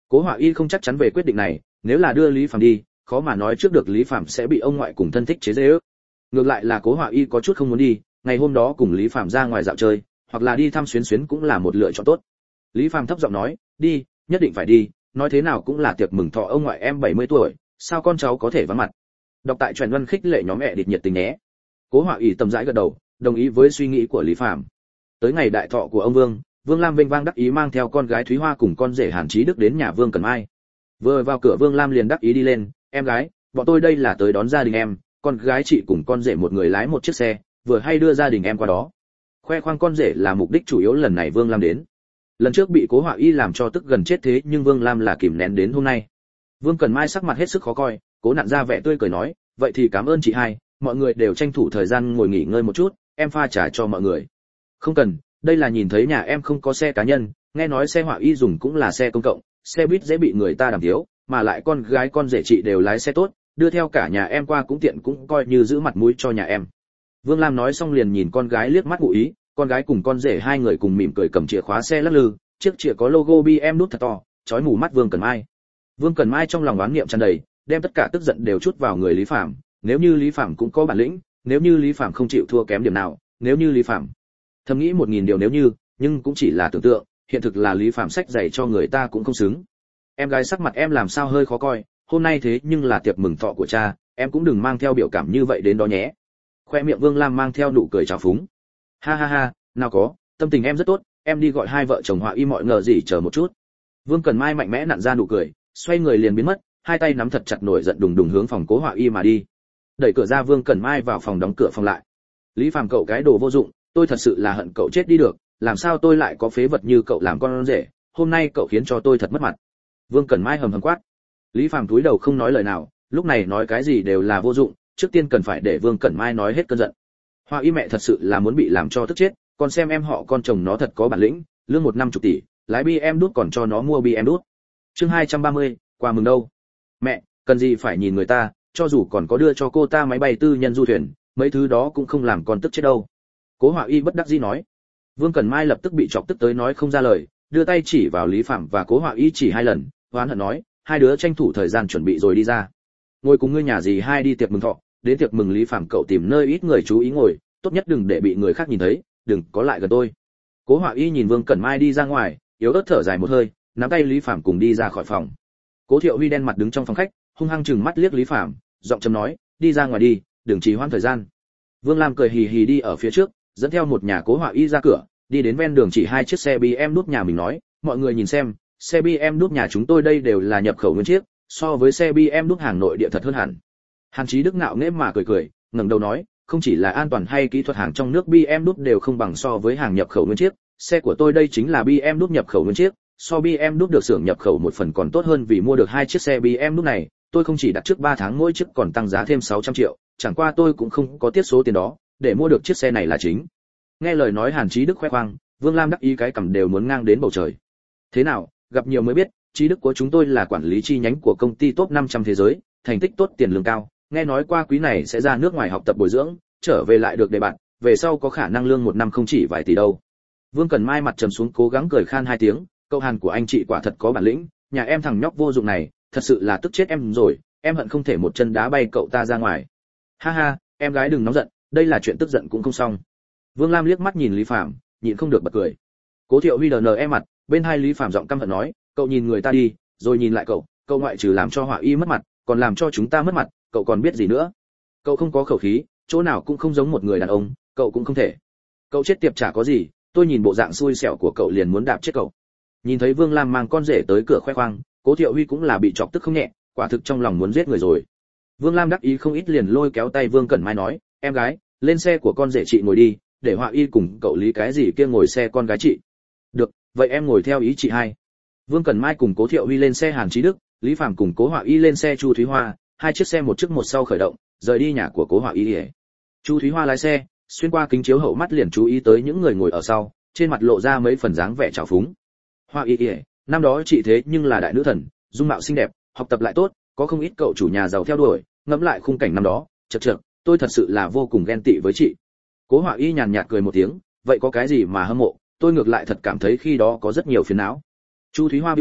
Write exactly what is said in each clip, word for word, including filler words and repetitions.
Cố Họa Y không chắc chắn về quyết định này, nếu là đưa Lý Phàm đi, khó mà nói trước được Lý Phàm sẽ bị ông ngoại cùng thân thích chế giễu. Ngược lại là Cố Họa Y có chút không muốn đi, ngày hôm đó cùng Lý Phàm ra ngoài dạo chơi, hoặc là đi thăm Xuyến Xuyến cũng là một lựa chọn tốt. Lý Phàm thấp giọng nói, đi, nhất định phải đi, nói thế nào cũng là tiệc mừng thọ ông ngoại em bảy mươi tuổi, sao con cháu có thể vắng mặt. Đọc tại truyện văn khích lệ nhóm mẹ địt nhiệt tình nhé. Cố Họa Y tầm rãi gật đầu, đồng ý với suy nghĩ của Lý Phàm. Tới ngày đại thọ của ông Vương, Vương Lam vinh vang đắc ý mang theo con gái Thúy Hoa cùng con rể Hàn Chí Đức đến nhà Vương Cẩn Mai. Vừa vào cửa Vương Lam liền đắc ý đi lên, em gái, bọn tôi đây là tới đón gia đình em, con gái chị cùng con rể một người lái một chiếc xe, vừa hay đưa gia đình em qua đó. Khoe khoang con rể là mục đích chủ yếu lần này Vương Lam đến. Lần trước bị Cố Họa Y làm cho tức gần chết thế nhưng Vương Lam là kìm nén đến hôm nay. Vương Cẩn Mai sắc mặt hết sức khó coi, cố nặn ra vẻ tươi cười nói, vậy thì cảm ơn chị hai, mọi người đều tranh thủ thời gian ngồi nghỉ ngơi một chút, em pha trà cho mọi người. Không cần, đây là nhìn thấy nhà em không có xe cá nhân, nghe nói xe Họa Y dùng cũng là xe công cộng, xe buýt dễ bị người ta đảm thiếu, mà lại con gái con rể chị đều lái xe tốt, đưa theo cả nhà em qua cũng tiện, cũng coi như giữ mặt mũi cho nhà em. Vương Lam nói xong liền nhìn con gái liếc mắt ngụ ý, con gái cùng con rể hai người cùng mỉm cười cầm chìa khóa xe lắc lư, chiếc chìa có logo bê em đút thật to, chói mù mắt Vương Cẩn Mai. Vương Cẩn Mai trong lòng oán niệm tràn đầy, đem tất cả tức giận đều trút vào người Lý Phàm, nếu như Lý Phàm cũng có bản lĩnh, nếu như Lý Phàm không chịu thua kém điểm nào, nếu như Lý Phàm. Thầm nghĩ một nghìn điều nếu như, nhưng cũng chỉ là tưởng tượng, hiện thực là Lý Phàm sách dạy cho người ta cũng không xứng. Em gái sắc mặt em làm sao hơi khó coi, hôm nay thế nhưng là tiệc mừng thọ của cha, em cũng đừng mang theo biểu cảm như vậy đến đó nhé. Khoe miệng Vương Lam mang theo nụ cười trào phúng. Ha ha ha, nào có, tâm tình em rất tốt, em đi gọi hai vợ chồng Họa Y mọi ngờ gì chờ một chút. Vương Cẩn Mai mạnh mẽ nặn ra nụ cười, xoay người liền biến mất, hai tay nắm thật chặt nổi giận đùng đùng hướng phòng Cố Họa Y mà đi. Đẩy cửa ra Vương Cẩn Mai vào phòng đóng cửa phòng lại. Lý Phàm cậu cái đồ vô dụng, tôi thật sự là hận cậu chết đi được, làm sao tôi lại có phế vật như cậu làm con rể, hôm nay cậu khiến cho tôi thật mất mặt. Vương Cẩn Mai hầm hầm quát. Lý Phàm cúi đầu không nói lời nào, lúc này nói cái gì đều là vô dụng, trước tiên cần phải để Vương Cẩn Mai nói hết cơn giận. Họa Y mẹ thật sự là muốn bị làm cho tức chết, còn xem em họ con chồng nó thật có bản lĩnh, lương một năm chục tỷ, lái bê em đút còn cho nó mua bê em đút. Chương hai trăm ba mươi, quà mừng đâu? Mẹ, cần gì phải nhìn người ta, cho dù còn có đưa cho cô ta máy bay tư nhân du thuyền, mấy thứ đó cũng không làm con tức chết đâu. Cố Họa Y bất đắc dĩ nói. Vương Cẩn Mai lập tức bị chọc tức tới nói không ra lời, đưa tay chỉ vào Lý Phàm và Cố Họa Y chỉ hai lần, oán hận nói, hai đứa tranh thủ thời gian chuẩn bị rồi đi ra. Ngồi cùng ngươi nhà gì hai đi tiệc mừng thọ, đến tiệc mừng Lý Phàm cậu tìm nơi ít người chú ý ngồi, tốt nhất đừng để bị người khác nhìn thấy, đừng có lại gần tôi. Cố Họa Y nhìn Vương Cẩn Mai đi ra ngoài, yếu ớt thở dài một hơi, nắm tay Lý Phàm cùng đi ra khỏi phòng. Cố Thiệu Huy đen mặt đứng trong phòng khách, hung hăng chừng mắt liếc Lý Phàm, giọng trầm nói, đi ra ngoài đi, đừng trì hoãn thời gian. Vương Lam cười hì hì đi ở phía trước, dẫn theo một nhà Cố Họa Y ra cửa, đi đến ven đường chỉ hai chiếc xe bê em đút nhà mình nói, mọi người nhìn xem, xe bê em đút nhà chúng tôi đây đều là nhập khẩu nguyên chiếc, so với xe bê em đút hàng nội địa thật hơn hẳn. Hàn Chí Đức ngạo nghễ mà cười cười, ngẩng đầu nói, không chỉ là an toàn hay kỹ thuật hàng trong nước bê em đút đều không bằng so với hàng nhập khẩu nguyên chiếc, xe của tôi đây chính là bê em đút nhập khẩu nguyên chiếc, so bê em đút được xưởng nhập khẩu một phần còn tốt hơn, vì mua được hai chiếc xe bê em đút này, tôi không chỉ đặt trước ba tháng mỗi chiếc còn tăng giá thêm sáu trăm triệu, chẳng qua tôi cũng không có tiết số tiền đó, để mua được chiếc xe này là chính. Nghe lời nói Hàn Chí Đức khoe khoang, Vương Lam đắc ý cái cằm đều muốn ngang đến bầu trời. Thế nào, gặp nhiều mới biết, Chí Đức của chúng tôi là quản lý chi nhánh của công ty top năm trăm thế giới, thành tích tốt, tiền lương cao, nghe nói qua quý này sẽ ra nước ngoài học tập bồi dưỡng, trở về lại được đề bạt, về sau có khả năng lương một năm không chỉ vài tỷ đâu. Vương Cẩn Mai mặt trầm xuống cố gắng cười khan hai tiếng, cậu Hàn của anh chị quả thật có bản lĩnh, nhà em thằng nhóc vô dụng này, thật sự là tức chết em rồi, em hận không thể một chân đá bay cậu ta ra ngoài. Ha ha, em gái đừng nóng giận, đây là chuyện tức giận cũng không xong. Vương Lam liếc mắt nhìn Lý Phàm, nhịn không được bật cười. Cố Thiệu Huy đờ nờ em mặt, bên hai Lý Phàm giọng căm hận nói, cậu nhìn người ta đi, rồi nhìn lại cậu, cậu ngoại trừ làm cho Họa Y mất mặt, còn làm cho chúng ta mất mặt, cậu còn biết gì nữa? Cậu không có khẩu khí, chỗ nào cũng không giống một người đàn ông, cậu cũng không thể. Cậu chết tiệp chả có gì, tôi nhìn bộ dạng xui xẻo của cậu liền muốn đạp chết cậu. Nhìn thấy Vương Lam mang con rể tới cửa khoe khoang, Cố Thiệu Huy cũng là bị chọc tức không nhẹ, quả thực trong lòng muốn giết người rồi. Vương Lam đắc ý không ít liền lôi kéo tay Vương Cẩn Mai nói, em gái, lên xe của con rể chị ngồi đi, để Họa Y cùng cậu Lý cái gì kia ngồi xe con gái chị. Được, vậy em ngồi theo ý chị hai. Vương Cẩn Mai cùng Cố Thiệu Huy lên xe Hàn Chí Đức, Lý Phàm cùng Cố Họa Y lên xe Chu Thúy Hoa, hai chiếc xe một trước một sau khởi động, rời đi nhà của Cố Họa Y. Chu Thúy Hoa lái xe, xuyên qua kính chiếu hậu mắt liền chú ý tới những người ngồi ở sau, trên mặt lộ ra mấy phần dáng vẻ trào phúng. Họa Y, năm đó chị thế nhưng là đại nữ thần, dung mạo xinh đẹp, học tập lại tốt, có không ít cậu chủ nhà giàu theo đuổi, ngẫm lại khung cảnh năm đó, chậc chậc, tôi thật sự là vô cùng ghen tị với chị. Cố Họa Y nhàn nhạt cười một tiếng, vậy có cái gì mà hâm mộ, tôi ngược lại thật cảm thấy khi đó có rất nhiều phiền não. Chu Thúy Hoa bĩu môi,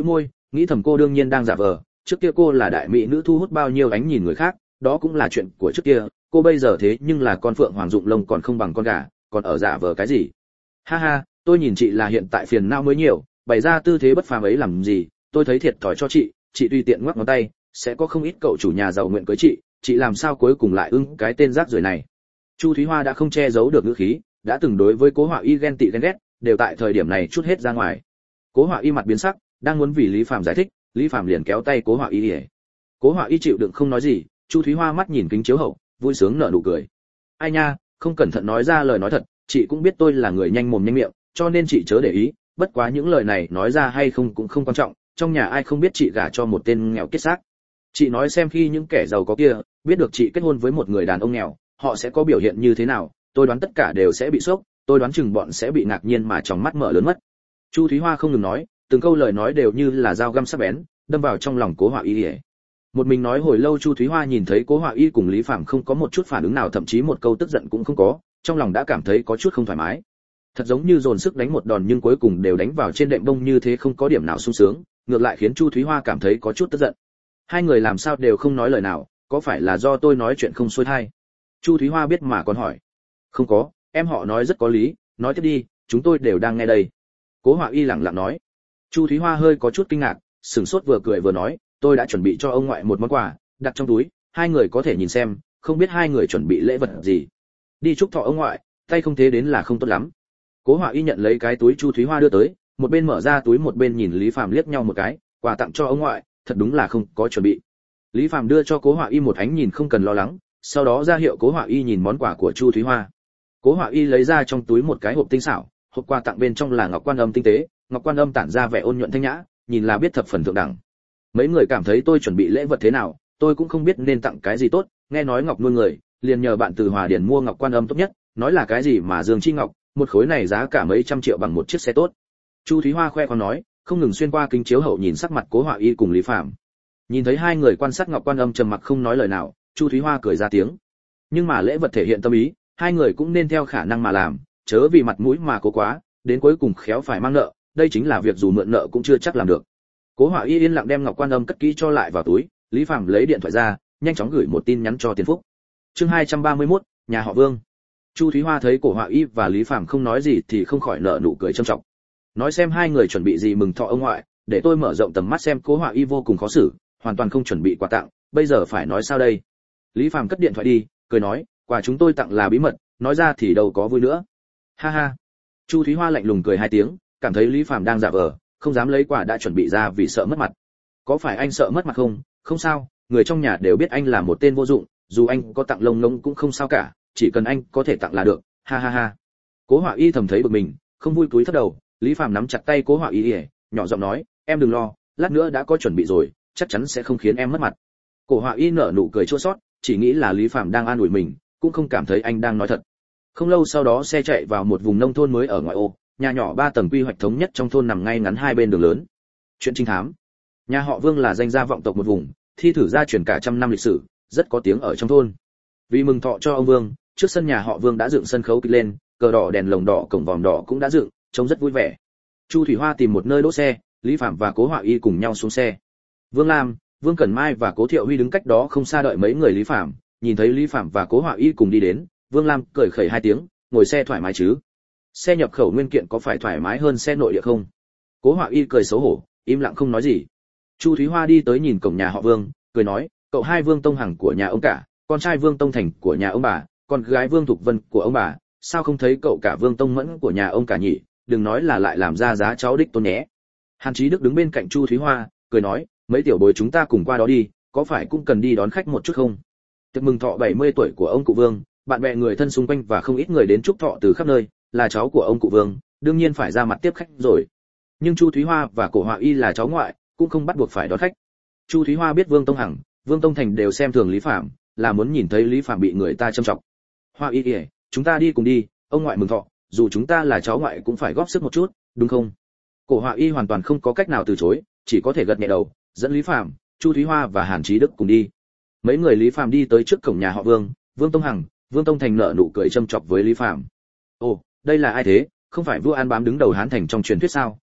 nghĩ thầm cô đương nhiên đang giả vờ, trước kia cô là đại mỹ nữ thu hút bao nhiêu ánh nhìn người khác, đó cũng là chuyện của trước kia, cô bây giờ thế nhưng là con phượng hoàng dụng lông còn không bằng con gà, còn ở giả vờ cái gì? Ha ha, tôi nhìn chị là hiện tại phiền não mới nhiều, bày ra tư thế bất phàm ấy làm gì, tôi thấy thiệt thòi cho chị, chị tùy tiện ngoắc ngón tay, sẽ có không ít cậu chủ nhà giàu nguyện cưới chị, chị làm sao cuối cùng lại ưng cái tên rác rưởi này. Chu Thúy Hoa đã không che giấu được ngữ khí, đã từng đối với Cố Họa Y ghen tị ghen ghét, đều tại thời điểm này chút hết ra ngoài. Cố Họa Y mặt biến sắc, đang muốn vì Lý Phàm giải thích, Lý Phàm liền kéo tay Cố Họa Y. Cố Họa Y chịu đựng không nói gì, Chu Thúy Hoa mắt nhìn kính chiếu hậu, vui sướng nở nụ cười. Ai nha, không cẩn thận nói ra lời nói thật, chị cũng biết tôi là người nhanh mồm nhanh miệng, cho nên chị chớ để ý, bất quá những lời này nói ra hay không cũng không quan trọng, trong nhà ai không biết chị gả cho một tên nghèo kiết xác. Chị nói xem khi những kẻ giàu có kia biết được chị kết hôn với một người đàn ông nghèo, họ sẽ có biểu hiện như thế nào, tôi đoán tất cả đều sẽ bị sốc, tôi đoán chừng bọn sẽ bị ngạc nhiên mà tròng mắt mở lớn mất. Chu Thúy Hoa không ngừng nói, từng câu lời nói đều như là dao găm sắc bén, đâm vào trong lòng Cố Họa Y. Một mình nói hồi lâu, Chu Thúy Hoa nhìn thấy Cố Họa Y cùng Lý Phàm không có một chút phản ứng nào, thậm chí một câu tức giận cũng không có, trong lòng đã cảm thấy có chút không thoải mái. Thật giống như dồn sức đánh một đòn nhưng cuối cùng đều đánh vào trên đệm bông như thế, không có điểm nào sung sướng, ngược lại khiến Chu Thúy Hoa cảm thấy có chút tức giận. Hai người làm sao đều không nói lời nào, có phải là do tôi nói chuyện không xuôi tai? Chu Thúy Hoa biết mà còn hỏi. Không có, em họ nói rất có lý, nói tiếp đi, chúng tôi đều đang nghe đây. Cố Họa Y lẳng lặng nói. Chu Thúy Hoa hơi có chút kinh ngạc, sửng sốt vừa cười vừa nói, tôi đã chuẩn bị cho ông ngoại một món quà, đặt trong túi, hai người có thể nhìn xem, không biết hai người chuẩn bị lễ vật gì. Đi chúc thọ ông ngoại, tay không thế đến là không tốt lắm. Cố Họa Y nhận lấy cái túi Chu Thúy Hoa đưa tới, một bên mở ra túi một bên nhìn Lý Phàm liếc nhau một cái, quà tặng cho ông ngoại, thật đúng là không có chuẩn bị. Lý Phàm đưa cho Cố Họa Y một ánh nhìn không cần lo lắng, sau đó ra hiệu Cố Họa Y nhìn món quà của Chu Thúy Hoa. Cố Họa Y lấy ra trong túi một cái hộp tinh xảo, hộp quà tặng bên trong là ngọc quan âm tinh tế, ngọc quan âm tản ra vẻ ôn nhuận thanh nhã, nhìn là biết thập phần thượng đẳng. Mấy người cảm thấy tôi chuẩn bị lễ vật thế nào, tôi cũng không biết nên tặng cái gì tốt, nghe nói ngọc nuôi người, liền nhờ bạn từ Hòa Điển mua ngọc quan âm tốt nhất, nói là cái gì mà Dương Chi Ngọc, một khối này giá cả mấy trăm triệu bằng một chiếc xe tốt. Chu Thúy Hoa khoe khoang nói, không ngừng xuyên qua kính chiếu hậu nhìn sắc mặt Cố Họa Y cùng Lý Phàm. Nhìn thấy hai người quan sát ngọc quan âm trầm mặc không nói lời nào, Chu Thúy Hoa cười ra tiếng. Nhưng mà lễ vật thể hiện tâm ý, hai người cũng nên theo khả năng mà làm, chớ vì mặt mũi mà cố quá, đến cuối cùng khéo phải mang nợ, đây chính là việc dù mượn nợ cũng chưa chắc làm được. Cố Họa Y yên lặng đem ngọc quan âm cất kỹ cho lại vào túi, Lý Phàm lấy điện thoại ra, nhanh chóng gửi một tin nhắn cho Tiền Phúc. Chương hai trăm ba mươi mốt, nhà họ Vương. Chu Thúy Hoa thấy Cố Họa Y và Lý Phàm không nói gì thì không khỏi nở nụ cười trâm trọng. Nói xem hai người chuẩn bị gì mừng thọ ông ngoại, để tôi mở rộng tầm mắt xem. Cố Họa Y vô cùng khó xử, hoàn toàn không chuẩn bị quà tặng, bây giờ phải nói sao đây? Lý Phàm cất điện thoại đi, cười nói, quà chúng tôi tặng là bí mật, nói ra thì đâu có vui nữa. Ha ha. Chu Thúy Hoa lạnh lùng cười hai tiếng, cảm thấy Lý Phàm đang giả vờ, không dám lấy quà đã chuẩn bị ra vì sợ mất mặt. Có phải anh sợ mất mặt không? Không sao, người trong nhà đều biết anh là một tên vô dụng, dù anh có tặng lông lông cũng không sao cả, chỉ cần anh có thể tặng là được. Ha ha ha. Cố Họa Y thầm thấy bực mình, không vui cúi thấp đầu. Lý Phàm nắm chặt tay Cố Họa Y, nhỏ giọng nói, em đừng lo, lát nữa đã có chuẩn bị rồi, chắc chắn sẽ không khiến em mất mặt. Cố Họa Y nở nụ cười chua xót, chỉ nghĩ là Lý Phàm đang an ủi mình, cũng không cảm thấy anh đang nói thật. Không lâu sau đó xe chạy vào một vùng nông thôn mới ở ngoại ô, nhà nhỏ ba tầng quy hoạch thống nhất trong thôn nằm ngay ngắn hai bên đường lớn. Chuyện trinh thám. Nhà họ Vương là danh gia vọng tộc một vùng, thi thử gia truyền cả trăm năm lịch sử, rất có tiếng ở trong thôn. Vì mừng thọ cho ông Vương, trước sân nhà họ Vương đã dựng sân khấu kịch lên, cờ đỏ đèn lồng đỏ cổng vòm đỏ cũng đã dựng, trông rất vui vẻ. Chu Thủy Hoa tìm một nơi đỗ xe, Lý Phạm và Cố Họa Y cùng nhau xuống xe. Vương Lam, Vương Cẩn Mai và Cố Thiệu Huy đứng cách đó không xa đợi mấy người Lý Phạm, nhìn thấy Lý Phạm và Cố Họa Y cùng đi đến, Vương Lam cười khẩy hai tiếng, ngồi xe thoải mái chứ? Xe nhập khẩu nguyên kiện có phải thoải mái hơn xe nội địa không? Cố Họa Y cười xấu hổ, im lặng không nói gì. Chu Thúy Hoa đi tới nhìn cổng nhà họ Vương, cười nói, cậu hai Vương Tông Hằng của nhà ông cả, con trai Vương Tông Thành của nhà ông bà, con gái Vương Thục Vân của ông bà, sao không thấy cậu cả Vương Tông Mẫn của nhà ông cả nhỉ? Đừng nói là lại làm ra giá cháu đích tôn nhé. Hàn Chí Đức đứng bên cạnh Chu Thúy Hoa, cười nói, mấy tiểu bối chúng ta cùng qua đó đi, có phải cũng cần đi đón khách một chút không? Tiệc mừng thọ bảy mươi tuổi của ông cụ Vương, bạn bè người thân xung quanh và không ít người đến chúc thọ từ khắp nơi, là cháu của ông cụ Vương, đương nhiên phải ra mặt tiếp khách rồi. Nhưng Chu Thúy Hoa và Cổ Họa Y là cháu ngoại, cũng không bắt buộc phải đón khách. Chu Thúy Hoa biết Vương Tông Hằng, Vương Tông Thành đều xem thường Lý Phạm, là muốn nhìn thấy Lý Phạm bị người ta châm chọc. Hoa Y, chúng ta đi cùng đi, ông ngoại mừng thọ, dù chúng ta là cháu ngoại cũng phải góp sức một chút, đúng không? Cổ Họa Y hoàn toàn không có cách nào từ chối, chỉ có thể gật nhẹ đầu, dẫn Lý Phạm, Chu Thúy Hoa và Hàn Chí Đức cùng đi. Mấy người Lý Phạm đi tới trước cổng nhà họ Vương, Vương Tông Hằng, Vương Tông Thành nở nụ cười châm chọc với Lý Phạm. Ồ, đây là ai thế? Không phải vua An Bám đứng đầu Hán Thành trong truyền thuyết sao?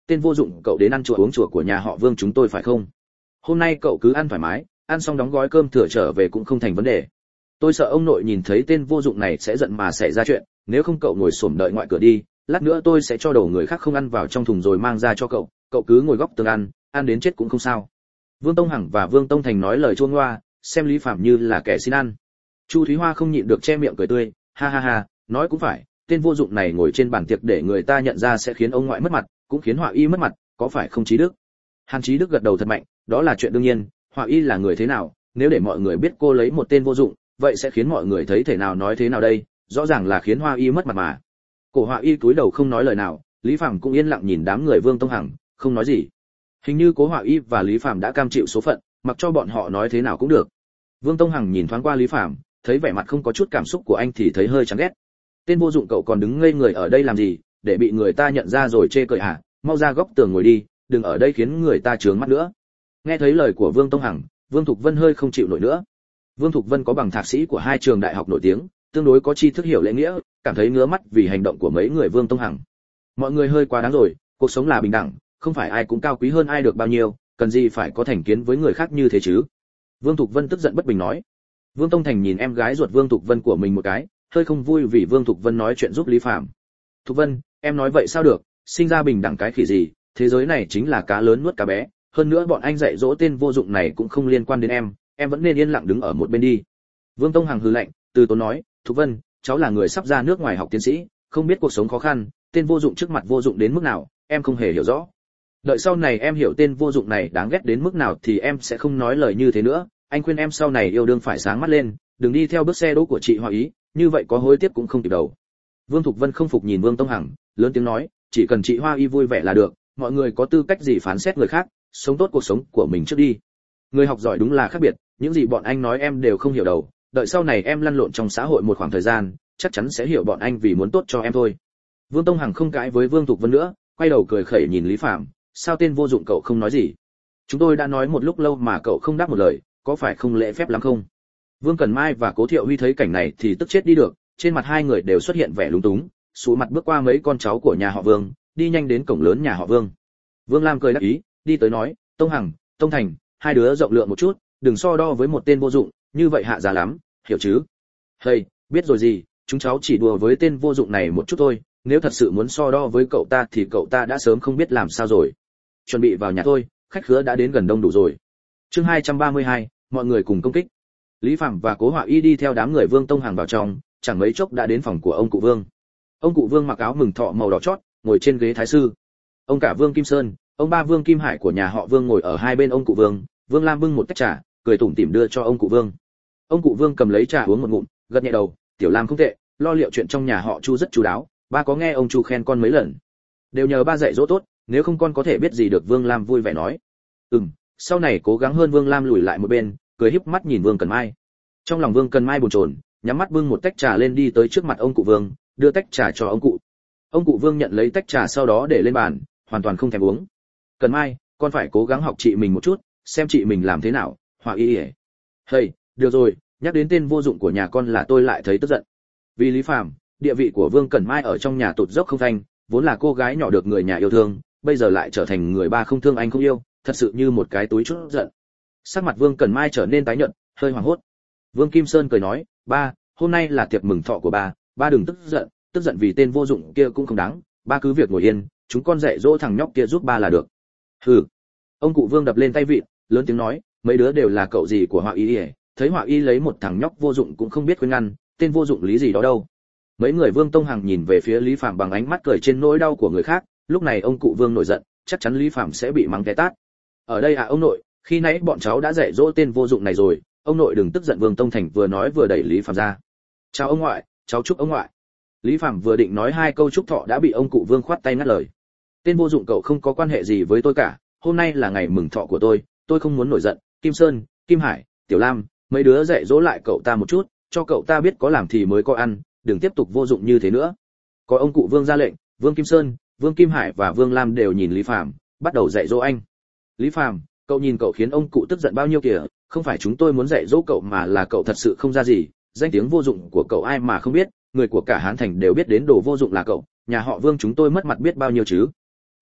tên vô dụng cậu đến ăn chùa uống chùa của nhà họ Vương chúng tôi phải không? Hôm nay cậu cứ ăn thoải mái, ăn xong đóng gói cơm thừa trở về cũng không thành vấn đề. Tôi sợ ông nội nhìn thấy tên vô dụng này sẽ giận mà xảy ra chuyện, nếu không cậu ngồi xổm đợi ngoại cửa đi, lát nữa tôi sẽ cho đồ người khác không ăn vào trong thùng rồi mang ra cho cậu, cậu cứ ngồi góc tường ăn, ăn đến chết cũng không sao. Vương Tông Hằng và Vương Tông Thành nói lời chuông loa, xem Lý Phạm như là kẻ xin ăn. Chu Thúy Hoa không nhịn được che miệng cười tươi, ha ha ha, nói cũng phải, tên vô dụng này ngồi trên bàn tiệc để người ta nhận ra sẽ khiến ông ngoại mất mặt, cũng khiến Họa Y mất mặt, có phải không Chí Đức? Hàn Chí Đức gật đầu thật mạnh, đó là chuyện đương nhiên, Họa Y là người thế nào, nếu để mọi người biết cô lấy một tên vô dụng, vậy sẽ khiến mọi người thấy thể nào nói thế nào đây, rõ ràng là khiến Họa Y mất mặt mà. Cổ Họa Y cúi đầu không nói lời nào, Lý Phạm cũng yên lặng nhìn đám người Vương Tông Hằng, không nói gì. Hình như Cố Họa Y và Lý Phạm đã cam chịu số phận, mặc cho bọn họ nói thế nào cũng được. Vương Tông Hằng nhìn thoáng qua Lý Phạm, thấy vẻ mặt không có chút cảm xúc của anh thì thấy hơi chán ghét. Tên vô dụng cậu còn đứng ngây người ở đây làm gì, để bị người ta nhận ra rồi chê cười hả? Mau ra góc tường ngồi đi, đừng ở đây khiến người ta trướng mắt nữa. Nghe thấy lời của Vương Tông Hằng, Vương Thục Vân hơi không chịu nổi nữa. Vương Thục Vân có bằng thạc sĩ của hai trường đại học nổi tiếng, tương đối có tri thức hiểu lễ nghĩa, cảm thấy ngứa mắt vì hành động của mấy người Vương Tông Hằng. Mọi người hơi quá đáng rồi, cuộc sống là bình đẳng, không phải ai cũng cao quý hơn ai được bao nhiêu, cần gì phải có thành kiến với người khác như thế chứ? Vương Thục Vân tức giận bất bình nói. Vương Tông Thành nhìn em gái ruột Vương Thục Vân của mình một cái, hơi không vui vì Vương Thục Vân nói chuyện giúp Lý Phạm. Thục Vân, em nói vậy sao được, sinh ra bình đẳng cái khỉ gì, thế giới này chính là cá lớn nuốt cá bé, hơn nữa bọn anh dạy dỗ tên vô dụng này cũng không liên quan đến em, em vẫn nên yên lặng đứng ở một bên đi. Vương Tông Hằng hừ lạnh, từ tốn nói, Thục Vân, cháu là người sắp ra nước ngoài học tiến sĩ, không biết cuộc sống khó khăn, tên vô dụng trước mặt vô dụng đến mức nào, em không hề hiểu rõ. Đợi sau này em hiểu tên vô dụng này đáng ghét đến mức nào thì em sẽ không nói lời như thế nữa, anh khuyên em sau này yêu đương phải sáng mắt lên, đừng đi theo bước xe đỗ của chị Hoa Ý, như vậy có hối tiếc cũng không kịp đầu. Vương Thục Vân không phục nhìn Vương Tông Hằng, lớn tiếng nói, chỉ cần chị Hoa Y vui vẻ là được, mọi người có tư cách gì phán xét người khác, sống tốt cuộc sống của mình trước đi. Người học giỏi đúng là khác biệt, những gì bọn anh nói em đều không hiểu đầu, đợi sau này em lăn lộn trong xã hội một khoảng thời gian, chắc chắn sẽ hiểu bọn anh vì muốn tốt cho em thôi. Vương Tông Hằng không cãi với Vương Thục Vân nữa, quay đầu cười khẩy nhìn Lý Phạm, sao tên vô dụng cậu không nói gì? Chúng tôi đã nói một lúc lâu mà cậu không đáp một lời, có phải không lễ phép lắm không? Vương Cẩn Mai và Cố Thiệu Huy thấy cảnh này thì tức chết đi được, trên mặt hai người đều xuất hiện vẻ lúng túng, sụ mặt bước qua mấy con cháu của nhà họ Vương, đi nhanh đến cổng lớn nhà họ Vương. Vương Lam cười đắc ý, đi tới nói, Tông Hằng, Tông Thành, hai đứa rộng lượng một chút, đừng so đo với một tên vô dụng, như vậy hạ giá lắm, hiểu chứ? Hey, biết rồi gì, chúng cháu chỉ đùa với tên vô dụng này một chút thôi, nếu thật sự muốn so đo với cậu ta thì cậu ta đã sớm không biết làm sao rồi. Chuẩn bị vào nhà thôi, khách khứa đã đến gần đông đủ rồi. Chương hai trăm ba mươi hai, mọi người cùng công kích. Lý Phạm và Cố Họa Y đi theo đám người Vương Tông Hằng vào trong, chẳng mấy chốc đã đến phòng của ông cụ Vương. Ông cụ Vương mặc áo mừng thọ màu đỏ chót, ngồi trên ghế thái sư. Ông cả Vương Kim Sơn, ông ba Vương Kim Hải của nhà họ Vương ngồi ở hai bên ông cụ Vương. Vương Lam bưng một tách trà, cười tủm tỉm đưa cho ông cụ Vương. Ông cụ Vương cầm lấy trà uống một ngụm, gật nhẹ đầu, Tiểu Lam không tệ, lo liệu chuyện trong nhà họ Chu rất chu đáo, ba có nghe ông Chu khen con mấy lần. Đều nhờ ba dạy dỗ tốt, nếu không con có thể biết gì được. Vương Lam vui vẻ nói. Ừm, sau này cố gắng hơn. Vương Lam lùi lại một bên, cười híp mắt nhìn Vương Cần Mai. Trong lòng Vương Cần Mai bồn chồn, nhắm mắt bưng một tách trà lên đi tới trước mặt ông cụ Vương, đưa tách trà cho ông cụ. Ông cụ Vương nhận lấy tách trà sau đó để lên bàn, hoàn toàn không thèm uống. Cần Mai, con phải cố gắng học chị mình một chút, xem chị mình làm thế nào. Họa Y ể. Hey, được rồi, nhắc đến tên vô dụng của nhà con là tôi lại thấy tức giận. Vì Lý Phạm, địa vị của Vương Cẩn Mai ở trong nhà tụt dốc không phanh, vốn là cô gái nhỏ được người nhà yêu thương, bây giờ lại trở thành người ba không thương anh không yêu, thật sự như một cái túi chút giận. Sắc mặt Vương Cẩn Mai trở nên tái nhợt, hơi hoảng hốt. Vương Kim Sơn cười nói, ba, hôm nay là tiệc mừng thọ của ba, ba đừng tức giận, tức giận vì tên vô dụng kia cũng không đáng, ba cứ việc ngồi yên, chúng con dạy dỗ thằng nhóc kia giúp ba là được. Hừ. Ông cụ Vương đập lên tay vịn, lớn tiếng nói, mấy đứa đều là cậu gì của Họa Y ể, thấy Họa Y lấy một thằng nhóc vô dụng cũng không biết khuyên ngăn, tên vô dụng lý gì đó đâu. Mấy người Vương Tông Hằng nhìn về phía Lý Phạm bằng ánh mắt cười trên nỗi đau của người khác, lúc này ông cụ Vương nổi giận, chắc chắn Lý Phạm sẽ bị mắng té tát. Ở đây à ông nội, khi nãy bọn cháu đã dạy dỗ tên vô dụng này rồi, ông nội đừng tức giận. Vương Tông Thành vừa nói vừa đẩy Lý Phạm ra. Chào ông ngoại, cháu chúc ông ngoại. Lý Phạm vừa định nói hai câu chúc thọ đã bị ông cụ Vương khoát tay ngắt lời. Tên vô dụng cậu không có quan hệ gì với tôi cả, hôm nay là ngày mừng thọ của tôi, tôi không muốn nổi giận. Kim Sơn, Kim Hải, Tiểu Lam, mấy đứa dạy dỗ lại cậu ta một chút, cho cậu ta biết có làm thì mới có ăn, đừng tiếp tục vô dụng như thế nữa. Có ông cụ Vương ra lệnh, Vương Kim Sơn, Vương Kim Hải và Vương Lam đều nhìn Lý Phạm, bắt đầu dạy dỗ anh. Lý Phạm, cậu nhìn cậu khiến ông cụ tức giận bao nhiêu kìa, không phải chúng tôi muốn dạy dỗ cậu mà là cậu thật sự không ra gì, danh tiếng vô dụng của cậu ai mà không biết, người của cả Hán Thành đều biết đến đồ vô dụng là cậu, nhà họ Vương chúng tôi mất mặt biết bao nhiêu chứ.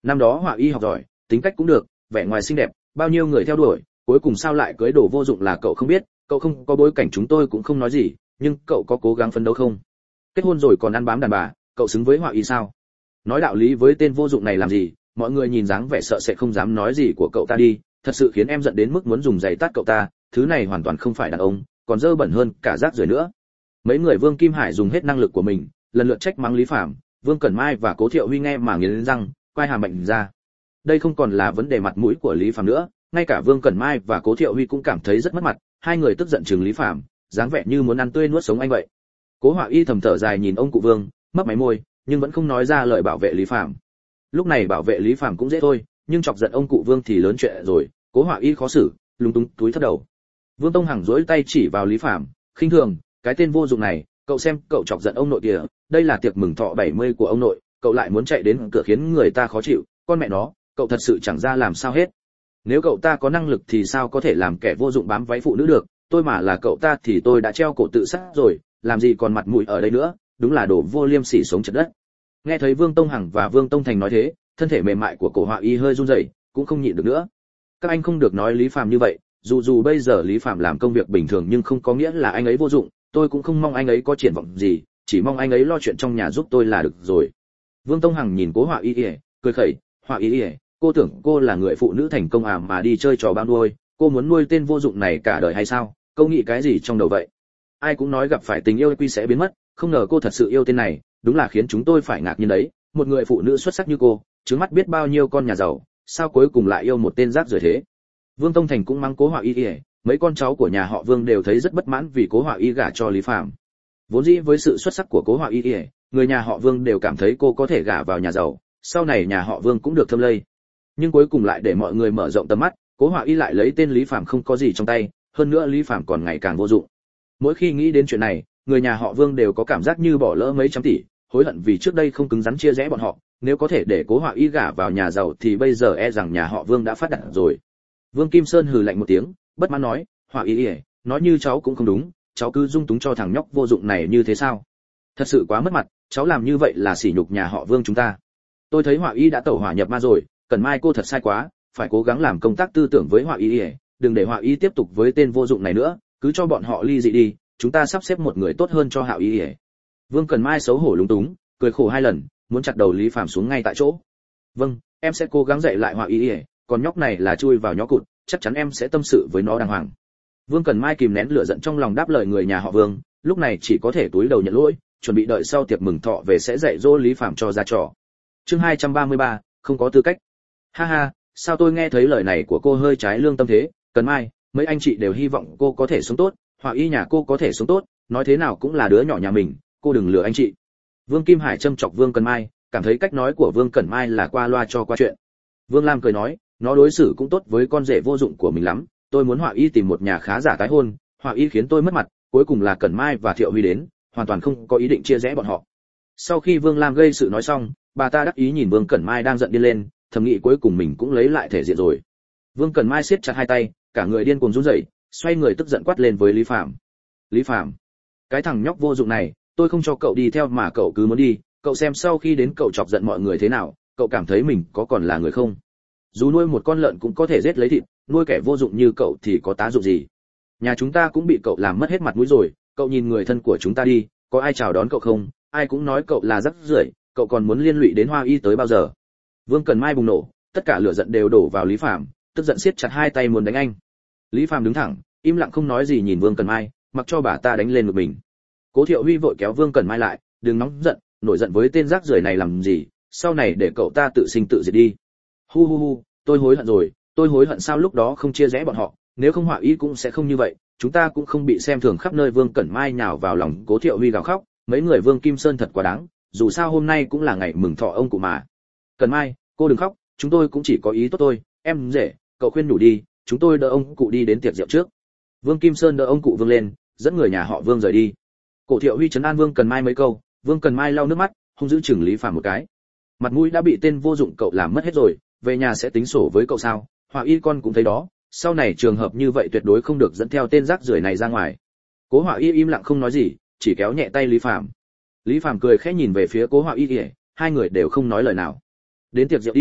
Năm đó họa y học giỏi, tính cách cũng được, vẻ ngoài xinh đẹp, bao nhiêu người theo đuổi, cuối cùng sao lại cưới đồ vô dụng là cậu không biết, cậu không có bối cảnh chúng tôi cũng không nói gì, nhưng cậu có cố gắng phấn đấu không? Kết hôn rồi còn ăn bám đàn bà, cậu xứng với họa y sao? Nói đạo lý với tên vô dụng này làm gì? Mọi người nhìn dáng vẻ sợ sẽ không dám nói gì của cậu ta đi, thật sự khiến em giận đến mức muốn dùng giày tát cậu ta, thứ này hoàn toàn không phải đàn ông, còn dơ bẩn hơn cả rác rưởi nữa. Mấy người Vương Kim Hải dùng hết năng lực của mình, lần lượt trách mắng Lý Phạm, Vương Cẩn Mai và Cố Thiệu Huy nghe mà nghiến răng, quay hàm mạnh ra. Đây không còn là vấn đề mặt mũi của Lý Phạm nữa, ngay cả Vương Cẩn Mai và Cố Thiệu Huy cũng cảm thấy rất mất mặt, hai người tức giận chừng Lý Phạm, dáng vẻ như muốn ăn tươi nuốt sống anh vậy. Cố Họa Y thầm thở dài nhìn ông cụ Vương, mấp máy môi, nhưng vẫn không nói ra lời bảo vệ Lý Phạm. Lúc này bảo vệ Lý Phạm cũng dễ thôi, nhưng chọc giận ông cụ Vương thì lớn chuyện rồi. Cố Họa Y khó xử, lúng túng túi thấp đầu. Vương Tông Hằng duỗi tay chỉ vào Lý Phạm, khinh thường, cái tên vô dụng này, cậu xem, cậu chọc giận ông nội kìa, đây là tiệc mừng thọ bảy mươi của ông nội, cậu lại muốn chạy đến cửa khiến người ta khó chịu, con mẹ nó, cậu thật sự chẳng ra làm sao hết. Nếu cậu ta có năng lực thì sao có thể làm kẻ vô dụng bám váy phụ nữ được, tôi mà là cậu ta thì tôi đã treo cổ tự sát rồi, làm gì còn mặt mũi ở đây nữa, đúng là đồ vô liêm sỉ sống chật đất. Nghe thấy Vương Tông Hằng và Vương Tông Thành nói thế, thân thể mềm mại của Cổ Họa Y hơi run rẩy, cũng không nhịn được nữa. Các anh không được nói Lý Phạm như vậy, dù dù bây giờ Lý Phạm làm công việc bình thường nhưng không có nghĩa là anh ấy vô dụng, tôi cũng không mong anh ấy có triển vọng gì, chỉ mong anh ấy lo chuyện trong nhà giúp tôi là được rồi. Vương Tông Hằng nhìn Cố Họa Y, cười khẩy, Họa Y, cô tưởng cô là người phụ nữ thành công à mà đi chơi trò bao nuôi, cô muốn nuôi tên vô dụng này cả đời hay sao? Câu nghĩ cái gì trong đầu vậy? Ai cũng nói gặp phải tình yêu quy sẽ biến mất, không ngờ cô thật sự yêu tên này, đúng là khiến chúng tôi phải ngạc nhiên đấy, một người phụ nữ xuất sắc như cô, trứng mắt biết bao nhiêu con nhà giàu, sao cuối cùng lại yêu một tên rác rưởi thế? Vương Tông Thành cũng mắng Cố Họa Y, mấy con cháu của nhà họ Vương đều thấy rất bất mãn vì Cố Họa Y gả cho Lý Phạm. Vốn dĩ với sự xuất sắc của Cố Họa Y, người nhà họ Vương đều cảm thấy cô có thể gả vào nhà giàu, sau này nhà họ Vương cũng được thâm lây. Nhưng cuối cùng lại để mọi người mở rộng tầm mắt, Cố Họa Y lại lấy tên Lý Phạm không có gì trong tay, hơn nữa Lý Phạm còn ngày càng vô dụng. Mỗi khi nghĩ đến chuyện này, người nhà họ Vương đều có cảm giác như bỏ lỡ mấy trăm tỷ, hối hận vì trước đây không cứng rắn chia rẽ bọn họ, nếu có thể để Cố Họa Y gả vào nhà giàu thì bây giờ e rằng nhà họ Vương đã phát đạt rồi. Vương Kim Sơn hừ lạnh một tiếng, bất mãn nói, Họa Y, nói như cháu cũng không đúng, cháu cứ dung túng cho thằng nhóc vô dụng này như thế sao? Thật sự quá mất mặt, cháu làm như vậy là sỉ nhục nhà họ Vương chúng ta. Tôi thấy Họa Y đã tẩu hỏa nhập ma rồi, Cần Mai cô thật sai quá, phải cố gắng làm công tác tư tưởng với Họa Y, đừng để Họa Y tiếp tục với tên vô dụng này nữa, cứ cho bọn họ ly dị đi, chúng ta sắp xếp một người tốt hơn cho Hạo Y. Vương Cần Mai xấu hổ lúng túng, cười khổ hai lần, muốn chặt đầu Lý Phạm xuống ngay tại chỗ. Vâng, em sẽ cố gắng dạy lại Họa Y, còn nhóc này là chui vào nhó cụt, chắc chắn em sẽ tâm sự với nó đàng hoàng. Vương Cần Mai kìm nén lửa giận trong lòng đáp lời người nhà họ Vương, lúc này chỉ có thể túi đầu nhận lỗi, chuẩn bị đợi sau tiệc mừng thọ về sẽ dạy dỗ Lý Phạm cho ra trò. Chương hai trăm ba mươi ba, không có tư cách. Ha ha, sao tôi nghe thấy lời này của cô hơi trái lương tâm thế, Cần Mai, mấy anh chị đều hy vọng cô có thể sống tốt, Họa Y nhà cô có thể sống tốt, nói thế nào cũng là đứa nhỏ nhà mình, cô đừng lừa anh chị. Vương Kim Hải châm chọc Vương Cần Mai, cảm thấy cách nói của Vương Cẩn Mai là qua loa cho qua chuyện. Vương Lam cười nói, nó đối xử cũng tốt với con rể vô dụng của mình lắm, tôi muốn Họa Y tìm một nhà khá giả tái hôn, Họa Y khiến tôi mất mặt, cuối cùng là Cẩn Mai và Thiệu Huy đến, hoàn toàn không có ý định chia rẽ bọn họ. Sau khi Vương Lam gây sự nói xong, bà ta đắc ý nhìn Vương Cẩn Mai đang giận điên lên, thầm nghĩ cuối cùng mình cũng lấy lại thể diện rồi. Vương Cẩn Mai siết chặt hai tay, cả người điên cuồng run rẩy, xoay người tức giận quát lên với Lý Phạm. Lý Phạm, cái thằng nhóc vô dụng này, tôi không cho cậu đi theo mà cậu cứ muốn đi, cậu xem sau khi đến cậu chọc giận mọi người thế nào, cậu cảm thấy mình có còn là người không? Dù nuôi một con lợn cũng có thể giết lấy thịt, nuôi kẻ vô dụng như cậu thì có tá dụng gì? Nhà chúng ta cũng bị cậu làm mất hết mặt mũi rồi, cậu nhìn người thân của chúng ta đi, có ai chào đón cậu không? Ai cũng nói cậu là rắc rưởi, cậu còn muốn liên lụy đến Hoa Y tới bao giờ? Vương Cần Mai bùng nổ, tất cả lửa giận đều đổ vào Lý Phạm, tức giận siết chặt hai tay muốn đánh anh. Lý Phạm đứng thẳng, im lặng không nói gì nhìn Vương Cần Mai, mặc cho bà ta đánh lên ngực mình. Cố Thiệu Huy vội kéo Vương Cần Mai lại, đừng nóng giận, nổi giận với tên rác rưởi này làm gì, sau này để cậu ta tự sinh tự diệt đi. Hu hu hu, tôi hối hận rồi, tôi hối hận sao lúc đó không chia rẽ bọn họ, nếu không Họa Y cũng sẽ không như vậy, chúng ta cũng không bị xem thường khắp nơi. Vương Cẩn Mai nhào vào lòng Cố Thiệu Huy gào khóc, mấy người Vương Kim Sơn thật quá đáng, dù sao hôm nay cũng là ngày mừng thọ ông cụ mà. Cẩn Mai, cô đừng khóc, chúng tôi cũng chỉ có ý tốt thôi, em rể, cậu khuyên nhủ đi, chúng tôi đỡ ông cụ đi đến tiệc rượu trước. Vương Kim Sơn đỡ ông cụ Vương lên, dẫn người nhà họ Vương rời đi. Cổ Thiệu Huy trấn an Vương Cần Mai mấy câu, Vương Cần Mai lau nước mắt, hung dữ chừng Lý Phạm một cái. Mặt mũi đã bị tên vô dụng cậu làm mất hết rồi, về nhà sẽ tính sổ với cậu sao? Họa Y con cũng thấy đó, sau này trường hợp như vậy tuyệt đối không được dẫn theo tên rác rưởi này ra ngoài. Cố Họa Y im lặng không nói gì, chỉ kéo nhẹ tay Lý Phạm. Lý Phạm cười khẽ nhìn về phía Cố Họa Y, hai người đều không nói lời nào. Đến tiệc rượu đi,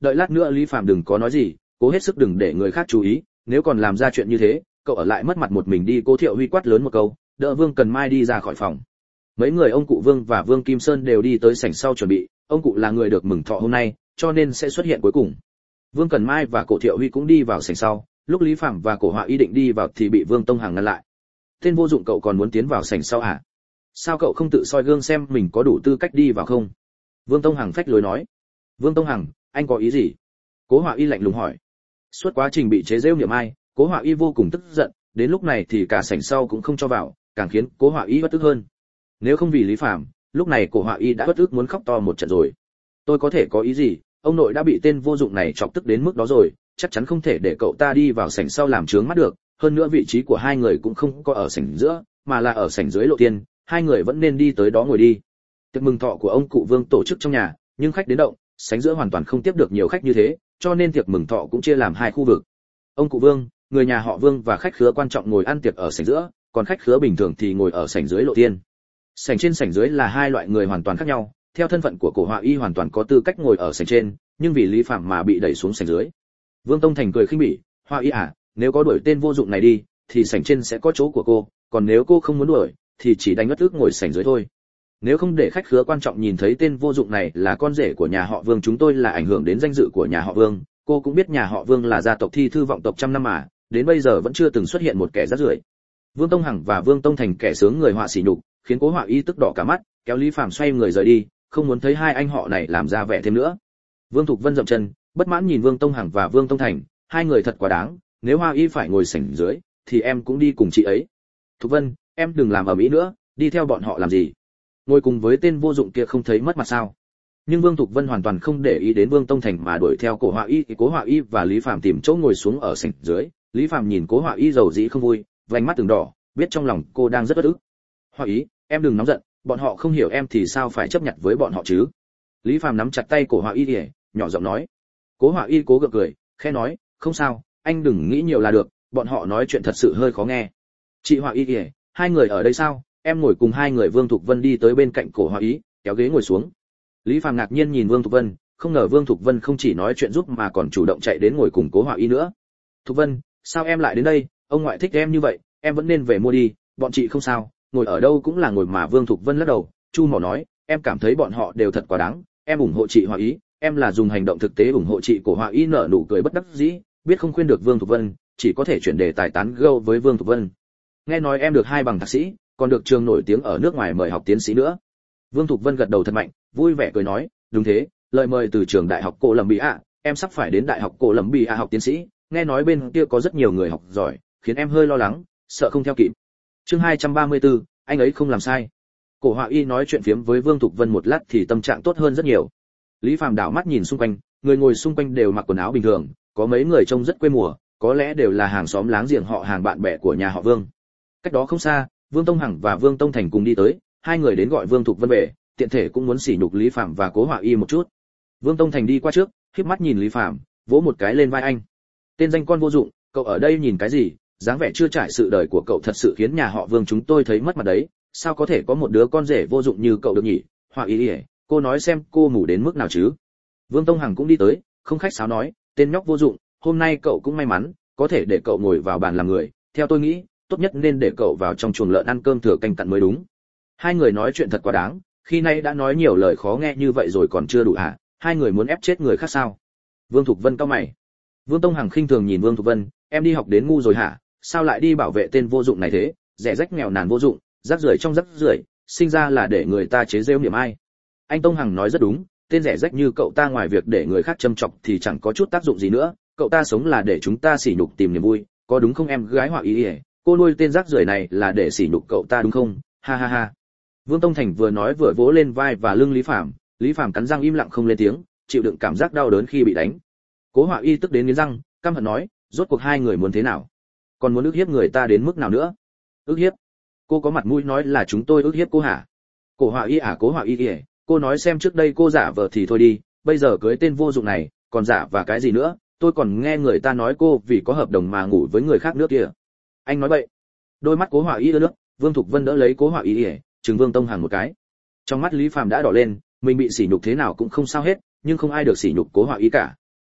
đợi lát nữa Lý Phàm đừng có nói gì, cố hết sức đừng để người khác chú ý, nếu còn làm ra chuyện như thế, cậu ở lại mất mặt một mình đi. Cố Thiệu Huy quát lớn một câu, đỡ Vương Cần Mai đi ra khỏi phòng. Mấy người ông cụ Vương và Vương Kim Sơn đều đi tới sảnh sau chuẩn bị, ông cụ là người được mừng thọ hôm nay, cho nên sẽ xuất hiện cuối cùng. Vương Cần Mai và Cổ Thiệu Huy cũng đi vào sảnh sau, lúc Lý Phàm và Cổ Họa ý định đi vào thì bị Vương Tông Hằng ngăn lại. Tên vô dụng, cậu còn muốn tiến vào sảnh sau à? Sao cậu không tự soi gương xem mình có đủ tư cách đi vào không? Vương Tông Hằng phách lối nói. Vương Tông Hằng, anh có ý gì? Cố Họa Y lạnh lùng hỏi. Suốt quá trình bị chế giễu niệm ai, Cố Họa Y vô cùng tức giận, đến lúc này thì cả sảnh sau cũng không cho vào, càng khiến Cố Họa Y bất tức hơn. Nếu không vì Lý Phàm, lúc này Cố Họa Y đã bất ức muốn khóc to một trận rồi. Tôi có thể có ý gì? Ông nội đã bị tên vô dụng này chọc tức đến mức đó rồi, chắc chắn không thể để cậu ta đi vào sảnh sau làm chướng mắt được. Hơn nữa vị trí của hai người cũng không có ở sảnh giữa, mà là ở sảnh dưới lộ tiên, hai người vẫn nên đi tới đó ngồi đi. Tiệc mừng thọ của ông cụ Vương tổ chức trong nhà, nhưng khách đến động, sảnh giữa hoàn toàn không tiếp được nhiều khách như thế, cho nên tiệc mừng thọ cũng chia làm hai khu vực. Ông cụ Vương, người nhà họ Vương và khách khứa quan trọng ngồi ăn tiệc ở sảnh giữa, còn khách khứa bình thường thì ngồi ở sảnh dưới lộ tiên. Sảnh trên sảnh dưới là hai loại người hoàn toàn khác nhau, theo thân phận của Cổ Họa Y hoàn toàn có tư cách ngồi ở sảnh trên, nhưng vì Lý Phạm mà bị đẩy xuống sảnh dưới. Vương Tông Thành cười khinh bỉ, Họa Y à, nếu có đuổi tên vô dụng này đi, thì sảnh trên sẽ có chỗ của cô, còn nếu cô không muốn đuổi, thì chỉ đánh ngất ức ngồi sảnh dưới thôi. Nếu không để khách khứa quan trọng nhìn thấy tên vô dụng này là con rể của nhà họ Vương chúng tôi là ảnh hưởng đến danh dự của nhà họ Vương, cô cũng biết nhà họ Vương là gia tộc thi thư vọng tộc trăm năm mà, đến bây giờ vẫn chưa từng xuất hiện một kẻ rác rưởi. Vương Tông Hằng và Vương Tông Thành kẻ sướng người họa sỉ nhục, khiến Cố Họa Y tức đỏ cả mắt, kéo Lý Phàm xoay người rời đi, không muốn thấy hai anh họ này làm ra vẻ thêm nữa. Vương Thục Vân dậm chân, bất mãn nhìn Vương Tông Hằng và Vương Tông Thành, hai người thật quá đáng, nếu Họa Y phải ngồi sảnh dưới, thì em cũng đi cùng chị ấy. Thục Vân, em đừng làm ầm ĩ nữa, đi theo bọn họ làm gì? Ngồi cùng với tên vô dụng kia không thấy mất mặt sao? Nhưng Vương Thục Vân hoàn toàn không để ý đến Vương Tông Thành mà đuổi theo Cố Họa Y. Cố Họa Y và Lý Phàm tìm chỗ ngồi xuống ở sảnh dưới. Lý Phàm nhìn Cố Họa Y dầu dĩ không vui, vành mắt từng đỏ, biết trong lòng cô đang rất uất ức. Họa Y, em đừng nóng giận, bọn họ không hiểu em thì sao phải chấp nhận với bọn họ chứ? Lý Phàm nắm chặt tay Cố Họa Y, nhỏ giọng nói. Cố Họa Y cố gượng cười, khẽ nói, không sao, anh đừng nghĩ nhiều là được, bọn họ nói chuyện thật sự hơi khó nghe. Chị Họa Y, hai người ở đây sao? Em ngồi cùng hai người. Vương Thục Vân đi tới bên cạnh Cố Họa Y, kéo ghế ngồi xuống. Lý Phàm ngạc nhiên nhìn Vương Thục Vân, không ngờ Vương Thục Vân không chỉ nói chuyện giúp mà còn chủ động chạy đến ngồi cùng Cố Họa Y nữa. Thục Vân, sao em lại đến đây? Ông ngoại thích em như vậy, em vẫn nên về mua đi, bọn chị không sao, ngồi ở đâu cũng là ngồi mà. Vương Thục Vân lắc đầu, chu mỏ nói, em cảm thấy bọn họ đều thật quá đáng, em ủng hộ chị Họa Y, em là dùng hành động thực tế ủng hộ chị. Cố Họa Y nở nụ cười bất đắc dĩ, biết không khuyên được Vương Thục Vân, chỉ có thể chuyển đề tài tán gẫu với Vương Thục Vân. Nghe nói em được hai bằng thạc sĩ, còn được trường nổi tiếng ở nước ngoài mời học tiến sĩ nữa. Vương Thục Vân gật đầu thật mạnh, vui vẻ cười nói, đúng thế, lời mời từ trường đại học Cô Lầm Bị ạ, em sắp phải đến đại học Cô Lầm Bị ạ học tiến sĩ, nghe nói bên kia có rất nhiều người học giỏi, khiến em hơi lo lắng, sợ không theo kịp. Chương hai trăm ba mươi tư, anh ấy không làm sai. Cổ Họa Y nói chuyện phiếm với Vương Thục Vân một lát thì tâm trạng tốt hơn rất nhiều. Lý Phàm đảo mắt nhìn xung quanh, người ngồi xung quanh đều mặc quần áo bình thường, có mấy người trông rất quê mùa, có lẽ đều là hàng xóm láng giềng họ hàng bạn bè của nhà họ Vương. Cách đó không xa, Vương Tông Hằng và Vương Tông Thành cùng đi tới, hai người đến gọi Vương Thục Vân về, tiện thể cũng muốn sỉ nhục Lý Phàm và Cố Họa Y một chút. Vương Tông Thành đi qua trước, khép mắt nhìn Lý Phàm, vỗ một cái lên vai anh. Tên danh con vô dụng, cậu ở đây nhìn cái gì? Dáng vẻ chưa trải sự đời của cậu thật sự khiến nhà họ Vương chúng tôi thấy mất mặt đấy. Sao có thể có một đứa con rể vô dụng như cậu được nhỉ? Họa Y, cô nói xem cô mù đến mức nào chứ? Vương Tông Hằng cũng đi tới, không khách sáo nói, tên nhóc vô dụng, hôm nay cậu cũng may mắn, có thể để cậu ngồi vào bàn làm người. Theo tôi nghĩ, tốt nhất nên để cậu vào trong chuồng lợn ăn cơm thừa canh cặn mới đúng. Hai người nói chuyện thật quá đáng, khi nay đã nói nhiều lời khó nghe như vậy rồi còn chưa đủ hả? Hai người muốn ép chết người khác sao? Vương Thục Vân cau mày. Vương Tông Hằng khinh thường nhìn Vương Thục Vân, em đi học đến ngu rồi hả? Sao lại đi bảo vệ tên vô dụng này thế? Rẻ rách nghèo nàn vô dụng, rác rưởi trong rác rưởi, sinh ra là để người ta chế giễu niệm ai? Anh Tông Hằng nói rất đúng, tên rẻ rách như cậu ta ngoài việc để người khác châm chọc thì chẳng có chút tác dụng gì nữa, cậu ta sống là để chúng ta sỉ nhục tìm niềm vui, có đúng không em gái Họa Y? Cô nuôi tên rác rưởi này là để sỉ nhục cậu ta đúng không? Ha ha ha. Vương Tông Thành vừa nói vừa vỗ lên vai và lưng Lý Phàm, Lý Phàm cắn răng im lặng không lên tiếng, chịu đựng cảm giác đau đớn khi bị đánh. Cố Họa Y tức đến nghiến răng, căm hận nói, rốt cuộc hai người muốn thế nào? Còn muốn ức hiếp người ta đến mức nào nữa? Ức hiếp? Cô có mặt mũi nói là chúng tôi ức hiếp cô hả? Cố Họa Y à, Cố Họa Y kìa, cô nói xem trước đây cô giả vờ thì thôi đi, bây giờ cưới tên vô dụng này, còn giả và cái gì nữa? Tôi còn nghe người ta nói cô vì có hợp đồng mà ngủ với người khác nữa kìa. Anh nói bậy. Đôi mắt Cố Họa Y ướt nước, Vương Thục Vân đỡ lấy Cố Họa Y, trừng Vương Tông Hằng một cái. Trong mắt Lý Phàm đã đỏ lên, mình bị sỉ nhục thế nào cũng không sao hết, nhưng không ai được sỉ nhục Cố Họa Y cả.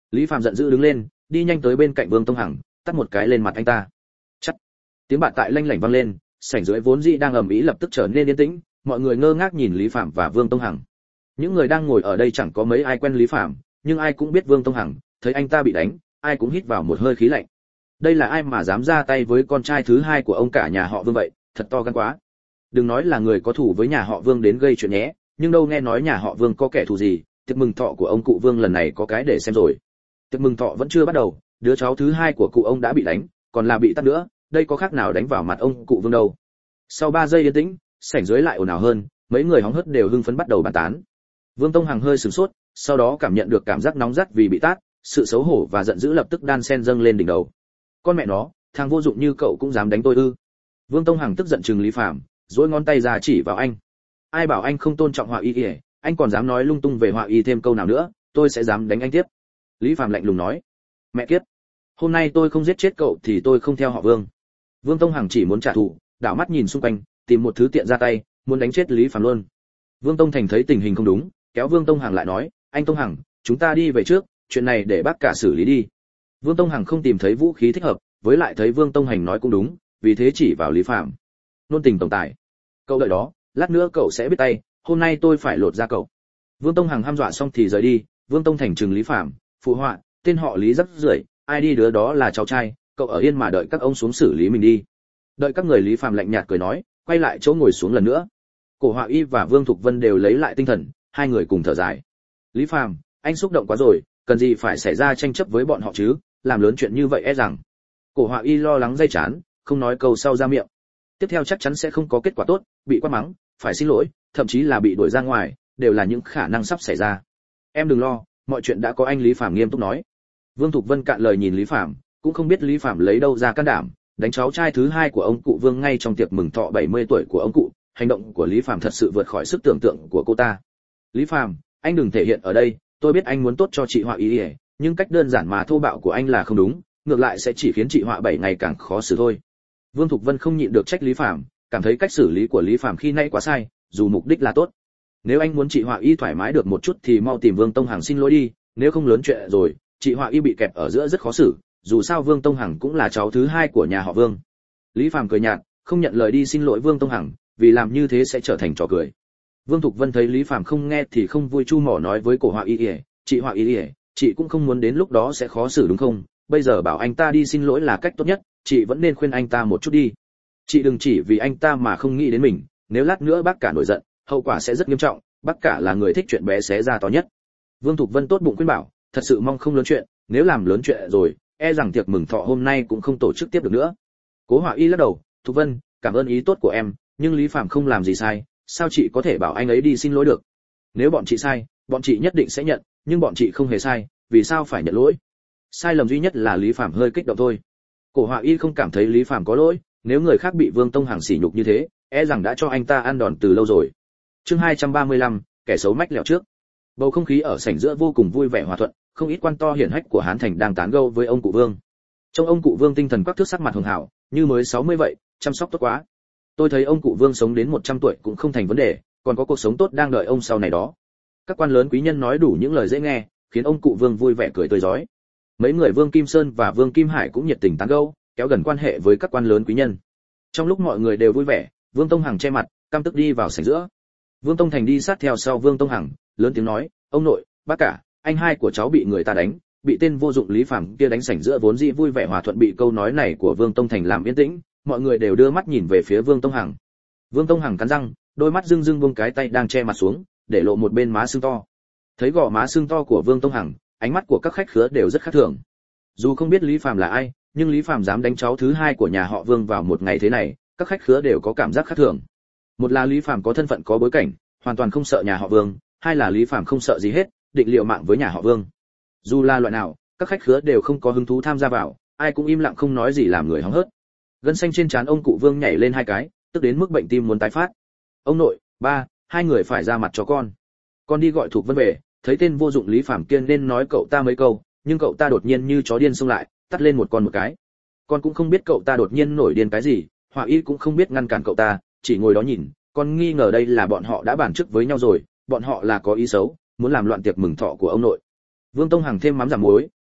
Lý Phàm giận dữ đứng lên, đi nhanh tới bên cạnh Vương Tông Hằng, tát một cái lên mặt anh ta. Chắc. Tiếng bạt tại lanh lảnh vang lên, sảnh dưới vốn dĩ đang ầm ĩ lập tức trở nên yên tĩnh, mọi người ngơ ngác nhìn Lý Phàm và Vương Tông Hằng. Những người đang ngồi ở đây chẳng có mấy ai quen Lý Phàm, nhưng ai cũng biết Vương Tông Hằng, thấy anh ta bị đánh, ai cũng hít vào một hơi khí lạnh. Đây là ai mà dám ra tay với con trai thứ hai của ông cả nhà họ Vương vậy, thật to gan quá. Đừng nói là người có thù với nhà họ Vương đến gây chuyện nhé, nhưng đâu nghe nói nhà họ Vương có kẻ thù gì, tiệc mừng thọ của ông cụ Vương lần này có cái để xem rồi. Tiệc mừng thọ vẫn chưa bắt đầu, đứa cháu thứ hai của cụ ông đã bị đánh, còn là bị tát nữa, đây có khác nào đánh vào mặt ông cụ Vương đâu. Sau ba giây yên tĩnh, sảnh dưới lại ồn ào hơn, mấy người hóng hớt đều hưng phấn bắt đầu bàn tán. Vương Tông Hằng hơi sửng sốt, sau đó cảm nhận được cảm giác nóng rát vì bị tát, sự xấu hổ và giận dữ lập tức đan xen dâng lên đỉnh đầu. Con mẹ nó, thằng vô dụng như cậu cũng dám đánh tôi ư? Vương Tông Hằng tức giận trừng Lý Phàm, duỗi ngón tay ra chỉ vào anh. Ai bảo anh không tôn trọng Họa Y Y, anh còn dám nói lung tung về Họa Y thêm câu nào nữa, tôi sẽ dám đánh anh tiếp. Lý Phàm lạnh lùng nói. Mẹ kiếp, hôm nay tôi không giết chết cậu thì tôi không theo họ Vương. Vương Tông Hằng chỉ muốn trả thù, đảo mắt nhìn xung quanh, tìm một thứ tiện ra tay, muốn đánh chết Lý Phàm luôn. Vương Tông Thành thấy tình hình không đúng, kéo Vương Tông Hằng lại nói, anh Tông Hằng, chúng ta đi về trước, chuyện này để bác cả xử lý đi. Vương Tông Hằng không tìm thấy vũ khí thích hợp, với lại thấy Vương Tông Hành nói cũng đúng, vì thế chỉ vào Lý Phàm. Nôn tình tổng tài, cậu đợi đó, lát nữa cậu sẽ biết tay, hôm nay tôi phải lột ra cậu. Vương Tông Hằng hăm dọa xong thì rời đi. Vương Tông Thành trừng Lý Phàm, phụ họa, tên họ Lý rất rưởi, ai đi đứa đó là cháu trai, cậu ở yên mà đợi các ông xuống xử lý mình đi. Đợi các người Lý Phàm lạnh nhạt cười nói, quay lại chỗ ngồi xuống lần nữa. Cổ Họa Y và Vương Thục Vân đều lấy lại tinh thần, hai người cùng thở dài. Lý Phàm, anh xúc động quá rồi, cần gì phải xảy ra tranh chấp với bọn họ chứ, làm lớn chuyện như vậy e rằng. Cổ Họa Y lo lắng dây chán, không nói câu sau ra miệng. Tiếp theo chắc chắn sẽ không có kết quả tốt, bị quát mắng, phải xin lỗi, thậm chí là bị đuổi ra ngoài, đều là những khả năng sắp xảy ra. Em đừng lo, mọi chuyện đã có anh Lý Phàm nghiêm túc nói. Vương Thục Vân cạn lời nhìn Lý Phàm, cũng không biết Lý Phàm lấy đâu ra can đảm, đánh cháu trai thứ hai của ông cụ Vương ngay trong tiệc mừng thọ bảy mươi tuổi của ông cụ, hành động của Lý Phàm thật sự vượt khỏi sức tưởng tượng của cô ta. Lý Phàm, anh đừng thể hiện ở đây, tôi biết anh muốn tốt cho chị Họa Y, nhưng cách đơn giản mà thô bạo của anh là không đúng, ngược lại sẽ chỉ khiến chị Họa bảy ngày càng khó xử thôi. Vương Thục Vân không nhịn được trách Lý Phàm, cảm thấy cách xử lý của Lý Phàm khi nãy quá sai, dù mục đích là tốt. Nếu anh muốn chị Họa Y thoải mái được một chút thì mau tìm Vương Tông Hằng xin lỗi đi, nếu không lớn chuyện rồi, chị Họa Y bị kẹp ở giữa rất khó xử, dù sao Vương Tông Hằng cũng là cháu thứ hai của nhà họ Vương. Lý Phàm cười nhạt, không nhận lời đi xin lỗi Vương Tông Hằng, vì làm như thế sẽ trở thành trò cười. Vương Thục Vân thấy Lý Phàm không nghe thì không vui chu mỏ nói với Cổ Họa Y, chị Họa Y, chị cũng không muốn đến lúc đó sẽ khó xử đúng không? Bây giờ bảo anh ta đi xin lỗi là cách tốt nhất, chị vẫn nên khuyên anh ta một chút đi. Chị đừng chỉ vì anh ta mà không nghĩ đến mình, nếu lát nữa bác cả nổi giận, hậu quả sẽ rất nghiêm trọng, bác cả là người thích chuyện bé xé ra to nhất. Vương Thục Vân tốt bụng khuyên bảo, thật sự mong không lớn chuyện, nếu làm lớn chuyện rồi, e rằng tiệc mừng thọ hôm nay cũng không tổ chức tiếp được nữa. Cố Họa Y lắc đầu, Thục Vân, cảm ơn ý tốt của em, nhưng Lý Phàm không làm gì sai, sao chị có thể bảo anh ấy đi xin lỗi được? Nếu bọn chị sai, bọn chị nhất định sẽ nhận, nhưng bọn chị không hề sai, vì sao phải nhận lỗi? Sai lầm duy nhất là Lý Phàm hơi kích động thôi. Cổ Họa Y không cảm thấy Lý Phàm có lỗi, nếu người khác bị Vương Tông Hằng sỉ nhục như thế, e rằng đã cho anh ta ăn đòn từ lâu rồi. Chương hai trăm ba mươi lăm, kẻ xấu mách lẹo trước. Bầu không khí ở sảnh giữa vô cùng vui vẻ hòa thuận, không ít quan to hiển hách của Hán Thành đang tán gẫu với ông cụ Vương. Trong ông cụ Vương tinh thần quắc thước, sắc mặt hường hảo, như mới sáu mươi vậy, chăm sóc tốt quá. Tôi thấy ông cụ Vương sống đến một trăm tuổi cũng không thành vấn đề, còn có cuộc sống tốt đang đợi ông sau này đó. Các quan lớn quý nhân nói đủ những lời dễ nghe, khiến ông cụ Vương vui vẻ cười tươi rói. Mấy người Vương Kim Sơn và Vương Kim Hải cũng nhiệt tình tán gẫu, kéo gần quan hệ với các quan lớn quý nhân. Trong lúc mọi người đều vui vẻ, Vương Tông Hằng che mặt, căm tức đi vào sảnh giữa. Vương Tông Thành đi sát theo sau Vương Tông Hằng, lớn tiếng nói, ông nội, bác cả, anh hai của cháu bị người ta đánh, bị tên vô dụng Lý Phàm kia đánh. Sảnh giữa vốn dĩ vui vẻ hòa thuận bị câu nói này của Vương Tông Thành làm yên tĩnh, mọi người đều đưa mắt nhìn về phía Vương Tông Hằng. Vương Tông Hằng cắn răng, đôi mắt rưng rưng buông cái tay đang che mặt xuống, để lộ một bên má sưng to. Thấy gò má sưng to của Vương Tông Hằng, ánh mắt của các khách khứa đều rất khác thường. Dù không biết Lý Phàm là ai, nhưng Lý Phàm dám đánh cháu thứ hai của nhà họ Vương vào một ngày thế này, các khách khứa đều có cảm giác khác thường. Một là Lý Phàm có thân phận có bối cảnh, hoàn toàn không sợ nhà họ Vương, hai là Lý Phàm không sợ gì hết, định liều mạng với nhà họ Vương. Dù là loại nào, các khách khứa đều không có hứng thú tham gia vào, ai cũng im lặng không nói gì làm người hóng hớt. Gân xanh trên trán ông cụ Vương nhảy lên hai cái, tức đến mức bệnh tim muốn tái phát. Ông nội, ba, hai người phải ra mặt cho con. Con đi gọi Thục Vân về, thấy tên vô dụng Lý Phàm kia nên nói cậu ta mấy câu, nhưng cậu ta đột nhiên như chó điên xông lại, tắt lên một con một cái. Con cũng không biết cậu ta đột nhiên nổi điên cái gì, Họa Y cũng không biết ngăn cản cậu ta, chỉ ngồi đó nhìn. Con nghi ngờ đây là bọn họ đã bàn trước với nhau rồi, bọn họ là có ý xấu, muốn làm loạn tiệc mừng thọ của ông nội. Vương Tông Hằng thêm mắm giảm muối,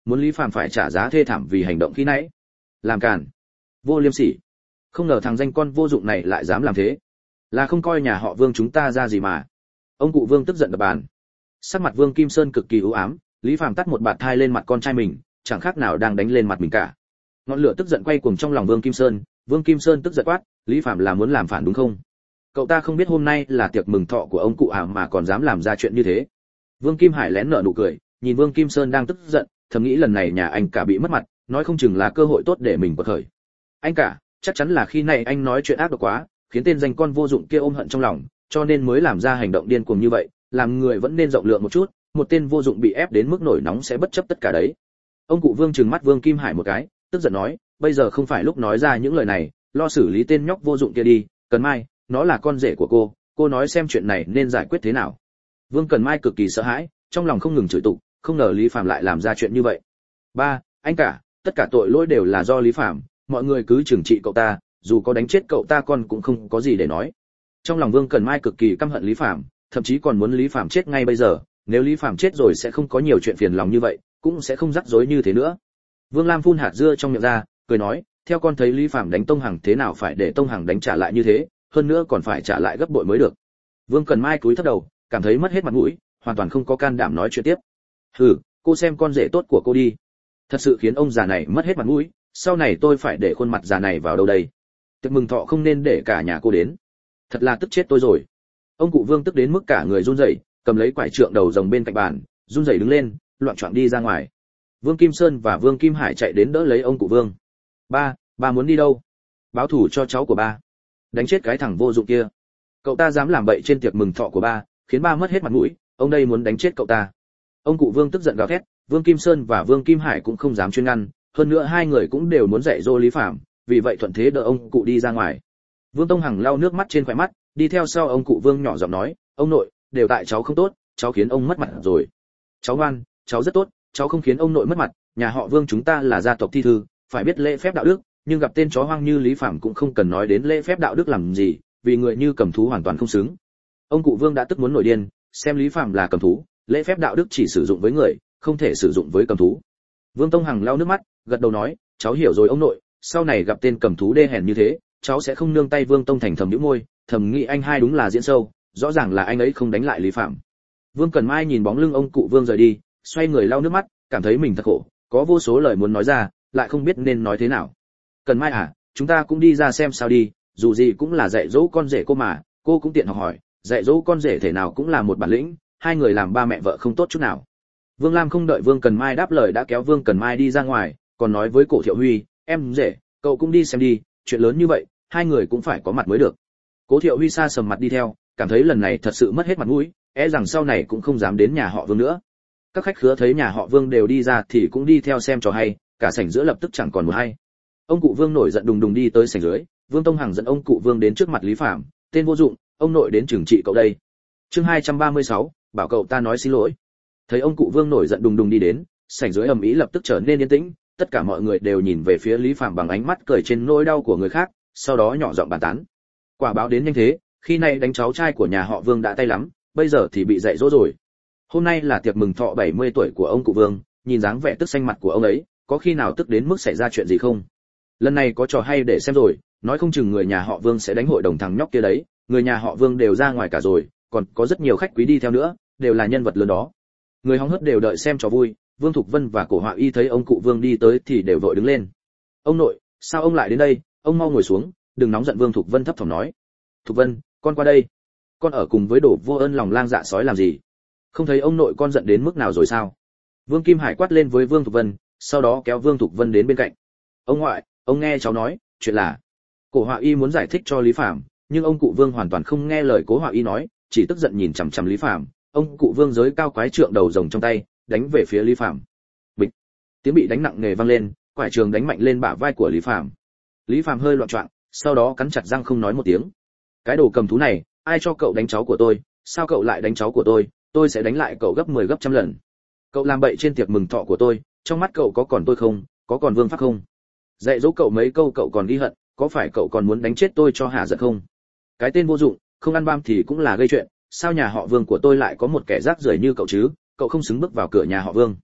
muốn Lý Phàm phải trả giá thê thảm vì hành động khi nãy. Làm càn, vô liêm sỉ. Không ngờ thằng danh con vô dụng này lại dám làm thế. Là không coi nhà họ Vương chúng ta ra gì mà. Ông cụ Vương tức giận đập bàn. Sắc mặt Vương Kim Sơn cực kỳ u ám, Lý Phàm tát một bạt thai lên mặt con trai mình, chẳng khác nào đang đánh lên mặt mình cả. Ngọn lửa tức giận quay cuồng trong lòng Vương Kim Sơn, Vương Kim Sơn tức giận quát, Lý Phàm là muốn làm phản đúng không? Cậu ta không biết hôm nay là tiệc mừng thọ của ông cụ à mà còn dám làm ra chuyện như thế. Vương Kim Hải lén nở nụ cười, nhìn Vương Kim Sơn đang tức giận, thầm nghĩ lần này nhà anh cả bị mất mặt, nói không chừng là cơ hội tốt để mình quật khởi. Anh cả, chắc chắn là khi này anh nói chuyện ác độc quá, khiến tên danh con vô dụng kia ôm hận trong lòng, cho nên mới làm ra hành động điên cuồng như vậy, làm người vẫn nên rộng lượng một chút, một tên vô dụng bị ép đến mức nổi nóng sẽ bất chấp tất cả đấy. Ông cụ Vương trừng mắt Vương Kim Hải một cái, tức giận nói, bây giờ không phải lúc nói ra những lời này, lo xử lý tên nhóc vô dụng kia đi, Cần Mai, nó là con rể của cô, cô nói xem chuyện này nên giải quyết thế nào. Vương Cần Mai cực kỳ sợ hãi, trong lòng không ngừng chửi tục, không ngờ Lý Phàm lại làm ra chuyện như vậy. Ba, anh cả, tất cả tội lỗi đều là do Lý Phàm, mọi người cứ trừng trị cậu ta, dù có đánh chết cậu ta con cũng không có gì để nói. Trong lòng Vương Cần Mai cực kỳ căm hận Lý Phàm, thậm chí còn muốn Lý Phàm chết ngay bây giờ, nếu Lý Phàm chết rồi sẽ không có nhiều chuyện phiền lòng như vậy, cũng sẽ không rắc rối như thế nữa. Vương Lam phun hạt dưa trong miệng ra, cười nói, theo con thấy Lý Phàm đánh Tông Hằng thế nào phải để Tông Hằng đánh trả lại như thế, hơn nữa còn phải trả lại gấp bội mới được. Vương Cần Mai cúi thấp đầu, cảm thấy mất hết mặt mũi, hoàn toàn không có can đảm nói chuyện tiếp. Hừ, cô xem con rể tốt của cô đi. Thật sự khiến ông già này mất hết mặt mũi, sau này tôi phải để khuôn mặt già này vào đâu đây? Tiệc mừng thọ không nên để cả nhà cô đến. Thật là tức chết tôi rồi. Ông cụ Vương tức đến mức cả người run rẩy, cầm lấy quải trượng đầu rồng bên cạnh bàn, run rẩy đứng lên, loạn choạng đi ra ngoài. Vương Kim Sơn và Vương Kim Hải chạy đến đỡ lấy ông cụ Vương. Ba, ba muốn đi đâu? Báo thù cho cháu của ba. Đánh chết cái thằng vô dụng kia. Cậu ta dám làm bậy trên tiệc mừng thọ của ba, khiến ba mất hết mặt mũi, ông đây muốn đánh chết cậu ta. Ông cụ Vương tức giận gào thét, Vương Kim Sơn và Vương Kim Hải cũng không dám chuyên ngăn, hơn nữa hai người cũng đều muốn dạy dỗ Lý Phàm, vì vậy thuận thế đỡ ông cụ đi ra ngoài. Vương Tông Hằng lau nước mắt trên khóe mắt, đi theo sau ông cụ Vương nhỏ giọng nói, ông nội, đều tại cháu không tốt, cháu khiến ông mất mặt rồi. Cháu ngoan, cháu rất tốt, cháu không khiến ông nội mất mặt, nhà họ Vương chúng ta là gia tộc thi thư, phải biết lễ phép đạo đức, nhưng gặp tên chó hoang như Lý Phàm cũng không cần nói đến lễ phép đạo đức làm gì, vì người như cầm thú hoàn toàn không xứng. Ông cụ Vương đã tức muốn nổi điên, xem Lý Phàm là cầm thú, lễ phép đạo đức chỉ sử dụng với người, không thể sử dụng với cầm thú. Vương Tông Hằng lau nước mắt, gật đầu nói, cháu hiểu rồi ông nội, sau này gặp tên cầm thú đê hèn như thế, cháu sẽ không nương tay. Vương Tông Thành thầm nhíu môi, thầm nghĩ anh hai đúng là diễn sâu, rõ ràng là anh ấy không đánh lại Lý Phàm. Vương Cần Mai nhìn bóng lưng ông cụ Vương rời đi, xoay người lau nước mắt, cảm thấy mình thật khổ, có vô số lời muốn nói ra, lại không biết nên nói thế nào. Cần Mai à, chúng ta cũng đi ra xem sao đi, dù gì cũng là dạy dỗ con rể cô mà, cô cũng tiện học hỏi, dạy dỗ con rể thể nào cũng là một bản lĩnh, hai người làm ba mẹ vợ không tốt chút nào. Vương Lam không đợi Vương Cần Mai đáp lời đã kéo Vương Cần Mai đi ra ngoài, còn nói với Cổ Thiệu Huy, em rể, cậu cũng đi xem đi, chuyện lớn như vậy, hai người cũng phải có mặt mới được. Cố Thiệu Huy sa sầm mặt đi theo, cảm thấy lần này thật sự mất hết mặt mũi, e rằng sau này cũng không dám đến nhà họ Vương nữa. Các khách khứa thấy nhà họ Vương đều đi ra thì cũng đi theo xem trò hay, cả sảnh giữa lập tức chẳng còn một hay. Ông cụ Vương nổi giận đùng đùng đi tới sảnh dưới, Vương Tông Hằng dẫn ông cụ Vương đến trước mặt Lý Phàm, tên vô dụng, ông nội đến trừng trị cậu đây. Chương hai trăm ba mươi sáu, bảo cậu ta nói xin lỗi. Thấy ông cụ Vương nổi giận đùng đùng đi đến, sảnh dưới ầm ĩ lập tức trở nên yên tĩnh, tất cả mọi người đều nhìn về phía Lý Phàm bằng ánh mắt cười trên nỗi đau của người khác, sau đó nhỏ giọng bàn tán. Quả báo đến nhanh thế, khi nay đánh cháu trai của nhà họ Vương đã tay lắm, bây giờ thì bị dạy dỗ rồi. Hôm nay là tiệc mừng thọ bảy mươi tuổi của ông cụ Vương, nhìn dáng vẻ tức xanh mặt của ông ấy, có khi nào tức đến mức xảy ra chuyện gì không? Lần này có trò hay để xem rồi, nói không chừng người nhà họ Vương sẽ đánh hội đồng thằng nhóc kia đấy, người nhà họ Vương đều ra ngoài cả rồi, còn có rất nhiều khách quý đi theo nữa, đều là nhân vật lớn đó. Người hóng hớt đều đợi xem trò vui, Vương Thục Vân và Cổ Họa Y thấy ông cụ Vương đi tới thì đều vội đứng lên. Ông nội, sao ông lại đến đây, ông mau ngồi xuống, đừng nóng giận. Vương Thục Vân thấp thỏm nói. Thục Vân, con qua đây. Con ở cùng với Đổ Vô Ơn lòng lang dạ sói làm gì? Không thấy ông nội con giận đến mức nào rồi sao? Vương Kim Hải quát lên với Vương Thục Vân, sau đó kéo Vương Thục Vân đến bên cạnh. Ông ngoại, ông nghe cháu nói, chuyện là. Cổ Họa Y muốn giải thích cho Lý Phàm, nhưng ông cụ Vương hoàn toàn không nghe lời Cố Họa Y nói, chỉ tức giận nhìn chằm chằm Lý Phàm. Ông cụ Vương giới cao quái trượng đầu rồng trong tay, đánh về phía Lý Phàm. Bịch, tiếng bị đánh nặng nề vang lên, quải trường đánh mạnh lên bả vai của Lý Phàm. Lý Phàm hơi loạn choạng, sau đó cắn chặt răng không nói một tiếng. Cái đồ cầm thú này, ai cho cậu đánh cháu của tôi, sao cậu lại đánh cháu của tôi, tôi sẽ đánh lại cậu gấp mười gấp trăm lần. Cậu làm bậy trên tiệc mừng thọ của tôi, trong mắt cậu có còn tôi không, có còn Vương Pháp không? Dạy dỗ cậu mấy câu cậu còn ghi hận, có phải cậu còn muốn đánh chết tôi cho hả giận không? Cái tên vô dụng, không ăn bam thì cũng là gây chuyện, sao nhà họ Vương của tôi lại có một kẻ rác rưởi như cậu chứ, cậu không xứng bước vào cửa nhà họ Vương.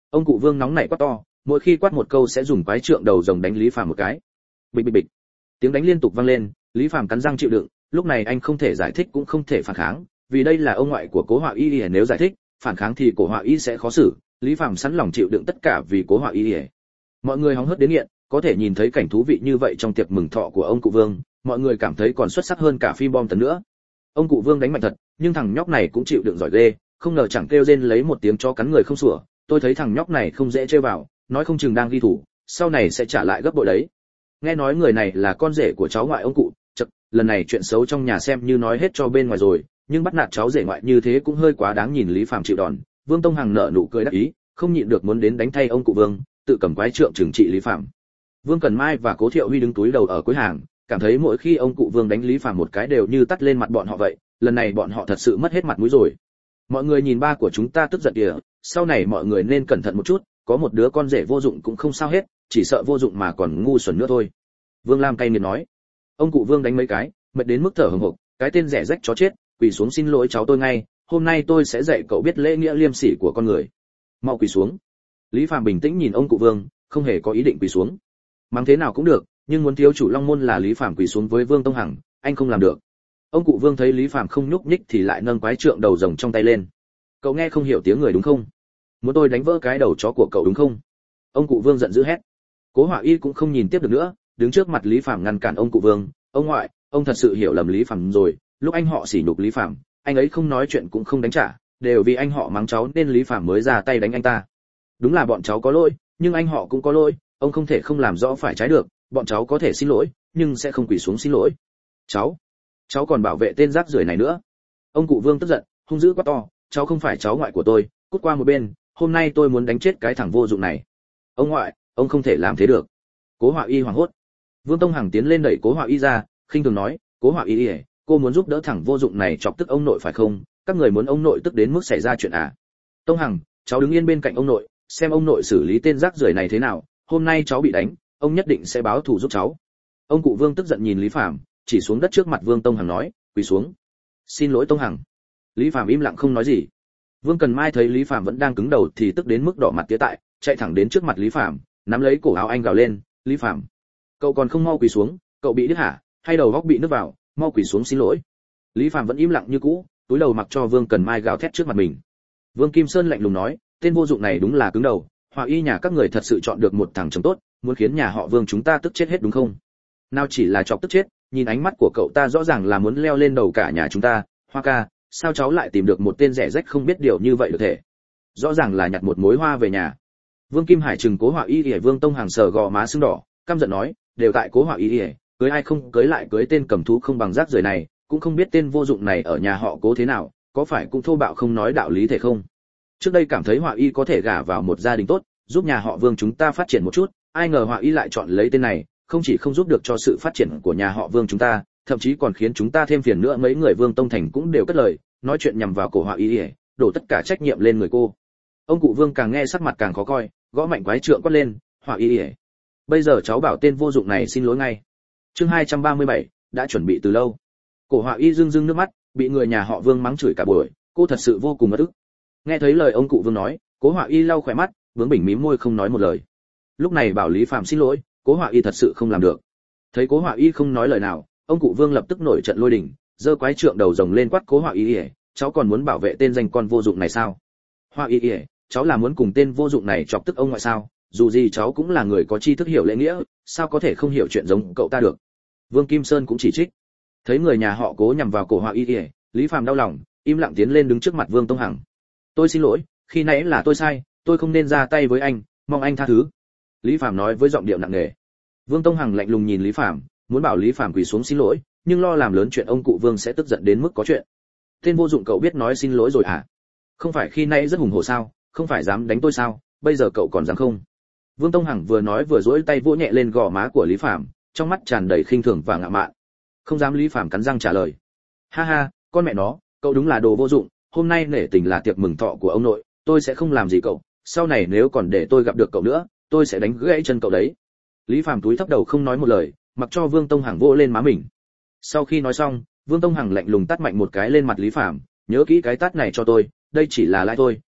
Ông cụ Vương nóng nảy quát to, mỗi khi quát một câu sẽ dùng quái trượng đầu rồng đánh Lý Phàm một cái. Bịch bịch bịch. Tiếng đánh liên tục vang lên, Lý Phàm cắn răng chịu đựng, lúc này anh không thể giải thích cũng không thể phản kháng, vì đây là ông ngoại của Cố Họa Y, nếu giải thích, phản kháng thì Cố Họa Y sẽ khó xử, Lý Phàm sẵn lòng chịu đựng tất cả vì Cố Họa Y. Mọi người hóng hớt đến nghiện, có thể nhìn thấy cảnh thú vị như vậy trong tiệc mừng thọ của ông cụ Vương, mọi người cảm thấy còn xuất sắc hơn cả phim bom tấn nữa. Ông cụ Vương đánh mạnh thật, nhưng thằng nhóc này cũng chịu đựng giỏi ghê, không ngờ chẳng kêu rên lấy một tiếng cho cắn người không sủa, tôi thấy thằng nhóc này không dễ chơi vào, nói không chừng đang ghi thủ, sau này sẽ trả lại gấp bội đấy. Nghe nói người này là con rể của cháu ngoại ông cụ, chậc, lần này chuyện xấu trong nhà xem như nói hết cho bên ngoài rồi, nhưng bắt nạt cháu rể ngoại như thế cũng hơi quá đáng. Nhìn Lý Phàm chịu đòn, Vương Tông Hằng nở nụ cười đắc ý, không nhịn được muốn đến đánh thay ông cụ Vương, tự cầm quái trượng trừng trị Lý Phàm. Vương Cần Mai và Cố Thiệu Huy đứng túi đầu ở cuối hàng, cảm thấy mỗi khi ông cụ Vương đánh Lý Phàm một cái đều như tắt lên mặt bọn họ vậy, lần này bọn họ thật sự mất hết mặt mũi rồi. Mọi người nhìn ba của chúng ta tức giận kìa, sau này mọi người nên cẩn thận một chút, có một đứa con rể vô dụng cũng không sao hết, chỉ sợ vô dụng mà còn ngu xuẩn nữa thôi. Vương Lam cay nghiệt nói. Ông cụ Vương đánh mấy cái, mệt đến mức thở hổn hộc, cái tên rẻ rách chó chết, quỳ xuống xin lỗi cháu tôi ngay, hôm nay tôi sẽ dạy cậu biết lễ nghĩa liêm sỉ của con người. Mau quỳ xuống. Lý Phàm bình tĩnh nhìn ông cụ Vương, không hề có ý định quỳ xuống. Mắng thế nào cũng được, nhưng muốn thiếu chủ Long Môn là Lý Phàm quỳ xuống với Vương Tông Hằng, anh không làm được. Ông cụ Vương thấy Lý Phàm không nhúc nhích thì lại nâng quái trượng đầu rồng trong tay lên. Cậu nghe không hiểu tiếng người đúng không? Muốn tôi đánh vỡ cái đầu chó của cậu đúng không? Ông cụ Vương giận dữ hét. Cố Họa Y cũng không nhìn tiếp được nữa, đứng trước mặt Lý Phàm ngăn cản ông cụ Vương. Ông ngoại, ông thật sự hiểu lầm Lý Phàm rồi, lúc anh họ sỉ nhục Lý Phàm, anh ấy không nói chuyện cũng không đánh trả, đều vì anh họ mắng cháu nên Lý Phàm mới ra tay đánh anh ta. Đúng là bọn cháu có lỗi, nhưng anh họ cũng có lỗi, ông không thể không làm rõ phải trái được, bọn cháu có thể xin lỗi, nhưng sẽ không quỳ xuống xin lỗi. Cháu, cháu còn bảo vệ tên rác rưởi này nữa. Ông cụ Vương tức giận, hung dữ quát to, cháu không phải cháu ngoại của tôi, cút qua một bên, hôm nay tôi muốn đánh chết cái thằng vô dụng này. Ông ngoại, ông không thể làm thế được. Cố Họa Y hoảng hốt. Vương Tông Hằng tiến lên đẩy Cố Họa Y ra, khinh thường nói, Cố Họa Y, cô muốn giúp đỡ thằng vô dụng này chọc tức ông nội phải không? Các người muốn ông nội tức đến mức xảy ra chuyện à? Tông Hằng, cháu đứng yên bên cạnh ông nội, xem ông nội xử lý tên rác rưởi này thế nào, hôm nay cháu bị đánh, ông nhất định sẽ báo thù giúp cháu. Ông cụ Vương tức giận nhìn Lý Phàm, chỉ xuống đất trước mặt Vương Tông Hằng nói, quỳ xuống. Xin lỗi Tông Hằng. Lý Phàm im lặng không nói gì. Vương Cần Mai thấy Lý Phàm vẫn đang cứng đầu thì tức đến mức đỏ mặt tía tại, chạy thẳng đến trước mặt Lý Phàm, nắm lấy cổ áo anh gào lên, Lý Phàm, cậu còn không mau quỳ xuống, cậu bị điếc hả, hay đầu góc bị nước vào, mau quỳ xuống xin lỗi. Lý Phàm vẫn im lặng như cũ, túi đầu mặc cho Vương Cần Mai gào thét trước mặt mình. Vương Kim Sơn lạnh lùng nói, tên vô dụng này đúng là cứng đầu, Họa Y nhà các người thật sự chọn được một thằng chồng tốt, muốn khiến nhà họ Vương chúng ta tức chết hết đúng không? Nào chỉ là chọc tức chết, nhìn ánh mắt của cậu ta rõ ràng là muốn leo lên đầu cả nhà chúng ta. Hoa ca, sao cháu lại tìm được một tên rẻ rách không biết điều như vậy được thể? Rõ ràng là nhặt một mối hoa về nhà. Vương Kim Hải trừng Cố Họa Y để Vương Tông Hàng sờ gò má sưng đỏ, căm giận nói, đều tại Cố Họa Y, cưới ai không cưới lại cưới tên cầm thú không bằng rác rưởi này, cũng không biết tên vô dụng này ở nhà họ Cố thế nào, có phải cũng thô bạo không nói đạo lý thể không? Trước đây cảm thấy Họa Y có thể gả vào một gia đình tốt, giúp nhà họ Vương chúng ta phát triển một chút, ai ngờ Họa Y lại chọn lấy tên này, không chỉ không giúp được cho sự phát triển của nhà họ Vương chúng ta, thậm chí còn khiến chúng ta thêm phiền nữa. Mấy người Vương Tông Thành cũng đều cất lời, nói chuyện nhằm vào cổ Họa Y, đổ tất cả trách nhiệm lên người cô. Ông cụ Vương càng nghe sắc mặt càng khó coi, gõ mạnh quái trượng quát lên, Họa Y, bây giờ cháu bảo tên vô dụng này xin lỗi ngay. Chương hai trăm ba mươi bảy, đã chuẩn bị từ lâu. Cổ Họa Y rưng rưng nước mắt, bị người nhà họ Vương mắng chửi cả buổi, cô thật sự vô cùng uất ức. Nghe thấy lời ông cụ Vương nói, Cố Họa Y lau khỏe mắt, vướng bỉnh mím môi không nói một lời. Lúc này bảo Lý Phàm xin lỗi, Cố Họa Y thật sự không làm được. Thấy Cố Họa Y không nói lời nào, ông cụ Vương lập tức nổi trận lôi đình, giơ quái trượng đầu rồng lên quát Cố Họa Y, cháu còn muốn bảo vệ tên danh con vô dụng này sao? Họa Y, cháu là muốn cùng tên vô dụng này chọc tức ông ngoại sao? Dù gì cháu cũng là người có tri thức hiểu lễ nghĩa, sao có thể không hiểu chuyện giống cậu ta được? Vương Kim Sơn cũng chỉ trích. Thấy người nhà họ Cố nhằm vào cổ Họa Y, Lý Phàm đau lòng, im lặng tiến lên đứng trước mặt Vương Tông Hằng. Tôi xin lỗi, khi nãy là tôi sai, tôi không nên ra tay với anh, mong anh tha thứ. Lý Phàm nói với giọng điệu nặng nề. Vương Tông Hằng lạnh lùng nhìn Lý Phàm, muốn bảo Lý Phàm quỳ xuống xin lỗi, nhưng lo làm lớn chuyện ông cụ Vương sẽ tức giận đến mức có chuyện. Tên vô dụng cậu biết nói xin lỗi rồi à? Không phải khi nãy rất hùng hổ sao, không phải dám đánh tôi sao, bây giờ cậu còn dám không? Vương Tông Hằng vừa nói vừa duỗi tay vỗ nhẹ lên gò má của Lý Phàm, trong mắt tràn đầy khinh thường và ngạo mạn. Không dám. Lý Phàm cắn răng trả lời. Ha ha, con mẹ nó, cậu đúng là đồ vô dụng, hôm nay nể tình là tiệc mừng thọ của ông nội, tôi sẽ không làm gì cậu, sau này nếu còn để tôi gặp được cậu nữa, tôi sẽ đánh gãy chân cậu đấy. Lý Phàm túi thấp đầu không nói một lời, mặc cho Vương Tông Hằng vỗ lên má mình. Sau khi nói xong, Vương Tông Hằng lạnh lùng tát mạnh một cái lên mặt Lý Phàm, nhớ kỹ cái tát này cho tôi, đây chỉ là lãi thôi,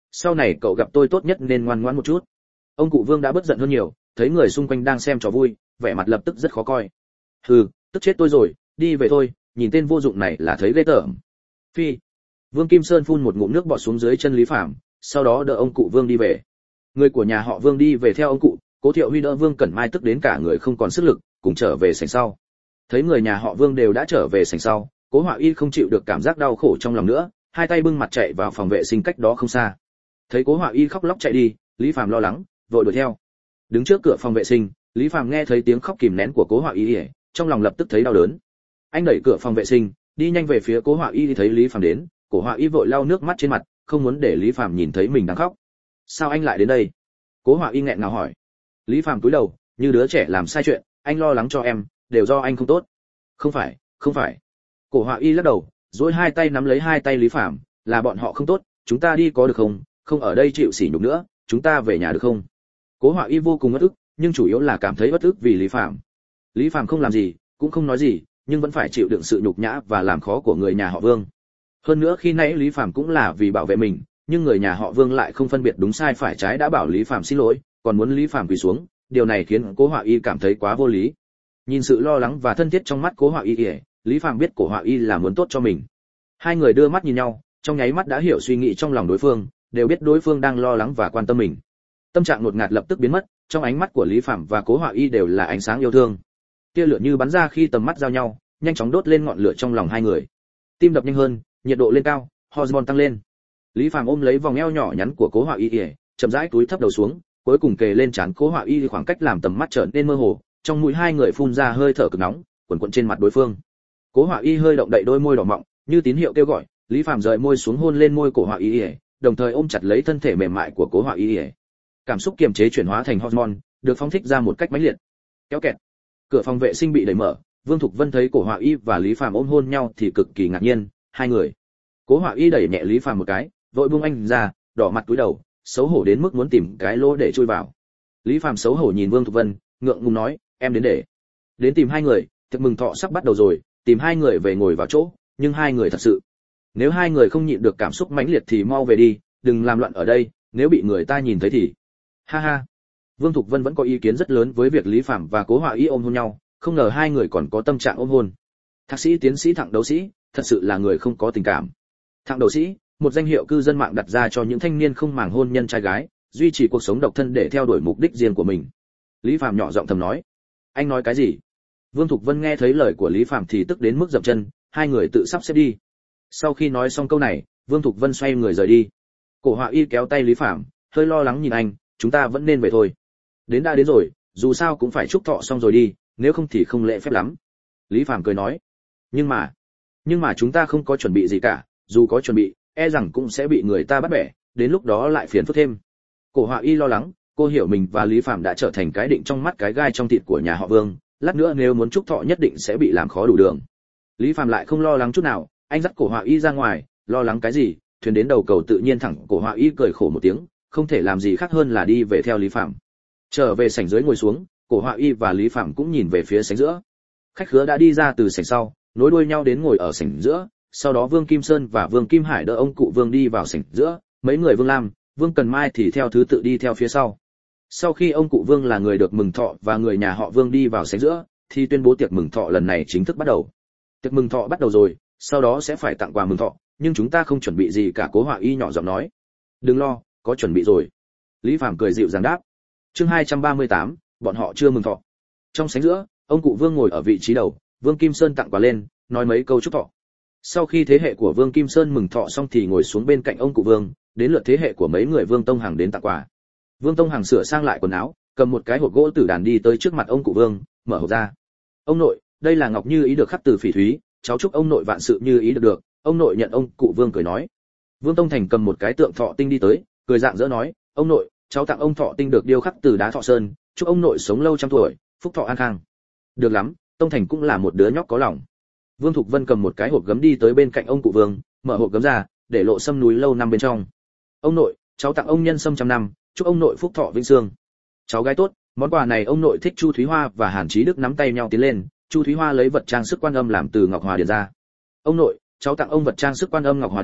sau này cậu gặp tôi tốt nhất nên ngoan ngoãn một chút. Ông cụ Vương đã bớt giận hơn nhiều, thấy người xung quanh đang xem trò vui, vẻ mặt lập tức rất khó coi. Hừ, tức chết tôi rồi, đi về thôi, nhìn tên vô dụng này là thấy ghê tởm. Phi. Vương Kim Sơn phun một ngụm nước bọt xuống dưới chân Lý Phàm, sau đó đỡ ông cụ Vương đi về. Người của nhà họ Vương đi về theo ông cụ, Cố Thiệu Huy đỡ Vương Cẩn Mai tức đến cả người không còn sức lực, cùng trở về sảnh sau. Thấy người nhà họ Vương đều đã trở về sảnh sau, Cố Họa Y không chịu được cảm giác đau khổ trong lòng nữa, hai tay bưng mặt chạy vào phòng vệ sinh cách đó không xa. Thấy Cố Họa Y khóc lóc chạy đi, Lý Phàm lo lắng, vội đuổi theo. Đứng trước cửa phòng vệ sinh, Lý Phàm nghe thấy tiếng khóc kìm nén của Cố Họa Y, trong lòng lập tức thấy đau đớn. Anh đẩy cửa phòng vệ sinh, đi nhanh về phía Cố Họa Y, thấy Lý Phàm đến, Cố Họa Y vội lau nước mắt trên mặt, không muốn để Lý Phàm nhìn thấy mình đang khóc. Sao anh lại đến đây? Cố Họa Y nghẹn ngào hỏi. Lý Phàm cúi đầu, như đứa trẻ làm sai chuyện, anh lo lắng cho em, đều do anh không tốt. Không phải, không phải. Cố Họa Y lắc đầu, duỗi hai tay nắm lấy hai tay Lý Phàm, là bọn họ không tốt, chúng ta đi có được không? Không ở đây chịu sỉ nhục nữa, chúng ta về nhà được không? Cố Họa Y vô cùng uất ức, nhưng chủ yếu là cảm thấy uất ức vì Lý Phàm. Lý Phàm không làm gì, cũng không nói gì, nhưng vẫn phải chịu đựng sự nhục nhã và làm khó của người nhà họ Vương. Hơn nữa khi nãy Lý Phàm cũng là vì bảo vệ mình, nhưng người nhà họ Vương lại không phân biệt đúng sai phải trái đã bảo Lý Phàm xin lỗi, còn muốn Lý Phàm quỳ xuống, điều này khiến Cố Họa Y cảm thấy quá vô lý. Nhìn sự lo lắng và thân thiết trong mắt Cố Họa Y, Lý Phàm biết Cố Họa Y là muốn tốt cho mình. Hai người đưa mắt nhìn nhau, trong nháy mắt đã hiểu suy nghĩ trong lòng đối phương, đều biết đối phương đang lo lắng và quan tâm mình. Tâm trạng ngột ngạt lập tức biến mất, trong ánh mắt của Lý Phàm và Cố Họa Y đều là ánh sáng yêu thương. Tia lửa như bắn ra khi tầm mắt giao nhau, nhanh chóng đốt lên ngọn lửa trong lòng hai người. Tim đập nhanh hơn, nhiệt độ lên cao, hormone tăng lên. Lý Phàm ôm lấy vòng eo nhỏ nhắn của Cố Họa Y, chậm rãi cúi thấp đầu xuống, cuối cùng kề lên trán Cố Họa Y, khoảng cách làm tầm mắt trở nên mơ hồ, trong mũi hai người phun ra hơi thở cực nóng, quần quần trên mặt đối phương. Cố Họa Y hơi động đậy đôi môi đỏ mọng, như tín hiệu kêu gọi, Lý Phàm rời môi xuống hôn lên môi Cố Họa Y, đồng thời ôm chặt lấy thân thể mềm mại của Cố Họa Y. Cảm xúc kiềm chế chuyển hóa thành hormone, được phóng thích ra một cách mãnh liệt. Kéo kẹt. Cửa phòng vệ sinh bị đẩy mở, Vương Thục Vân thấy Cố Họa Y và Lý Phàm ôm hôn nhau thì cực kỳ ngạc nhiên, hai người. Cố Họa Y đẩy nhẹ Lý Phàm một cái, vội buông anh ra, đỏ mặt cúi đầu, xấu hổ đến mức muốn tìm cái lỗ để chui vào. Lý Phàm xấu hổ nhìn Vương Thục Vân, ngượng ngùng nói, em đến để đến tìm hai người, tiệc mừng thọ sắp bắt đầu rồi, tìm hai người về ngồi vào chỗ, nhưng hai người thật sự, nếu hai người không nhịn được cảm xúc mãnh liệt thì mau về đi, đừng làm loạn ở đây, nếu bị người ta nhìn thấy thì ha ha. Vương Thục Vân vẫn có ý kiến rất lớn với việc Lý Phàm và Cố Họa Y ôm hôn nhau, không ngờ hai người còn có tâm trạng ôm hôn. Thạc sĩ tiến sĩ Thặng Đấu Sĩ, thật sự là người không có tình cảm. Thặng Đấu Sĩ, một danh hiệu cư dân mạng đặt ra cho những thanh niên không màng hôn nhân trai gái, duy trì cuộc sống độc thân để theo đuổi mục đích riêng của mình. Lý Phàm nhỏ giọng thầm nói. Anh nói cái gì? Vương Thục Vân nghe thấy lời của Lý Phàm thì tức đến mức dậm chân, hai người tự sắp xếp đi. Sau khi nói xong câu này, Vương Thục Vân xoay người rời đi. Cố Họa Y kéo tay Lý Phàm, hơi lo lắng nhìn anh, chúng ta vẫn nên về thôi. Đến đã đến rồi, dù sao cũng phải chúc thọ xong rồi đi, nếu không thì không lễ phép lắm. Lý Phàm cười nói. Nhưng mà, nhưng mà chúng ta không có chuẩn bị gì cả, dù có chuẩn bị, e rằng cũng sẽ bị người ta bắt bẻ, đến lúc đó lại phiền phức thêm. Cố Họa Y lo lắng, cô hiểu mình và Lý Phàm đã trở thành cái định trong mắt cái gai trong thịt của nhà họ Vương, lát nữa nếu muốn chúc thọ nhất định sẽ bị làm khó đủ đường. Lý Phàm lại không lo lắng chút nào, anh dắt Cố Họa Y ra ngoài, lo lắng cái gì, thuyền đến đầu cầu tự nhiên thẳng. Cố Họa Y cười khổ một tiếng, không thể làm gì khác hơn là đi về theo Lý Phàm. Trở về sảnh dưới ngồi xuống, Cố Họa Y và Lý Phàm cũng nhìn về phía sảnh giữa. Khách khứa đã đi ra từ sảnh sau, nối đuôi nhau đến ngồi ở sảnh giữa, sau đó Vương Kim Sơn và Vương Kim Hải đỡ ông cụ Vương đi vào sảnh giữa, mấy người Vương Lam, Vương Cần Mai thì theo thứ tự đi theo phía sau. Sau khi ông cụ Vương là người được mừng thọ và người nhà họ Vương đi vào sảnh giữa, thì tuyên bố tiệc mừng thọ lần này chính thức bắt đầu. Tiệc mừng thọ bắt đầu rồi, sau đó sẽ phải tặng quà mừng thọ, nhưng chúng ta không chuẩn bị gì cả. Cố Họa Y nhỏ giọng nói. Đừng lo, có chuẩn bị rồi. Lý Phàm cười dịu dàng đáp. Chương hai trăm ba mươi tám, bọn họ chưa mừng thọ. Trong sảnh giữa, ông cụ Vương ngồi ở vị trí đầu, Vương Kim Sơn tặng quà lên, nói mấy câu chúc thọ. Sau khi thế hệ của Vương Kim Sơn mừng thọ xong thì ngồi xuống bên cạnh ông cụ Vương, đến lượt thế hệ của mấy người Vương Tông Hằng đến tặng quà. Vương Tông Hằng sửa sang lại quần áo, cầm một cái hộp gỗ tử đàn đi tới trước mặt ông cụ Vương, mở hộp ra. Ông nội, đây là ngọc như ý được khắc từ phỉ thúy, cháu chúc ông nội vạn sự như ý được được. Ông nội nhận, ông cụ Vương cười nói. Vương Tông Thành cầm một cái tượng thọ tinh đi tới, cười rạng rỡ nói, ông nội, cháu tặng ông thọ tinh được điêu khắc từ đá thọ sơn, chúc ông nội sống lâu trăm tuổi, phúc thọ an khang. Được lắm, Tông Thành cũng là một đứa nhóc có lòng. Vương Thục Vân cầm một cái hộp gấm đi tới bên cạnh ông cụ Vương, mở hộp gấm ra, để lộ sâm núi lâu năm bên trong. Ông nội, cháu tặng ông nhân sâm trăm năm, chúc ông nội phúc thọ vĩnh sương. Cháu gái tốt, món quà này ông nội thích. Chu Thúy Hoa và Hàn Chí Đức nắm tay nhau tiến lên, Chu Thúy Hoa lấy vật trang sức Quan Âm làm từ ngọc hòa điển ra. Ông nội, cháu tặng ông vật trang sức Quan Âm ngọc hòa điển,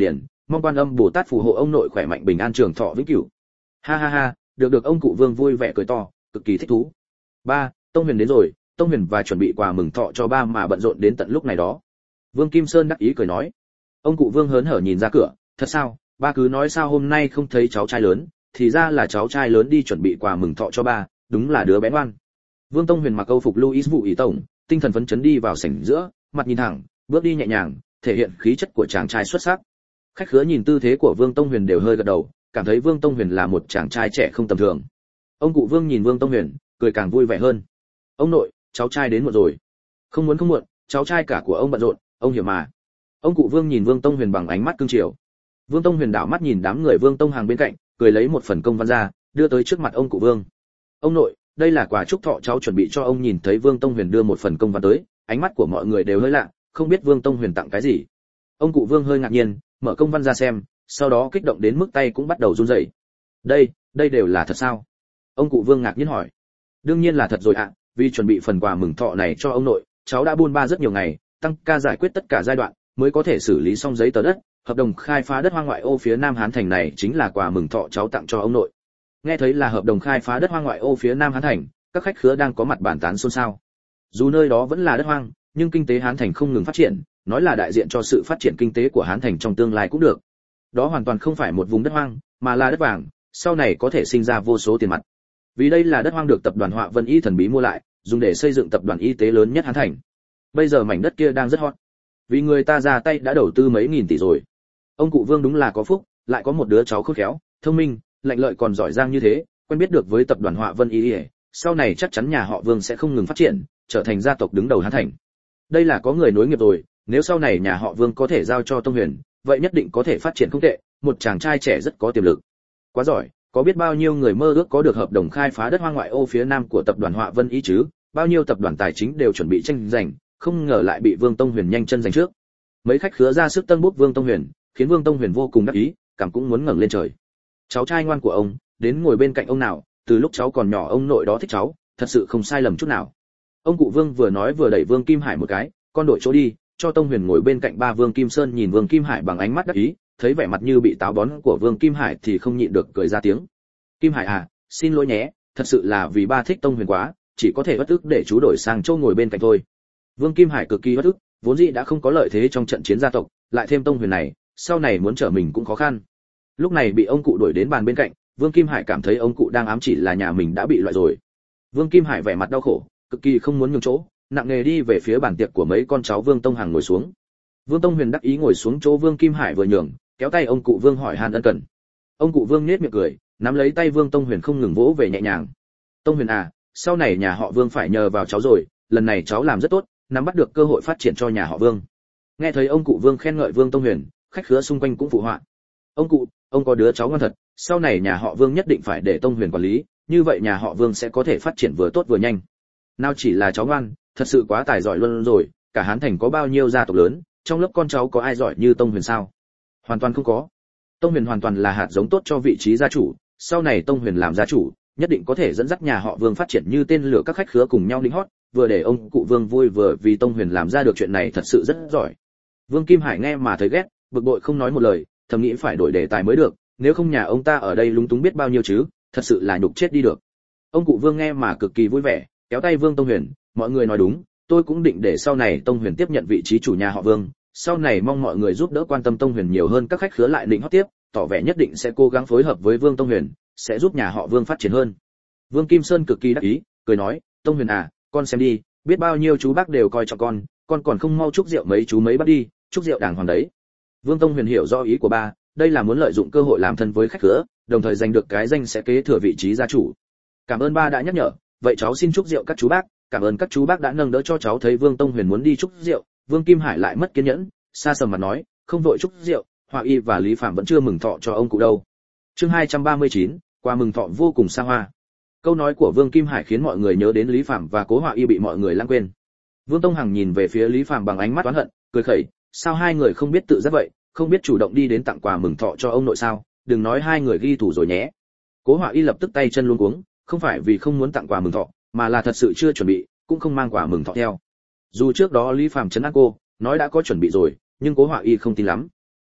mong Quan Âm Bồ Tát phù hộ ông nội khỏe mạnh bình an trường thọ vĩnh cửu. Ha ha ha, được được, ông cụ Vương vui vẻ cười to, cực kỳ thích thú. Ba, Tông Huyền đến rồi. Tông Huyền và chuẩn bị quà mừng thọ cho ba mà bận rộn đến tận lúc này đó. Vương Kim Sơn đắc ý cười nói. Ông cụ Vương hớn hở nhìn ra cửa, thật sao, ba cứ nói sao hôm nay không thấy cháu trai lớn, thì ra là cháu trai lớn đi chuẩn bị quà mừng thọ cho ba, đúng là đứa bé ngoan. Vương Tông Huyền mặc câu phục Louis vụ ý tổng, tinh thần phấn chấn đi vào sảnh giữa, mặt nhìn thẳng, bước đi nhẹ nhàng, thể hiện khí chất của chàng trai xuất sắc. Khách khứa nhìn tư thế của Vương Tông Huyền đều hơi gật đầu, cảm thấy Vương Tông Huyền là một chàng trai trẻ không tầm thường. Ông cụ Vương nhìn Vương Tông Huyền, cười càng vui vẻ hơn. Ông nội, cháu trai đến muộn rồi. Không muốn không muộn, cháu trai cả của ông bận rộn, ông hiểu mà. Ông cụ Vương nhìn Vương Tông Huyền bằng ánh mắt cưng chiều. Vương Tông Huyền đảo mắt nhìn đám người Vương Tông hàng bên cạnh, cười lấy một phần công văn ra, đưa tới trước mặt ông cụ Vương. Ông nội, đây là quà chúc thọ cháu chuẩn bị cho ông. Nhìn thấy Vương Tông Huyền đưa một phần công văn tới, ánh mắt của mọi người đều hơi lạ, không biết Vương Tông Huyền tặng cái gì. Ông cụ Vương hơi ngạc nhiên, mở công văn ra xem, sau đó kích động đến mức tay cũng bắt đầu run rẩy. Đây, đây đều là thật sao? Ông cụ Vương ngạc nhiên hỏi. Đương nhiên là thật rồi ạ, vì chuẩn bị phần quà mừng thọ này cho ông nội, cháu đã buôn ba rất nhiều ngày, tăng ca giải quyết tất cả giai đoạn, mới có thể xử lý xong giấy tờ đất, hợp đồng khai phá đất hoang ngoại ô phía Nam Hán Thành này chính là quà mừng thọ cháu tặng cho ông nội. Nghe thấy là hợp đồng khai phá đất hoang ngoại ô phía Nam Hán Thành, các khách khứa đang có mặt bàn tán xôn xao. Dù nơi đó vẫn là đất hoang, nhưng kinh tế Hán Thành không ngừng phát triển, nói là đại diện cho sự phát triển kinh tế của Hán Thành trong tương lai cũng được. Đó hoàn toàn không phải một vùng đất hoang, mà là đất vàng, sau này có thể sinh ra vô số tiền mặt. Vì đây là đất hoang được tập đoàn Họa Vân Y thần bí mua lại, dùng để xây dựng tập đoàn y tế lớn nhất Hán Thành. Bây giờ mảnh đất kia đang rất hot, vì người ta ra tay đã đầu tư mấy nghìn tỷ rồi. Ông cụ Vương đúng là có phúc, lại có một đứa cháu khôn khéo, thông minh, lạnh lợi còn giỏi giang như thế, quen biết được với tập đoàn Họa Vân Y, sau này chắc chắn nhà họ Vương sẽ không ngừng phát triển, trở thành gia tộc đứng đầu Hán Thành. Đây là có người nối nghiệp rồi, nếu sau này nhà họ Vương có thể giao cho Tông Huyền, vậy nhất định có thể phát triển không tệ, một chàng trai trẻ rất có tiềm lực. Quá giỏi, có biết bao nhiêu người mơ ước có được hợp đồng khai phá đất hoang ngoại ô phía Nam của tập đoàn Họa Vân Y chứ, bao nhiêu tập đoàn tài chính đều chuẩn bị tranh giành, không ngờ lại bị Vương Tông Huyền nhanh chân giành trước. Mấy khách khứa ra sức tân bốc Vương Tông Huyền, khiến Vương Tông Huyền vô cùng đắc ý, cảm cũng muốn ngẩng lên trời. Cháu trai ngoan của ông, đến ngồi bên cạnh ông nào, từ lúc cháu còn nhỏ ông nội đó thích cháu, thật sự không sai lầm chút nào. Ông cụ Vương vừa nói vừa đẩy Vương Kim Hải một cái, con đổi chỗ đi, cho Tông Huyền ngồi bên cạnh ba. Vương Kim Sơn nhìn Vương Kim Hải bằng ánh mắt đắc ý, thấy vẻ mặt như bị táo bón của Vương Kim Hải thì không nhịn được cười ra tiếng. Kim Hải à, xin lỗi nhé, thật sự là vì ba thích Tông Huyền quá, chỉ có thể bất ức để chú đổi sang chỗ ngồi bên cạnh thôi. Vương Kim Hải cực kỳ bất ức, vốn dĩ đã không có lợi thế trong trận chiến gia tộc, lại thêm Tông Huyền này, sau này muốn trở mình cũng khó khăn. Lúc này bị ông cụ đuổi đến bàn bên cạnh, Vương Kim Hải cảm thấy ông cụ đang ám chỉ là nhà mình đã bị loại rồi. Vương Kim Hải vẻ mặt đau khổ, cực kỳ không muốn nhường chỗ, nặng nề đi về phía bàn tiệc của mấy con cháu Vương Tông Hằng ngồi xuống. Vương Tông Huyền đắc ý ngồi xuống chỗ Vương Kim Hải vừa nhường, kéo tay ông cụ Vương hỏi han ân cần. Ông cụ Vương nhếch miệng cười, nắm lấy tay Vương Tông Huyền không ngừng vỗ về nhẹ nhàng. Tông Huyền à, sau này nhà họ Vương phải nhờ vào cháu rồi, lần này cháu làm rất tốt, nắm bắt được cơ hội phát triển cho nhà họ Vương. Nghe thấy ông cụ Vương khen ngợi Vương Tông Huyền, khách khứa xung quanh cũng phụ họa. Ông cụ, ông có đứa cháu ngoan thật, sau này nhà họ Vương nhất định phải để Tông Huyền quản lý, như vậy nhà họ Vương sẽ có thể phát triển vừa tốt vừa nhanh. Nào chỉ là cháu ngoan, thật sự quá tài giỏi luôn rồi, cả Hán Thành có bao nhiêu gia tộc lớn, trong lớp con cháu có ai giỏi như Tông Huyền sao? Hoàn toàn không có. Tông Huyền hoàn toàn là hạt giống tốt cho vị trí gia chủ, sau này Tông Huyền làm gia chủ, nhất định có thể dẫn dắt nhà họ Vương phát triển như tên lửa. Các khách khứa cùng nhau đính hót, vừa để ông cụ Vương vui vừa vì Tông Huyền làm ra được chuyện này thật sự rất giỏi. Vương Kim Hải nghe mà thấy ghét, bực bội không nói một lời, thầm nghĩ phải đổi đề tài mới được, nếu không nhà ông ta ở đây lúng túng biết bao nhiêu chứ, thật sự là nhục chết đi được. Ông cụ Vương nghe mà cực kỳ vui vẻ, kéo tay Vương Tông Huyền, mọi người nói đúng, tôi cũng định để sau này Tông Huyền tiếp nhận vị trí chủ nhà họ Vương, sau này mong mọi người giúp đỡ quan tâm Tông Huyền nhiều hơn. Các khách khứa lại định hót tiếp, tỏ vẻ nhất định sẽ cố gắng phối hợp với Vương Tông Huyền, sẽ giúp nhà họ Vương phát triển hơn. Vương Kim Sơn cực kỳ đắc ý, cười nói, Tông Huyền à, con xem đi, biết bao nhiêu chú bác đều coi trọng con, con còn không mau chúc rượu mấy chú mấy bắt đi, chúc rượu đàng hoàng đấy. Vương Tông Huyền hiểu rõ ý của ba, đây là muốn lợi dụng cơ hội làm thân với khách khứa, đồng thời giành được cái danh sẽ kế thừa vị trí gia chủ. Cảm ơn ba đã nhắc nhở, vậy cháu xin chúc rượu các chú bác, cảm ơn các chú bác đã nâng đỡ cho cháu. Thấy Vương Tông Huyền muốn đi chúc rượu, Vương Kim Hải lại mất kiên nhẫn, xa sầm mặt nói, không vội chúc rượu, Họa Y và Lý Phạm vẫn chưa mừng thọ cho ông cụ đâu. Chương hai trăm ba mươi chín, quà mừng thọ vô cùng xa hoa. Câu nói của Vương Kim Hải khiến mọi người nhớ đến Lý Phạm và Cố Họa Y bị mọi người lãng quên. Vương Tông Hằng nhìn về phía Lý Phạm bằng ánh mắt oán hận, cười khẩy, sao hai người không biết tự giác vậy, không biết chủ động đi đến tặng quà mừng thọ cho ông nội sao, đừng nói hai người ghi thủ rồi nhé. Cố Họa Y lập tức tay chân luống cuống, không phải vì không muốn tặng quà mừng thọ, mà là thật sự chưa chuẩn bị, cũng không mang quà mừng thọ theo. Dù trước đó Lý Phạm trấn an cô, nói đã có chuẩn bị rồi, nhưng Cố Họa Y không tin lắm.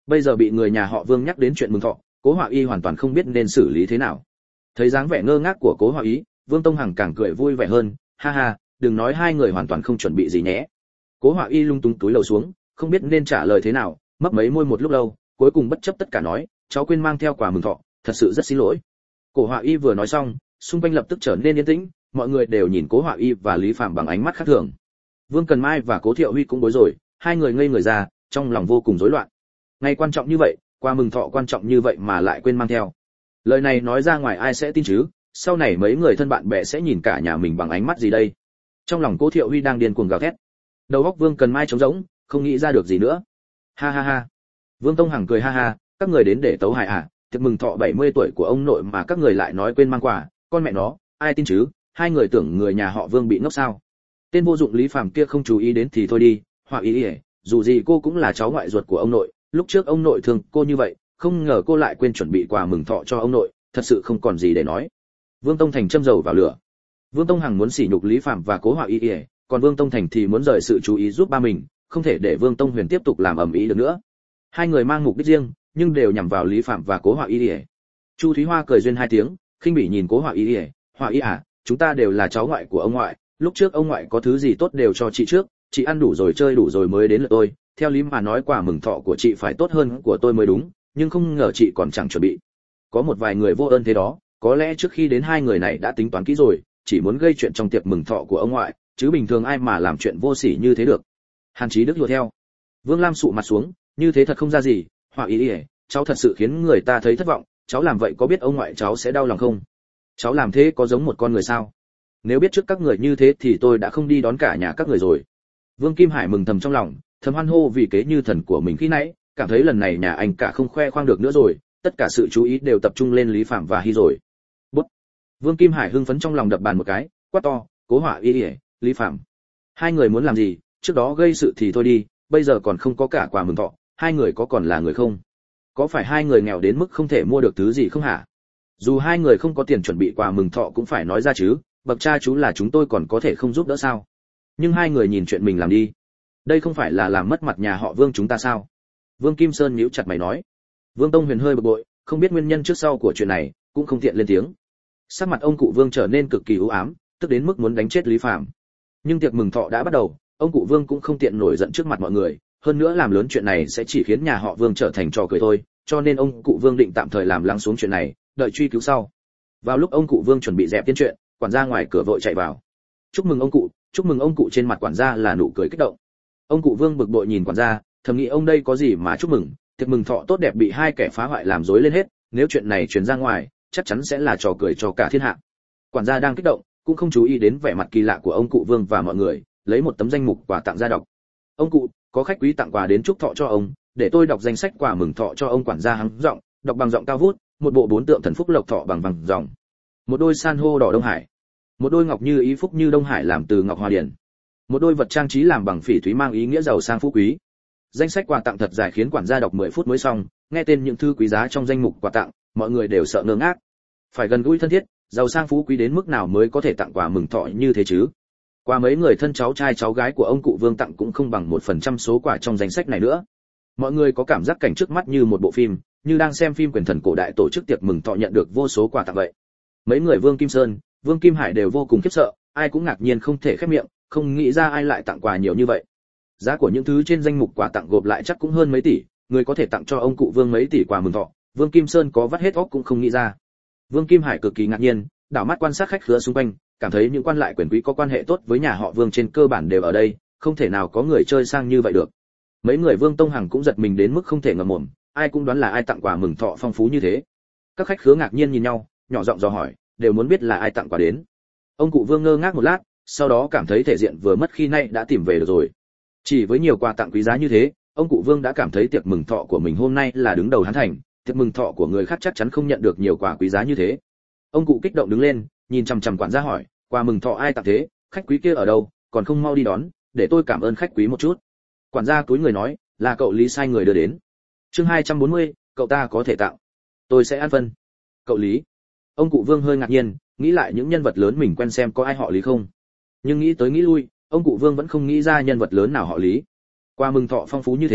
Bây giờ bị người nhà họ Vương nhắc đến chuyện mừng thọ, Cố Họa Y hoàn toàn không biết nên xử lý thế nào. Thấy dáng vẻ ngơ ngác của Cố Họa Y, Vương Tông Hằng càng cười vui vẻ hơn, ha ha, đừng nói hai người hoàn toàn không chuẩn bị gì nhé. Cố Họa Y lung tung túi lầu xuống, không biết nên trả lời thế nào, mấp mấy môi một lúc lâu, cuối cùng bất chấp tất cả nói, cháu quên mang theo quà mừng thọ, thật sự rất xin lỗi. Cố Họa Y vừa nói xong, xung quanh lập tức trở nên yên tĩnh, mọi người đều nhìn Cố Họa Y và Lý Phàm bằng ánh mắt khác thường. Vương Cần Mai và Cố Thiệu Huy cũng bối rối, hai người ngây người ra, trong lòng vô cùng rối loạn. Ngày quan trọng như vậy, quà mừng thọ quan trọng như vậy mà lại quên mang theo. Lời này nói ra ngoài ai sẽ tin chứ? Sau này mấy người thân bạn bè sẽ nhìn cả nhà mình bằng ánh mắt gì đây? Trong lòng Cố Thiệu Huy đang điên cuồng gào thét. Đầu óc Vương Cần Mai trống rỗng, không nghĩ ra được gì nữa. Ha ha ha. Vương Tông Hằng cười ha ha, các người đến để tấu hài à? Tiệc mừng thọ bảy mươi tuổi của ông nội mà các người lại nói quên mang quà, con mẹ nó, ai tin chứ? Hai người tưởng người nhà họ Vương bị ngốc sao? Tên vô dụng Lý Phàm kia không chú ý đến thì thôi đi, Họa Y, dù gì cô cũng là cháu ngoại ruột của ông nội, lúc trước ông nội thương cô như vậy, không ngờ cô lại quên chuẩn bị quà mừng thọ cho ông nội, thật sự không còn gì để nói. Vương Tông Thành châm dầu vào lửa. Vương Tông Hằng muốn sỉ nhục Lý Phàm và Cố Họa Y, còn Vương Tông Thành thì muốn rời sự chú ý giúp ba mình, không thể để Vương Tông Huyền tiếp tục làm ầm ĩ được nữa. Hai người mang mục đích riêng, nhưng đều nhằm vào Lý Phàm và Cố Họa Y. Chu Thúy Hoa cười duyên hai tiếng, khinh bỉ nhìn Cố Họa Y, "Họa Y à, chúng ta đều là cháu ngoại của ông ngoại, lúc trước ông ngoại có thứ gì tốt đều cho chị trước, chị ăn đủ rồi chơi đủ rồi mới đến lượt tôi, theo lý mà nói quà mừng thọ của chị phải tốt hơn của tôi mới đúng, nhưng không ngờ chị còn chẳng chuẩn bị." Có một vài người vô ơn thế đó, có lẽ trước khi đến hai người này đã tính toán kỹ rồi, chỉ muốn gây chuyện trong tiệc mừng thọ của ông ngoại, chứ bình thường ai mà làm chuyện vô sỉ như thế được. Hàn Chí Đức lùa theo. Vương Lam sụ mặt xuống, như thế thật không ra gì, Họa Y, cháu thật sự khiến người ta thấy thất vọng, cháu làm vậy có biết ông ngoại cháu sẽ đau lòng không? Cháu làm thế có giống một con người sao? Nếu biết trước các người như thế thì tôi đã không đi đón cả nhà các người rồi. Vương Kim Hải mừng thầm trong lòng, thầm hoan hô vì kế như thần của mình khi nãy, cảm thấy lần này nhà anh cả không khoe khoang được nữa rồi, tất cả sự chú ý đều tập trung lên Lý Phạm và Hy rồi. Bút. Vương Kim Hải hưng phấn trong lòng đập bàn một cái, quát to, Cố Họa Y, Lý Phạm, hai người muốn làm gì? Trước đó gây sự thì thôi đi, bây giờ còn không có cả quà mừng thọ, hai người có còn là người không? Có phải hai người nghèo đến mức không thể mua được thứ gì không hả? Dù hai người không có tiền chuẩn bị quà mừng thọ cũng phải nói ra chứ, bậc cha chú là chúng tôi còn có thể không giúp đỡ sao? Nhưng hai người nhìn chuyện mình làm đi, đây không phải là làm mất mặt nhà họ Vương chúng ta sao? Vương Kim Sơn nhíu chặt mày nói. Vương Tông Huyền hơi bực bội, không biết nguyên nhân trước sau của chuyện này, cũng không tiện lên tiếng. Sắc mặt ông cụ Vương trở nên cực kỳ u ám, tức đến mức muốn đánh chết Lý Phạm. Nhưng tiệc mừng thọ đã bắt đầu, ông cụ Vương cũng không tiện nổi giận trước mặt mọi người, hơn nữa làm lớn chuyện này sẽ chỉ khiến nhà họ Vương trở thành trò cười thôi, cho nên ông cụ Vương định tạm thời làm lắng xuống chuyện này, đợi truy cứu sau. Vào lúc ông cụ Vương chuẩn bị dẹp tiên chuyện, quản gia ngoài cửa vội chạy vào. "Chúc mừng ông cụ, chúc mừng ông cụ." Trên mặt quản gia là nụ cười kích động. Ông cụ Vương bực bội nhìn quản gia, thầm nghĩ ông đây có gì mà chúc mừng, tiệc mừng thọ tốt đẹp bị hai kẻ phá hoại làm rối lên hết, nếu chuyện này truyền ra ngoài, chắc chắn sẽ là trò cười cho cả thiên hạ. Quản gia đang kích động, cũng không chú ý đến vẻ mặt kỳ lạ của ông cụ Vương và mọi người, lấy một tấm danh mục quà tặng ra đọc. "Ông cụ, có khách quý tặng quà đến chúc thọ cho ông, để tôi đọc danh sách quà mừng thọ cho ông." Quản gia hắng giọng, đọc bằng giọng cao vút, một bộ bốn tượng thần phúc lộc thọ bằng vàng ròng, một đôi san hô đỏ Đông Hải, một đôi ngọc như ý phúc như Đông Hải làm từ ngọc hoa điển, một đôi vật trang trí làm bằng phỉ thúy mang ý nghĩa giàu sang phú quý. Danh sách quà tặng thật dài khiến quản gia đọc mười phút mới xong, nghe tên những thư quý giá trong danh mục quà tặng, mọi người đều sợ ngơ ngác. Phải gần gũi thân thiết, giàu sang phú quý đến mức nào mới có thể tặng quà mừng thọ như thế chứ? Qua mấy người thân cháu trai cháu gái của ông cụ Vương tặng cũng không bằng một phần trăm số quà trong danh sách này nữa. Mọi người có cảm giác cảnh trước mắt như một bộ phim, như đang xem phim quyền thần cổ đại tổ chức tiệc mừng thọ nhận được vô số quà tặng vậy. Mấy người Vương Kim Sơn, Vương Kim Hải đều vô cùng khiếp sợ, ai cũng ngạc nhiên không thể khép miệng, không nghĩ ra ai lại tặng quà nhiều như vậy. Giá của những thứ trên danh mục quà tặng gộp lại chắc cũng hơn mấy tỷ, người có thể tặng cho ông cụ Vương mấy tỷ quà mừng thọ, Vương Kim Sơn có vắt hết óc cũng không nghĩ ra. Vương Kim Hải cực kỳ ngạc nhiên, đảo mắt quan sát khách khứa xung quanh, cảm thấy những quan lại quyền quý có quan hệ tốt với nhà họ Vương trên cơ bản đều ở đây, không thể nào có người chơi sang như vậy được. Mấy người Vương Tông Hằng cũng giật mình đến mức không thể ngậm mồm, ai cũng đoán là ai tặng quà mừng thọ phong phú như thế. Các khách khứa ngạc nhiên nhìn nhau, nhỏ giọng dò hỏi, đều muốn biết là ai tặng quà đến. Ông cụ Vương ngơ ngác một lát, sau đó cảm thấy thể diện vừa mất khi nay đã tìm về được rồi. Chỉ với nhiều quà tặng quý giá như thế, ông cụ Vương đã cảm thấy tiệc mừng thọ của mình hôm nay là đứng đầu Hán Thành, tiệc mừng thọ của người khác chắc chắn không nhận được nhiều quà quý giá như thế. Ông cụ kích động đứng lên, nhìn chằm chằm quản gia hỏi, quà mừng thọ ai tặng thế, khách quý kia ở đâu, còn không mau đi đón, để tôi cảm ơn khách quý một chút. Quản gia cúi người nói, là cậu Lý sai người đưa đến. Chương hai trăm bốn mươi, cậu ta có thể tặng, tôi sẽ ăn phân. Cậu Lý? Ông cụ Vương hơi ngạc nhiên, nghĩ lại những nhân vật lớn mình quen xem có ai họ Lý không. Nhưng nghĩ tới nghĩ lui, ông cụ Vương vẫn không nghĩ ra nhân vật lớn nào họ Lý. Quà mừng thọ phong phú như thế,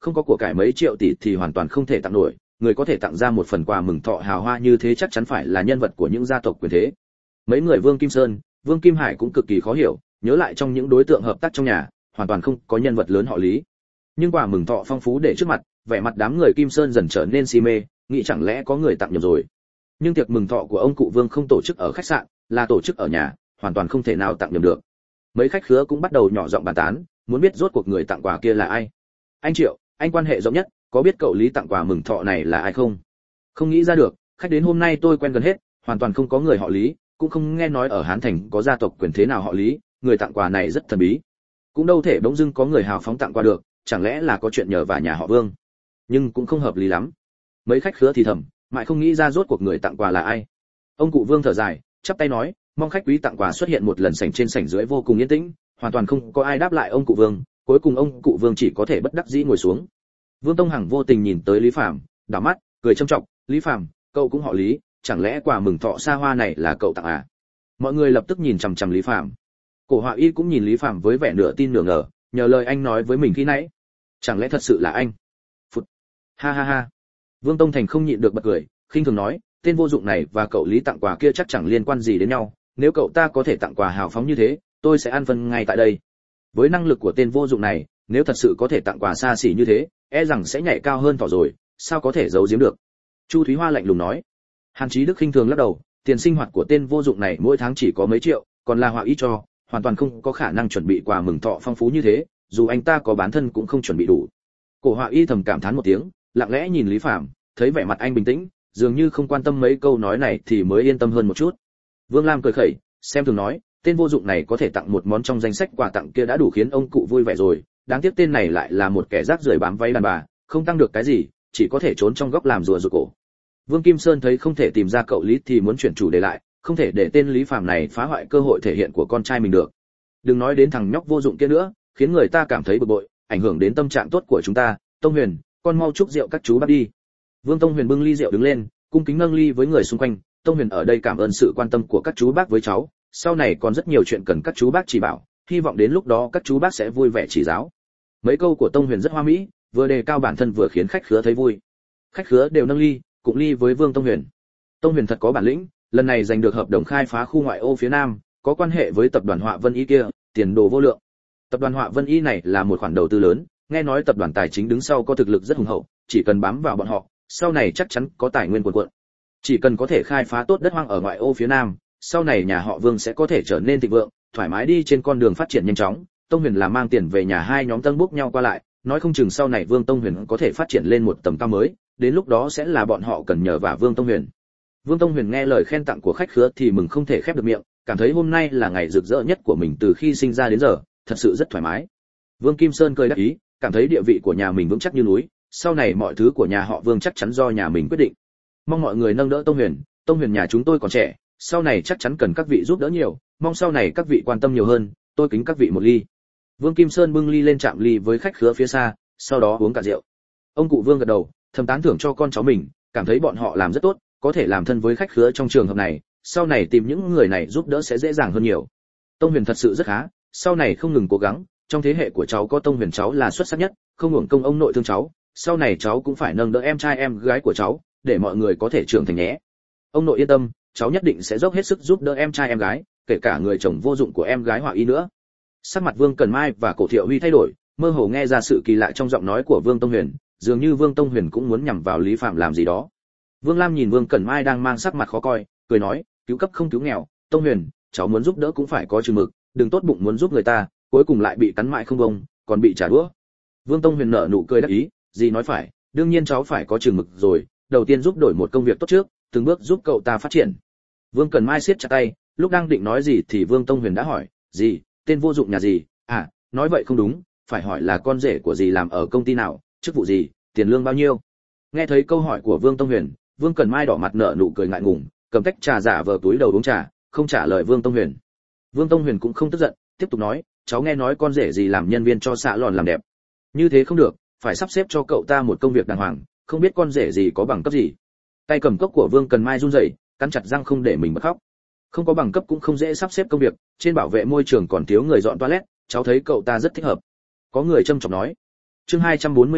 không có của cải mấy triệu tỷ thì hoàn toàn không thể tặng nổi, người có thể tặng ra một phần quà mừng thọ hào hoa như thế chắc chắn phải là nhân vật của những gia tộc quyền thế. Mấy người Vương Kim Sơn, Vương Kim Hải cũng cực kỳ khó hiểu, nhớ lại trong những đối tượng hợp tác trong nhà, hoàn toàn không có nhân vật lớn họ Lý. Nhưng quà mừng thọ phong phú để trước mặt, vẻ mặt đám người Kim Sơn dần trở nên si mê, nghĩ chẳng lẽ có người tặng nhầm rồi. Nhưng tiệc mừng thọ của ông cụ Vương không tổ chức ở khách sạn, là tổ chức ở nhà, hoàn toàn không thể nào tặng nhầm được. Mấy khách khứa cũng bắt đầu nhỏ giọng bàn tán, muốn biết rốt cuộc người tặng quà kia là ai. Anh Triệu, anh quan hệ rộng nhất, có biết cậu Lý tặng quà mừng thọ này là ai không? Không nghĩ ra được, khách đến hôm nay tôi quen gần hết, hoàn toàn không có người họ Lý, cũng không nghe nói ở Hán Thành có gia tộc quyền thế nào họ Lý, người tặng quà này rất thần bí. Cũng đâu thể bỗng dưng có người hào phóng tặng quà được, chẳng lẽ là có chuyện nhờ vả nhà họ Vương? Nhưng cũng không hợp lý lắm. Mấy khách khứa thì thầm, mãi không nghĩ ra rốt cuộc người tặng quà là ai. Ông cụ Vương thở dài, chắp tay nói, mong khách quý tặng quà xuất hiện một lần sảnh trên sảnh dưới vô cùng yên tĩnh, hoàn toàn không có ai đáp lại ông cụ Vương, cuối cùng ông cụ Vương chỉ có thể bất đắc dĩ ngồi xuống. Vương Tông Hằng vô tình nhìn tới Lý Phàm, đảo mắt, cười trâm trọng, "Lý Phàm, cậu cũng họ Lý, chẳng lẽ quà mừng thọ xa hoa này là cậu tặng à?" Mọi người lập tức nhìn chằm chằm Lý Phàm. Cổ Họa Y cũng nhìn Lý Phàm với vẻ nửa tin nửa ngờ, nhờ lời anh nói với mình khi nãy, chẳng lẽ thật sự là anh? Phụt. Ha ha ha. Vương Tông Thành không nhịn được bật cười, khinh thường nói, tên vô dụng này và cậu Lý tặng quà kia chắc chẳng liên quan gì đến nhau, nếu cậu ta có thể tặng quà hào phóng như thế, tôi sẽ ăn phân ngay tại đây. Với năng lực của tên vô dụng này, nếu thật sự có thể tặng quà xa xỉ như thế, e rằng sẽ nhảy cao hơn thỏ rồi, sao có thể giấu giếm được. Chu Thúy Hoa lạnh lùng nói. Hàn Chí Đức khinh thường lắc đầu, tiền sinh hoạt của tên vô dụng này mỗi tháng chỉ có mấy triệu, còn là Họa Y cho, hoàn toàn không có khả năng chuẩn bị quà mừng thọ phong phú như thế, dù anh ta có bán thân cũng không chuẩn bị đủ. Cổ Họa Y thầm cảm thán một tiếng, lặng lẽ nhìn Lý Phàm, thấy vẻ mặt anh bình tĩnh, dường như không quan tâm mấy câu nói này thì mới yên tâm hơn một chút. Vương Lam cười khẩy, xem thường nói, tên vô dụng này có thể tặng một món trong danh sách quà tặng kia đã đủ khiến ông cụ vui vẻ rồi, đáng tiếc tên này lại là một kẻ rác rưởi bám váy đàn bà, không tăng được cái gì, chỉ có thể trốn trong góc làm rùa rụt cổ. Vương Kim Sơn thấy không thể tìm ra cậu Lý thì muốn chuyển chủ đề lại, không thể để tên Lý Phàm này phá hoại cơ hội thể hiện của con trai mình được. Đừng nói đến thằng nhóc vô dụng kia nữa, khiến người ta cảm thấy bực bội, ảnh hưởng đến tâm trạng tốt của chúng ta. Tông Huyền, con mau chúc rượu các chú bác đi. Vương Tông Huyền bưng ly rượu đứng lên, cung kính nâng ly với người xung quanh. Tông Huyền ở đây cảm ơn sự quan tâm của các chú bác với cháu, sau này còn rất nhiều chuyện cần các chú bác chỉ bảo, hy vọng đến lúc đó các chú bác sẽ vui vẻ chỉ giáo. Mấy câu của Tông Huyền rất hoa mỹ, vừa đề cao bản thân vừa khiến khách khứa thấy vui. Khách khứa đều nâng ly, cùng ly với Vương Tông Huyền. Tông Huyền thật có bản lĩnh, lần này giành được hợp đồng khai phá khu ngoại ô phía Nam, có quan hệ với tập đoàn Họa Vân Y kia, tiền đồ vô lượng. Tập đoàn Họa Vân Y này là một khoản đầu tư lớn, nghe nói tập đoàn tài chính đứng sau có thực lực rất hùng hậu, chỉ cần bám vào bọn họ, sau này chắc chắn có tài nguyên cuồn cuộn. Chỉ cần có thể khai phá tốt đất hoang ở ngoại ô phía Nam, sau này nhà họ Vương sẽ có thể trở nên thịnh vượng, thoải mái đi trên con đường phát triển nhanh chóng. Tông Huyền là mang tiền về nhà, hai nhóm tân bốc nhau qua lại, nói không chừng sau này Vương Tông Huyền có thể phát triển lên một tầm cao mới, đến lúc đó sẽ là bọn họ cần nhờ vả Vương Tông Huyền. Vương Tông Huyền nghe lời khen tặng của khách khứa thì mừng không thể khép được miệng, cảm thấy hôm nay là ngày rực rỡ nhất của mình từ khi sinh ra đến giờ, thật sự rất thoải mái. Vương Kim Sơn cười đắc ý, cảm thấy địa vị của nhà mình vững chắc như núi, sau này mọi thứ của nhà họ Vương chắc chắn do nhà mình quyết định. Mong mọi người nâng đỡ Tông Huyền, Tông Huyền nhà chúng tôi còn trẻ, sau này chắc chắn cần các vị giúp đỡ nhiều, mong sau này các vị quan tâm nhiều hơn, tôi kính các vị một ly. Vương Kim Sơn bưng ly lên chạm ly với khách khứa phía xa, sau đó uống cả rượu. Ông cụ Vương gật đầu, thầm tán thưởng cho con cháu mình, cảm thấy bọn họ làm rất tốt, có thể làm thân với khách khứa trong trường hợp này, sau này tìm những người này giúp đỡ sẽ dễ dàng hơn nhiều. Tông Huyền thật sự rất khá, sau này không ngừng cố gắng, trong thế hệ của cháu có Tông Huyền cháu là xuất sắc nhất, không uổng công ông nội thương cháu, sau này cháu cũng phải nâng đỡ em trai em gái của cháu, để mọi người có thể trưởng thành nhé. Ông nội yên tâm, cháu nhất định sẽ dốc hết sức giúp đỡ em trai em gái, kể cả người chồng vô dụng của em gái Họa Y nữa. Sắc mặt Vương Cẩn Mai và Cổ Thiệu Huy thay đổi, mơ hồ nghe ra sự kỳ lạ trong giọng nói của Vương Tông Huyền, dường như Vương Tông Huyền cũng muốn nhằm vào Lý Phạm làm gì đó. Vương Lam nhìn Vương Cẩn Mai đang mang sắc mặt khó coi, cười nói, cứu cấp không cứu nghèo, Tông Huyền, cháu muốn giúp đỡ cũng phải có chừng mực, đừng tốt bụng muốn giúp người ta, cuối cùng lại bị cắn mại không bông, còn bị trả đũa. Vương Tông Huyền nở nụ cười đắc ý, gì nói phải, đương nhiên cháu phải có chừng mực rồi, đầu tiên giúp đổi một công việc tốt trước, từng bước giúp cậu ta phát triển. Vương Cẩn Mai siết chặt tay, lúc đang định nói gì thì Vương Tông Huyền đã hỏi, gì, tên vô dụng nhà gì, à, nói vậy không đúng, phải hỏi là con rể của gì làm ở công ty nào, chức vụ gì, tiền lương bao nhiêu. Nghe thấy câu hỏi của Vương Tông Huyền, Vương Cẩn Mai đỏ mặt nở nụ cười ngại ngùng, cầm tách trà giả vờ túi đầu uống trà, không trả lời Vương Tông Huyền. Vương Tông Huyền cũng không tức giận, tiếp tục nói, cháu nghe nói con rể gì làm nhân viên cho xạ lòn làm đẹp. Như thế không được, phải sắp xếp cho cậu ta một công việc đàng hoàng, không biết con rể gì có bằng cấp gì. Tay cầm cốc của Vương Cẩn Mai run rẩy, cắn chặt răng không để mình bật khóc. Không có bằng cấp cũng không dễ sắp xếp công việc, trên bảo vệ môi trường còn thiếu người dọn toilet, cháu thấy cậu ta rất thích hợp. Có người châm chọc nói. Chương hai trăm bốn mươi mốt,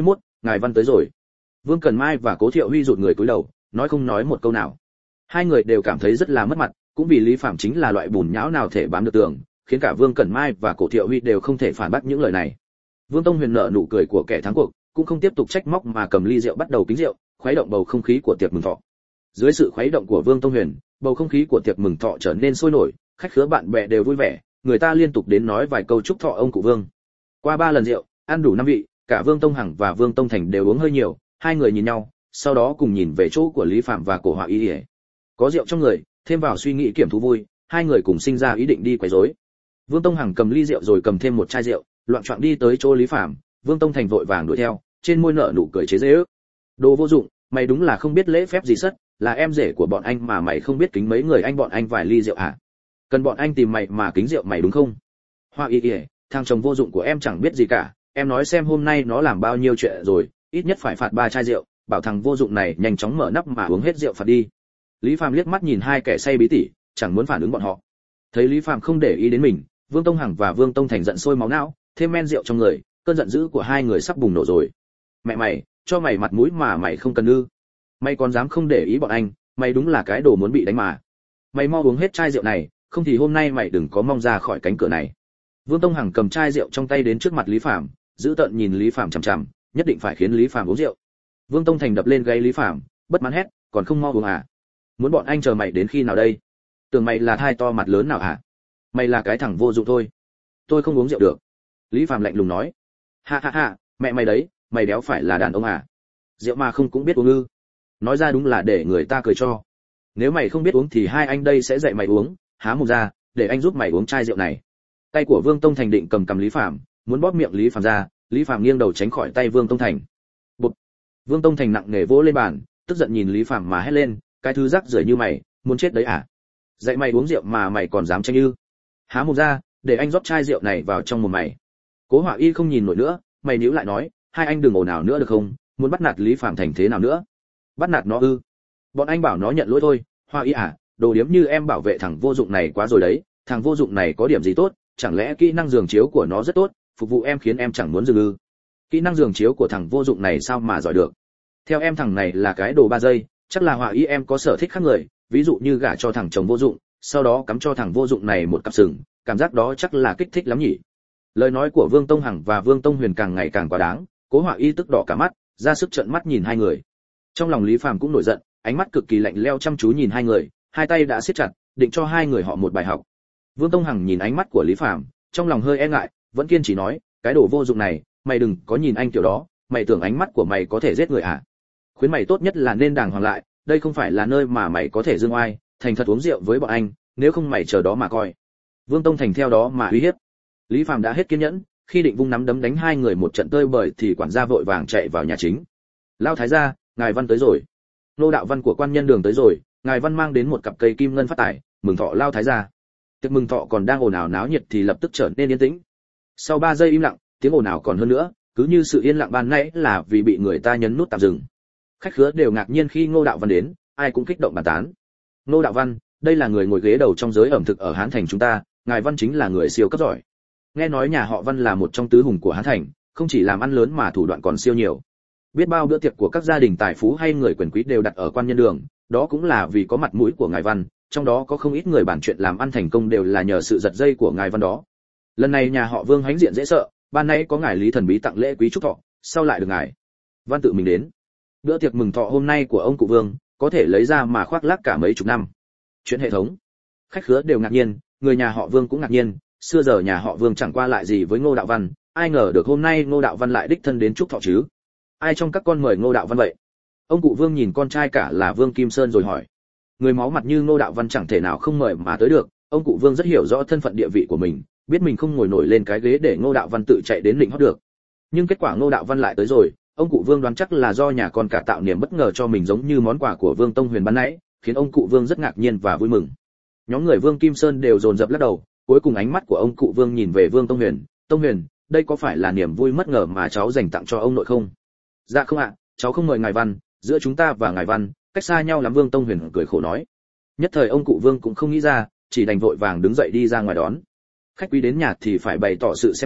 ngài văn tới rồi. Vương Cẩn Mai và Cố Thiệu Huy rụt người cúi đầu, nói không nói một câu nào. Hai người đều cảm thấy rất là mất mặt, cũng vì Lý Phạm chính là loại bùn nhão nào thể bám được tường, khiến cả Vương Cẩn Mai và Cố Thiệu Huy đều không thể phản bác những lời này. Vương Tông Huyền nở nụ cười của kẻ thắng cuộc, cũng không tiếp tục trách móc mà cầm ly rượu bắt đầu kính rượu, khuấy động bầu không khí của tiệc mừng thọ. Dưới sự khuấy động của Vương Tông Huyền, bầu không khí của tiệc mừng thọ trở nên sôi nổi, khách khứa bạn bè đều vui vẻ, người ta liên tục đến nói vài câu chúc thọ ông cụ Vương. Qua ba lần rượu, ăn đủ năm vị, cả Vương Tông Hằng và Vương Tông Thành đều uống hơi nhiều, hai người nhìn nhau, sau đó cùng nhìn về chỗ của Lý Phạm và Cổ Họa Y. Có rượu trong người, thêm vào suy nghĩ kiểm thú vui, hai người cùng sinh ra ý định đi quấy rối. Vương Tông Hằng cầm ly rượu rồi cầm thêm một chai rượu, loạng choạng đi tới chỗ Lý Phạm, Vương Tông Thành vội vàng đuổi theo, trên môi nở nụ cười chế giễu. Đồ vô dụng, mày đúng là không biết lễ phép gì sất, là em rể của bọn anh mà mày không biết kính mấy người anh bọn anh vài ly rượu hả? Cần bọn anh tìm mày mà kính rượu mày đúng không? Hoa Y, thằng chồng vô dụng của em chẳng biết gì cả, em nói xem hôm nay nó làm bao nhiêu chuyện rồi, ít nhất phải phạt ba chai rượu, bảo thằng vô dụng này nhanh chóng mở nắp mà uống hết rượu phạt đi. Lý Phạm liếc mắt nhìn hai kẻ say bí tỉ, chẳng muốn phản ứng bọn họ. Thấy Lý Phạm không để ý đến mình, Vương Tông Hằng và Vương Tông Thành giận sôi máu não, thêm men rượu trong người, cơn giận dữ của hai người sắp bùng nổ rồi. Mẹ mày, cho mày mặt mũi mà mày không cần ư? Mày còn dám không để ý bọn anh, mày đúng là cái đồ muốn bị đánh mà. Mày mau uống hết chai rượu này, không thì hôm nay mày đừng có mong ra khỏi cánh cửa này. Vương Tông Hằng cầm chai rượu trong tay đến trước mặt Lý Phạm, giữ tợn nhìn Lý Phạm chằm chằm, nhất định phải khiến Lý Phạm uống rượu. Vương Tông Thành đập lên gáy Lý Phạm, bất mãn hét, còn không mau uống à? Muốn bọn anh chờ mày đến khi nào đây? Tưởng mày là thai to mặt lớn nào hả? Mày là cái thằng vô dụng thôi. Tôi không uống rượu được. Lý Phạm lạnh lùng nói. Ha ha ha, mẹ mày đấy, mày đéo phải là đàn ông à? Rượu mà không cũng biết uống ư? Nói ra đúng là để người ta cười cho. Nếu mày không biết uống thì hai anh đây sẽ dạy mày uống, há mồm ra, để anh giúp mày uống chai rượu này. Tay của Vương Tông Thành định cầm cầm Lý Phạm, muốn bóp miệng Lý Phạm ra, Lý Phạm nghiêng đầu tránh khỏi tay Vương Tông Thành. Bụp. Vương Tông Thành nặng nề vỗ lên bàn, tức giận nhìn Lý Phạm mà hét lên, cái thứ rác rưởi như mày, muốn chết đấy à? Dạy mày uống rượu mà mày còn dám tranh ư? Há mồm ra, để anh rót chai rượu này vào trong mồm mày. Cố Họa Y không nhìn nổi nữa, mày níu lại nói, hai anh đừng ồn ào nữa được không? Muốn bắt nạt Lý Phạm thành thế nào nữa? Bắt nạt nó ư? Bọn anh bảo nó nhận lỗi thôi. Họa Y à, đồ điếm như em bảo vệ thằng vô dụng này quá rồi đấy, thằng vô dụng này có điểm gì tốt? Chẳng lẽ kỹ năng giường chiếu của nó rất tốt, phục vụ em khiến em chẳng muốn dừng ư? Kỹ năng giường chiếu của thằng vô dụng này sao mà giỏi được? Theo em thằng này là cái đồ ba giây, chắc là Họa Y em có sở thích khác người, ví dụ như gả cho thằng chồng vô dụng, sau đó cắm cho thằng vô dụng này một cặp sừng, cảm giác đó chắc là kích thích lắm nhỉ. Lời nói của Vương Tông Hằng và Vương Tông Huyền càng ngày càng quá đáng, Cố Họa Y tức đỏ cả mắt, ra sức trợn mắt nhìn hai người. Trong lòng Lý Phàm cũng nổi giận, ánh mắt cực kỳ lạnh lẽo chăm chú nhìn hai người, hai tay đã siết chặt, định cho hai người họ một bài học. Vương Tông Hằng nhìn ánh mắt của Lý Phàm, trong lòng hơi e ngại, vẫn kiên trì nói, cái đồ vô dụng này, mày đừng có nhìn anh kiểu đó, mày tưởng ánh mắt của mày có thể giết người à? Khuyến mày tốt nhất là nên đàng hoàng lại, đây không phải là nơi mà mày có thể dương oai, thành thật uống rượu với bọn anh, nếu không mày chờ đó mà coi. Vương Tông Thành theo đó mà uy hiếp. Lý Phàm đã hết kiên nhẫn, khi định vung nắm đấm đánh hai người một trận tơi bời thì quản gia vội vàng chạy vào nhà chính. Lao thái gia, ngài Văn tới rồi. Nô đạo văn của quan nhân đường tới rồi, ngài Văn mang đến một cặp cây kim ngân phát tài, mừng thọ Lao thái gia. Tiệc mừng thọ còn đang ồn ào náo nhiệt thì lập tức trở nên yên tĩnh. Sau ba giây im lặng, tiếng ồn ào còn hơn nữa, cứ như sự yên lặng ban nãy là vì bị người ta nhấn nút tạm dừng. Khách khứa đều ngạc nhiên khi Ngô đạo văn đến, ai cũng kích động bàn tán. Ngô đạo văn, đây là người ngồi ghế đầu trong giới ẩm thực ở Hán Thành chúng ta, ngài Văn chính là người siêu cấp giỏi. Nghe nói nhà họ Văn là một trong tứ hùng của Hán Thành, không chỉ làm ăn lớn mà thủ đoạn còn siêu nhiều. Biết bao bữa tiệc của các gia đình tài phú hay người quyền quý đều đặt ở quan nhân đường, đó cũng là vì có mặt mũi của ngài Văn, trong đó có không ít người bàn chuyện làm ăn thành công đều là nhờ sự giật dây của ngài Văn đó. Lần này nhà họ Vương hãnh diện dễ sợ, ban nãy có ngài Lý thần bí tặng lễ quý chúc thọ, sau lại được ngài Văn tự mình đến. Bữa tiệc mừng thọ hôm nay của ông cụ Vương, có thể lấy ra mà khoác lác cả mấy chục năm. Chuyện hệ thống. Khách khứa đều ngạc nhiên, người nhà họ Vương cũng ngạc nhiên, xưa giờ nhà họ Vương chẳng qua lại gì với Ngô đạo văn, ai ngờ được hôm nay Ngô đạo văn lại đích thân đến chúc thọ chứ? Ai trong các con mời Ngô đạo văn vậy? Ông cụ Vương nhìn con trai cả là Vương Kim Sơn rồi hỏi. Người máu mặt như Ngô đạo văn chẳng thể nào không mời mà tới được, ông cụ Vương rất hiểu rõ thân phận địa vị của mình, biết mình không ngồi nổi lên cái ghế để Ngô đạo văn tự chạy đến lĩnh hót được. Nhưng kết quả Ngô đạo văn lại tới rồi, ông cụ Vương đoán chắc là do nhà con cả tạo niềm bất ngờ cho mình giống như món quà của Vương Tông Huyền ban nãy, khiến ông cụ Vương rất ngạc nhiên và vui mừng. Nhóm người Vương Kim Sơn đều dồn dập lắc đầu, cuối cùng ánh mắt của ông cụ Vương nhìn về Vương Tông Huyền, "Tông Huyền, đây có phải là niềm vui bất ngờ mà cháu dành tặng cho ông nội không?" "Dạ không ạ, cháu không mời ngài Văn, giữa chúng ta và ngài Văn, cách xa nhau lắm." Vương Tông Huyền cười khổ nói. Nhất thời ông cụ Vương cũng không nghĩ ra, chỉ đành vội vàng đứng dậy đi ra ngoài đón. Khách quý đến nhà thì phải bày tỏ sự xem trọng,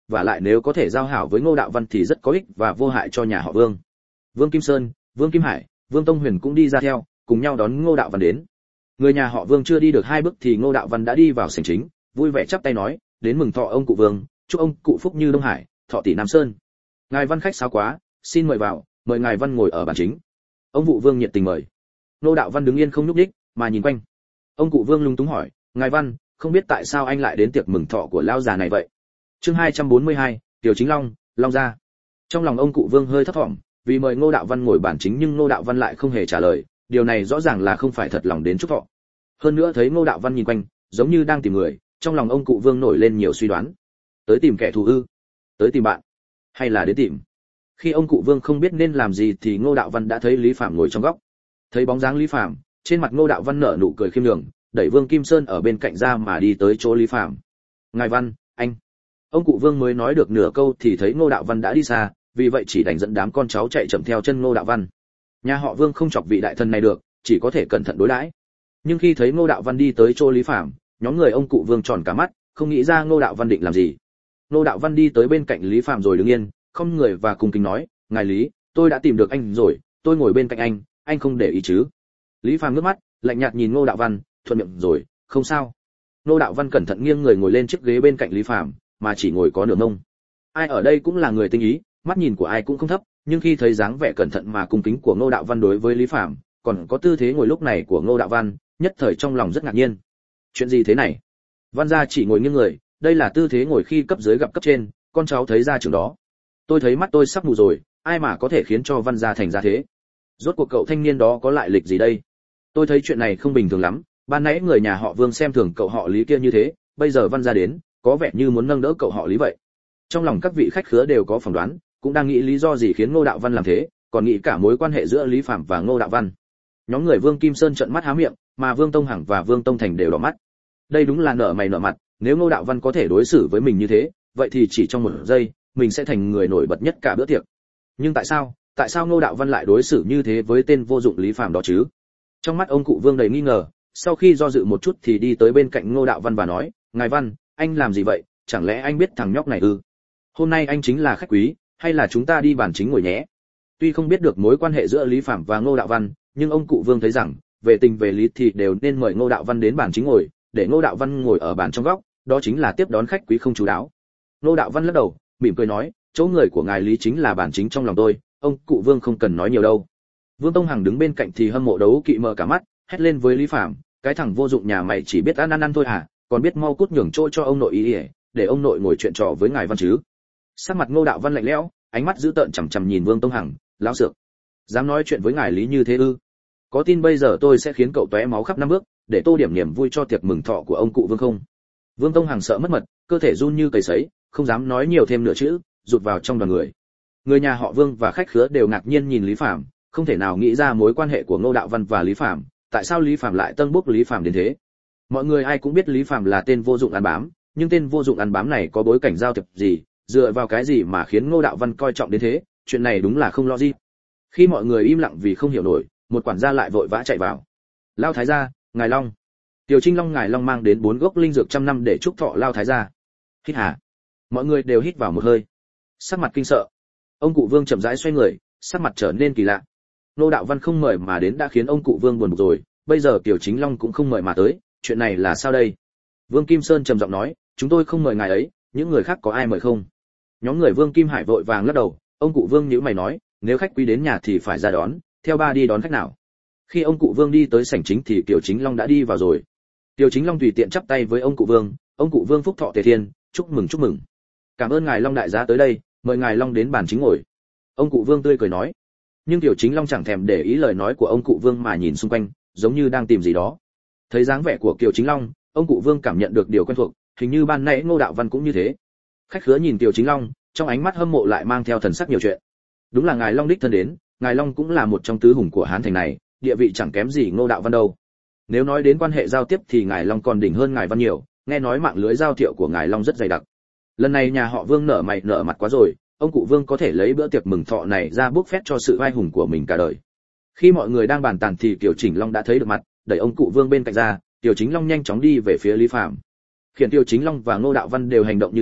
và lại nếu có thể giao hảo với Ngô Đạo Văn thì rất có ích và vô hại cho nhà họ Vương. Vương Kim Sơn, Vương Kim Hải, Vương Tông Huyền cũng đi ra theo, cùng nhau đón Ngô Đạo Văn đến. Người nhà họ Vương chưa đi được hai bước thì Ngô Đạo Văn đã đi vào sảnh chính, vui vẻ chắp tay nói, đến mừng thọ ông cụ Vương, chúc ông cụ phúc như Đông Hải, thọ tỷ Nam Sơn. Ngài Văn khách sáo quá, xin mời vào, mời ngài Văn ngồi ở bàn chính. Ông cụ Vương nhiệt tình mời. Ngô Đạo Văn đứng yên không nhúc nhích, mà nhìn quanh. Ông cụ Vương lung túng hỏi, ngài Văn, không biết tại sao anh lại đến tiệc mừng thọ của lão già này vậy? Chương hai trăm bốn mươi hai, Tiểu Chính Long, Long gia. Trong lòng ông cụ Vương hơi thấp thỏm, vì mời Ngô Đạo Văn ngồi bàn chính nhưng Ngô Đạo Văn lại không hề trả lời, điều này rõ ràng là không phải thật lòng đến chúc thọ. Hơn nữa thấy Ngô Đạo Văn nhìn quanh, giống như đang tìm người, trong lòng ông cụ Vương nổi lên nhiều suy đoán. Tới tìm kẻ thù ư? Tới tìm bạn? Hay là đến tìm? Khi ông cụ Vương không biết nên làm gì thì Ngô Đạo Văn đã thấy Lý Phạm ngồi trong góc. Thấy bóng dáng Lý Phạm, trên mặt Ngô Đạo Văn nở nụ cười khiêm nhường, đẩy Vương Kim Sơn ở bên cạnh ra mà đi tới chỗ Lý Phạm. Ngài Văn, anh. Ông cụ Vương mới nói được nửa câu thì thấy Ngô Đạo Văn đã đi xa, vì vậy chỉ đành dẫn đám con cháu chạy chậm theo chân Ngô Đạo Văn. Nhà họ Vương không chọc vị đại thần này được, chỉ có thể cẩn thận đối đãi. Nhưng khi thấy Ngô Đạo Văn đi tới chỗ Lý Phạm, nhóm người ông cụ Vương tròn cả mắt, không nghĩ ra Ngô Đạo Văn định làm gì. Ngô Đạo Văn đi tới bên cạnh Lý Phạm rồi đứng yên, không người và cùng kính nói, ngài Lý, tôi đã tìm được anh rồi, tôi ngồi bên cạnh anh, anh không để ý chứ? Lý Phạm ngước mắt, lạnh nhạt nhìn Ngô Đạo Văn, thuận miệng rồi, không sao. Ngô Đạo Văn cẩn thận nghiêng người ngồi lên chiếc ghế bên cạnh Lý Phạm, mà chỉ ngồi có nửa mông. Ai ở đây cũng là người tinh ý, mắt nhìn của ai cũng không thấp, nhưng khi thấy dáng vẻ cẩn thận mà cung kính của Ngô Đạo Văn đối với Lý Phạm, còn có tư thế ngồi lúc này của Ngô Đạo Văn, nhất thời trong lòng rất ngạc nhiên. Chuyện gì thế này? Văn gia chỉ ngồi nghiêng người, đây là tư thế ngồi khi cấp dưới gặp cấp trên, con cháu thấy gia trưởng đó. Tôi thấy mắt tôi sắp mù rồi, ai mà có thể khiến cho Văn gia thành ra thế? Rốt cuộc cậu thanh niên đó có lại lịch gì đây? Tôi thấy chuyện này không bình thường lắm, ban nãy người nhà họ Vương xem thường cậu họ Lý kia như thế, bây giờ Văn gia đến, có vẻ như muốn nâng đỡ cậu họ Lý vậy. Trong lòng các vị khách khứa đều có phỏng đoán, cũng đang nghĩ lý do gì khiến Ngô Đạo Văn làm thế, còn nghĩ cả mối quan hệ giữa Lý Phạm và Ngô Đạo Văn. Nhóm người Vương Kim Sơn trợn mắt há miệng, mà Vương Tông Hằng và Vương Tông Thành đều đỏ mắt. Đây đúng là nợ mày nợ mặt, nếu Ngô Đạo Văn có thể đối xử với mình như thế, vậy thì chỉ trong một giây, mình sẽ thành người nổi bật nhất cả bữa tiệc. Nhưng tại sao, tại sao Ngô Đạo Văn lại đối xử như thế với tên vô dụng Lý Phạm đó chứ? Trong mắt ông cụ Vương đầy nghi ngờ, sau khi do dự một chút thì đi tới bên cạnh Ngô Đạo Văn và nói, ngài Văn, anh làm gì vậy, chẳng lẽ anh biết thằng nhóc này ư? Hôm nay anh chính là khách quý, hay là chúng ta đi bàn chính ngồi nhé? Tuy không biết được mối quan hệ giữa Lý Phạm và Ngô Đạo Văn, nhưng ông cụ Vương thấy rằng, về tình về lý thì đều nên mời Ngô Đạo Văn đến bàn chính ngồi, để Ngô Đạo Văn ngồi ở bàn trong góc, đó chính là tiếp đón khách quý không chú đáo. Ngô Đạo Văn lắc đầu, mỉm cười nói, chỗ người của ngài Lý chính là bàn chính trong lòng tôi, ông cụ Vương không cần nói nhiều đâu. Vương Tông Hằng đứng bên cạnh thì hâm mộ đấu kỵ mở cả mắt, hét lên với Lý Phạm, cái thằng vô dụng nhà mày chỉ biết ăn ăn ăn thôi hả, còn biết mau cút nhường chỗ cho ông nội ý, ý để ông nội ngồi chuyện trò với ngài Văn chứ. Sắc mặt Ngô Đạo Văn lạnh lẽo, ánh mắt dữ tợn chằm chằm nhìn Vương Tông Hằng, lão xược, dám nói chuyện với ngài Lý như thế ư? Có tin bây giờ tôi sẽ khiến cậu tóe máu khắp năm bước, để tô điểm niềm vui cho tiệc mừng thọ của ông cụ Vương không? Vương Tông Hằng sợ mất mật, cơ thể run như cầy sấy, không dám nói nhiều thêm nửa chữ, rụt vào trong đoàn người. Người nhà họ Vương và khách khứa đều ngạc nhiên nhìn Lý Phạm, không thể nào nghĩ ra mối quan hệ của Ngô Đạo Văn và Lý Phạm, tại sao Lý Phạm lại tân bốc Lý Phạm đến thế? Mọi người ai cũng biết Lý Phạm là tên vô dụng ăn bám, nhưng tên vô dụng ăn bám này có bối cảnh giao thiệp gì, dựa vào cái gì mà khiến Ngô Đạo Văn coi trọng đến thế? Chuyện này đúng là không logic. Khi mọi người im lặng vì không hiểu nổi, một quản gia lại vội vã chạy vào. Lao thái gia, ngài Long. Tiểu Trinh Long ngài Long mang đến bốn gốc linh dược trăm năm để chúc thọ Lao thái gia. Hít hà. Mọi người đều hít vào một hơi. Sắc mặt kinh sợ. Ông cụ Vương chậm rãi xoay người, sắc mặt trở nên kỳ lạ. Ngô Đạo Văn không mời mà đến đã khiến ông cụ Vương buồn bực rồi, bây giờ Tiểu Chính Long cũng không mời mà tới, chuyện này là sao đây? Vương Kim Sơn trầm giọng nói, chúng tôi không mời ngài ấy, những người khác có ai mời không? Nhóm người Vương Kim Hải vội vàng lắc đầu, ông cụ Vương nhíu mày nói, nếu khách quý đến nhà thì phải ra đón, theo ba đi đón khách nào. Khi ông cụ Vương đi tới sảnh chính thì Tiểu Chính Long đã đi vào rồi. Tiểu Chính Long tùy tiện chắp tay với ông cụ Vương, ông cụ Vương phúc thọ tề thiên, chúc mừng chúc mừng. Cảm ơn ngài Long đại giá tới đây, mời ngài Long đến bàn chính ngồi. Ông cụ Vương tươi cười nói. Nhưng Tiểu Chính Long chẳng thèm để ý lời nói của ông cụ Vương mà nhìn xung quanh, giống như đang tìm gì đó. Thấy dáng vẻ của Kiều Chính Long, ông cụ Vương cảm nhận được điều quen thuộc, hình như ban nãy Ngô Đạo Văn cũng như thế. Khách khứa nhìn Kiều Chính Long, trong ánh mắt hâm mộ lại mang theo thần sắc nhiều chuyện. Đúng là ngài Long đích thân đến, ngài Long cũng là một trong tứ hùng của Hán thành này, địa vị chẳng kém gì Ngô Đạo Văn đâu. Nếu nói đến quan hệ giao tiếp thì ngài Long còn đỉnh hơn ngài Văn nhiều, nghe nói mạng lưới giao thiệu của ngài Long rất dày đặc. Lần này nhà họ Vương nở mày nở mặt quá rồi, ông cụ Vương có thể lấy bữa tiệc mừng thọ này ra bốc phét cho sự vai hùng của mình cả đời. Khi mọi người đang bàn tán thì Kiều Chỉnh Long đã thấy được mặt, đẩy ông cụ Vương bên cạnh ra, Kiều Chính Long nhanh chóng đi về phía Lý Phạm. Khiển Kiều Chính Long và Ngô Đạo Văn đều hành động như nhau,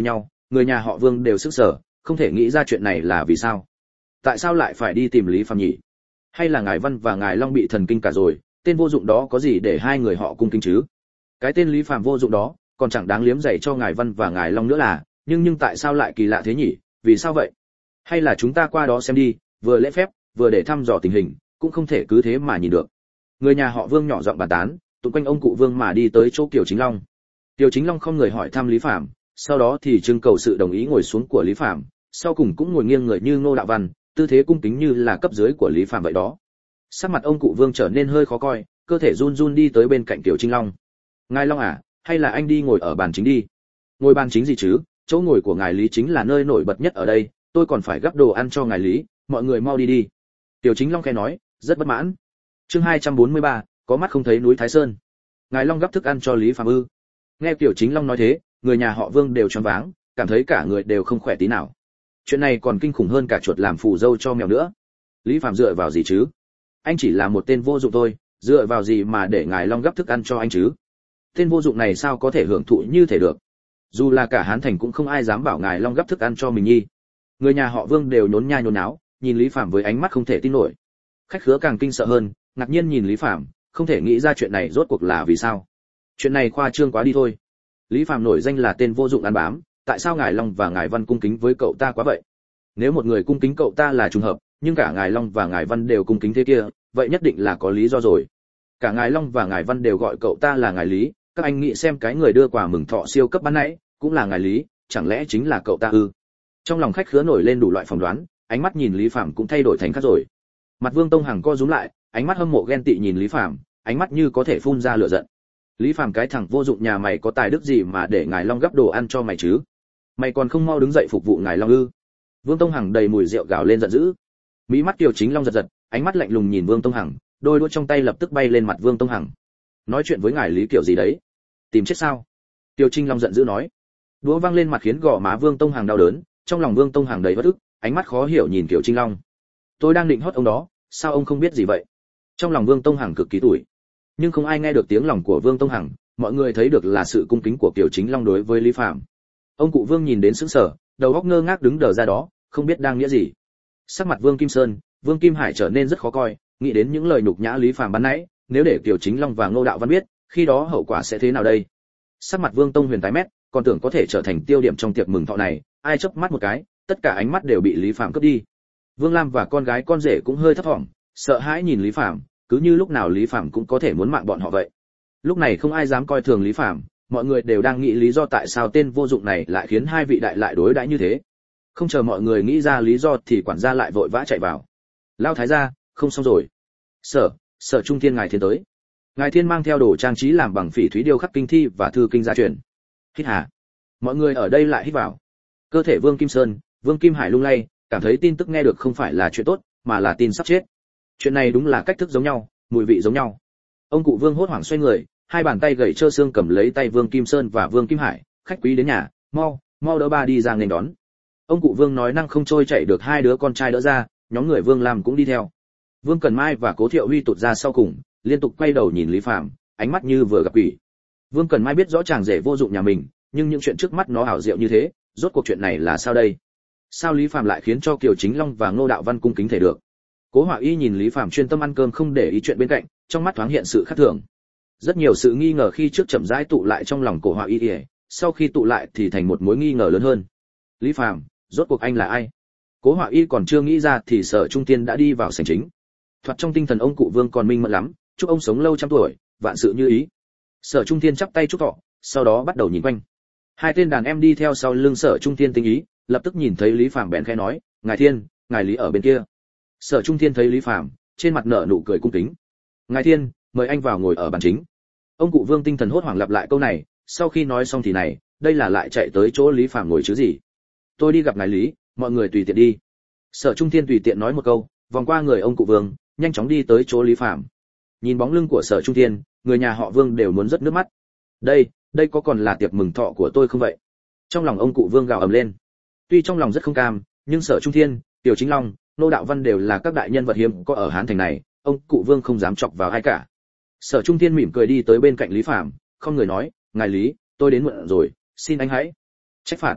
người nhà họ Vương đều sững sờ, không thể nghĩ ra chuyện này là vì sao. Tại sao lại phải đi tìm Lý Phàm nhỉ? Hay là ngài Văn và ngài Long bị thần kinh cả rồi, tên vô dụng đó có gì để hai người họ cung kính chứ? Cái tên Lý Phàm vô dụng đó, còn chẳng đáng liếm giày cho ngài Văn và ngài Long nữa là, nhưng nhưng tại sao lại kỳ lạ thế nhỉ? Vì sao vậy? Hay là chúng ta qua đó xem đi, vừa lễ phép, vừa để thăm dò tình hình, cũng không thể cứ thế mà nhìn được. Người nhà họ Vương nhỏ giọng bàn tán, tụng quanh ông cụ Vương mà đi tới chỗ Kiều Chính Long. Kiều Chính Long không người hỏi thăm Lý Phàm, sau đó thì trưng cầu sự đồng ý ngồi xuống của Lý Phàm, sau cùng cũng ngồi nghiêng người như Ngô Đạo Văn, tư thế cung kính như là cấp dưới của Lý Phàm vậy đó. Sắc mặt ông cụ Vương trở nên hơi khó coi, cơ thể run run đi tới bên cạnh Kiều Chính Long. Ngài Long à, hay là anh đi ngồi ở bàn chính đi. Ngồi bàn chính gì chứ, chỗ ngồi của ngài Lý chính là nơi nổi bật nhất ở đây, tôi còn phải gắp đồ ăn cho ngài Lý, mọi người mau đi đi. Kiều Chính Long khẽ nói, rất bất mãn. Chương hai trăm bốn mươi ba, có mắt không thấy núi Thái Sơn. Ngài Long gắp thức ăn cho Lý Phàm ư? Nghe Kiều Chính Long nói thế, người nhà họ Vương đều choáng váng, cảm thấy cả người đều không khỏe tí nào. Chuyện này còn kinh khủng hơn cả chuột làm phù dâu cho mèo nữa. Lý Phàm dựa vào gì chứ? Anh chỉ là một tên vô dụng thôi, dựa vào gì mà để ngài Long gắp thức ăn cho anh chứ? Tên vô dụng này sao có thể hưởng thụ như thể được? Dù là cả Hán Thành cũng không ai dám bảo ngài Long gắp thức ăn cho mình nhi. Người nhà họ Vương đều nhốn nha nhốn náo, nhìn Lý Phàm với ánh mắt không thể tin nổi. Khách khứa càng kinh sợ hơn, ngạc nhiên nhìn Lý Phàm, không thể nghĩ ra chuyện này rốt cuộc là vì sao. Chuyện này khoa trương quá đi thôi. Lý Phàm nổi danh là tên vô dụng ăn bám, tại sao ngài Long và ngài Văn cung kính với cậu ta quá vậy? Nếu một người cung kính cậu ta là trùng hợp, nhưng cả ngài Long và ngài Văn đều cung kính thế kia, vậy nhất định là có lý do rồi. Cả ngài Long và ngài Văn đều gọi cậu ta là ngài Lý, các anh nghĩ xem cái người đưa quà mừng thọ siêu cấp ban nãy cũng là ngài Lý, chẳng lẽ chính là cậu ta ư? Trong lòng khách khứa nổi lên đủ loại phỏng đoán, ánh mắt nhìn Lý Phàm cũng thay đổi thành khác rồi. Mặt Vương Tông Hằng co rúm lại, ánh mắt hâm mộ ghen tị nhìn Lý Phàm, ánh mắt như có thể phun ra lửa giận. Lý Phàm, cái thằng vô dụng nhà mày có tài đức gì mà để ngài Long gắp đồ ăn cho mày chứ? Mày còn không mau đứng dậy phục vụ ngài Long ư? Vương Tông Hằng đầy mùi rượu gào lên giận dữ. Mí mắt Kiều Chính Long giật giật, ánh mắt lạnh lùng nhìn Vương Tông Hằng, đôi đũa trong tay lập tức bay lên mặt Vương Tông Hằng. Nói chuyện với ngài Lý kiểu gì đấy? Tìm chết sao? Kiều Chính Long giận dữ nói. Đũa văng lên mặt khiến gò má Vương Tông Hằng đau đớn, trong lòng Vương Tông Hằng đầy bất ức, ánh mắt khó hiểu nhìn Kiều Chính Long. Tôi đang định hót ông đó, sao ông không biết gì vậy? Trong lòng Vương Tông Hằng cực kỳ tủi, nhưng không ai nghe được tiếng lòng của Vương Tông Hằng, mọi người thấy được là sự cung kính của Kiều Chính Long đối với Lý Phàm. Ông cụ Vương nhìn đến sững sờ, đầu óc ngơ ngác đứng đờ ra đó, không biết đang nghĩa gì. Sắc mặt Vương Kim Sơn, Vương Kim Hải trở nên rất khó coi, nghĩ đến những lời nhục nhã Lý Phàm ban nãy, nếu để Kiều Chính Long và Ngô Đạo Văn biết, khi đó hậu quả sẽ thế nào đây? Sắc mặt Vương Tông Huyền tái mét, còn tưởng có thể trở thành tiêu điểm trong tiệc mừng thọ này, ai chớp mắt một cái, tất cả ánh mắt đều bị Lý Phàm cướp đi. Vương Lam và con gái con rể cũng hơi thấp thỏm, sợ hãi nhìn Lý Phàm, cứ như lúc nào Lý Phàm cũng có thể muốn mạng bọn họ vậy. Lúc này không ai dám coi thường Lý Phàm, mọi người đều đang nghĩ lý do tại sao tên vô dụng này lại khiến hai vị đại lại đối đãi như thế. Không chờ mọi người nghĩ ra lý do thì quản gia lại vội vã chạy vào. Lao thái gia, không xong rồi. Sở, Sở Trung Thiên ngài Thiên tới. Ngài Thiên mang theo đồ trang trí làm bằng phỉ thúy điêu khắc kinh thi và thư kinh gia truyền. Hít hà. Mọi người ở đây lại hít vào. Cơ thể Vương Kim Sơn, Vương Kim Hải lung lay, cảm thấy tin tức nghe được không phải là chuyện tốt, mà là tin sắp chết. Chuyện này đúng là cách thức giống nhau, mùi vị giống nhau. Ông cụ Vương hốt hoảng xoay người, hai bàn tay gầy trơ xương cầm lấy tay Vương Kim Sơn và Vương Kim Hải, khách quý đến nhà, mau, mau đỡ ba đi ra nghênh đón. Ông cụ Vương nói năng không trôi chảy được hai đứa con trai đỡ ra, nhóm người Vương làm cũng đi theo. Vương Cần Mai và Cố Thiệu Huy tụt ra sau cùng, liên tục quay đầu nhìn Lý Phàm, ánh mắt như vừa gặp quỷ. Vương Cần Mai biết rõ chàng rể vô dụng nhà mình, nhưng những chuyện trước mắt nó ảo diệu như thế, rốt cuộc chuyện này là sao đây? Sao Lý Phàm lại khiến cho Kiều Chính Long và Ngô Đạo Văn cung kính thể được? Cố Họa Y nhìn Lý Phàm chuyên tâm ăn cơm không để ý chuyện bên cạnh, trong mắt thoáng hiện sự khác thường. Rất nhiều sự nghi ngờ khi trước chậm rãi tụ lại trong lòng Cố Họa Y, sau khi tụ lại thì thành một mối nghi ngờ lớn hơn. Lý Phàm, rốt cuộc anh là ai? Cố Họa Y còn chưa nghĩ ra thì Sở Trung Tiên đã đi vào sảnh chính. Thoạt trong tinh thần ông cụ Vương còn minh mẫn lắm, chúc ông sống lâu trăm tuổi, vạn sự như ý. Sở Trung Tiên chắp tay chúc thọ, sau đó bắt đầu nhìn quanh. Hai tên đàn em đi theo sau lưng Sở Trung Tiên tinh ý, lập tức nhìn thấy Lý Phàm bèn khẽ nói, ngài Thiên, ngài Lý ở bên kia. Sở Trung Thiên thấy Lý Phàm, trên mặt nở nụ cười cung kính. Ngài Thiên, mời anh vào ngồi ở bàn chính. Ông cụ Vương tinh thần hốt hoảng lặp lại câu này, sau khi nói xong thì này, đây là lại chạy tới chỗ Lý Phàm ngồi chứ gì? Tôi đi gặp ngài Lý, mọi người tùy tiện đi. Sở Trung Thiên tùy tiện nói một câu, vòng qua người ông cụ Vương, nhanh chóng đi tới chỗ Lý Phàm. Nhìn bóng lưng của Sở Trung Thiên, người nhà họ Vương đều muốn rớt nước mắt. Đây, đây có còn là tiệc mừng thọ của tôi không vậy? Trong lòng ông cụ Vương gào ầm lên. Tuy trong lòng rất không cam, nhưng Sở Trung Thiên, Tiểu Chính Long, Nô Đạo Văn đều là các đại nhân vật hiếm có ở Hán Thành này, ông cụ Vương không dám chọc vào ai cả. Sở Trung Thiên mỉm cười đi tới bên cạnh Lý Phàm, không người nói, ngài Lý, tôi đến muộn rồi, xin anh hãy trách phạt.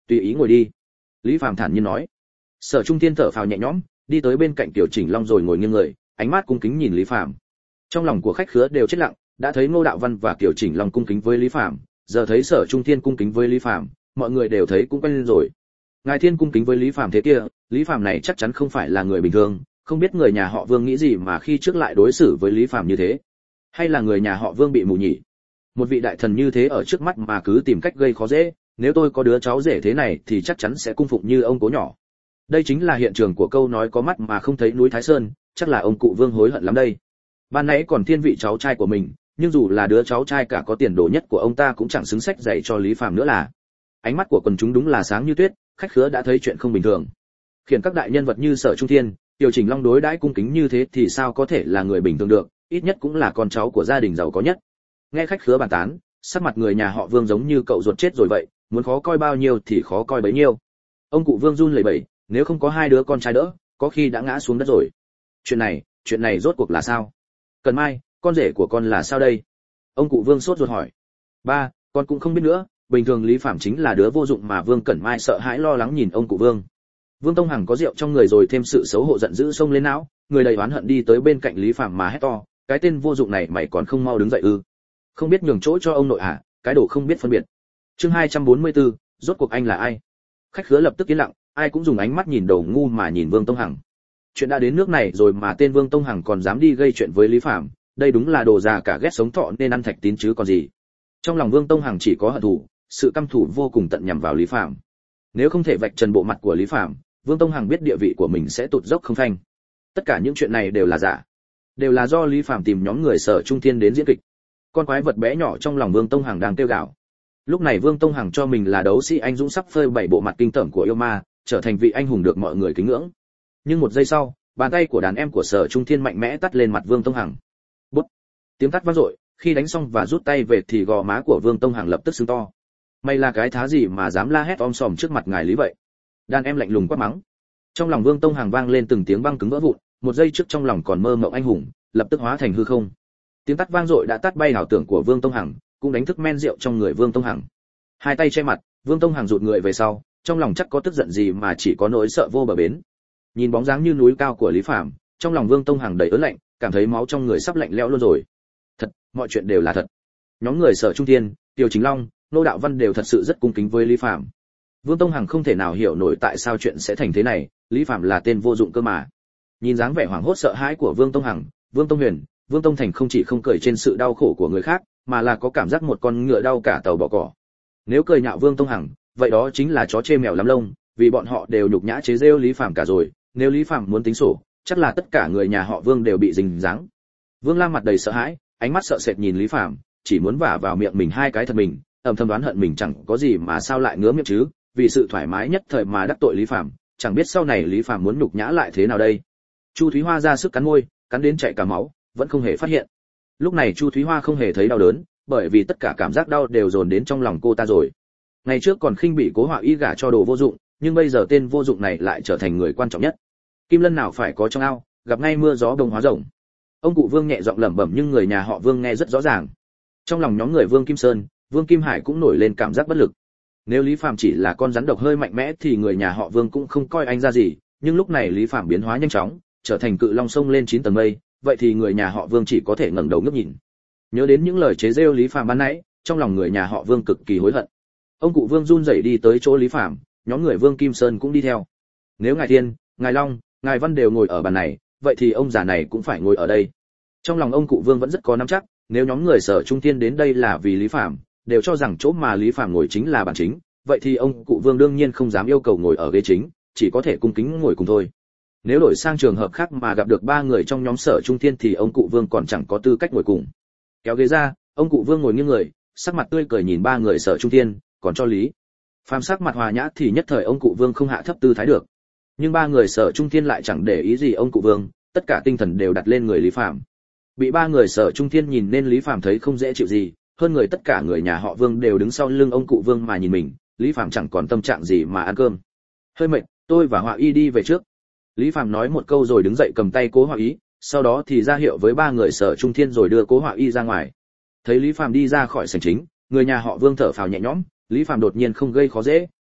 tùy ý ngồi đi. Lý Phàm thản nhiên nói. Sở Trung Thiên thở phào nhẹ nhõm, đi tới bên cạnh Tiểu Chỉnh Long rồi ngồi nghiêng người, ánh mắt cung kính nhìn Lý Phàm. Trong lòng của khách khứa đều chết lặng, đã thấy Ngô Đạo Văn và Tiểu Chỉnh Long cung kính với Lý Phàm, giờ thấy Sở Trung Thiên cung kính với Lý Phàm, mọi người đều thấy cũng quen rồi. Ngài Thiên cung kính với Lý Phàm thế kia, Lý Phàm này chắc chắn không phải là người bình thường, không biết người nhà họ Vương nghĩ gì mà khi trước lại đối xử với Lý Phàm như thế, hay là người nhà họ Vương bị mù nhỉ? Một vị đại thần như thế ở trước mắt mà cứ tìm cách gây khó dễ, nếu tôi có đứa cháu rể thế này thì chắc chắn sẽ cung phụng như ông cố nhỏ. Đây chính là hiện trường của câu nói có mắt mà không thấy núi Thái Sơn, chắc là ông cụ Vương hối hận lắm đây. Ban nãy còn thiên vị cháu trai của mình, nhưng dù là đứa cháu trai cả có tiền đồ nhất của ông ta cũng chẳng xứng sách dạy cho Lý Phàm nữa là. Ánh mắt của quần chúng đúng là sáng như tuyết, khách khứa đã thấy chuyện không bình thường. Khiển các đại nhân vật như Sở Trung Thiên, Tiểu Chỉnh Long đối đãi cung kính như thế thì sao có thể là người bình thường được, ít nhất cũng là con cháu của gia đình giàu có nhất. Nghe khách khứa bàn tán, sắc mặt người nhà họ Vương giống như cậu ruột chết rồi vậy, muốn khó coi bao nhiêu thì khó coi bấy nhiêu. Ông cụ Vương run lẩy bẩy, nếu không có hai đứa con trai đỡ, có khi đã ngã xuống đất rồi. Chuyện này, chuyện này rốt cuộc là sao? Cần Mai, con rể của con là sao đây? Ông cụ Vương sốt ruột hỏi. Ba, con cũng không biết nữa, bình thường Lý Phàm chính là đứa vô dụng mà Vương Cẩn Mai sợ hãi lo lắng nhìn ông cụ Vương. Vương Tông Hằng có rượu trong người rồi thêm sự xấu hổ giận dữ xông lên não, người đầy oán hận đi tới bên cạnh Lý Phàm mà hét to, cái tên vô dụng này mày còn không mau đứng dậy ư? Không biết nhường chỗ cho ông nội à, cái đồ không biết phân biệt. Chương hai trăm bốn mươi tư, rốt cuộc anh là ai? Khách khứa lập tức yên lặng, ai cũng dùng ánh mắt nhìn đầu ngu mà nhìn Vương Tông Hằng. Chuyện đã đến nước này rồi mà tên Vương Tông Hằng còn dám đi gây chuyện với Lý Phàm, đây đúng là đồ già cả ghét sống thọ nên ăn thạch tín chứ còn gì. Trong lòng Vương Tông Hằng chỉ có hận thù, sự căm thù vô cùng tận nhằm vào Lý Phàm. Nếu không thể vạch trần bộ mặt của Lý Phàm, Vương Tông Hằng biết địa vị của mình sẽ tụt dốc không phanh. Tất cả những chuyện này đều là giả, đều là do Lý Phàm tìm nhóm người Sở Trung Thiên đến diễn kịch. Con quái vật bé nhỏ trong lòng Vương Tông Hằng đang kêu gào. Lúc này Vương Tông Hằng cho mình là đấu sĩ anh dũng sắp phơi bày bộ mặt kinh tởm của yêu ma, trở thành vị anh hùng được mọi người kính ngưỡng. Nhưng một giây sau, bàn tay của đàn em của Sở Trung Thiên mạnh mẽ tát lên mặt Vương Tông Hằng. Bút. Tiếng tát vang dội, khi đánh xong và rút tay về thì gò má của Vương Tông Hằng lập tức sưng to. Mày là cái thá gì mà dám la hét om sòm trước mặt ngài Lý vậy? Đàn em lạnh lùng quát mắng. Trong lòng Vương Tông Hằng vang lên từng tiếng băng cứng vỡ vụn, một giây trước trong lòng còn mơ mộng anh hùng, lập tức hóa thành hư không. Tiếng tát vang dội đã tát bay ảo tưởng của Vương Tông Hằng, cũng đánh thức men rượu trong người Vương Tông Hằng. Hai tay che mặt, Vương Tông Hằng rụt người về sau, trong lòng chắc có tức giận gì mà chỉ có nỗi sợ vô bờ bến. Nhìn bóng dáng như núi cao của Lý Phàm, trong lòng Vương Tông Hằng đầy ớn lạnh, cảm thấy máu trong người sắp lạnh lẽo luôn rồi. Thật, mọi chuyện đều là thật. Nhóm người Sở Trung Thiên, Tiểu Chỉnh Long, Nô Đạo Văn đều thật sự rất cung kính với Lý Phàm. Vương Tông Hằng không thể nào hiểu nổi tại sao chuyện sẽ thành thế này, Lý Phàm là tên vô dụng cơ mà. Nhìn dáng vẻ hoảng hốt sợ hãi của Vương Tông Hằng, Vương Tông Huyền, Vương Tông Thành không chỉ không cười trên sự đau khổ của người khác, mà là có cảm giác một con ngựa đau cả tàu bỏ cỏ. Nếu cười nhạo Vương Tông Hằng, vậy đó chính là chó chê mèo lắm lông, vì bọn họ đều nhục nhã chế giễu Lý Phàm cả rồi, nếu Lý Phàm muốn tính sổ, chắc là tất cả người nhà họ Vương đều bị dính dáng. Vương Lam mặt đầy sợ hãi, ánh mắt sợ sệt nhìn Lý Phàm, chỉ muốn vả vào miệng mình hai cái thật mình, âm thầm đoán hận mình chẳng có gì mà sao lại ngứa miệng chứ, vì sự thoải mái nhất thời mà đắc tội Lý Phàm, chẳng biết sau này Lý Phàm muốn nhục nhã lại thế nào đây. Chu Thúy Hoa ra sức cắn môi, cắn đến chảy cả máu, vẫn không hề phát hiện. Lúc này Chu Thúy Hoa không hề thấy đau đớn, bởi vì tất cả cảm giác đau đều dồn đến trong lòng cô ta rồi. Ngày trước còn khinh bỉ Cố Họa Y gả cho đồ vô dụng, nhưng bây giờ tên vô dụng này lại trở thành người quan trọng nhất. Kim lân nào phải có trong ao, gặp ngay mưa gió đồng hóa rồng. Ông cụ Vương nhẹ giọng lẩm bẩm nhưng người nhà họ Vương nghe rất rõ ràng. Trong lòng nhóm người Vương Kim Sơn, Vương Kim Hải cũng nổi lên cảm giác bất lực. Nếu Lý Phàm chỉ là con rắn độc hơi mạnh mẽ thì người nhà họ Vương cũng không coi anh ra gì, nhưng lúc này Lý Phàm biến hóa nhanh chóng, trở thành cự long sông lên chín tầng mây, vậy thì người nhà họ Vương chỉ có thể ngẩng đầu ngước nhìn. Nhớ đến những lời chế giễu Lý Phàm ban nãy, trong lòng người nhà họ Vương cực kỳ hối hận. Ông cụ Vương run rẩy đi tới chỗ Lý Phàm, nhóm người Vương Kim Sơn cũng đi theo. Nếu ngài Thiên, ngài Long, ngài Văn đều ngồi ở bàn này, vậy thì ông già này cũng phải ngồi ở đây. Trong lòng ông cụ Vương vẫn rất có nắm chắc, nếu nhóm người Sở Trung Thiên đến đây là vì Lý Phàm, đều cho rằng chỗ mà Lý Phàm ngồi chính là bàn chính, vậy thì ông cụ Vương đương nhiên không dám yêu cầu ngồi ở ghế chính, chỉ có thể cung kính ngồi cùng thôi. Nếu đổi sang trường hợp khác mà gặp được ba người trong nhóm Sở Trung Thiên thì ông cụ Vương còn chẳng có tư cách ngồi cùng. Kéo ghế ra, ông cụ Vương ngồi nghiêng người, sắc mặt tươi cười nhìn ba người Sở Trung Thiên, còn cho Lý Phàm sắc mặt hòa nhã thì nhất thời ông cụ Vương không hạ thấp tư thái được. Nhưng ba người Sở Trung Thiên lại chẳng để ý gì ông cụ Vương, tất cả tinh thần đều đặt lên người Lý Phàm. Bị ba người Sở Trung Thiên nhìn nên Lý Phàm thấy không dễ chịu gì, hơn người tất cả người nhà họ Vương đều đứng sau lưng ông cụ Vương mà nhìn mình, Lý Phàm chẳng còn tâm trạng gì mà ăn cơm. Hơi mệt, tôi và Họa Y đi về trước. Lý Phàm nói một câu rồi đứng dậy cầm tay Cố Họa Y, sau đó thì ra hiệu với ba người Sở Trung Thiên rồi đưa Cố Họa Y ra ngoài. Thấy Lý Phàm đi ra khỏi sảnh chính, người nhà họ Vương thở phào nhẹ nhõm, Lý Phàm đột nhiên không gây khó dễ,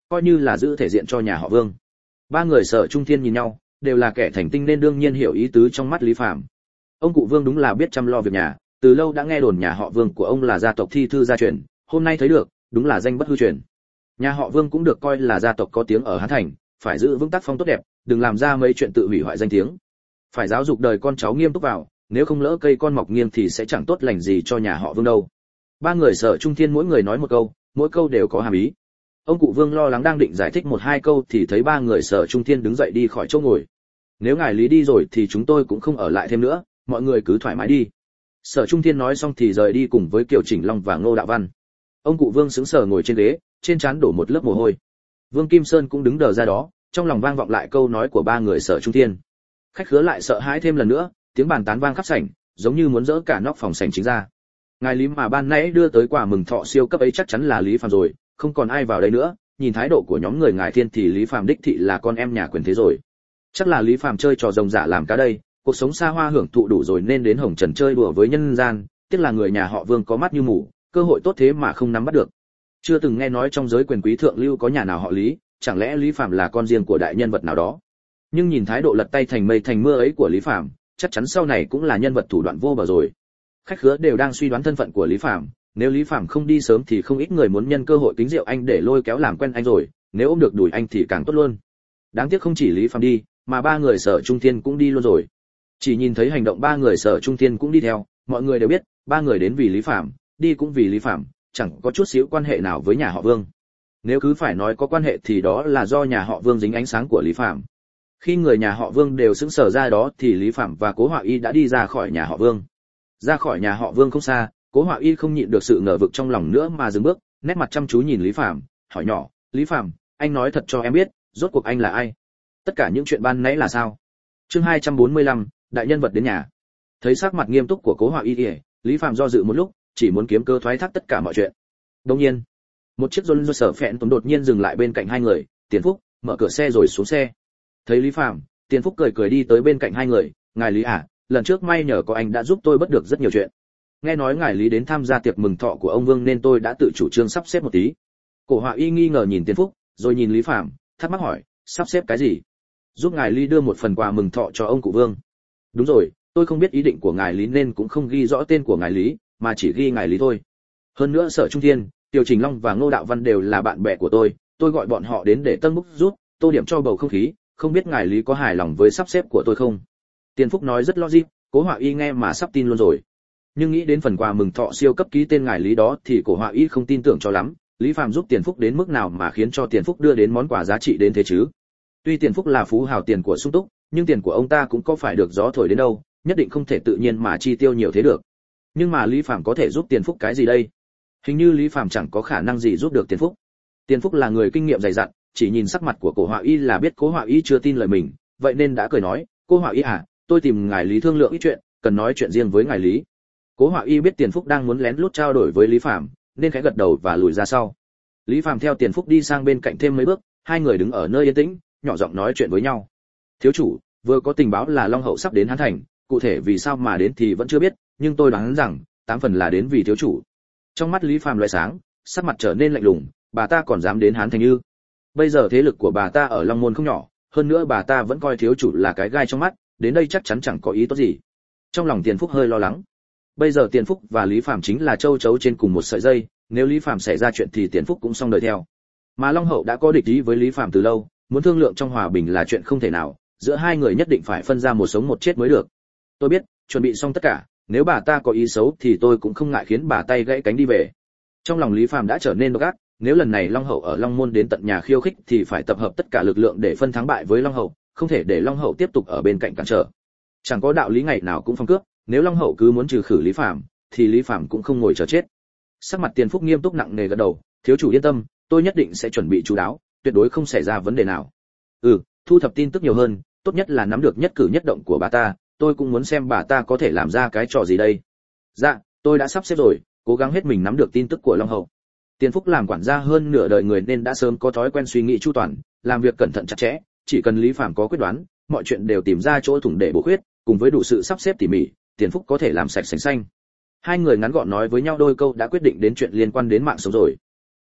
coi như là giữ thể diện cho nhà họ Vương. Ba người Sở Trung Thiên nhìn nhau, đều là kẻ thành tinh nên đương nhiên hiểu ý tứ trong mắt Lý Phàm. Ông cụ Vương đúng là biết chăm lo việc nhà, từ lâu đã nghe đồn nhà họ Vương của ông là gia tộc thi thư gia truyền, hôm nay thấy được, đúng là danh bất hư truyền. Nhà họ Vương cũng được coi là gia tộc có tiếng ở Hán Thành, phải giữ vững tác phong tốt đẹp, đừng làm ra mấy chuyện tự hủy hoại danh tiếng. Phải giáo dục đời con cháu nghiêm túc vào, nếu không lỡ cây con mọc nghiêng thì sẽ chẳng tốt lành gì cho nhà họ Vương đâu. Ba người Sở Trung Thiên mỗi người nói một câu, mỗi câu đều có hàm ý. Ông cụ Vương lo lắng đang định giải thích một hai câu thì thấy ba người Sở Trung Thiên đứng dậy đi khỏi chỗ ngồi. Nếu ngài Lý đi rồi thì chúng tôi cũng không ở lại thêm nữa, mọi người cứ thoải mái đi. Sở Trung Thiên nói xong thì rời đi cùng với Kiều Chỉnh Long và Ngô Đạo Văn. Ông cụ Vương sững sờ ngồi trên ghế, trên trán đổ một lớp mồ hôi. Vương Kim Sơn cũng đứng đờ ra đó, trong lòng vang vọng lại câu nói của ba người Sở Trung Thiên. Khách khứa lại sợ hãi thêm lần nữa, tiếng bàn tán vang khắp sảnh, giống như muốn dỡ cả nóc phòng sảnh chính ra. Ngài Lý mà ban nãy đưa tới quà mừng thọ siêu cấp ấy chắc chắn là Lý Phàm rồi, không còn ai vào đây nữa, nhìn thái độ của nhóm người ngài Thiên thì Lý Phàm đích thị là con em nhà quyền thế rồi. Chắc là Lý Phàm chơi trò rồng giả làm cá đây, cuộc sống xa hoa hưởng thụ đủ rồi nên đến Hồng Trần chơi đùa với nhân gian, tiếc là người nhà họ Vương có mắt như mù, cơ hội tốt thế mà không nắm bắt được. Chưa từng nghe nói trong giới quyền quý thượng lưu có nhà nào họ Lý, chẳng lẽ Lý Phàm là con riêng của đại nhân vật nào đó. Nhưng nhìn thái độ lật tay thành mây thành mưa ấy của Lý Phàm, chắc chắn sau này cũng là nhân vật thủ đoạn vô bờ rồi. Khách khứa đều đang suy đoán thân phận của Lý Phàm, nếu Lý Phàm không đi sớm thì không ít người muốn nhân cơ hội kính rượu anh để lôi kéo làm quen anh rồi, nếu ôm được đuổi anh thì càng tốt luôn. Đáng tiếc không chỉ Lý Phàm đi, mà ba người Sở Trung Thiên cũng đi luôn rồi. Chỉ nhìn thấy hành động ba người Sở Trung Thiên cũng đi theo, mọi người đều biết, ba người đến vì Lý Phàm, đi cũng vì Lý Phàm, chẳng có chút xíu quan hệ nào với nhà họ Vương. Nếu cứ phải nói có quan hệ thì đó là do nhà họ Vương dính ánh sáng của Lý Phàm. Khi người nhà họ Vương đều sững sờ ra đó thì Lý Phàm và Cố Họa Y đã đi ra khỏi nhà họ Vương. Ra khỏi nhà họ Vương không xa, Cố Họa Y không nhịn được sự ngờ vực trong lòng nữa mà dừng bước, nét mặt chăm chú nhìn Lý Phàm, hỏi nhỏ, "Lý Phàm, anh nói thật cho em biết, rốt cuộc anh là ai? Tất cả những chuyện ban nãy là sao?" Chương hai trăm bốn mươi lăm, đại nhân vật đến nhà. Thấy sắc mặt nghiêm túc của Cố Họa Y, Lý Phàm do dự một lúc, chỉ muốn kiếm cơ thoái thác tất cả mọi chuyện. Đột nhiên, một chiếc Rolls Royce phẹn tốn đột nhiên dừng lại bên cạnh hai người, Tiền Phúc mở cửa xe rồi xuống xe. Thấy Lý Phàm, Tiền Phúc cười cười đi tới bên cạnh hai người, "Ngài Lý à, lần trước may nhờ có anh đã giúp tôi bất được rất nhiều chuyện. Nghe nói ngài Lý đến tham gia tiệc mừng thọ của ông Vương nên tôi đã tự chủ trương sắp xếp một tí." Cổ Họa Y nghi ngờ nhìn Tiền Phúc, rồi nhìn Lý Phàm, thắc mắc hỏi, "Sắp xếp cái gì?" "Giúp ngài Lý đưa một phần quà mừng thọ cho ông cụ Vương." "Đúng rồi, tôi không biết ý định của ngài Lý nên cũng không ghi rõ tên của ngài Lý, mà chỉ ghi ngài Lý thôi. Hơn nữa Sở Trung Thiên, Tiêu Trình Long và Ngô Đạo Văn đều là bạn bè của tôi, tôi gọi bọn họ đến để tân búc rút, tô điểm cho bầu không khí, không biết ngài Lý có hài lòng với sắp xếp của tôi không?" Tiền Phúc nói rất logic, Cố Họa Y nghe mà sắp tin luôn rồi. Nhưng nghĩ đến phần quà mừng thọ siêu cấp ký tên ngài Lý đó thì Cố Họa Y không tin tưởng cho lắm, Lý Phàm giúp Tiền Phúc đến mức nào mà khiến cho Tiền Phúc đưa đến món quà giá trị đến thế chứ? Tuy Tiền Phúc là phú hào tiền của sung túc, nhưng tiền của ông ta cũng có phải được gió thổi đến đâu, nhất định không thể tự nhiên mà chi tiêu nhiều thế được. Nhưng mà Lý Phàm có thể giúp Tiền Phúc cái gì đây? Hình như Lý Phàm chẳng có khả năng gì giúp được Tiền Phúc. Tiền Phúc là người kinh nghiệm dày dặn, chỉ nhìn sắc mặt của Cố Họa Y là biết Cố Họa Y chưa tin lời mình, vậy nên đã cười nói, "Cô Họa Y à, tôi tìm ngài Lý thương lượng ít chuyện, cần nói chuyện riêng với ngài Lý." Cố Họa Y biết Tiền Phúc đang muốn lén lút trao đổi với Lý Phàm, nên khẽ gật đầu và lùi ra sau. Lý Phàm theo Tiền Phúc đi sang bên cạnh thêm mấy bước, hai người đứng ở nơi yên tĩnh, nhỏ giọng nói chuyện với nhau. "Thiếu chủ, vừa có tình báo là Long Hậu sắp đến Hán Thành, cụ thể vì sao mà đến thì vẫn chưa biết, nhưng tôi đoán rằng tám phần là đến vì thiếu chủ." Trong mắt Lý Phàm lóe sáng, sắc mặt trở nên lạnh lùng, "Bà ta còn dám đến Hán Thành ư? Bây giờ thế lực của bà ta ở Long Môn không nhỏ, hơn nữa bà ta vẫn coi thiếu chủ là cái gai trong mắt, đến đây chắc chắn chẳng có ý tốt gì." Trong lòng Tiền Phúc hơi lo lắng. Bây giờ Tiền Phúc và Lý Phàm chính là châu chấu trên cùng một sợi dây, nếu Lý Phàm xảy ra chuyện thì Tiền Phúc cũng xong đời theo. Mà Long Hậu đã có địch ý với Lý Phàm từ lâu, muốn thương lượng trong hòa bình là chuyện không thể nào, giữa hai người nhất định phải phân ra một sống một chết mới được. "Tôi biết, chuẩn bị xong tất cả, nếu bà ta có ý xấu thì tôi cũng không ngại khiến bà tay gãy cánh đi về." Trong lòng Lý Phàm đã trở nên độc ác, nếu lần này Long Hậu ở Long Môn đến tận nhà khiêu khích thì phải tập hợp tất cả lực lượng để phân thắng bại với Long Hậu, không thể để Long Hậu tiếp tục ở bên cạnh cản trở. Chẳng có đạo lý ngày nào cũng phong cướp, nếu Long Hậu cứ muốn trừ khử Lý Phàm thì Lý Phàm cũng không ngồi chờ chết. Sắc mặt Tiền Phúc nghiêm túc nặng nề gật đầu, "Thiếu chủ yên tâm, tôi nhất định sẽ chuẩn bị chú đáo, tuyệt đối không xảy ra vấn đề nào." "Ừ, thu thập tin tức nhiều hơn, tốt nhất là nắm được nhất cử nhất động của bà ta, tôi cũng muốn xem bà ta có thể làm ra cái trò gì đây." "Dạ, tôi đã sắp xếp rồi, cố gắng hết mình nắm được tin tức của Long Hậu." Tiền Phúc làm quản gia hơn nửa đời người nên đã sớm có thói quen suy nghĩ chu toàn, làm việc cẩn thận chặt chẽ, chỉ cần Lý Phàm có quyết đoán, mọi chuyện đều tìm ra chỗ thủng để bổ khuyết, cùng với đủ sự sắp xếp tỉ mỉ, Tiền Phúc có thể làm sạch sành xanh. Hai người ngắn gọn nói với nhau đôi câu đã quyết định đến chuyện liên quan đến mạng sống rồi.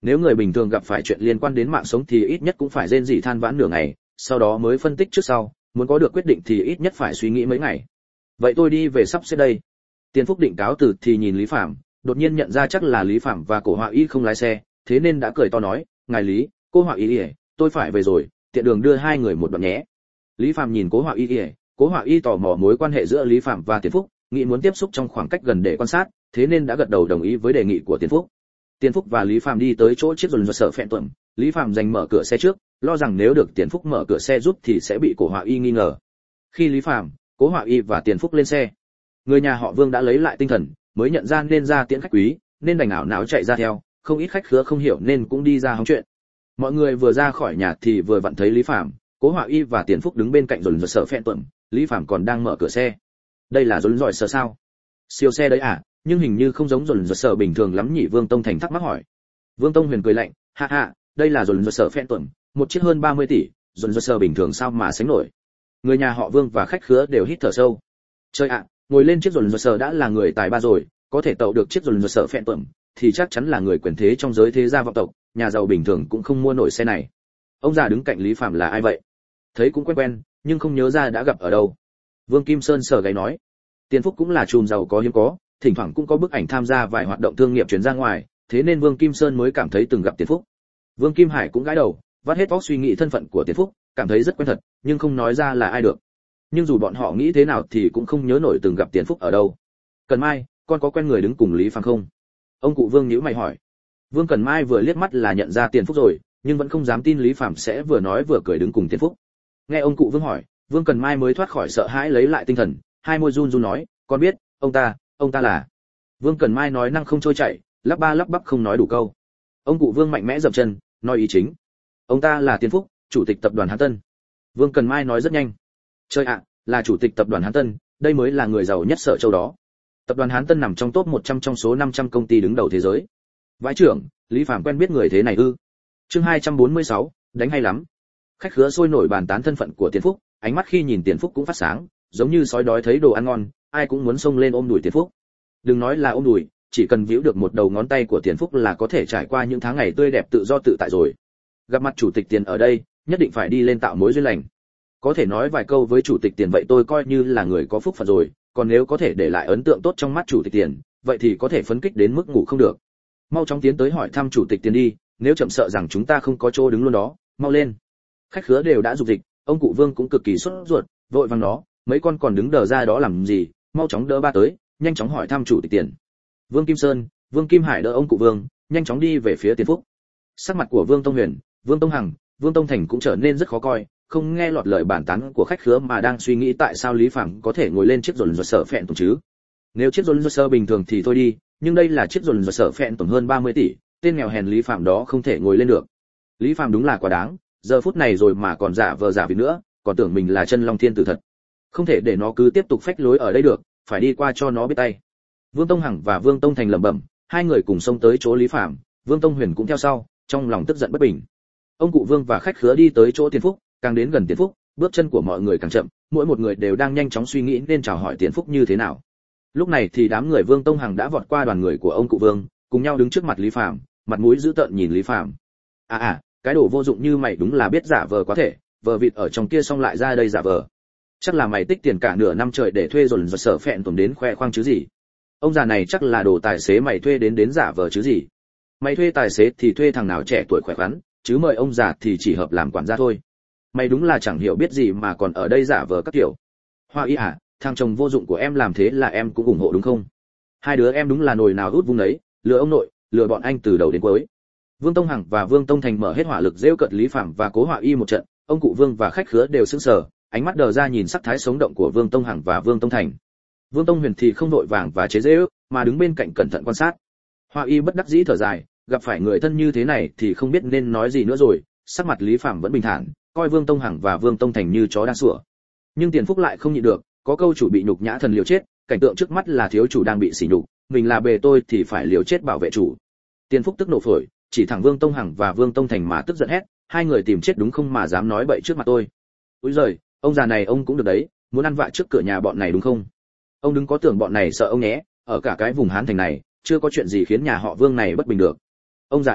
Nếu người bình thường gặp phải chuyện liên quan đến mạng sống thì ít nhất cũng phải rên rỉ than vãn nửa ngày, sau đó mới phân tích trước sau, muốn có được quyết định thì ít nhất phải suy nghĩ mấy ngày. Vậy tôi đi về sắp xếp đây. Tiền Phúc định cáo từ thì nhìn Lý Phạm, đột nhiên nhận ra chắc là Lý Phạm và Cổ Họa Y không lái xe, thế nên đã cười to nói, ngài Lý, cô Họa Y, tôi phải về rồi, tiện đường đưa hai người một đoạn nhé. Lý Phạm nhìn Cố Họa Y, Cố Họa Y tò mò mối quan hệ giữa Lý Phạm và Tiền Phúc, nghĩ muốn tiếp xúc trong khoảng cách gần để quan sát, thế nên đã gật đầu đồng ý với đề nghị của Tiền Phúc. Tiền Phúc và Lý Phạm đi tới chỗ chiếc dồn dồn sở phẹn tuẩm, Lý Phạm giành mở cửa xe trước, lo rằng nếu được Tiền Phúc mở cửa xe giúp thì sẽ bị Cổ Họa Y nghi ngờ. Khi Lý Phạm, Cố Họa Y và Tiền Phúc lên xe, người nhà họ Vương đã lấy lại tinh thần, mới nhận ra nên ra tiễn khách quý, nên đành ảo não chạy ra theo, không ít khách khứa không hiểu nên cũng đi ra hóng chuyện. Mọi người vừa ra khỏi nhà thì vừa vặn thấy Lý Phạm, Cố Họa Y và Tiền Phúc đứng bên cạnh dồn dồn sở phẹn tuẩm, Lý Phạm còn đang mở cửa xe. Đây là dồn dồn sở sao? Siêu xe đấy à? Nhưng hình như không giống dồn dồn sở bình thường lắm nhỉ? Vương Tông Thành thắc mắc hỏi. Vương Tông Huyền cười lạnh, ha ha, đây là dồn dồn sở phẹn tuẩm, một chiếc hơn ba mươi tỷ, dồn dồn sở bình thường sao mà sánh nổi. Người nhà họ Vương và khách khứa đều hít thở sâu. Trời ạ, ngồi lên chiếc dồn dồn sở đã là người tài ba rồi, có thể tậu được chiếc dồn dồn sở phẹn tuẩm thì chắc chắn là người quyền thế trong giới thế gia vọng tộc, nhà giàu bình thường cũng không mua nổi xe này. Ông già đứng cạnh Lý Phạm là ai vậy? Thấy cũng quen quen, nhưng không nhớ ra đã gặp ở đâu. Vương Kim Sơn sờ gáy nói. Tiền Phúc cũng là chùm giàu có hiếm có, thỉnh thoảng cũng có bức ảnh tham gia vài hoạt động thương nghiệp truyền ra ngoài, thế nên Vương Kim Sơn mới cảm thấy từng gặp Tiền Phúc. Vương Kim Hải cũng gãi đầu, vắt hết óc suy nghĩ thân phận của Tiền Phúc, cảm thấy rất quen thật, nhưng không nói ra là ai được. Nhưng dù bọn họ nghĩ thế nào thì cũng không nhớ nổi từng gặp Tiền Phúc ở đâu. Cần Mai, con có quen người đứng cùng Lý Phạm không? Ông cụ Vương nhíu mày hỏi. Vương Cần Mai vừa liếc mắt là nhận ra Tiền Phúc rồi, nhưng vẫn không dám tin Lý Phạm sẽ vừa nói vừa cười đứng cùng Tiền Phúc. Nghe ông cụ Vương hỏi, Vương Cần Mai mới thoát khỏi sợ hãi lấy lại tinh thần, hai môi run run nói, con biết, ông ta, ông ta là. Vương Cần Mai nói năng không trôi chảy, lắp ba lắp bắp không nói đủ câu. Ông cụ Vương mạnh mẽ dậm chân, nói ý chính. Ông ta là Tiền Phúc, chủ tịch tập đoàn Hán Tân. Vương Cần Mai nói rất nhanh. Trời ạ, là chủ tịch tập đoàn Hán Tân, đây mới là người giàu nhất Sở Châu đó. Tập đoàn Hán Tân nằm trong top một trăm trong số năm trăm công ty đứng đầu thế giới. Vãi trưởng, Lý Phạm quen biết người thế này ư? Chương hai trăm bốn mươi sáu, đánh hay lắm. Khách khứa sôi nổi bàn tán thân phận của Tiền Phúc, ánh mắt khi nhìn Tiền Phúc cũng phát sáng, giống như sói đói thấy đồ ăn ngon, ai cũng muốn xông lên ôm đùi Tiền Phúc. Đừng nói là ôm đùi, chỉ cần víu được một đầu ngón tay của Tiền Phúc là có thể trải qua những tháng ngày tươi đẹp tự do tự tại rồi. Gặp mặt chủ tịch Tiền ở đây, nhất định phải đi lên tạo mối duyên lành. Có thể nói vài câu với chủ tịch Tiền vậy tôi coi như là người có phúc phận rồi, còn nếu có thể để lại ấn tượng tốt trong mắt chủ tịch Tiền, vậy thì có thể phấn kích đến mức ngủ không được. Mau chóng tiến tới hỏi thăm chủ tịch Tiền đi, nếu chậm sợ rằng chúng ta không có chỗ đứng luôn đó, mau lên. Khách khứa đều đã dục dịch, ông cụ Vương cũng cực kỳ sốt ruột, vội vàng nó, mấy con còn đứng đờ ra đó làm gì, mau chóng đỡ ba tới, nhanh chóng hỏi thăm chủ tịch Tiền. Vương Kim Sơn, Vương Kim Hải đỡ ông cụ Vương, nhanh chóng đi về phía Tiền Phúc. Sắc mặt của Vương Tông Huyền, Vương Tông Hằng, Vương Tông Thành cũng trở nên rất khó coi, không nghe lọt lời bàn tán của khách khứa mà đang suy nghĩ tại sao Lý Phạm có thể ngồi lên chiếc dồn dồn sở phẹn tuẩm chứ. Nếu chiếc dồn dồn sở bình thường thì thôi đi, nhưng đây là chiếc dồn dồn sở phẹn tuẩm hơn ba mươi tỷ, tên nghèo hèn Lý Phạm đó không thể ngồi lên được. Lý Phạm đúng là quá đáng, giờ phút này rồi mà còn giả vờ giả vịt nữa, còn tưởng mình là chân long thiên tử thật. Không thể để nó cứ tiếp tục phách lối ở đây được, phải đi qua cho nó biết tay. Vương Tông Hằng và Vương Tông Thành lẩm bẩm, hai người cùng xông tới chỗ Lý Phạm, Vương Tông Huyền cũng theo sau, trong lòng tức giận bất bình. Ông cụ Vương và khách khứa đi tới chỗ Tiền Phúc, càng đến gần Tiền Phúc, bước chân của mọi người càng chậm, mỗi một người đều đang nhanh chóng suy nghĩ nên chào hỏi Tiền Phúc như thế nào. Lúc này thì đám người Vương Tông Hằng đã vọt qua đoàn người của ông cụ Vương, cùng nhau đứng trước mặt Lý Phạm, mặt mũi dữ tợn nhìn Lý Phạm. À à, cái đồ vô dụng như mày đúng là biết giả vờ quá thể, vờ vịt ở trong kia xong lại ra đây giả vờ. Chắc là mày tích tiền cả nửa năm trời để thuê dồn dồn sở phẹn tuẩm đến khoe khoang chứ gì. Ông già này chắc là đồ tài xế mày thuê đến đến giả vờ chứ gì. Mày thuê tài xế thì thuê thằng nào trẻ tuổi khỏe khoắn, chứ mời ông già thì chỉ hợp làm quản gia thôi. Mày đúng là chẳng hiểu biết gì mà còn ở đây giả vờ các kiểu. Hoa Y à, thằng chồng vô dụng của em làm thế là em cũng ủng hộ đúng không? Hai đứa em đúng là nồi nào út vung đấy, lừa ông nội, lừa bọn anh từ đầu đến cuối. Vương Tông Hằng và Vương Tông Thành mở hết hỏa lực giễu cợt Lý Phạm và Cố Họa Y một trận, ông cụ Vương và khách khứa đều sững sờ, ánh mắt đờ ra nhìn sắc thái sống động của Vương Tông Hằng và Vương Tông Thành. Vương Tông Huyền thì không đội vàng và chế giễu, mà đứng bên cạnh cẩn thận quan sát. Họa Y bất đắc dĩ thở dài, gặp phải người thân như thế này thì không biết nên nói gì nữa rồi, sắc mặt Lý Phạm vẫn bình thản, coi Vương Tông Hằng và Vương Tông Thành như chó đang sủa. Nhưng Tiền Phúc lại không nhịn được, có câu chủ bị nhục nhã thần liều chết, cảnh tượng trước mắt là thiếu chủ đang bị sỉ nhục, mình là bề tôi thì phải liều chết bảo vệ chủ. Tiền Phúc tức nổ phổi, chỉ thẳng Vương Tông Hằng và Vương Tông Thành mà tức giận hét, hai người tìm chết đúng không mà dám nói bậy trước mặt tôi. Úi giời, ông già này ông cũng được đấy, muốn ăn vạ trước cửa nhà bọn này đúng không? Ông đừng có tưởng bọn này sợ ông nhé, ở cả cái vùng Hán thành này, chưa có chuyện gì khiến nhà họ Vương này bất bình được. Ông già à,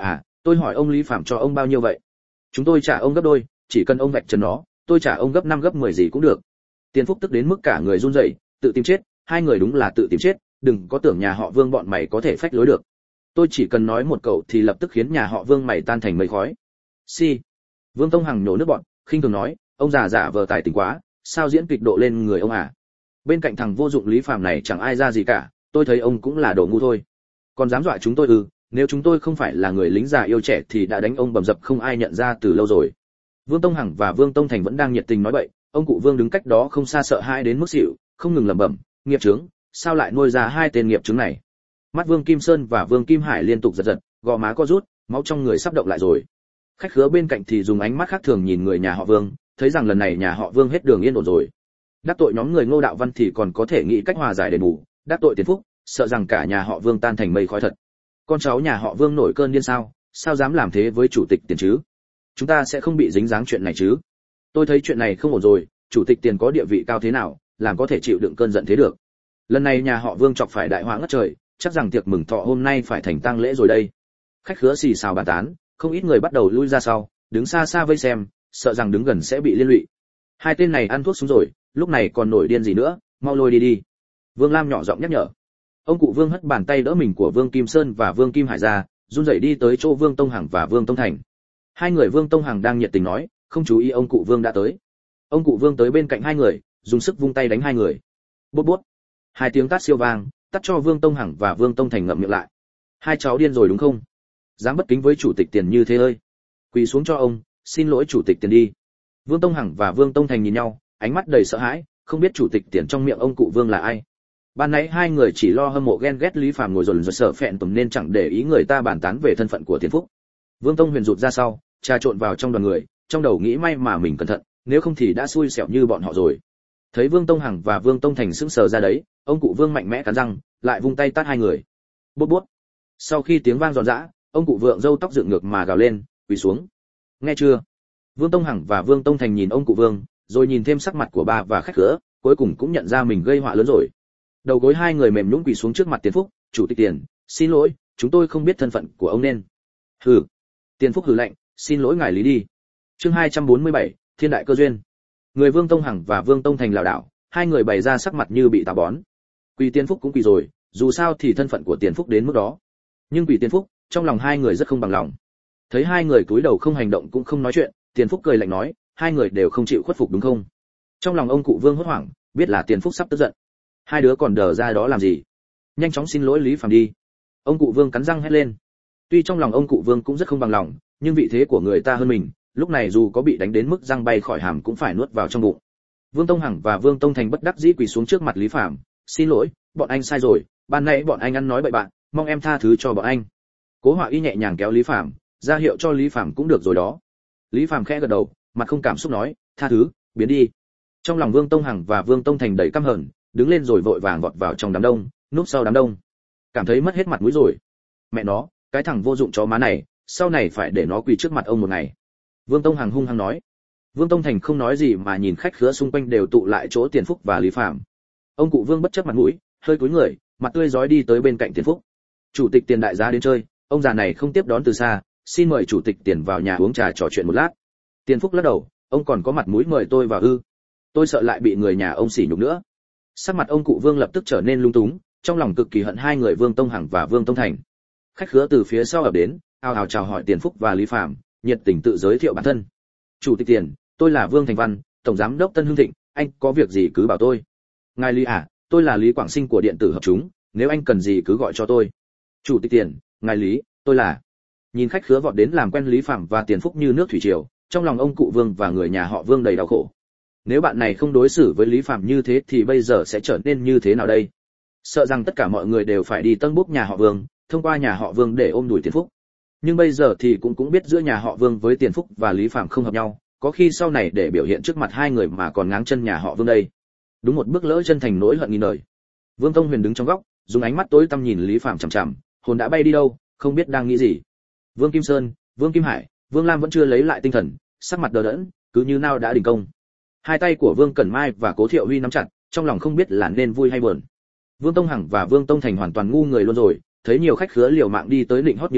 Tôi hỏi ông Lý Phạm cho ông bao nhiêu vậy? Chúng tôi trả ông gấp đôi, chỉ cần ông vạch trần nó, tôi trả ông gấp năm gấp mười gì cũng được. Tiền Phúc tức đến mức cả người run rẩy, tự tìm chết, hai người đúng là tự tìm chết, đừng có tưởng nhà họ Vương bọn mày có thể phách lối được. Tôi chỉ cần nói một câu thì lập tức khiến nhà họ Vương mày tan thành mây khói. Si. Vương Tông Hằng nhổ nước bọt, khinh thường nói, ông già giả vờ tài tình quá, sao diễn kịch độ lên người ông à? Bên cạnh thằng vô dụng Lý Phạm này chẳng ai ra gì cả, tôi thấy ông cũng là đồ ngu thôi. Còn dám dọa chúng tôi ư? Nếu chúng tôi không phải là người lính già yêu trẻ thì đã đánh ông bầm dập không ai nhận ra từ lâu rồi. Vương Tông Hằng và Vương Tông Thành vẫn đang nhiệt tình nói bậy, ông cụ Vương đứng cách đó không xa sợ hãi đến mức xỉu, không ngừng lẩm bẩm, nghiệp chướng, sao lại nuôi ra hai tên nghiệp chướng này? Mắt Vương Kim Sơn và Vương Kim Hải liên tục giật giật, gò má co rút, máu trong người sắp động lại rồi. Khách khứa bên cạnh thì dùng ánh mắt khác thường nhìn người nhà họ Vương, thấy rằng lần này nhà họ Vương hết đường yên ổn rồi. Đắc tội nhóm người Ngô Đạo Văn thì còn có thể nghĩ cách hòa giải đền bù, đắc tội Tiền Phúc, sợ rằng cả nhà họ Vương tan thành mây khói thật. Con cháu nhà họ Vương nổi cơn điên sao? Sao dám làm thế với chủ tịch Tiền chứ? Chúng ta sẽ không bị dính dáng chuyện này chứ? Tôi thấy chuyện này không ổn rồi, chủ tịch Tiền có địa vị cao thế nào, làm có thể chịu đựng cơn giận thế được. Lần này nhà họ Vương chọc phải đại họa ngất trời, chắc rằng tiệc mừng thọ hôm nay phải thành tang lễ rồi đây. Khách khứa xì xào bàn tán, không ít người bắt đầu lui ra sau, đứng xa xa vây xem, sợ rằng đứng gần sẽ bị liên lụy. Hai tên này ăn thuốc xuống rồi, lúc này còn nổi điên gì nữa, mau lôi đi đi. Vương Lam nhỏ giọng nhắc nhở. Ông cụ Vương hất bàn tay đỡ mình của Vương Kim Sơn và Vương Kim Hải ra, run rẩy đi tới chỗ Vương Tông Hằng và Vương Tông Thành. Hai người Vương Tông Hằng đang nhiệt tình nói, không chú ý ông cụ Vương đã tới. Ông cụ Vương tới bên cạnh hai người, dùng sức vung tay đánh hai người. Bút bút. Hai tiếng tát siêu vang, tát cho Vương Tông Hằng và Vương Tông Thành ngậm miệng lại. Hai cháu điên rồi đúng không? Dám bất kính với chủ tịch Tiền như thế ơi. Quỳ xuống cho ông, xin lỗi chủ tịch Tiền đi. Vương Tông Hằng và Vương Tông Thành nhìn nhau, ánh mắt đầy sợ hãi, không biết chủ tịch Tiền trong miệng ông cụ Vương là ai. Ban nãy hai người chỉ lo hâm mộ ghen ghét Lý Phàm ngồi dồn dập sợ phẹn tùm nên chẳng để ý người ta bàn tán về thân phận của Tiền Phúc. Vương Tông Huyền rụt ra sau, trà trộn vào trong đoàn người, trong đầu nghĩ may mà mình cẩn thận, nếu không thì đã xui xẻo như bọn họ rồi. Thấy Vương Tông Hằng và Vương Tông Thành sững sờ ra đấy, ông cụ Vương mạnh mẽ cắn răng, lại vung tay tát hai người. Bút bút. Sau khi tiếng vang giòn giã, ông cụ Vượng râu tóc dựng ngược mà gào lên, quỳ xuống. Nghe chưa? Vương Tông Hằng và Vương Tông Thành nhìn ông cụ Vương, rồi nhìn thêm sắc mặt của bà và khách khứa, cuối cùng cũng nhận ra mình gây họa lớn rồi. Đầu gối hai người mềm nhũn quỳ xuống trước mặt Tiền Phúc, chủ tịch Tiền, xin lỗi, chúng tôi không biết thân phận của ông nên. Hừ. Tiền Phúc hừ lạnh, xin lỗi ngài lý đi. Chương hai trăm bốn mươi bảy, Thiên đại cơ duyên. Người Vương Tông Hằng và Vương Tông Thành lảo đảo, hai người bày ra sắc mặt như bị tà bón. Quỳ Tiền Phúc cũng quỳ rồi, dù sao thì thân phận của Tiền Phúc đến mức đó. Nhưng quỳ Tiền Phúc, trong lòng hai người rất không bằng lòng. Thấy hai người cúi đầu không hành động cũng không nói chuyện, Tiền Phúc cười lạnh nói, hai người đều không chịu khuất phục đúng không? Trong lòng ông cụ Vương hốt hoảng, biết là Tiền Phúc sắp tức giận. Hai đứa còn đờ ra đó làm gì? Nhanh chóng xin lỗi Lý Phàm đi. Ông cụ Vương cắn răng hét lên. Tuy trong lòng ông cụ Vương cũng rất không bằng lòng, nhưng vị thế của người ta hơn mình, lúc này dù có bị đánh đến mức răng bay khỏi hàm cũng phải nuốt vào trong bụng. Vương Tông Hằng và Vương Tông Thành bất đắc dĩ quỳ xuống trước mặt Lý Phàm, xin lỗi, bọn anh sai rồi, ban nãy bọn anh ăn nói bậy bạn, mong em tha thứ cho bọn anh. Cố Họa Y nhẹ nhàng kéo Lý Phàm, ra hiệu cho Lý Phàm cũng được rồi đó. Lý Phàm khẽ gật đầu, mặt không cảm xúc nói, tha thứ, biến đi. Trong lòng Vương Tông Hằng và Vương Tông Thành đầy căm hờn, đứng lên rồi vội vàng vọt vào trong đám đông, núp sau đám đông. Cảm thấy mất hết mặt mũi rồi. Mẹ nó, cái thằng vô dụng chó má này, sau này phải để nó quỳ trước mặt ông một ngày. Vương Tông Hằng hung hăng nói. Vương Tông Thành không nói gì mà nhìn khách khứa xung quanh đều tụ lại chỗ Tiền Phúc và Lý Phàm. Ông cụ Vương bất chấp mặt mũi, hơi cúi người, mặt tươi rói đi tới bên cạnh Tiền Phúc. Chủ tịch Tiền đại gia đến chơi, ông già này không tiếp đón từ xa, xin mời chủ tịch Tiền vào nhà uống trà trò chuyện một lát. Tiền Phúc lắc đầu, ông còn có mặt mũi mời tôi vào ư? Tôi sợ lại bị người nhà ông sỉ nhục nữa. Sắc mặt ông cụ Vương lập tức trở nên lung túng, trong lòng cực kỳ hận hai người Vương Tông Hằng và Vương Tông Thành. Khách khứa từ phía sau ập đến, ào ào chào hỏi Tiền Phúc và Lý Phàm, nhiệt tình tự giới thiệu bản thân. Chủ tịch Tiền, tôi là Vương Thành Văn, tổng giám đốc Tân Hưng Thịnh, anh có việc gì cứ bảo tôi. Ngài Lý à, tôi là Lý Quảng Sinh của điện tử hợp chúng, nếu anh cần gì cứ gọi cho tôi. Chủ tịch Tiền, ngài Lý, tôi là. Nhìn khách khứa vọt đến làm quen Lý Phàm và Tiền Phúc như nước thủy triều, trong lòng ông cụ Vương và người nhà họ Vương đầy đau khổ. Nếu bạn này không đối xử với Lý Phàm như thế thì bây giờ sẽ trở nên như thế nào đây? Sợ rằng tất cả mọi người đều phải đi tân bốc nhà họ Vương, thông qua nhà họ Vương để ôm đuổi Tiền Phúc. Nhưng bây giờ thì cũng cũng biết giữa nhà họ Vương với Tiền Phúc và Lý Phàm không hợp nhau, có khi sau này để biểu hiện trước mặt hai người mà còn ngáng chân nhà họ Vương đây. Đúng một bước lỡ chân thành nỗi hận nghìn đời. Vương Tông Huyền đứng trong góc, dùng ánh mắt tối tăm nhìn Lý Phàm chằm chằm, hồn đã bay đi đâu, không biết đang nghĩ gì. Vương Kim Sơn, Vương Kim Hải, Vương Lam vẫn chưa lấy lại tinh thần, sắc mặt đờ đẫn, cứ như nào đã đình công. Hai tay của Vương Cẩn Mai và Cố Thiệu Huy nắm chặt, trong lòng không biết là nên vui hay buồn. Vương Tông Hằng và Vương Tông Thành hoàn toàn ngu người luôn rồi, thấy nhiều khách khứa liều mạng đi tới lịnh hót như thế,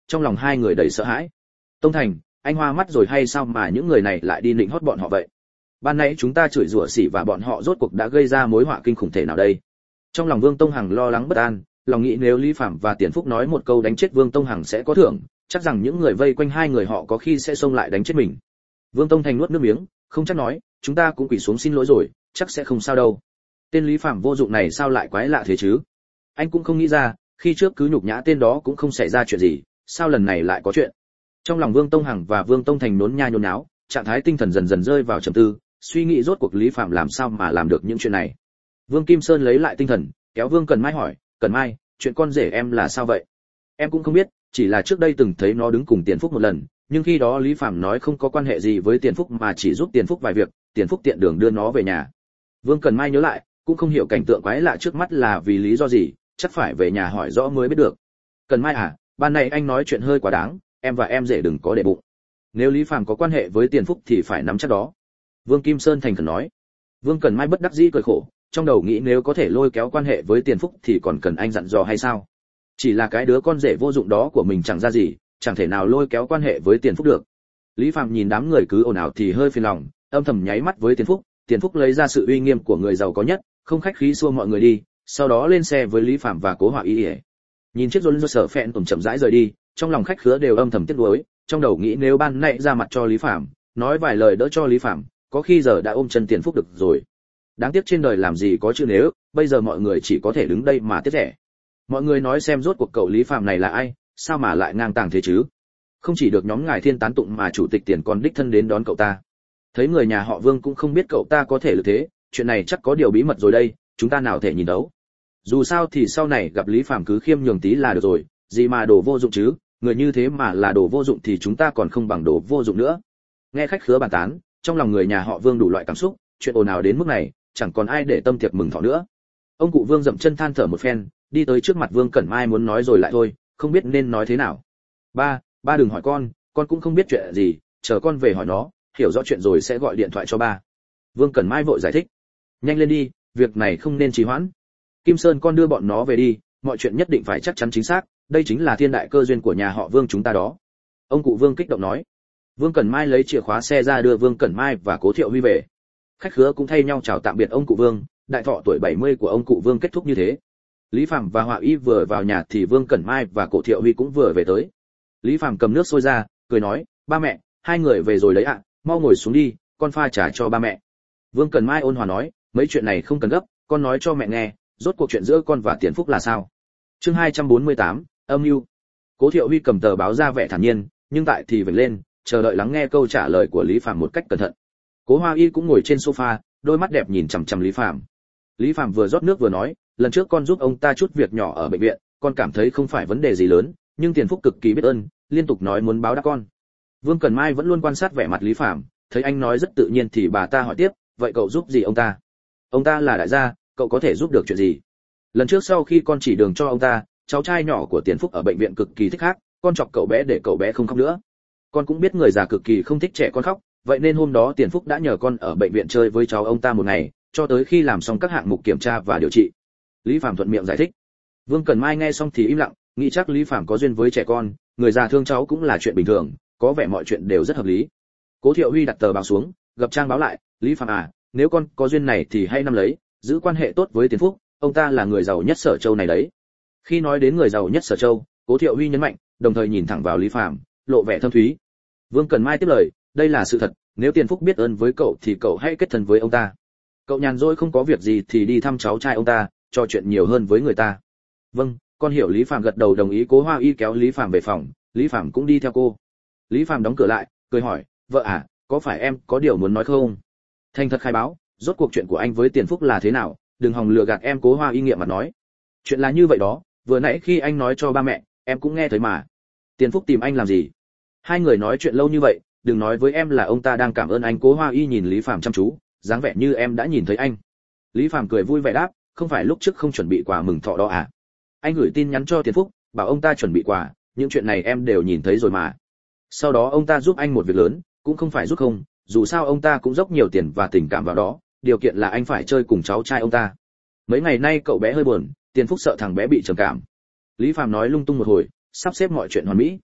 trong lòng hai người đầy sợ hãi. Tông Thành, anh hoa mắt rồi hay sao mà những người này lại đi nịnh hót bọn họ vậy? Ban nãy chúng ta chửi rủa xỉ và bọn họ rốt cuộc đã gây ra mối họa kinh khủng thể nào đây? Trong lòng Vương Tông Hằng lo lắng bất an, lòng nghĩ nếu Lý Phạm và Tiền Phúc nói một câu đánh chết Vương Tông Hằng sẽ có thưởng, chắc rằng những người vây quanh hai người họ có khi sẽ xông lại đánh chết mình. Vương Tông Thành nuốt nước miếng, không chắc nói, chúng ta cũng quỳ xuống xin lỗi rồi, chắc sẽ không sao đâu. Tên Lý Phạm vô dụng này sao lại quái lạ thế chứ? Anh cũng không nghĩ ra, khi trước cứ nhục nhã tên đó cũng không xảy ra chuyện gì, sao lần này lại có chuyện? Trong lòng Vương Tông Hằng và Vương Tông Thành nôn nha nhốn nháo, trạng thái tinh thần dần dần rơi vào trầm tư, suy nghĩ rốt cuộc Lý Phạm làm sao mà làm được những chuyện này. Vương Kim Sơn lấy lại tinh thần, kéo Vương Cần Mai hỏi, Cần Mai, chuyện con rể em là sao vậy? Em cũng không biết, chỉ là trước đây từng thấy nó đứng cùng Tiền Phúc một lần, nhưng khi đó Lý Phạm nói không có quan hệ gì với Tiền Phúc mà chỉ giúp Tiền Phúc vài việc, Tiền Phúc tiện đường đưa nó về nhà. Vương Cần Mai nhớ lại, cũng không hiểu cảnh tượng quái lạ trước mắt là vì lý do gì, chắc phải về nhà hỏi rõ mới biết được. Cần Mai à, ban này anh nói chuyện hơi quá đáng, em và em rể đừng có để bụng. Nếu Lý Phạm có quan hệ với Tiền Phúc thì phải nắm chắc đó. Vương Kim Sơn thành khẩn nói. Vương Cần Mai bất đắc dĩ cười khổ, trong đầu nghĩ nếu có thể lôi kéo quan hệ với Tiền Phúc thì còn cần anh dặn dò hay sao? Chỉ là cái đứa con rể vô dụng đó của mình chẳng ra gì, chẳng thể nào lôi kéo quan hệ với Tiền Phúc được. Lý Phạm nhìn đám người cứ ồn ào thì hơi phiền lòng, âm thầm nháy mắt với Tiền Phúc. Tiền Phúc lấy ra sự uy nghiêm của người giàu có nhất, không khách khí xua mọi người đi, sau đó lên xe với Lý Phạm và Cố Họa Y. Nhìn chiếc Rolls Royce phẹn tùng chậm rãi rời đi, trong lòng khách khứa đều âm thầm tiếc nuối, trong đầu nghĩ nếu ban nãy ra mặt cho Lý Phạm, nói vài lời đỡ cho Lý Phạm, có khi giờ đã ôm chân Tiền Phúc được rồi. Đáng tiếc trên đời làm gì có chữ nếu, bây giờ mọi người chỉ có thể đứng đây mà tiếc rẻ. Mọi người nói xem rốt cuộc cậu Lý Phạm này là ai, sao mà lại ngang tàng thế chứ? Không chỉ được nhóm ngài Thiên tán tụng mà chủ tịch Tiền còn đích thân đến đón cậu ta. Thấy người nhà họ Vương cũng không biết cậu ta có thể lực thế, chuyện này chắc có điều bí mật rồi đây, chúng ta nào thể nhìn đấu. Dù sao thì sau này gặp Lý Phạm cứ khiêm nhường tí là được rồi, gì mà đồ vô dụng chứ, người như thế mà là đồ vô dụng thì chúng ta còn không bằng đồ vô dụng nữa. Nghe khách khứa bàn tán, trong lòng người nhà họ Vương đủ loại cảm xúc, chuyện ồn ào đến mức này, chẳng còn ai để tâm tiệc mừng thọ nữa. Ông cụ Vương dậm chân than thở một phen, đi tới trước mặt Vương Cẩn Mai muốn nói rồi lại thôi, không biết nên nói thế nào. Ba, ba đừng hỏi con, con cũng không biết chuyện gì, chờ con về hỏi nó, hiểu rõ chuyện rồi sẽ gọi điện thoại cho ba. Vương Cẩn Mai vội giải thích. Nhanh lên đi, việc này không nên trì hoãn. Kim Sơn con đưa bọn nó về đi, mọi chuyện nhất định phải chắc chắn chính xác, đây chính là thiên đại cơ duyên của nhà họ Vương chúng ta đó. Ông cụ Vương kích động nói. Vương Cẩn Mai lấy chìa khóa xe ra đưa Vương Cẩn Mai và Cố Thiệu Huy về. Khách khứa cũng thay nhau chào tạm biệt ông cụ Vương, đại thọ tuổi bảy mươi của ông cụ Vương kết thúc như thế. Lý Phạm và Họa Y vừa vào nhà thì Vương Cẩn Mai và Cố Thiệu Huy cũng vừa về tới. Lý Phạm cầm nước sôi ra, cười nói, ba mẹ, hai người về rồi đấy ạ, mau ngồi xuống đi, con pha trà cho ba mẹ. Vương Cẩn Mai ôn hòa nói, mấy chuyện này không cần gấp, con nói cho mẹ nghe, rốt cuộc chuyện giữa con và Tiền Phúc là sao? Chương hai trăm bốn mươi tám, âm mưu. Cố Thiệu Huy cầm tờ báo ra vẻ thản nhiên, nhưng tại thì vểnh lên, chờ đợi lắng nghe câu trả lời của Lý Phạm một cách cẩn thận. Cố Hoa Y cũng ngồi trên sofa, đôi mắt đẹp nhìn chằm chằm Lý Phạm. Lý Phạm vừa rót nước vừa nói, lần trước con giúp ông ta chút việc nhỏ ở bệnh viện, con cảm thấy không phải vấn đề gì lớn, nhưng Tiền Phúc cực kỳ biết ơn, liên tục nói muốn báo đáp con. Vương Cẩn Mai vẫn luôn quan sát vẻ mặt Lý Phạm, thấy anh nói rất tự nhiên thì bà ta hỏi tiếp, vậy cậu giúp gì ông ta? Ông ta là đại gia, cậu có thể giúp được chuyện gì? Lần trước sau khi con chỉ đường cho ông ta, cháu trai nhỏ của Tiền Phúc ở bệnh viện cực kỳ thích khác, con chọc cậu bé để cậu bé không khóc nữa. Con cũng biết người già cực kỳ không thích trẻ con khóc, vậy nên hôm đó Tiền Phúc đã nhờ con ở bệnh viện chơi với cháu ông ta một ngày, cho tới khi làm xong các hạng mục kiểm tra và điều trị. Lý Phạm thuận miệng giải thích. Vương Cẩn Mai nghe xong thì im lặng, nghĩ chắc Lý Phạm có duyên với trẻ con, người già thương cháu cũng là chuyện bình thường, có vẻ mọi chuyện đều rất hợp lý. Cố Thiệu Huy đặt tờ báo xuống, gập trang báo lại, Lý Phạm à, nếu con có duyên này thì hãy nắm lấy, giữ quan hệ tốt với Tiền Phúc, ông ta là người giàu nhất Sở Châu này đấy. Khi nói đến người giàu nhất Sở Châu, Cố Thiệu Huy nhấn mạnh, đồng thời nhìn thẳng vào Lý Phạm, lộ vẻ thâm thúy. Vương Cẩn Mai tiếp lời, đây là sự thật, nếu Tiền Phúc biết ơn với cậu thì cậu hãy kết thân với ông ta. Cậu nhàn rỗi không có việc gì thì đi thăm cháu trai ông ta, trò chuyện nhiều hơn với người ta. Vâng, con hiểu. Lý Phạm gật đầu đồng ý. Cố Hoa Y kéo Lý Phạm về phòng, Lý Phạm cũng đi theo cô. Lý Phạm đóng cửa lại, cười hỏi, vợ à, có phải em có điều muốn nói không? Thành thật khai báo, rốt cuộc chuyện của anh với Tiền Phúc là thế nào, đừng hòng lừa gạt em. Cố Hoa Y nghiệm mặt nói, chuyện là như vậy đó, vừa nãy khi anh nói cho ba mẹ, em cũng nghe thấy mà. Tiền Phúc tìm anh làm gì? Hai người nói chuyện lâu như vậy, đừng nói với em là ông ta đang cảm ơn anh. Cố Hoa Y nhìn Lý Phạm chăm chú, dáng vẻ như em đã nhìn thấy anh. Lý Phạm cười vui vẻ đáp, không phải lúc trước không chuẩn bị quà mừng thọ đó à? Anh gửi tin nhắn cho Tiền Phúc, bảo ông ta chuẩn bị quà, những chuyện này em đều nhìn thấy rồi mà. Sau đó ông ta giúp anh một việc lớn, cũng không phải giúp không, dù sao ông ta cũng dốc nhiều tiền và tình cảm vào đó, điều kiện là anh phải chơi cùng cháu trai ông ta. Mấy ngày nay cậu bé hơi buồn, Tiền Phúc sợ thằng bé bị trầm cảm. Lý Phạm nói lung tung một hồi, sắp xếp mọi chuyện hoàn mỹ.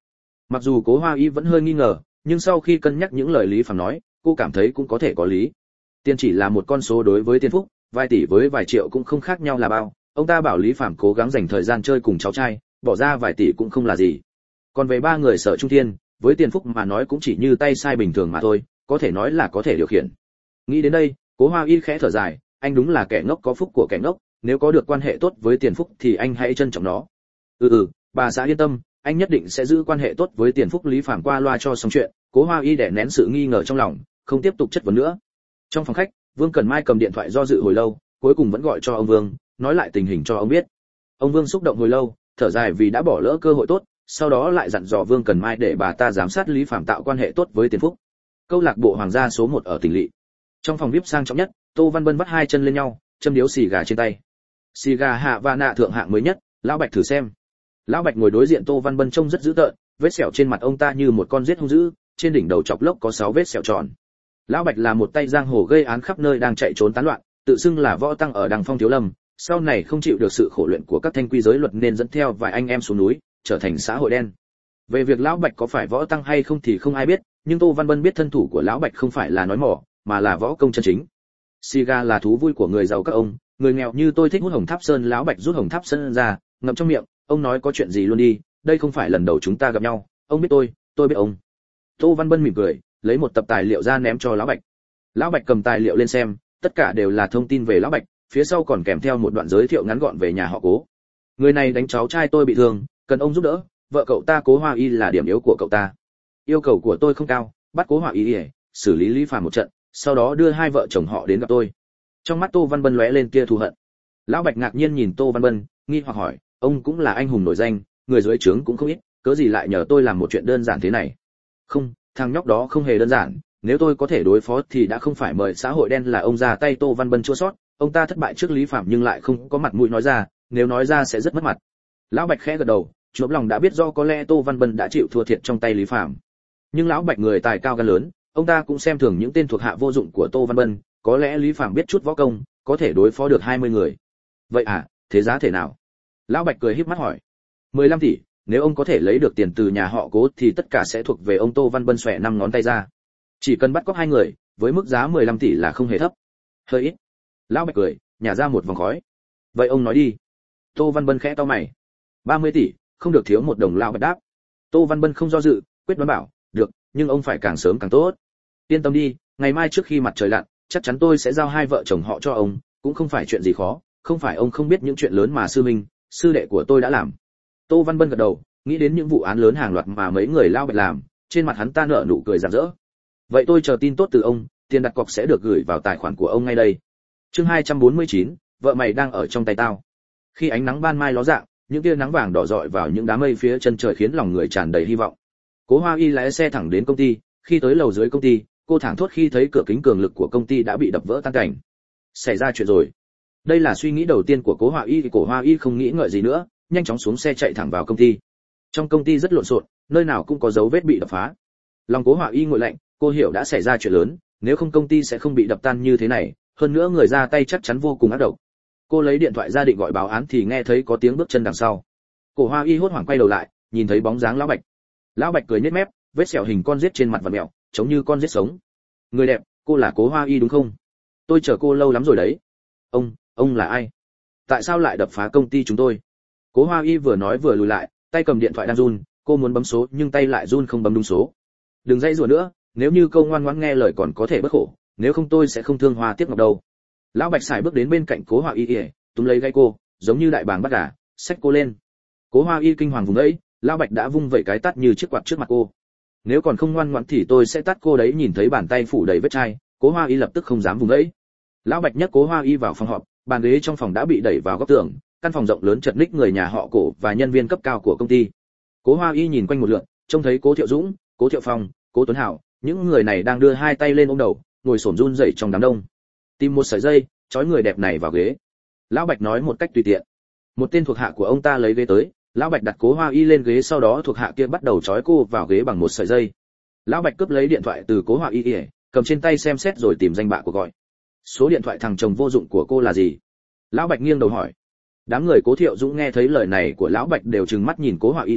Mặc dù Cố Hoa Y vẫn hơi nghi ngờ, nhưng sau khi cân nhắc những lời Lý Phàm nói, cô cảm thấy cũng có thể có lý. Tiền chỉ là một con số đối với Tiền Phúc, vài tỷ với vài triệu cũng không khác nhau là bao. Ông ta bảo Lý Phàm cố gắng dành thời gian chơi cùng cháu trai, bỏ ra vài tỷ cũng không là gì. Còn về ba người Sở Trung Thiên, với Tiền Phúc mà nói cũng chỉ như tay sai bình thường mà thôi, có thể nói là có thể điều khiển. Nghĩ đến đây, Cố Hoa Y khẽ thở dài, anh đúng là kẻ ngốc có phúc của kẻ ngốc, nếu có được quan hệ tốt với Tiền Phúc thì anh hãy trân trọng nó. Ừ ừ, bà xã yên tâm, anh nhất định sẽ giữ quan hệ tốt với Tiền Phúc. Lý Phàm qua loa cho xong chuyện. Cố Hoa Y đè nén sự nghi ngờ trong lòng, không tiếp tục chất vấn nữa. Trong phòng khách, Vương Cẩn Mai cầm điện thoại do dự hồi lâu, cuối cùng vẫn gọi cho ông Vương, nói lại tình hình cho ông biết. Ông Vương xúc động hồi lâu, thở dài vì đã bỏ lỡ cơ hội tốt, sau đó lại dặn dò Vương Cẩn Mai để bà ta giám sát Lý Phàm tạo quan hệ tốt với Tiền Phúc. Câu lạc bộ Hoàng gia số một ở tỉnh lỵ. Trong phòng vê i pê sang trọng nhất, Tô Văn Bân vắt hai chân lên nhau, châm điếu xì gà trên tay. Xì gà hạ và nạ thượng hạng mới nhất, lão Bạch thử xem. Lão Bạch ngồi đối diện Tô Văn Bân trông rất dữ tợn, vết sẹo trên mặt ông ta như một con giết hung dữ, trên đỉnh đầu chọc lốc có sáu vết sẹo tròn. Lão Bạch là một tay giang hồ gây án khắp nơi đang chạy trốn tán loạn, tự xưng là võ tăng ở Đằng Phong Thiếu Lâm, sau này không chịu được sự khổ luyện của các thanh quy giới luật nên dẫn theo vài anh em xuống núi, trở thành xã hội đen. Về việc lão Bạch có phải võ tăng hay không thì không ai biết, nhưng Tô Văn Bân biết thân thủ của lão Bạch không phải là nói mỏ, mà là võ công chân chính. Siga là thú vui của người giàu các ông, người nghèo như tôi thích hút Hồng Tháp Sơn. Lão Bạch rút Hồng Tháp Sơn ra, ngậm trong miệng, ông nói có chuyện gì luôn đi, đây không phải lần đầu chúng ta gặp nhau, ông biết tôi, tôi biết ông. Tô Văn Bân mỉm cười, lấy một tập tài liệu ra ném cho lão Bạch. Lão Bạch cầm tài liệu lên xem, tất cả đều là thông tin về lão Bạch, phía sau còn kèm theo một đoạn giới thiệu ngắn gọn về nhà họ Cố. Người này đánh cháu trai tôi bị thương, cần ông giúp đỡ, vợ cậu ta Cố Hoa Y là điểm yếu của cậu ta. Yêu cầu của tôi không cao, bắt Cố Hoa Y, xử lý Lý Phàm một trận, sau đó đưa hai vợ chồng họ đến gặp tôi. Trong mắt Tô Văn Bân lóe lên tia thù hận. Lão Bạch ngạc nhiên nhìn Tô Văn Bân, nghi hoặc hỏi, ông cũng là anh hùng nổi danh, người dưới trướng cũng không ít, cớ gì lại nhờ tôi làm một chuyện đơn giản thế này? Không, thằng nhóc đó không hề đơn giản, nếu tôi có thể đối phó thì đã không phải mời xã hội đen là ông ra tay. Tô Văn Bân chua xót, ông ta thất bại trước Lý Phàm nhưng lại không có mặt mũi nói ra, nếu nói ra sẽ rất mất mặt. Lão Bạch khẽ gật đầu, chớp lòng đã biết do có lẽ Tô Văn Bân đã chịu thua thiệt trong tay Lý Phàm. Nhưng lão Bạch người tài cao gan lớn, ông ta cũng xem thường những tên thuộc hạ vô dụng của Tô Văn Bân, có lẽ Lý Phàm biết chút võ công, có thể đối phó được hai mươi người. Vậy à, thế giá thể nào? Lão Bạch cười híp mắt hỏi. mười lăm tỷ, nếu ông có thể lấy được tiền từ nhà họ Cố thì tất cả sẽ thuộc về ông. Tô Văn Bân xòe năm ngón tay ra. Chỉ cần bắt cóc hai người, với mức giá mười lăm tỷ là không hề thấp. Hơi ít. Lão Bạch cười, nhả ra một vòng khói. Vậy ông nói đi. Tô Văn Bân khẽ cau mày. ba mươi tỷ, không được thiếu một đồng. Lão Bạch đáp. Tô Văn Bân không do dự, quyết đoán bảo, được, nhưng ông phải càng sớm càng tốt. Yên tâm đi, ngày mai trước khi mặt trời lặn, chắc chắn tôi sẽ giao hai vợ chồng họ cho ông, cũng không phải chuyện gì khó, không phải ông không biết những chuyện lớn mà sư minh, sư đệ của tôi đã làm. Tô Văn Bân gật đầu, nghĩ đến những vụ án lớn hàng loạt mà mấy người Lão Bạch làm, trên mặt hắn ta nở nụ cười rạng rỡ. Vậy tôi chờ tin tốt từ ông, tiền đặt cọc sẽ được gửi vào tài khoản của ông ngay đây. Chương hai trăm bốn mươi chín, vợ mày đang ở trong tay tao. Khi ánh nắng ban mai ló dạng, những tia nắng vàng đỏ rọi vào những đám mây phía chân trời khiến lòng người tràn đầy hy vọng. Cố Hoa Y lái xe thẳng đến công ty, khi tới lầu dưới công ty, cô thảng thốt khi thấy cửa kính cường lực của công ty đã bị đập vỡ tan cảnh. Xảy ra chuyện rồi. Đây là suy nghĩ đầu tiên của Cố Hoa Y. Thì Cố Hoa Y không nghĩ ngợi gì nữa, nhanh chóng xuống xe chạy thẳng vào công ty. Trong công ty rất lộn xộn, nơi nào cũng có dấu vết bị đập phá. Lòng Cố Hoa Y nguội lạnh, cô hiểu đã xảy ra chuyện lớn, nếu không công ty sẽ không bị đập tan như thế này, hơn nữa người ra tay chắc chắn vô cùng ác độc. Cô lấy điện thoại ra định gọi báo án thì nghe thấy có tiếng bước chân đằng sau. Cố Hoa Y hốt hoảng quay đầu lại, nhìn thấy bóng dáng Lão Bạch. Lão Bạch cười nhếch mép, vết sẹo hình con giết trên mặt vặn mèo, giống như con giết sống. Người đẹp, cô là Cố Hoa Y đúng không? Tôi chờ cô lâu lắm rồi đấy. Ông, ông là ai? Tại sao lại đập phá công ty chúng tôi? Cố Hoa Y vừa nói vừa lùi lại, tay cầm điện thoại đang run, cô muốn bấm số nhưng tay lại run không bấm đúng số. Đừng dây dùa nữa, nếu như câu ngoan ngoãn nghe lời còn có thể bớt khổ, nếu không tôi sẽ không thương Hoa tiếc ngọc đâu. Lão Bạch xài bước đến bên cạnh Cố Hoa Y, túm lấy gáy cô, giống như đại bàng bắt gà, xách cô lên. Cố Hoa Y kinh hoàng vùng ấy, Lão Bạch đã vung vẩy cái tát như chiếc quạt trước mặt cô. Nếu còn không ngoan ngoãn thì tôi sẽ tát cô đấy. Nhìn thấy bàn tay phủ đầy vết chai, Cố Hoa Y lập tức không dám vùng ấy. Lão Bạch nhấc Cố Hoa Y vào phòng họp, bàn ghế trong phòng đã bị đẩy vào góc tường, căn phòng rộng lớn chật ních người nhà họ Cố và nhân viên cấp cao của công ty. Cố Hoa Y nhìn quanh một lượt, trông thấy Cố Thiệu Dũng, Cố Thiệu Phong, Cố Tuấn Hảo, những người này đang đưa hai tay lên ôm đầu, ngồi xổm run rẩy trong đám đông. Tìm một sợi dây, trói người đẹp này vào ghế. Lão Bạch nói một cách tùy tiện. Một tên thuộc hạ của ông ta lấy ghế tới, Lão Bạch đặt Cố Hoa Y lên ghế, sau đó thuộc hạ kia bắt đầu trói cô vào ghế bằng một sợi dây. Lão Bạch cướp lấy điện thoại từ Cố Hoa Y, cầm trên tay xem xét rồi tìm danh bạ của gọi. Số điện thoại thằng chồng vô dụng của cô là gì? Lão Bạch nghiêng đầu hỏi. Đám người Cố Thiệu Dũng nghe thấy lời này của Lão Bạch đều trừng mắt nhìn Cố Hoa Y,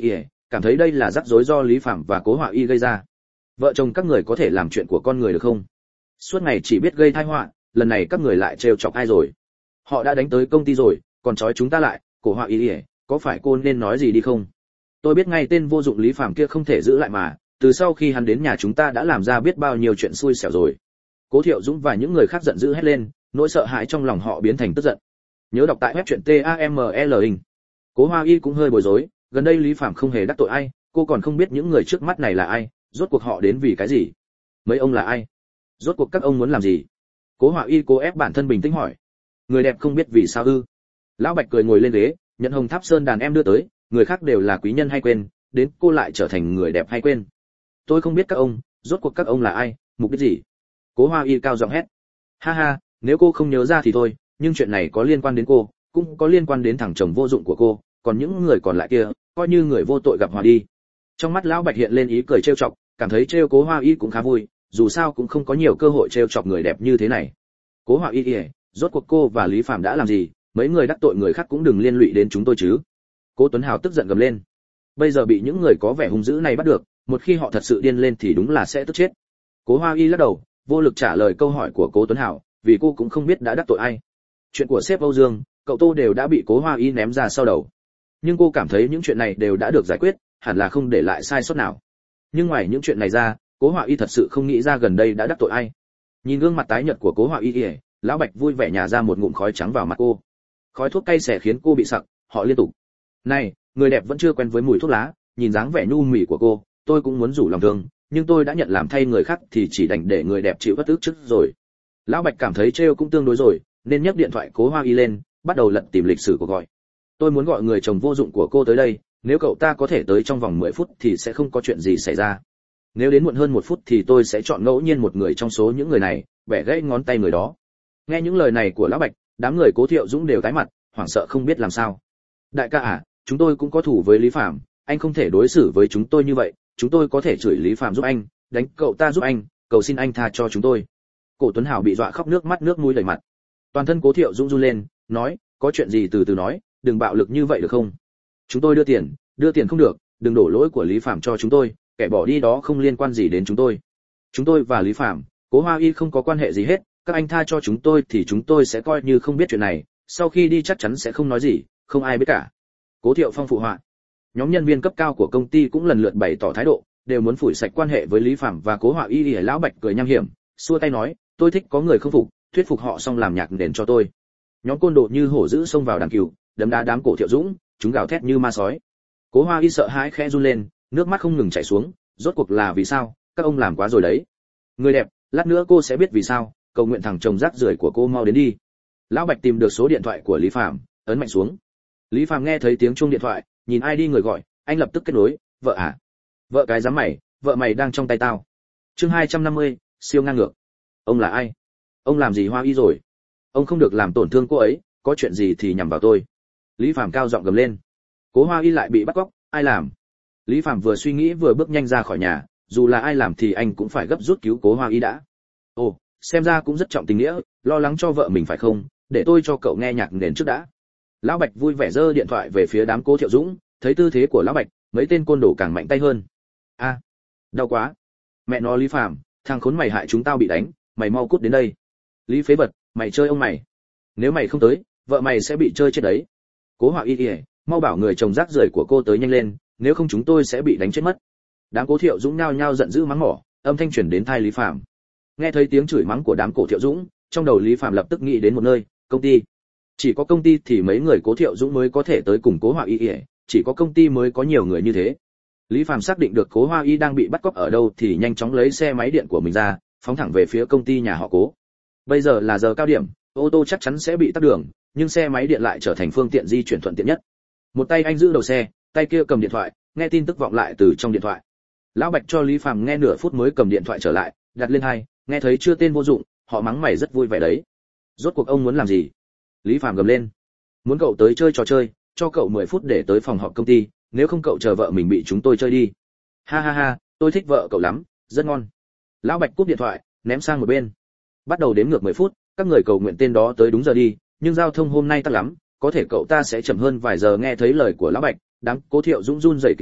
cảm thấy đây là rắc rối do Lý Phạm và Cố Họa Y gây ra. Vợ chồng các người có thể làm chuyện của con người được không? Suốt ngày chỉ biết gây tai họa, lần này các người lại trêu chọc ai rồi? Họ đã đánh tới công ty rồi, còn trói chúng ta lại, Cố Họa Y, có phải cô nên nói gì đi không? Tôi biết ngay tên vô dụng Lý Phạm kia không thể giữ lại mà, từ sau khi hắn đến nhà chúng ta đã làm ra biết bao nhiêu chuyện xui xẻo rồi. Cố Thiệu Dũng và những người khác giận dữ hét lên, nỗi sợ hãi trong lòng họ biến thành tức giận. Nhớ đọc tại web truyện taml hình. Cố Hoa Y cũng hơi bối rối, gần đây Lý Phạm không hề đắc tội ai, cô còn không biết những người trước mắt này là ai, rốt cuộc họ đến vì cái gì? Mấy ông là ai? Rốt cuộc các ông muốn làm gì? Cố Hoa Y cố ép bản thân bình tĩnh hỏi. Người đẹp không biết vì sao ư? Lão Bạch cười ngồi lên ghế, nhận hồng tháp sơn đàn em đưa tới, người khác đều là quý nhân hay quên, đến cô lại trở thành người đẹp hay quên. Tôi không biết các ông, rốt cuộc các ông là ai, mục đích gì? Cố Hoa Y cao giọng hét. Ha ha, nếu cô không nhớ ra thì thôi, nhưng chuyện này có liên quan đến cô, cũng có liên quan đến thằng chồng vô dụng của cô, còn những người còn lại kia, coi như người vô tội gặp hòa đi. Trong mắt lão Bạch hiện lên ý cười trêu chọc, cảm thấy trêu Cố Hoa Y cũng khá vui, dù sao cũng không có nhiều cơ hội trêu chọc người đẹp như thế này. Cố Hoa Y, rốt cuộc cô và Lý Phạm đã làm gì? Mấy người đắc tội người khác cũng đừng liên lụy đến chúng tôi chứ. Cố Tuấn Hào tức giận gầm lên. Bây giờ bị những người có vẻ hung dữ này bắt được, một khi họ thật sự điên lên thì đúng là sẽ tức chết. Cố Hoa Y lắc đầu, vô lực trả lời câu hỏi của Cố Tuấn Hào, vì cô cũng không biết đã đắc tội ai. Chuyện của sếp Âu Dương, cậu Tô đều đã bị Cố Hoa Y ném ra sau đầu. Nhưng cô cảm thấy những chuyện này đều đã được giải quyết, hẳn là không để lại sai sót nào. Nhưng ngoài những chuyện này ra, Cố Hoa Y thật sự không nghĩ ra gần đây đã đắc tội ai. Nhìn gương mặt tái nhợt của Cố Hoa Y, lão Bạch vui vẻ nhả ra một ngụm khói trắng vào mặt cô. Khói thuốc cay xẻ khiến cô bị sặc, họ liên tục. Này, người đẹp vẫn chưa quen với mùi thuốc lá, nhìn dáng vẻ nhu mì của cô, tôi cũng muốn rủ lòng thương, nhưng tôi đã nhận làm thay người khác thì chỉ đành để người đẹp chịu bất ức trước rồi. Lão Bạch cảm thấy trêu cũng tương đối rồi, nên nhấc điện thoại Cố Hoa Y lên, bắt đầu lật tìm lịch sử của gọi. Tôi muốn gọi người chồng vô dụng của cô tới đây, nếu cậu ta có thể tới trong vòng mười phút thì sẽ không có chuyện gì xảy ra. Nếu đến muộn hơn một phút thì tôi sẽ chọn ngẫu nhiên một người trong số những người này, bẻ gãy ngón tay người đó. Nghe những lời này của lão Bạch, đám người Cố Thiệu Dũng đều tái mặt, hoảng sợ không biết làm sao. Đại ca à, chúng tôi cũng có thủ với Lý Phạm, anh không thể đối xử với chúng tôi như vậy, chúng tôi có thể chửi Lý Phạm giúp anh, đánh cậu ta giúp anh, cầu xin anh tha cho chúng tôi. Cổ Tuấn Hào bị dọa khóc nước mắt nước mũi đầy mặt. Toàn thân Cố Thiệu Dũng run lên, nói, có chuyện gì từ từ nói, đừng bạo lực như vậy được không? Chúng tôi đưa tiền, đưa tiền không được, đừng đổ lỗi của Lý Phạm cho chúng tôi, kẻ bỏ đi đó không liên quan gì đến chúng tôi. Chúng tôi và Lý Phạm, Cố Hoa Y không có quan hệ gì hết, các anh tha cho chúng tôi thì chúng tôi sẽ coi như không biết chuyện này, sau khi đi chắc chắn sẽ không nói gì, không ai biết cả. Cố Thiệu Phong phụ họa. Nhóm nhân viên cấp cao của công ty cũng lần lượt bày tỏ thái độ, đều muốn phủi sạch quan hệ với Lý Phạm và Cố Hoa Y. Lão Bạch cười nham hiểm, xua tay nói, tôi thích có người không phục, thuyết phục họ xong làm nhạc đền cho tôi. Nhóm côn đồ như hổ dữ xông vào đàn cừu, đấm đá đám Cổ Thiệu Dũng, chúng gào thét như ma sói. Cố Hoa Y sợ hãi khẽ run lên, nước mắt không ngừng chảy xuống, rốt cuộc là vì sao, các ông làm quá rồi đấy. Người đẹp, lát nữa cô sẽ biết vì sao, cầu nguyện thằng chồng rác rưởi của cô mau đến đi. Lão Bạch tìm được số điện thoại của Lý Phạm, ấn mạnh xuống. Lý Phạm nghe thấy tiếng chuông điện thoại, nhìn ai đi người gọi, anh lập tức kết nối, vợ à? Vợ cái dám mày, vợ mày đang trong tay tao. Chương hai trăm năm mươi, siêu ngang ngược. Ông là ai? Ông làm gì Hoa Y rồi? Ông không được làm tổn thương cô ấy, có chuyện gì thì nhằm vào tôi. Lý Phạm cao giọng gầm lên. Cố Hoa Y lại bị bắt cóc, ai làm? Lý Phạm vừa suy nghĩ vừa bước nhanh ra khỏi nhà, dù là ai làm thì anh cũng phải gấp rút cứu Cố Hoa Y đã. Ồ, xem ra cũng rất trọng tình nghĩa, lo lắng cho vợ mình phải không? Để tôi cho cậu nghe nhạc nền trước đã. Lão Bạch vui vẻ giơ điện thoại về phía đám Cố Thiệu Dũng, thấy tư thế của lão Bạch, mấy tên côn đồ càng mạnh tay hơn. A, à, đau quá. Mẹ nó Lý Phạm, thằng khốn mày hại chúng tao bị đánh, mày mau cút đến đây. Lý phế vật, mày chơi ông mày. Nếu mày không tới, vợ mày sẽ bị chơi chết đấy. Cố Hoa Y, mau bảo người chồng rác rưởi của cô tới nhanh lên, nếu không chúng tôi sẽ bị đánh chết mất. Đám Cố Thiệu Dũng nhao nhao giận dữ mắng mỏ, âm thanh truyền đến tai Lý Phạm. Nghe thấy tiếng chửi mắng của đám Cố Thiệu Dũng, trong đầu Lý Phạm lập tức nghĩ đến một nơi, công ty. Chỉ có công ty thì mấy người Cố Thiệu Dũng mới có thể tới cùng Cố Hoa Y, chỉ có công ty mới có nhiều người như thế. Lý Phạm xác định được Cố Hoa Y đang bị bắt cóc ở đâu thì nhanh chóng lấy xe máy điện của mình ra, phóng thẳng về phía công ty nhà họ Cố. Bây giờ là giờ cao điểm, ô tô chắc chắn sẽ bị tắc đường, nhưng xe máy điện lại trở thành phương tiện di chuyển thuận tiện nhất. Một tay anh giữ đầu xe, tay kia cầm điện thoại, nghe tin tức vọng lại từ trong điện thoại. Lão Bạch cho Lý Phạm nghe nửa phút mới cầm điện thoại trở lại, đặt lên hai, nghe thấy chưa tên vô dụng, họ mắng mày rất vui vẻ đấy. Rốt cuộc ông muốn làm gì? Lý Phạm gầm lên. Muốn cậu tới chơi trò chơi, cho cậu mười phút để tới phòng họp công ty, nếu không cậu chờ vợ mình bị chúng tôi chơi đi. Ha ha ha, tôi thích vợ cậu lắm, rất ngon. Lão Bạch cúp điện thoại, ném sang một bên. Bắt đầu đếm ngược mười phút, các người cầu nguyện tên đó tới đúng giờ đi, nhưng giao thông hôm nay tắc lắm, có thể cậu ta sẽ chậm hơn vài giờ. Nghe thấy lời của lão Bạch, đám Cố Thiệu Dũng run rẩy kịch liệt,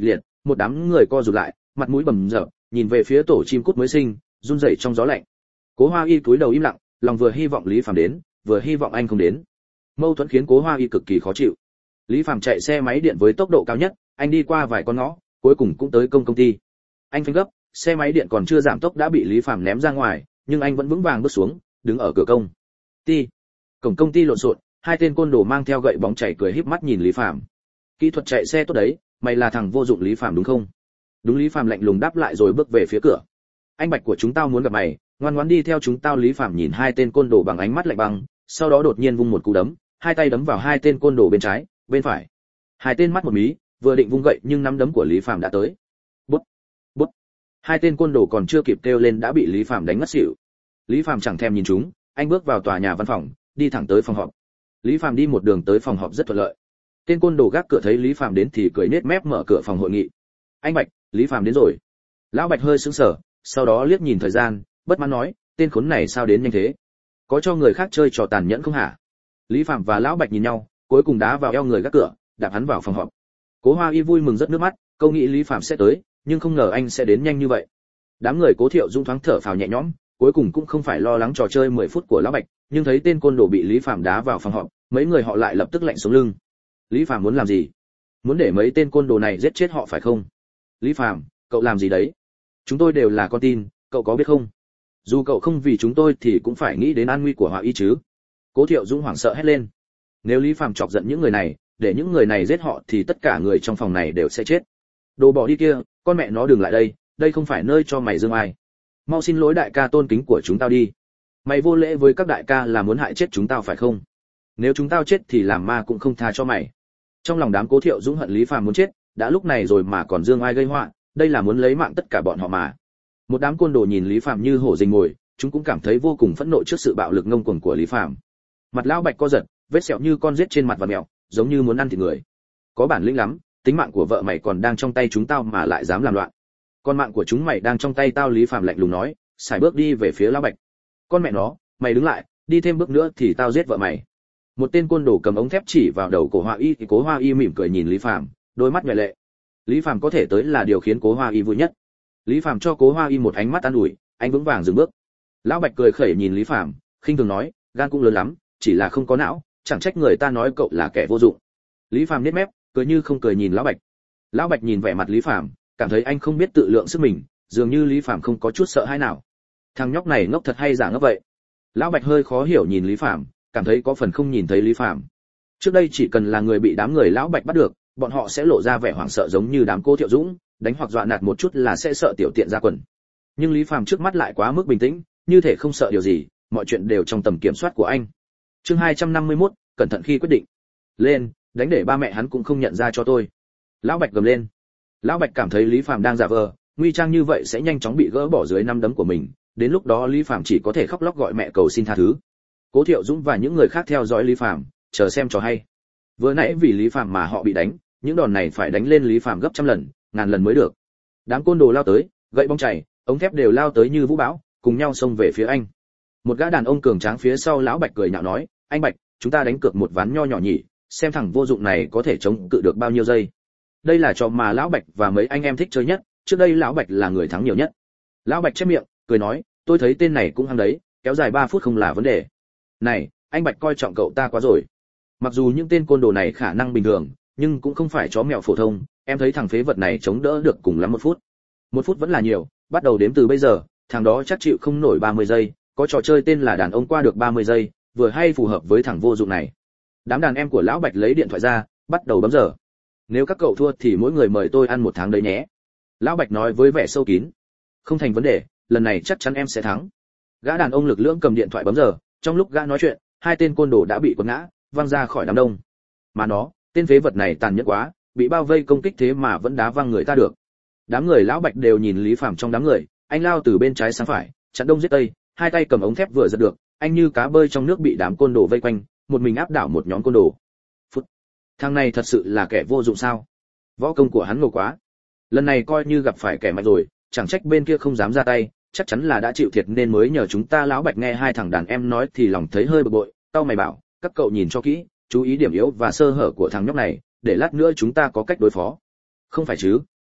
một đám người co rụt lại, mặt mũi bầm dập, nhìn về phía tổ chim cút mới sinh, run rẩy trong gió lạnh. Cố Hoa Y cúi đầu im lặng, lòng vừa hy vọng Lý Phàm đến, vừa hy vọng anh không đến. Mâu thuẫn khiến Cố Hoa Y cực kỳ khó chịu. Lý Phàm chạy xe máy điện với tốc độ cao nhất, anh đi qua vài con ngõ, cuối cùng cũng tới công công ty. Anh phanh gấp, xe máy điện còn chưa giảm tốc đã bị Lý Phàm ném ra ngoài, nhưng anh vẫn vững vàng bước xuống, đứng ở cửa công ty. Cổng công ty lộn xộn, hai tên côn đồ mang theo gậy bóng chảy cười híp mắt nhìn Lý Phàm. Kỹ thuật chạy xe tốt đấy, mày là thằng vô dụng Lý Phàm đúng không? Đúng, Lý Phàm lạnh lùng đáp lại rồi bước về phía cửa. Anh Bạch của chúng tao muốn gặp mày, ngoan ngoãn đi theo chúng tao. Lý Phàm nhìn hai tên côn đồ bằng ánh mắt lạnh băng, sau đó đột nhiên vung một cú đấm, hai tay đấm vào hai tên côn đồ bên trái, bên phải. Hai tên mắt một mí, vừa định vung gậy nhưng nắm đấm của Lý Phàm đã tới. Bút, bút. Hai tên côn đồ còn chưa kịp kêu lên đã bị Lý Phàm đánh ngất xỉu. Lý Phàm chẳng thèm nhìn chúng, anh bước vào tòa nhà văn phòng, đi thẳng tới phòng họp. Lý Phàm đi một đường tới phòng họp rất thuận lợi. Tên côn đồ gác cửa thấy Lý Phàm đến thì cười nết mép mở cửa phòng hội nghị. Anh Bạch, Lý Phàm đến rồi. Lão Bạch hơi sững sờ, sau đó liếc nhìn thời gian, bất mãn nói, tên khốn này sao đến nhanh thế? Có cho người khác chơi trò tàn nhẫn không hả? Lý Phàm và Lão Bạch nhìn nhau, cuối cùng đá vào eo người gác cửa, đạp hắn vào phòng họp. Cố Hoa Y vui mừng rất nước mắt, câu nghĩ Lý Phàm sẽ tới, nhưng không ngờ anh sẽ đến nhanh như vậy. Đám người Cố Thiệu Dung thoáng thở phào nhẹ nhõm, cuối cùng cũng không phải lo lắng trò chơi mười phút của Lão Bạch, nhưng thấy tên côn đồ bị Lý Phàm đá vào phòng họp, mấy người họ lại lập tức lạnh sống lưng. Lý Phàm muốn làm gì? Muốn để mấy tên côn đồ này giết chết họ phải không? Lý Phàm, cậu làm gì đấy? Chúng tôi đều là con tin, cậu có biết không? Dù cậu không vì chúng tôi thì cũng phải nghĩ đến an nguy của Hoa Y chứ. Cố Thiệu Dũng hoảng sợ hét lên. Nếu Lý Phàm chọc giận những người này, để những người này giết họ thì tất cả người trong phòng này đều sẽ chết. Đồ bỏ đi kia, con mẹ nó đừng lại đây, đây không phải nơi cho mày dương ai. Mau xin lỗi đại ca tôn kính của chúng tao đi. Mày vô lễ với các đại ca là muốn hại chết chúng tao phải không? Nếu chúng tao chết thì làm ma cũng không tha cho mày. Trong lòng đám Cố Thiệu Dũng hận Lý Phàm muốn chết, đã lúc này rồi mà còn dương ai gây họa, đây là muốn lấy mạng tất cả bọn họ mà. Một đám côn đồ nhìn Lý Phàm như hổ rình mồi, chúng cũng cảm thấy vô cùng phẫn nộ trước sự bạo lực ngông cuồng của Lý Phàm. Mặt Lão Bạch co giật, vết sẹo như con rết trên mặt và mèo, giống như muốn ăn thịt người. Có bản lĩnh lắm, tính mạng của vợ mày còn đang trong tay chúng tao mà lại dám làm loạn. Con mạng của chúng mày đang trong tay tao. Lý Phàm lạnh lùng nói, xài bước đi về phía Lão Bạch. Con mẹ nó, mày đứng lại, đi thêm bước nữa thì tao giết vợ mày. Một tên côn đồ cầm ống thép chỉ vào đầu Cố Hoa Y thì Cố Hoa Y mỉm cười nhìn Lý Phàm, đôi mắt nhẹ lệ. Lý Phàm có thể tới là điều khiến Cố Hoa Y vui nhất. Lý Phàm cho Cố Hoa Y một ánh mắt an ủi, anh vững vàng dừng bước. Lão Bạch cười khẩy nhìn Lý Phàm, khinh thường nói, gan cũng lớn lắm, chỉ là không có não, chẳng trách người ta nói cậu là kẻ vô dụng. Lý Phàm nhếch mép, cười như không cười nhìn Lão Bạch. Lão Bạch nhìn vẻ mặt Lý Phàm, cảm thấy anh không biết tự lượng sức mình, dường như Lý Phàm không có chút sợ hãi nào. Thằng nhóc này ngốc thật hay giả ngốc vậy? Lão Bạch hơi khó hiểu nhìn Lý Phàm, cảm thấy có phần không nhìn thấy Lý Phàm. Trước đây chỉ cần là người bị đám người Lão Bạch bắt được, bọn họ sẽ lộ ra vẻ hoảng sợ giống như đám Cố Thiệu Dũng, đánh hoặc dọa nạt một chút là sẽ sợ tiểu tiện ra quần. Nhưng Lý Phàm trước mắt lại quá mức bình tĩnh, như thể không sợ điều gì, mọi chuyện đều trong tầm kiểm soát của anh. Chương hai trăm năm mươi mốt, cẩn thận khi quyết định. Lên, đánh để ba mẹ hắn cũng không nhận ra cho tôi. Lão Bạch gầm lên. Lão Bạch cảm thấy Lý Phàm đang giả vờ, nguy trang như vậy sẽ nhanh chóng bị gỡ bỏ dưới năm đấm của mình, đến lúc đó Lý Phàm chỉ có thể khóc lóc gọi mẹ cầu xin tha thứ. Cố Thiệu Dũng và những người khác theo dõi Lý Phàm, chờ xem trò hay. Vừa nãy vì Lý Phàm mà họ bị đánh, những đòn này phải đánh lên Lý Phàm gấp trăm lần, ngàn lần mới được. Đám côn đồ lao tới, gậy bóng chảy, ống thép đều lao tới như vũ bão, cùng nhau xông về phía anh. Một gã đàn ông cường tráng phía sau Lão Bạch cười nhạo nói, anh Bạch, chúng ta đánh cược một ván nho nhỏ nhỉ, xem thằng vô dụng này có thể chống cự được bao nhiêu giây. Đây là trò mà Lão Bạch và mấy anh em thích chơi nhất, trước đây Lão Bạch là người thắng nhiều nhất. Lão Bạch chép miệng, cười nói, tôi thấy tên này cũng hăng đấy, kéo dài ba phút không là vấn đề. Này, anh Bạch coi trọng cậu ta quá rồi. Mặc dù những tên côn đồ này khả năng bình thường, nhưng cũng không phải chó mèo phổ thông, em thấy thằng phế vật này chống đỡ được cùng lắm một phút. Một phút vẫn là nhiều, bắt đầu đếm từ bây giờ, thằng đó chắc chịu không nổi ba mươi giây, có trò chơi tên là đàn ông qua được ba mươi giây, vừa hay phù hợp với thằng vô dụng này. Đám đàn em của Lão Bạch lấy điện thoại ra, bắt đầu bấm giờ. Nếu các cậu thua thì mỗi người mời tôi ăn một tháng đấy nhé. Lão Bạch nói với vẻ sâu kín. Không thành vấn đề, lần này chắc chắn em sẽ thắng. Gã đàn ông lực lưỡng cầm điện thoại bấm giờ, trong lúc gã nói chuyện, hai tên côn đồ đã bị quật ngã, văng ra khỏi đám đông. Mà nó, tên phế vật này tàn nhẫn quá, bị bao vây công kích thế mà vẫn đá văng người ta được. Đám người Lão Bạch đều nhìn Lý Phàm trong đám người, anh lao từ bên trái sang phải, chặn đông giết tây, hai tay cầm ống thép vừa giật được, anh như cá bơi trong nước bị đám côn đồ vây quanh, một mình áp đảo một nhóm côn đồ. Phút. Thằng này thật sự là kẻ vô dụng sao? Võ công của hắn ngầu quá. Lần này coi như gặp phải kẻ mạnh rồi, chẳng trách bên kia không dám ra tay, chắc chắn là đã chịu thiệt nên mới nhờ chúng ta. Lão Bạch nghe hai thằng đàn em nói thì lòng thấy hơi bực bội, tao mày bảo, các cậu nhìn cho kỹ, chú ý điểm yếu và sơ hở của thằng nhóc này, để lát nữa chúng ta có cách đối phó. Không phải chứ,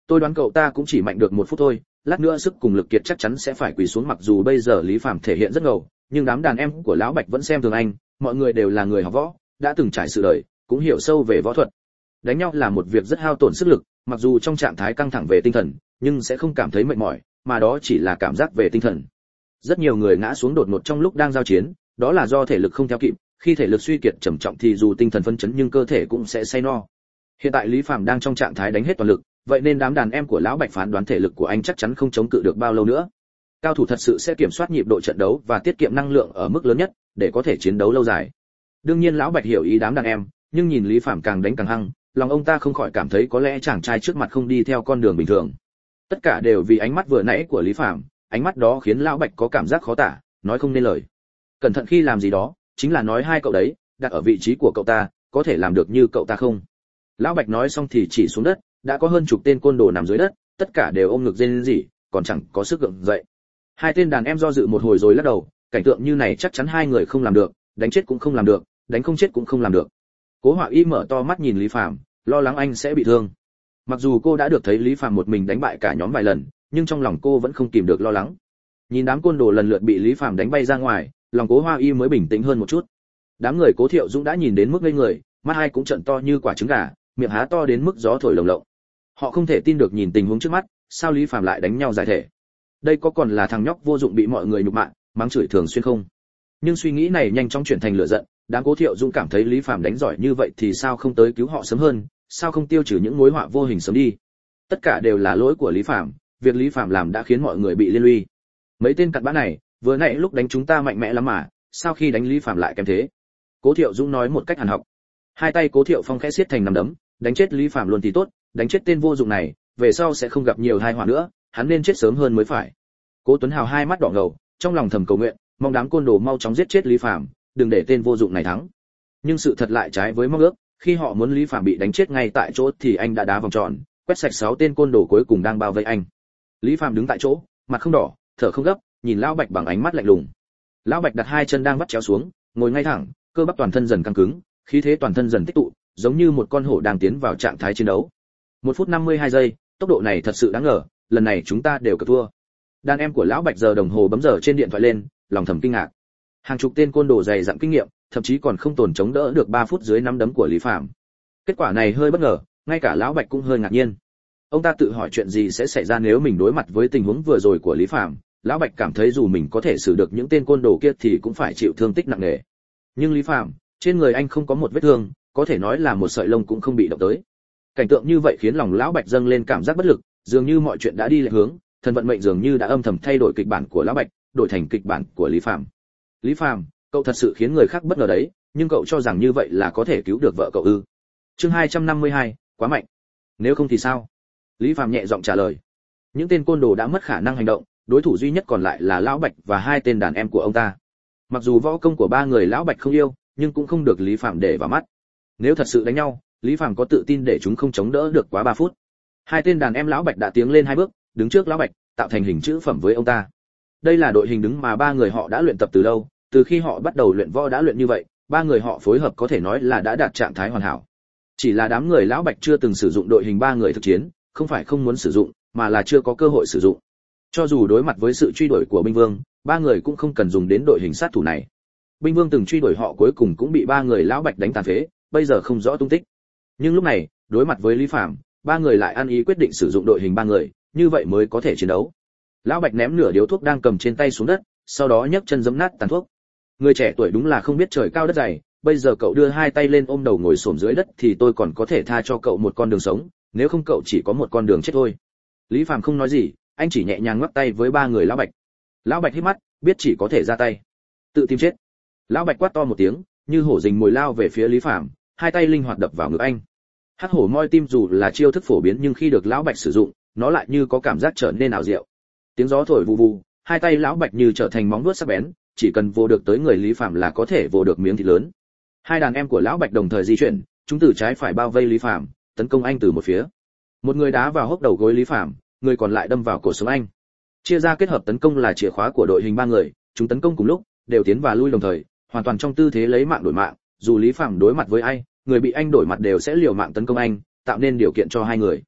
tôi đoán cậu ta cũng chỉ mạnh được một phút thôi, lát nữa sức cùng lực kiệt chắc chắn sẽ phải quỳ xuống. Mặc dù bây giờ Lý Phàm thể hiện rất ngầu, nhưng đám đàn em của lão Bạch vẫn xem thường anh, mọi người đều là người học võ, đã từng trải sự đời, cũng hiểu sâu về võ thuật. Đánh nhau là một việc rất hao tổn sức lực, mặc dù trong trạng thái căng thẳng về tinh thần, nhưng sẽ không cảm thấy mệt mỏi, mà đó chỉ là cảm giác về tinh thần. Rất nhiều người ngã xuống đột ngột trong lúc đang giao chiến, đó là do thể lực không theo kịp, khi thể lực suy kiệt trầm trọng thì dù tinh thần phấn chấn nhưng cơ thể cũng sẽ say no. Hiện tại Lý Phàm đang trong trạng thái đánh hết toàn lực, vậy nên đám đàn em của lão Bạch phán đoán thể lực của anh chắc chắn không chống cự được bao lâu nữa. Cao thủ thật sự sẽ kiểm soát nhịp độ trận đấu và tiết kiệm năng lượng ở mức lớn nhất để có thể chiến đấu lâu dài. Đương nhiên lão Bạch hiểu ý đám đàn em, nhưng nhìn Lý Phàm càng đánh càng hăng, lòng ông ta không khỏi cảm thấy có lẽ chàng trai trước mặt không đi theo con đường bình thường. Tất cả đều vì ánh mắt vừa nãy của Lý Phàm, ánh mắt đó khiến lão Bạch có cảm giác khó tả, nói không nên lời. Cẩn thận khi làm gì đó, chính là nói hai cậu đấy, đặt ở vị trí của cậu ta, có thể làm được như cậu ta không? Lão Bạch nói xong thì chỉ xuống đất, đã có hơn chục tên côn đồ nằm dưới đất, tất cả đều ôm ngực rên rỉ, còn chẳng có sức gượng dậy. Hai tên đàn em do dự một hồi rồi lắc đầu, cảnh tượng như này chắc chắn hai người không làm được, đánh chết cũng không làm được, đánh không chết cũng không làm được. Cố Họa Y mở to mắt nhìn Lý Phàm, lo lắng anh sẽ bị thương. Mặc dù cô đã được thấy Lý Phàm một mình đánh bại cả nhóm vài lần, nhưng trong lòng cô vẫn không kìm được lo lắng. Nhìn đám côn đồ lần lượt bị Lý Phàm đánh bay ra ngoài, lòng Cố Họa Y mới bình tĩnh hơn một chút. Đám người Cố Thiệu Dũng đã nhìn đến mức ngây người, mắt hai cũng trợn to như quả trứng gà, miệng há to đến mức gió thổi lồng lộng. Họ không thể tin được nhìn tình huống trước mắt, sao Lý Phàm lại đánh nhau giải thể? Đây có còn là thằng nhóc vô dụng bị mọi người nhục mạ, mắng chửi thường xuyên không? Nhưng suy nghĩ này nhanh chóng chuyển thành lửa giận, đám Cố Thiệu Dũng cảm thấy Lý Phàm đánh giỏi như vậy thì sao không tới cứu họ sớm hơn, sao không tiêu trừ những mối họa vô hình sớm đi? Tất cả đều là lỗi của Lý Phàm, việc Lý Phàm làm đã khiến mọi người bị liên lụy. Mấy tên cặn bã này, vừa nãy lúc đánh chúng ta mạnh mẽ lắm mà, sao khi đánh Lý Phàm lại kém thế? Cố Thiệu Dũng nói một cách hàn học. Hai tay Cố Thiệu Phong khẽ siết thành nắm đấm, đánh chết Lý Phàm luôn thì tốt, đánh chết tên vô dụng này, về sau sẽ không gặp nhiều tai họa nữa, hắn nên chết sớm hơn mới phải. Cố Tuấn Hào hai mắt đỏ ngầu, trong lòng thầm cầu nguyện, mong đám côn đồ mau chóng giết chết Lý Phàm, đừng để tên vô dụng này thắng. Nhưng sự thật lại trái với mong ước, khi họ muốn Lý Phàm bị đánh chết ngay tại chỗ thì anh đã đá vòng tròn, quét sạch sáu tên côn đồ cuối cùng đang bao vây anh. Lý Phàm đứng tại chỗ, mặt không đỏ, thở không gấp, nhìn lão Bạch bằng ánh mắt lạnh lùng. Lão Bạch đặt hai chân đang vắt chéo xuống, ngồi ngay thẳng, cơ bắp toàn thân dần căng cứng, khí thế toàn thân dần tích tụ, giống như một con hổ đang tiến vào trạng thái chiến đấu. Một phút năm mươi hai giây, tốc độ này thật sự đáng ngờ, lần này chúng ta đều cược thua. Đàn em của lão Bạch giờ đồng hồ bấm giờ trên điện thoại lên, lòng thầm kinh ngạc. Hàng chục tên côn đồ dày dặn kinh nghiệm, thậm chí còn không tồn chống đỡ được ba phút dưới nắm đấm của Lý Phàm. Kết quả này hơi bất ngờ, ngay cả lão Bạch cũng hơi ngạc nhiên. Ông ta tự hỏi chuyện gì sẽ xảy ra nếu mình đối mặt với tình huống vừa rồi của Lý Phàm. Lão Bạch cảm thấy dù mình có thể xử được những tên côn đồ kia thì cũng phải chịu thương tích nặng nề. Nhưng Lý Phàm, trên người anh không có một vết thương, có thể nói là một sợi lông cũng không bị động tới. Cảnh tượng như vậy khiến lòng lão Bạch dâng lên cảm giác bất lực, dường như mọi chuyện đã đi lệch hướng, thần vận mệnh dường như đã âm thầm thay đổi kịch bản của lão Bạch, đổi thành kịch bản của Lý Phàm. Lý Phàm, cậu thật sự khiến người khác bất ngờ đấy, nhưng cậu cho rằng như vậy là có thể cứu được vợ cậu ư? Chương hai trăm năm mươi hai, quá mạnh. Nếu không thì sao? Lý Phàm nhẹ giọng trả lời. Những tên côn đồ đã mất khả năng hành động, đối thủ duy nhất còn lại là lão Bạch và hai tên đàn em của ông ta. Mặc dù võ công của ba người lão Bạch không yêu, nhưng cũng không được Lý Phàm để vào mắt. Nếu thật sự đánh nhau, Lý Phàm có tự tin để chúng không chống đỡ được quá ba phút. Hai tên đàn em lão Bạch đã tiến lên hai bước, đứng trước lão Bạch, tạo thành hình chữ phẩm với ông ta. Đây là đội hình đứng mà ba người họ đã luyện tập từ lâu, từ khi họ bắt đầu luyện võ đã luyện như vậy, ba người họ phối hợp có thể nói là đã đạt trạng thái hoàn hảo. Chỉ là đám người lão Bạch chưa từng sử dụng đội hình ba người thực chiến, không phải không muốn sử dụng, mà là chưa có cơ hội sử dụng. Cho dù đối mặt với sự truy đuổi của binh vương, ba người cũng không cần dùng đến đội hình sát thủ này. Binh vương từng truy đuổi họ cuối cùng cũng bị ba người lão Bạch đánh tàn phế, bây giờ không rõ tung tích. Nhưng lúc này, đối mặt với Lý Phàm, ba người lại ăn ý quyết định sử dụng đội hình ba người, như vậy mới có thể chiến đấu. Lão Bạch ném nửa điếu thuốc đang cầm trên tay xuống đất, sau đó nhấc chân giẫm nát tàn thuốc. Người trẻ tuổi đúng là không biết trời cao đất dày, bây giờ cậu đưa hai tay lên ôm đầu ngồi xổm dưới đất thì tôi còn có thể tha cho cậu một con đường sống, nếu không cậu chỉ có một con đường chết thôi. Lý Phàm không nói gì, anh chỉ nhẹ nhàng ngoắc tay với ba người lão Bạch. Lão Bạch hít mắt, biết chỉ có thể ra tay. Tự tìm chết. Lão Bạch quát to một tiếng, như hổ rình mồi lao về phía Lý Phàm, hai tay linh hoạt đập vào ngực anh. Hắc hổ moi tim dù là chiêu thức phổ biến nhưng khi được lão Bạch sử dụng, nó lại như có cảm giác trở nên ảo diệu. Tiếng gió thổi vù vù, hai tay lão Bạch như trở thành móng vuốt sắc bén, chỉ cần vồ được tới người Lý Phàm là có thể vồ được miếng thịt lớn. Hai đàn em của lão Bạch đồng thời di chuyển, chúng từ trái phải bao vây Lý Phàm, tấn công anh từ một phía. Một người đá vào hốc đầu gối Lý Phàm, người còn lại đâm vào cổ sống anh. Chia ra kết hợp tấn công là chìa khóa của đội hình ba người, chúng tấn công cùng lúc, đều tiến và lui đồng thời, hoàn toàn trong tư thế lấy mạng đổi mạng, dù Lý Phàm đối mặt với ai, người bị anh đổi mặt đều sẽ liều mạng tấn công anh, tạo nên điều kiện cho hai người.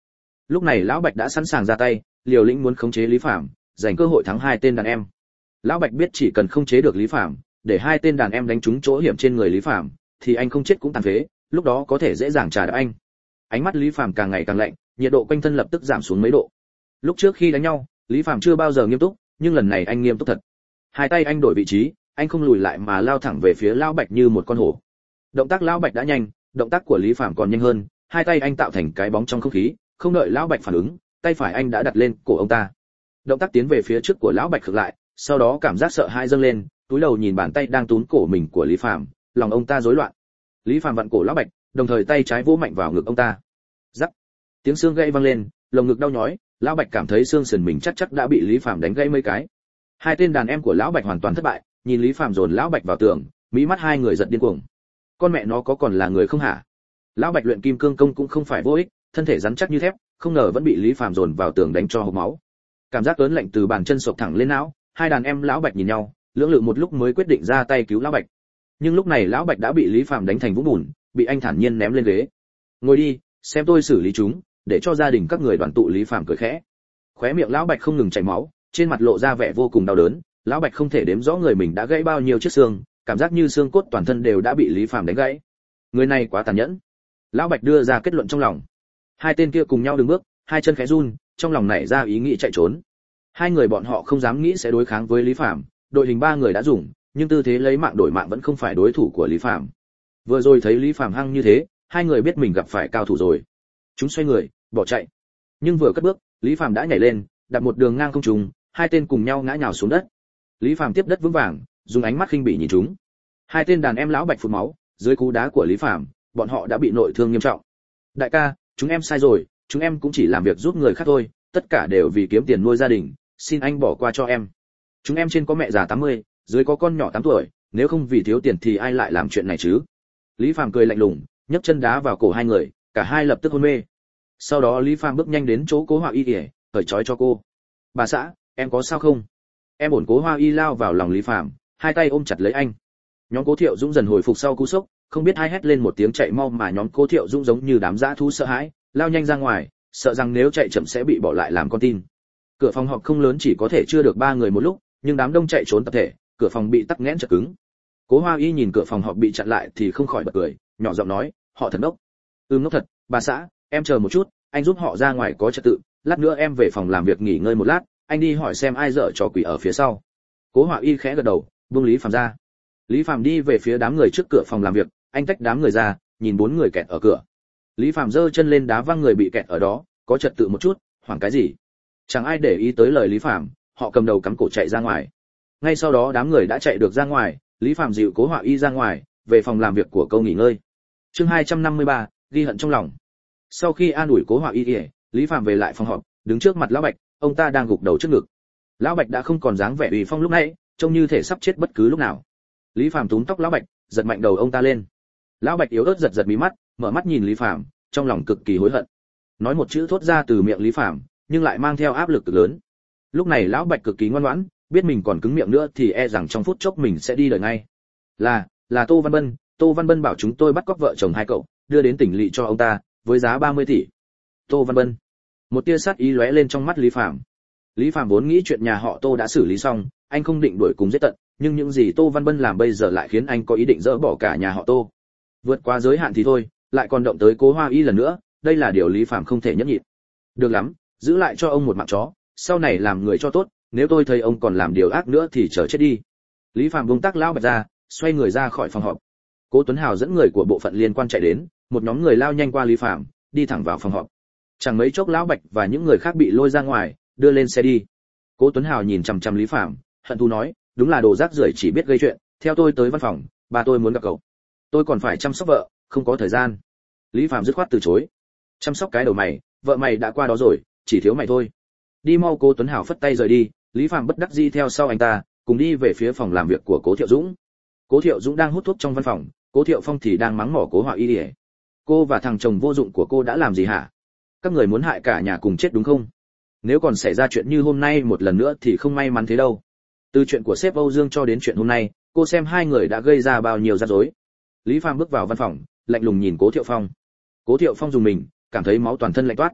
lúc này lão Bạch đã sẵn sàng ra tay, liều lĩnh muốn khống chế Lý Phàm, giành cơ hội thắng hai tên đàn em. Lão Bạch biết chỉ cần khống chế được Lý Phàm, để hai tên đàn em đánh trúng chỗ hiểm trên người Lý Phàm, thì anh không chết cũng tàn phế, lúc đó có thể dễ dàng trả đạp anh. Ánh mắt Lý Phàm càng ngày càng lạnh, nhiệt độ quanh thân lập tức giảm xuống mấy độ. Lúc trước khi đánh nhau, Lý Phàm chưa bao giờ nghiêm túc, nhưng lần này anh nghiêm túc thật. Hai tay anh đổi vị trí, anh không lùi lại mà lao thẳng về phía lão Bạch như một con hổ. Động tác lão Bạch đã nhanh, động tác của Lý Phàm còn nhanh hơn, hai tay anh tạo thành cái bóng trong không khí, không đợi lão Bạch phản ứng, tay phải anh đã đặt lên cổ ông ta. Động tác tiến về phía trước của lão Bạch khựng lại, sau đó cảm giác sợ hãi dâng lên, túi đầu nhìn bàn tay đang túm cổ mình của Lý Phàm, lòng ông ta rối loạn. Lý Phàm vặn cổ lão Bạch, đồng thời tay trái vỗ mạnh vào ngực ông ta. Rắc, tiếng xương gãy vang lên, lồng ngực đau nhói, lão Bạch cảm thấy xương sườn mình chắc chắc đã bị Lý Phàm đánh gãy mấy cái. Hai tên đàn em của lão Bạch hoàn toàn thất bại, nhìn Lý Phàm dồn lão Bạch vào tường, mí mắt hai người giật điên cuồng. Con mẹ nó có còn là người không hả? Lão Bạch luyện kim cương công cũng không phải vô ích, thân thể rắn chắc như thép, không ngờ vẫn bị Lý Phàm dồn vào tường đánh cho hộc máu. Cảm giác ớn lạnh từ bàn chân sộc thẳng lên não, hai đàn em lão Bạch nhìn nhau, lưỡng lự một lúc mới quyết định ra tay cứu lão Bạch. Nhưng lúc này lão Bạch đã bị Lý Phàm đánh thành vũng bùn, bị anh thản nhiên ném lên ghế. Ngồi đi, xem tôi xử lý chúng, để cho gia đình các người đoàn tụ. Lý Phàm cười khẽ. Khóe miệng lão Bạch không ngừng chảy máu, trên mặt lộ ra vẻ vô cùng đau đớn. Lão Bạch không thể đếm rõ người mình đã gãy bao nhiêu chiếc xương, cảm giác như xương cốt toàn thân đều đã bị Lý Phàm đánh gãy. Người này quá tàn nhẫn. Lão Bạch đưa ra kết luận trong lòng. Hai tên kia cùng nhau đứng bước, hai chân khẽ run, trong lòng nảy ra ý nghĩ chạy trốn. Hai người bọn họ không dám nghĩ sẽ đối kháng với Lý Phàm, đội hình ba người đã dùng, nhưng tư thế lấy mạng đổi mạng vẫn không phải đối thủ của Lý Phàm. Vừa rồi thấy Lý Phàm hăng như thế, hai người biết mình gặp phải cao thủ rồi. Chúng xoay người, bỏ chạy. Nhưng vừa cất bước, Lý Phàm đã nhảy lên, đặt một đường ngang không trùng, hai tên cùng nhau ngã nhào xuống đất. Lý Phàm tiếp đất vững vàng, dùng ánh mắt khinh bỉ nhìn chúng. Hai tên đàn em lão Bạch phun máu, dưới cú đá của Lý Phàm, bọn họ đã bị nội thương nghiêm trọng. Đại ca, chúng em sai rồi, chúng em cũng chỉ làm việc giúp người khác thôi, tất cả đều vì kiếm tiền nuôi gia đình, xin anh bỏ qua cho em. Chúng em trên có mẹ già tám mươi, dưới có con nhỏ tám tuổi, nếu không vì thiếu tiền thì ai lại làm chuyện này chứ? Lý Phàm cười lạnh lùng, nhấc chân đá vào cổ hai người, cả hai lập tức hôn mê. Sau đó Lý Phàm bước nhanh đến chỗ Cố Hoa Y ỉa, cởi trói cho cô. Bà xã, em có sao không? Em ổn. Cố Hoa Y lao vào lòng Lý Phàm, hai tay ôm chặt lấy anh. Nhóm Cố Thiệu Dũng dần hồi phục sau cú sốc, không biết ai hét lên một tiếng chạy mau mà nhóm Cố Thiệu Dũng giống như đám dã thú sợ hãi, lao nhanh ra ngoài, sợ rằng nếu chạy chậm sẽ bị bỏ lại làm con tin. Cửa phòng họp không lớn, chỉ có thể chưa được ba người một lúc, nhưng đám đông chạy trốn tập thể, cửa phòng bị tắc nghẽn chật cứng. Cố Hoa Y nhìn cửa phòng họp bị chặn lại thì không khỏi bật cười, nhỏ giọng nói, họ thật ngốc. Ừm ngốc thật, bà xã, em chờ một chút, anh giúp họ ra ngoài có trật tự, lát nữa em về phòng làm việc nghỉ ngơi một lát, anh đi hỏi xem ai dở trò quỷ ở phía sau. Cố Hoa Y khẽ gật đầu, buông Lý Phàm ra. Lý Phàm đi về phía đám người trước cửa phòng làm việc, anh tách đám người ra, nhìn bốn người kẹt ở cửa. Lý Phàm giơ chân lên đá văng người bị kẹt ở đó, có trật tự một chút, hoảng cái gì? Chẳng ai để ý tới lời Lý Phàm, họ cầm đầu cắm cổ chạy ra ngoài. Ngay sau đó đám người đã chạy được ra ngoài, Lý Phàm dịu Cố Hoa Y ra ngoài, về phòng làm việc của câu nghỉ ngơi. Chương hai trăm năm mươi ba, ghi hận trong lòng. Sau khi an ủi Cố Hoa Y, Lý Phàm về lại phòng họp, đứng trước mặt lão Bạch, ông ta đang gục đầu trước ngực. Lão Bạch đã không còn dáng vẻ uy phong lúc nãy, trông như thể sắp chết bất cứ lúc nào. Lý Phàm túm tóc lão Bạch, giật mạnh đầu ông ta lên. Lão Bạch yếu ớt giật giật mí mắt, mở mắt nhìn Lý Phàm, trong lòng cực kỳ hối hận. Nói một chữ thốt ra từ miệng Lý Phàm, nhưng lại mang theo áp lực cực lớn. Lúc này lão Bạch cực kỳ ngoan ngoãn, biết mình còn cứng miệng nữa thì e rằng trong phút chốc mình sẽ đi đời ngay. Là, là Tô Văn Bân, Tô Văn Bân bảo chúng tôi bắt cóc vợ chồng hai cậu, đưa đến tỉnh lỵ cho ông ta, với giá ba mươi tỷ. Tô Văn Bân. Một tia sát ý lóe lên trong mắt Lý Phàm. Lý Phàm vốn nghĩ chuyện nhà họ Tô đã xử lý xong, anh không định đuổi cùng giết tận, nhưng những gì Tô Văn Bân làm bây giờ lại khiến anh có ý định dỡ bỏ cả nhà họ Tô. Vượt qua giới hạn thì thôi, lại còn động tới Cố Hoa Y lần nữa, đây là điều Lý Phàm không thể nhẫn nhịn. Được lắm, giữ lại cho ông một mạng chó, sau này làm người cho tốt, nếu tôi thấy ông còn làm điều ác nữa thì chờ chết đi. Lý Phàm buông tắc lão Bạch ra, xoay người ra khỏi phòng họp. Cố Tuấn Hào dẫn người của bộ phận liên quan chạy đến, một nhóm người lao nhanh qua Lý Phàm, đi thẳng vào phòng họp. Chẳng mấy chốc lão Bạch và những người khác bị lôi ra ngoài, đưa lên xe đi. Cố Tuấn Hào nhìn chằm chằm Lý Phàm, hận thù nói, đúng là đồ rác rưởi chỉ biết gây chuyện, theo tôi tới văn phòng, bà tôi muốn gặp cậu. Tôi còn phải chăm sóc vợ, không có thời gian. Lý Phàm dứt khoát từ chối. Chăm sóc cái đầu mày, vợ mày đã qua đó rồi, chỉ thiếu mày thôi. Đi mau. Cố Tuấn Hào phất tay rời đi, Lý Phàm bất đắc dĩ theo sau anh ta, cùng đi về phía phòng làm việc của Cố Thiệu Dũng. Cố Thiệu Dũng đang hút thuốc trong văn phòng, Cố Thiệu Phong thì đang mắng mỏ Cố Hoa Y. Cô và thằng chồng vô dụng của cô đã làm gì hả? Các người muốn hại cả nhà cùng chết đúng không? Nếu còn xảy ra chuyện như hôm nay một lần nữa thì không may mắn thế đâu. Từ chuyện của sếp Âu Dương cho đến chuyện hôm nay, cô xem hai người đã gây ra bao nhiêu rắc rối. Lý Phàm bước vào văn phòng, lạnh lùng nhìn Cố Thiệu Phong. Cố Thiệu Phong dùng mình, cảm thấy máu toàn thân lạnh toát.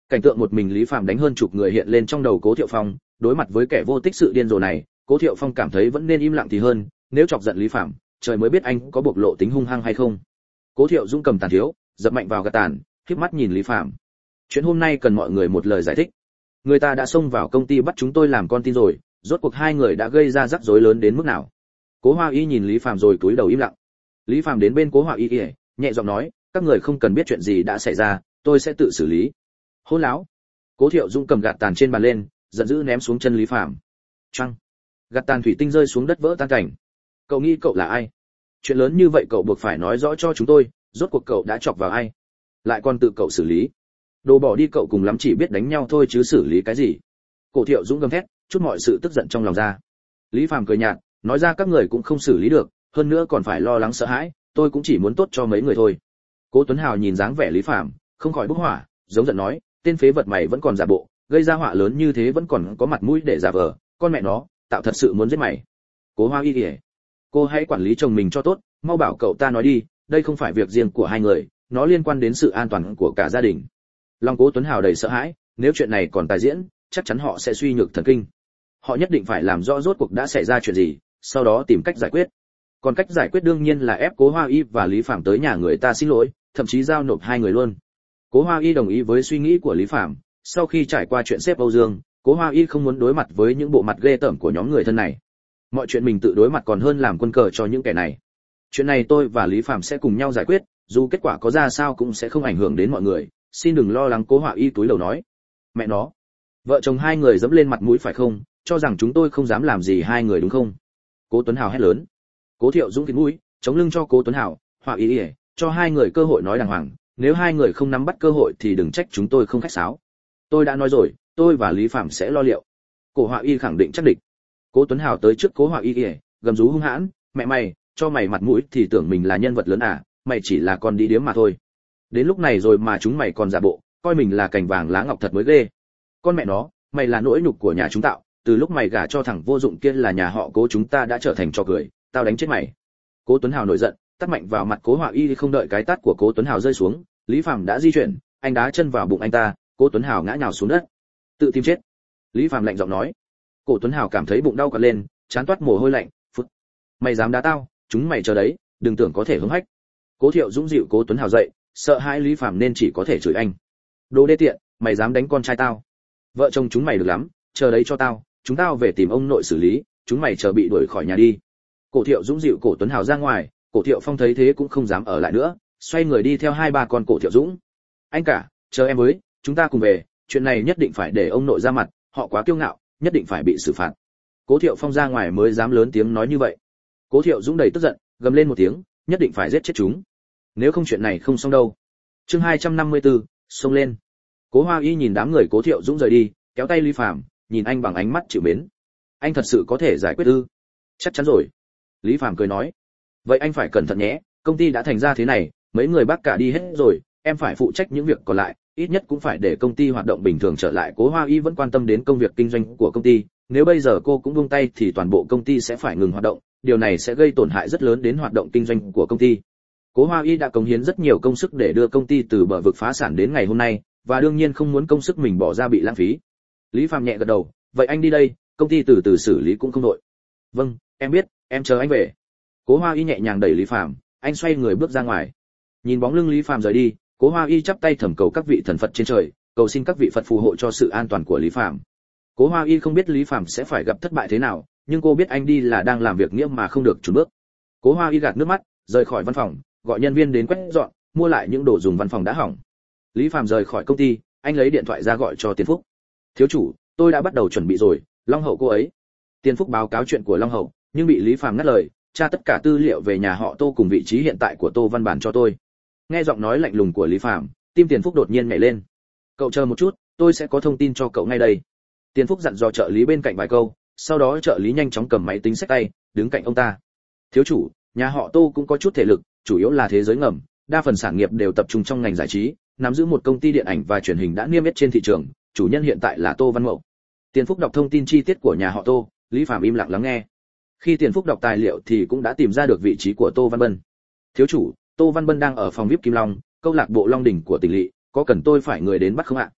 Cảnh tượng một mình Lý Phàm đánh hơn chục người hiện lên trong đầu Cố Thiệu Phong, đối mặt với kẻ vô tích sự điên rồ này, Cố Thiệu Phong cảm thấy vẫn nên im lặng thì hơn, nếu chọc giận Lý Phàm, trời mới biết anh có bộc lộ tính hung hăng hay không. Cố Thiệu Dũng cầm tàn thiếu, dập mạnh vào gạt tàn, khép mắt nhìn Lý Phàm. Chuyện hôm nay cần mọi người một lời giải thích. Người ta đã xông vào công ty bắt chúng tôi làm con tin rồi, rốt cuộc hai người đã gây ra rắc rối lớn đến mức nào? Cố Hoa Y nhìn Lý Phàm rồi cúi đầu im lặng. Lý Phàm đến bên Cố Hoa Y, nhẹ giọng nói, các người không cần biết chuyện gì đã xảy ra, tôi sẽ tự xử lý. Hỗn láo! Cố Thiệu Dũng cầm gạt tàn trên bàn lên, giận dữ ném xuống chân Lý Phàm. Choang! Gạt tàn thủy tinh rơi xuống đất vỡ tan cảnh. Cậu nghĩ cậu là ai? Chuyện lớn như vậy cậu buộc phải nói rõ cho chúng tôi, rốt cuộc cậu đã chọc vào ai? Lại còn tự cậu xử lý. Đồ bỏ đi, cậu cùng lắm chỉ biết đánh nhau thôi chứ xử lý cái gì? Cố Thiệu Dũng gầm thét, chút mọi sự tức giận trong lòng ra. Lý Phàm cười nhạt, nói ra các người cũng không xử lý được, hơn nữa còn phải lo lắng sợ hãi, tôi cũng chỉ muốn tốt cho mấy người thôi. Cố Tuấn Hào nhìn dáng vẻ Lý Phàm, không khỏi bốc hỏa, giống giận nói, tên phế vật mày vẫn còn giả bộ, gây ra họa lớn như thế vẫn còn có mặt mũi để giả vờ, con mẹ nó, tạo thật sự muốn giết mày. Cố Hoa Y ỉa, cô hãy quản lý chồng mình cho tốt, mau bảo cậu ta nói đi, đây không phải việc riêng của hai người, nó liên quan đến sự an toàn của cả gia đình. Lòng Cố Tuấn Hào đầy sợ hãi, nếu chuyện này còn tái diễn, chắc chắn họ sẽ suy nhược thần kinh. Họ nhất định phải làm rõ rốt cuộc đã xảy ra chuyện gì, sau đó tìm cách giải quyết. Còn cách giải quyết đương nhiên là ép Cố Hoa Y và Lý Phàm tới nhà người ta xin lỗi, thậm chí giao nộp hai người luôn. Cố Hoa Y đồng ý với suy nghĩ của Lý Phàm, sau khi trải qua chuyện xếp Âu Dương, Cố Hoa Y không muốn đối mặt với những bộ mặt ghê tởm của nhóm người thân này. Mọi chuyện mình tự đối mặt còn hơn làm quân cờ cho những kẻ này. Chuyện này tôi và Lý Phàm sẽ cùng nhau giải quyết, dù kết quả có ra sao cũng sẽ không ảnh hưởng đến mọi người, xin đừng lo lắng. Cố Hoa Y túi đầu nói. Mẹ nó, vợ chồng hai người dẫm lên mặt mũi phải không, cho rằng chúng tôi không dám làm gì hai người đúng không? Cố Tuấn Hào hét lớn. Cố Thiệu Dũng kín mũi, chống lưng cho Cố Tuấn Hào, Hoa Y, cho hai người cơ hội nói đàng hoàng, nếu hai người không nắm bắt cơ hội thì đừng trách chúng tôi không khách sáo. Tôi đã nói rồi, tôi và Lý Phàm sẽ lo liệu. Cố Hoa Y khẳng định chắc địch. Cố Tuấn Hào tới trước Cố Hoa Y, gầm rú hung hãn, mẹ mày, cho mày mặt mũi thì tưởng mình là nhân vật lớn à, mày chỉ là con đi điếm mà thôi. Đến lúc này rồi mà chúng mày còn giả bộ, coi mình là cành vàng lá ngọc thật mới ghê. Con mẹ nó, mày là nỗi nhục của nhà chúng tạo, từ lúc mày gả cho thằng vô dụng kia là nhà họ Cố chúng ta đã trở thành trò cười, tao đánh chết mày. Cố Tuấn Hào nổi giận, tát mạnh vào mặt Cố Hoa Y. Không đợi cái tát của Cố Tuấn Hào rơi xuống, Lý Phàm đã di chuyển, anh đá chân vào bụng anh ta, Cố Tuấn Hào ngã nhào xuống đất. Tự tìm chết. Lý Phàm lạnh giọng nói. Cố Tuấn Hào cảm thấy bụng đau quặn lên, chán toát mồ hôi lạnh, phút. Mày dám đá tao, chúng mày chờ đấy, đừng tưởng có thể hứng hách. Cố Thiệu Dũng dịu Cố Tuấn Hào dậy, sợ hãi Lý Phàm nên chỉ có thể chửi anh. Đồ đê tiện, mày dám đánh con trai tao? Vợ chồng chúng mày được lắm, chờ đấy cho tao, chúng tao về tìm ông nội xử lý, chúng mày chờ bị đuổi khỏi nhà đi. Cố Thiệu Dũng dịu Cố Tuấn Hào ra ngoài, Cố Thiệu Phong thấy thế cũng không dám ở lại nữa, xoay người đi theo hai ba con Cố Thiệu Dũng. Anh cả, chờ em với, chúng ta cùng về, chuyện này nhất định phải để ông nội ra mặt, họ quá kiêu ngạo, nhất định phải bị xử phạt. Cố Thiệu Phong ra ngoài mới dám lớn tiếng nói như vậy. Cố Thiệu Dũng đầy tức giận, gầm lên một tiếng, nhất định phải giết chết chúng. Nếu không chuyện này không xong đâu. Chương hai trăm năm mươi tư, xông lên. Cố Hoa Y nhìn đám người Cố Thiệu Dũng rời đi, kéo tay Lý Phàm, nhìn anh bằng ánh mắt chịu mến. Anh thật sự có thể giải quyết ư? Chắc chắn rồi. Lý Phàm cười nói. Vậy anh phải cẩn thận nhé, công ty đã thành ra thế này, mấy người bác cả đi hết rồi, em phải phụ trách những việc còn lại, ít nhất cũng phải để công ty hoạt động bình thường trở lại. Cố Hoa Y vẫn quan tâm đến công việc kinh doanh của công ty, nếu bây giờ cô cũng buông tay thì toàn bộ công ty sẽ phải ngừng hoạt động, điều này sẽ gây tổn hại rất lớn đến hoạt động kinh doanh của công ty. Cố Hoa Y đã cống hiến rất nhiều công sức để đưa công ty từ bờ vực phá sản đến ngày hôm nay, và đương nhiên không muốn công sức mình bỏ ra bị lãng phí. Lý Phàm nhẹ gật đầu, vậy anh đi đây, công ty từ từ xử lý cũng không đội. Vâng, em biết, em chờ anh về. Cố Hoa Y nhẹ nhàng đẩy Lý Phàm, anh xoay người bước ra ngoài. Nhìn bóng lưng Lý Phàm rời đi, Cố Hoa Y chắp tay thầm cầu các vị thần Phật trên trời, cầu xin các vị Phật phù hộ cho sự an toàn của Lý Phàm. Cố Hoa Y không biết Lý Phàm sẽ phải gặp thất bại thế nào, nhưng cô biết anh đi là đang làm việc nghĩa mà không được chùn bước. Cố Hoa Y gạt nước mắt, rời khỏi văn phòng, gọi nhân viên đến quét dọn, mua lại những đồ dùng văn phòng đã hỏng. Lý Phàm rời khỏi công ty, anh lấy điện thoại ra gọi cho Tiền Phúc. Thiếu chủ, tôi đã bắt đầu chuẩn bị rồi, Long Hậu cô ấy. Tiền Phúc báo cáo chuyện của Long Hậu, nhưng bị Lý Phàm ngắt lời, tra tất cả tư liệu về nhà họ Tô cùng vị trí hiện tại của Tô Văn Bản cho tôi. Nghe giọng nói lạnh lùng của Lý Phàm, tim Tiền Phúc đột nhiên nhảy lên. Cậu chờ một chút, tôi sẽ có thông tin cho cậu ngay đây. Tiền Phúc dặn dò trợ lý bên cạnh vài câu, sau đó trợ lý nhanh chóng cầm máy tính xách tay, đứng cạnh ông ta. Thiếu chủ, nhà họ Tô cũng có chút thể lực, chủ yếu là thế giới ngầm, đa phần sản nghiệp đều tập trung trong ngành giải trí, nắm giữ một công ty điện ảnh và truyền hình đã niêm yết trên thị trường, chủ nhân hiện tại là Tô Văn Mậu. Tiền Phúc đọc thông tin chi tiết của nhà họ Tô, Lý Phàm im lặng lắng nghe. Khi Tiền Phúc đọc tài liệu thì cũng đã tìm ra được vị trí của Tô Văn Bân. Thiếu chủ, Tô Văn Bân đang ở phòng vi ai pi Kim Long, câu lạc bộ Long Đỉnh của tỉnh lỵ, có cần tôi phải người đến bắt không ạ?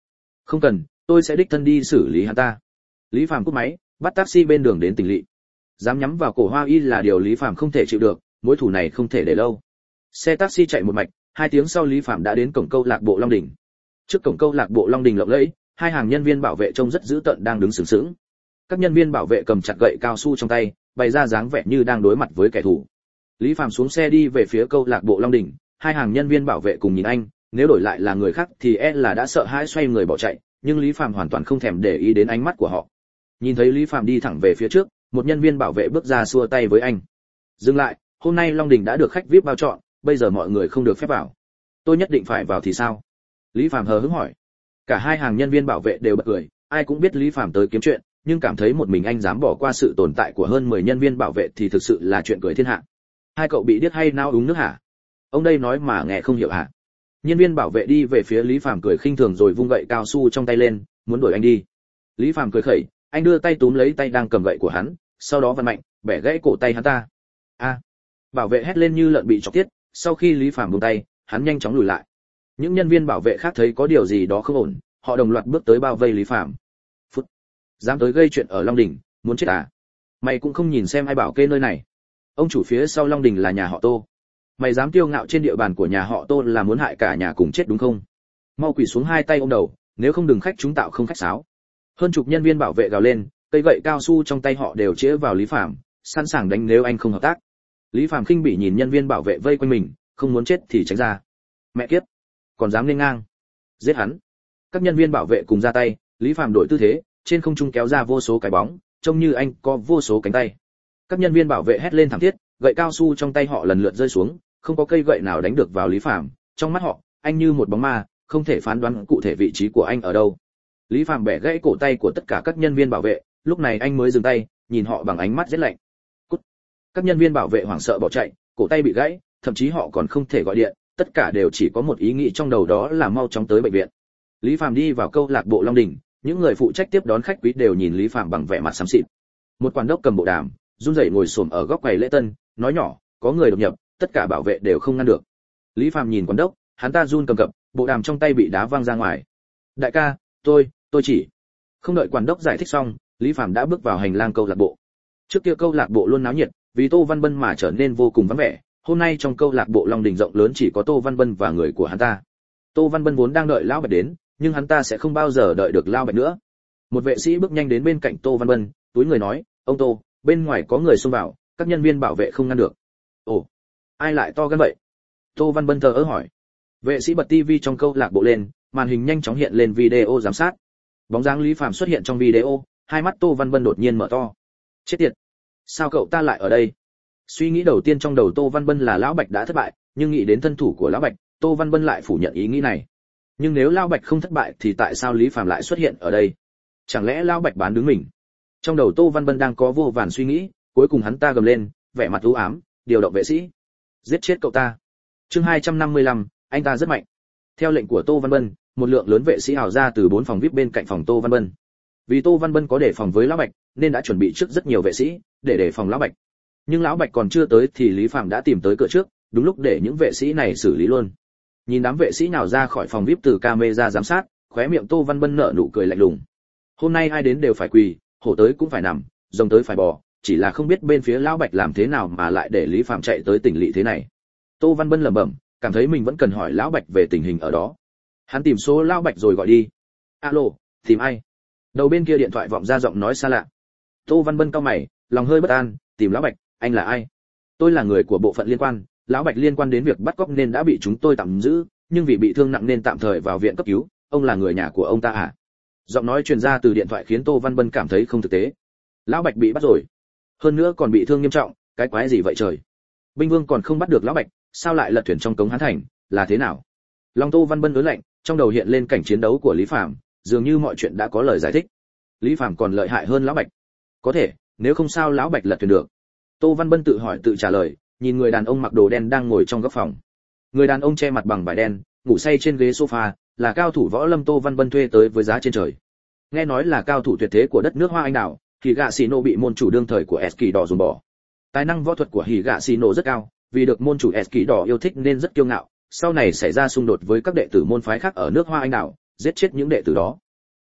Không cần, tôi sẽ đích thân đi xử lý hắn ta. Lý Phàm cúp máy, bắt taxi bên đường đến tỉnh lỵ. Dám nhắm vào cổ Hoa Y là điều Lý Phàm không thể chịu được, mối thù này không thể để lâu. Xe taxi chạy một mạch, hai tiếng sau Lý Phàm đã đến cổng câu lạc bộ Long Đình. Trước cổng câu lạc bộ Long Đình lộng lẫy, hai hàng nhân viên bảo vệ trông rất dữ tợn đang đứng sừng sững. Các nhân viên bảo vệ cầm chặt gậy cao su trong tay, bày ra dáng vẻ như đang đối mặt với kẻ thù. Lý Phàm xuống xe đi về phía câu lạc bộ Long Đình, hai hàng nhân viên bảo vệ cùng nhìn anh, nếu đổi lại là người khác thì e là đã sợ hãi xoay người bỏ chạy, nhưng Lý Phàm hoàn toàn không thèm để ý đến ánh mắt của họ. Nhìn thấy Lý Phàm đi thẳng về phía trước, một nhân viên bảo vệ bước ra xua tay với anh. Dừng lại, hôm nay Long Đình đã được khách vi ai pi bao trọn, bây giờ mọi người không được phép vào. Tôi nhất định phải vào thì sao? Lý Phàm hờ hững hỏi. Cả hai hàng nhân viên bảo vệ đều bật cười, ai cũng biết Lý Phàm tới kiếm chuyện, nhưng cảm thấy một mình anh dám bỏ qua sự tồn tại của hơn mười nhân viên bảo vệ thì thực sự là chuyện cười thiên hạ. Hai cậu bị điếc hay nao uống nước hả? Ông đây nói mà nghe không hiểu hả? Nhân viên bảo vệ đi về phía Lý Phàm cười khinh thường rồi vung gậy cao su trong tay lên, muốn đuổi anh đi. Lý Phàm cười khẩy, anh đưa tay túm lấy tay đang cầm gậy của hắn, sau đó vặn mạnh, bẻ gãy cổ tay hắn ta. A! À, bảo vệ hét lên như lợn bị chọc tiết, sau khi Lý Phàm buông tay, hắn nhanh chóng lùi lại. Những nhân viên bảo vệ khác thấy có điều gì đó không ổn, họ đồng loạt bước tới bao vây Lý Phàm. Phút! Dám tới gây chuyện ở Long Đình, muốn chết à? Mày cũng không nhìn xem ai bảo kê nơi này. Ông chủ phía sau Long Đình là nhà họ Tô. Mày dám kiêu ngạo trên địa bàn của nhà họ Tô là muốn hại cả nhà cùng chết đúng không? Mau quỳ xuống hai tay ôm đầu, nếu không đừng khách chúng tạo không khách sáo. Hơn chục nhân viên bảo vệ gào lên, cây gậy cao su trong tay họ đều chĩa vào Lý Phàm, sẵn sàng đánh nếu anh không hợp tác. Lý Phàm khinh bỉ nhìn nhân viên bảo vệ vây quanh mình, không muốn chết thì tránh ra. Mẹ kiếp, còn dám lên ngang, giết hắn. Các nhân viên bảo vệ cùng ra tay, Lý Phàm đổi tư thế, trên không trung kéo ra vô số cái bóng, trông như anh có vô số cánh tay. Các nhân viên bảo vệ hét lên thảm thiết, gậy cao su trong tay họ lần lượt rơi xuống, không có cây gậy nào đánh được vào Lý Phàm, trong mắt họ, anh như một bóng ma, không thể phán đoán cụ thể vị trí của anh ở đâu. Lý Phàm bẻ gãy cổ tay của tất cả các nhân viên bảo vệ, lúc này anh mới dừng tay, nhìn họ bằng ánh mắt rất lạnh. Cút. Các nhân viên bảo vệ hoảng sợ bỏ chạy, cổ tay bị gãy, thậm chí họ còn không thể gọi điện, tất cả đều chỉ có một ý nghĩ trong đầu đó là mau chóng tới bệnh viện. Lý Phàm đi vào câu lạc bộ Long Đình, những người phụ trách tiếp đón khách quý đều nhìn Lý Phàm bằng vẻ mặt xám xịt. Một quản đốc cầm bộ đàm, run rẩy ngồi xổm ở góc quầy lễ tân, nói nhỏ, có người đột nhập, tất cả bảo vệ đều không ngăn được. Lý Phàm nhìn quản đốc, hắn ta run cầm cập, bộ đàm trong tay bị đá văng ra ngoài. Đại ca, tôi, tôi chỉ. Không đợi quản đốc giải thích xong, Lý Phàm đã bước vào hành lang câu lạc bộ. Trước kia câu lạc bộ luôn náo nhiệt, vì Tô Văn Bân mà trở nên vô cùng vắng vẻ. Hôm nay trong câu lạc bộ Long Đình rộng lớn chỉ có Tô Văn Bân và người của hắn ta. Tô Văn Bân vốn đang đợi Lão Bạch đến, nhưng hắn ta sẽ không bao giờ đợi được Lão Bạch nữa. Một vệ sĩ bước nhanh đến bên cạnh Tô Văn Bân, túi người nói, ông Tô, bên ngoài có người xông vào, các nhân viên bảo vệ không ngăn được. Ồ, ai lại to gan vậy? Tô Văn Bân thờ ơ hỏi. Vệ sĩ bật tivi trong câu lạc bộ lên, màn hình nhanh chóng hiện lên video giám sát. Bóng dáng Lý Phàm xuất hiện trong video, hai mắt Tô Văn Bân đột nhiên mở to. Chết tiệt, sao cậu ta lại ở đây? Suy nghĩ đầu tiên trong đầu Tô Văn Bân là Lão Bạch đã thất bại, nhưng nghĩ đến thân thủ của Lão Bạch, Tô Văn Bân lại phủ nhận ý nghĩ này. Nhưng nếu Lão Bạch không thất bại thì tại sao Lý Phàm lại xuất hiện ở đây? Chẳng lẽ Lão Bạch bán đứng mình? Trong đầu Tô Văn Bân đang có vô vàn suy nghĩ, cuối cùng hắn ta gầm lên, vẻ mặt u ám, điều động vệ sĩ, giết chết cậu ta. Chương hai trăm năm mươi lăm, anh ta rất mạnh. Theo lệnh của Tô Văn Bân, một lượng lớn vệ sĩ ảo ra từ bốn phòng vi ai pi bên cạnh phòng Tô Văn Bân. Vì Tô Văn Bân có đề phòng với Lão Bạch, nên đã chuẩn bị trước rất nhiều vệ sĩ để đề phòng Lão Bạch. Nhưng Lão Bạch còn chưa tới thì Lý Phàm đã tìm tới cửa trước, đúng lúc để những vệ sĩ này xử lý luôn. Nhìn đám vệ sĩ nào ra khỏi phòng vi ai pi từ camera giám sát, khóe miệng Tô Văn Bân nở nụ cười lạnh lùng. Hôm nay ai đến đều phải quỳ, hổ tới cũng phải nằm, rồng tới phải bò, chỉ là không biết bên phía Lão Bạch làm thế nào mà lại để Lý Phàm chạy tới tỉnh lỵ thế này. Tô Văn Bân lẩm bẩm, cảm thấy mình vẫn cần hỏi Lão Bạch về tình hình ở đó. Hắn tìm số Lão Bạch rồi gọi đi. Alo, tìm ai? Đầu bên kia điện thoại vọng ra giọng nói xa lạ. Tô Văn Bân cau mày, lòng hơi bất an, tìm Lão Bạch, anh là ai? Tôi là người của bộ phận liên quan, Lão Bạch liên quan đến việc bắt cóc nên đã bị chúng tôi tạm giữ, nhưng vì bị thương nặng nên tạm thời vào viện cấp cứu. Ông là người nhà của ông ta à? Giọng nói truyền ra từ điện thoại khiến Tô Văn Bân cảm thấy không thực tế. Lão Bạch bị bắt rồi, hơn nữa còn bị thương nghiêm trọng, cái quái gì vậy trời? Binh Vương còn không bắt được Lão Bạch, sao lại lật thuyền trong cống Hán Thành, là thế nào? Long Tô Văn Bân ớn lạnh, trong đầu hiện lên cảnh chiến đấu của Lý Phàm, dường như mọi chuyện đã có lời giải thích. Lý Phàm còn lợi hại hơn Lão Bạch. Có thể, nếu không sao Lão Bạch lật thuyền được. Tô Văn Bân tự hỏi tự trả lời, nhìn người đàn ông mặc đồ đen đang ngồi trong góc phòng. Người đàn ông che mặt bằng vải đen, ngủ say trên ghế sofa, là cao thủ võ lâm Tô Văn Bân thuê tới với giá trên trời. Nghe nói là cao thủ tuyệt thế của đất nước Hoa Anh Đào, thì gạ xì nổ bị môn chủ đương thời của Eski đỏ dồn bỏ. Tài năng võ thuật của Hỉ Gạ Xì Nổ rất cao, vì được môn chủ Eski đỏ yêu thích nên rất kiêu ngạo, sau này xảy ra xung đột với các đệ tử môn phái khác ở nước Hoa Anh Đào, giết chết những đệ tử đó.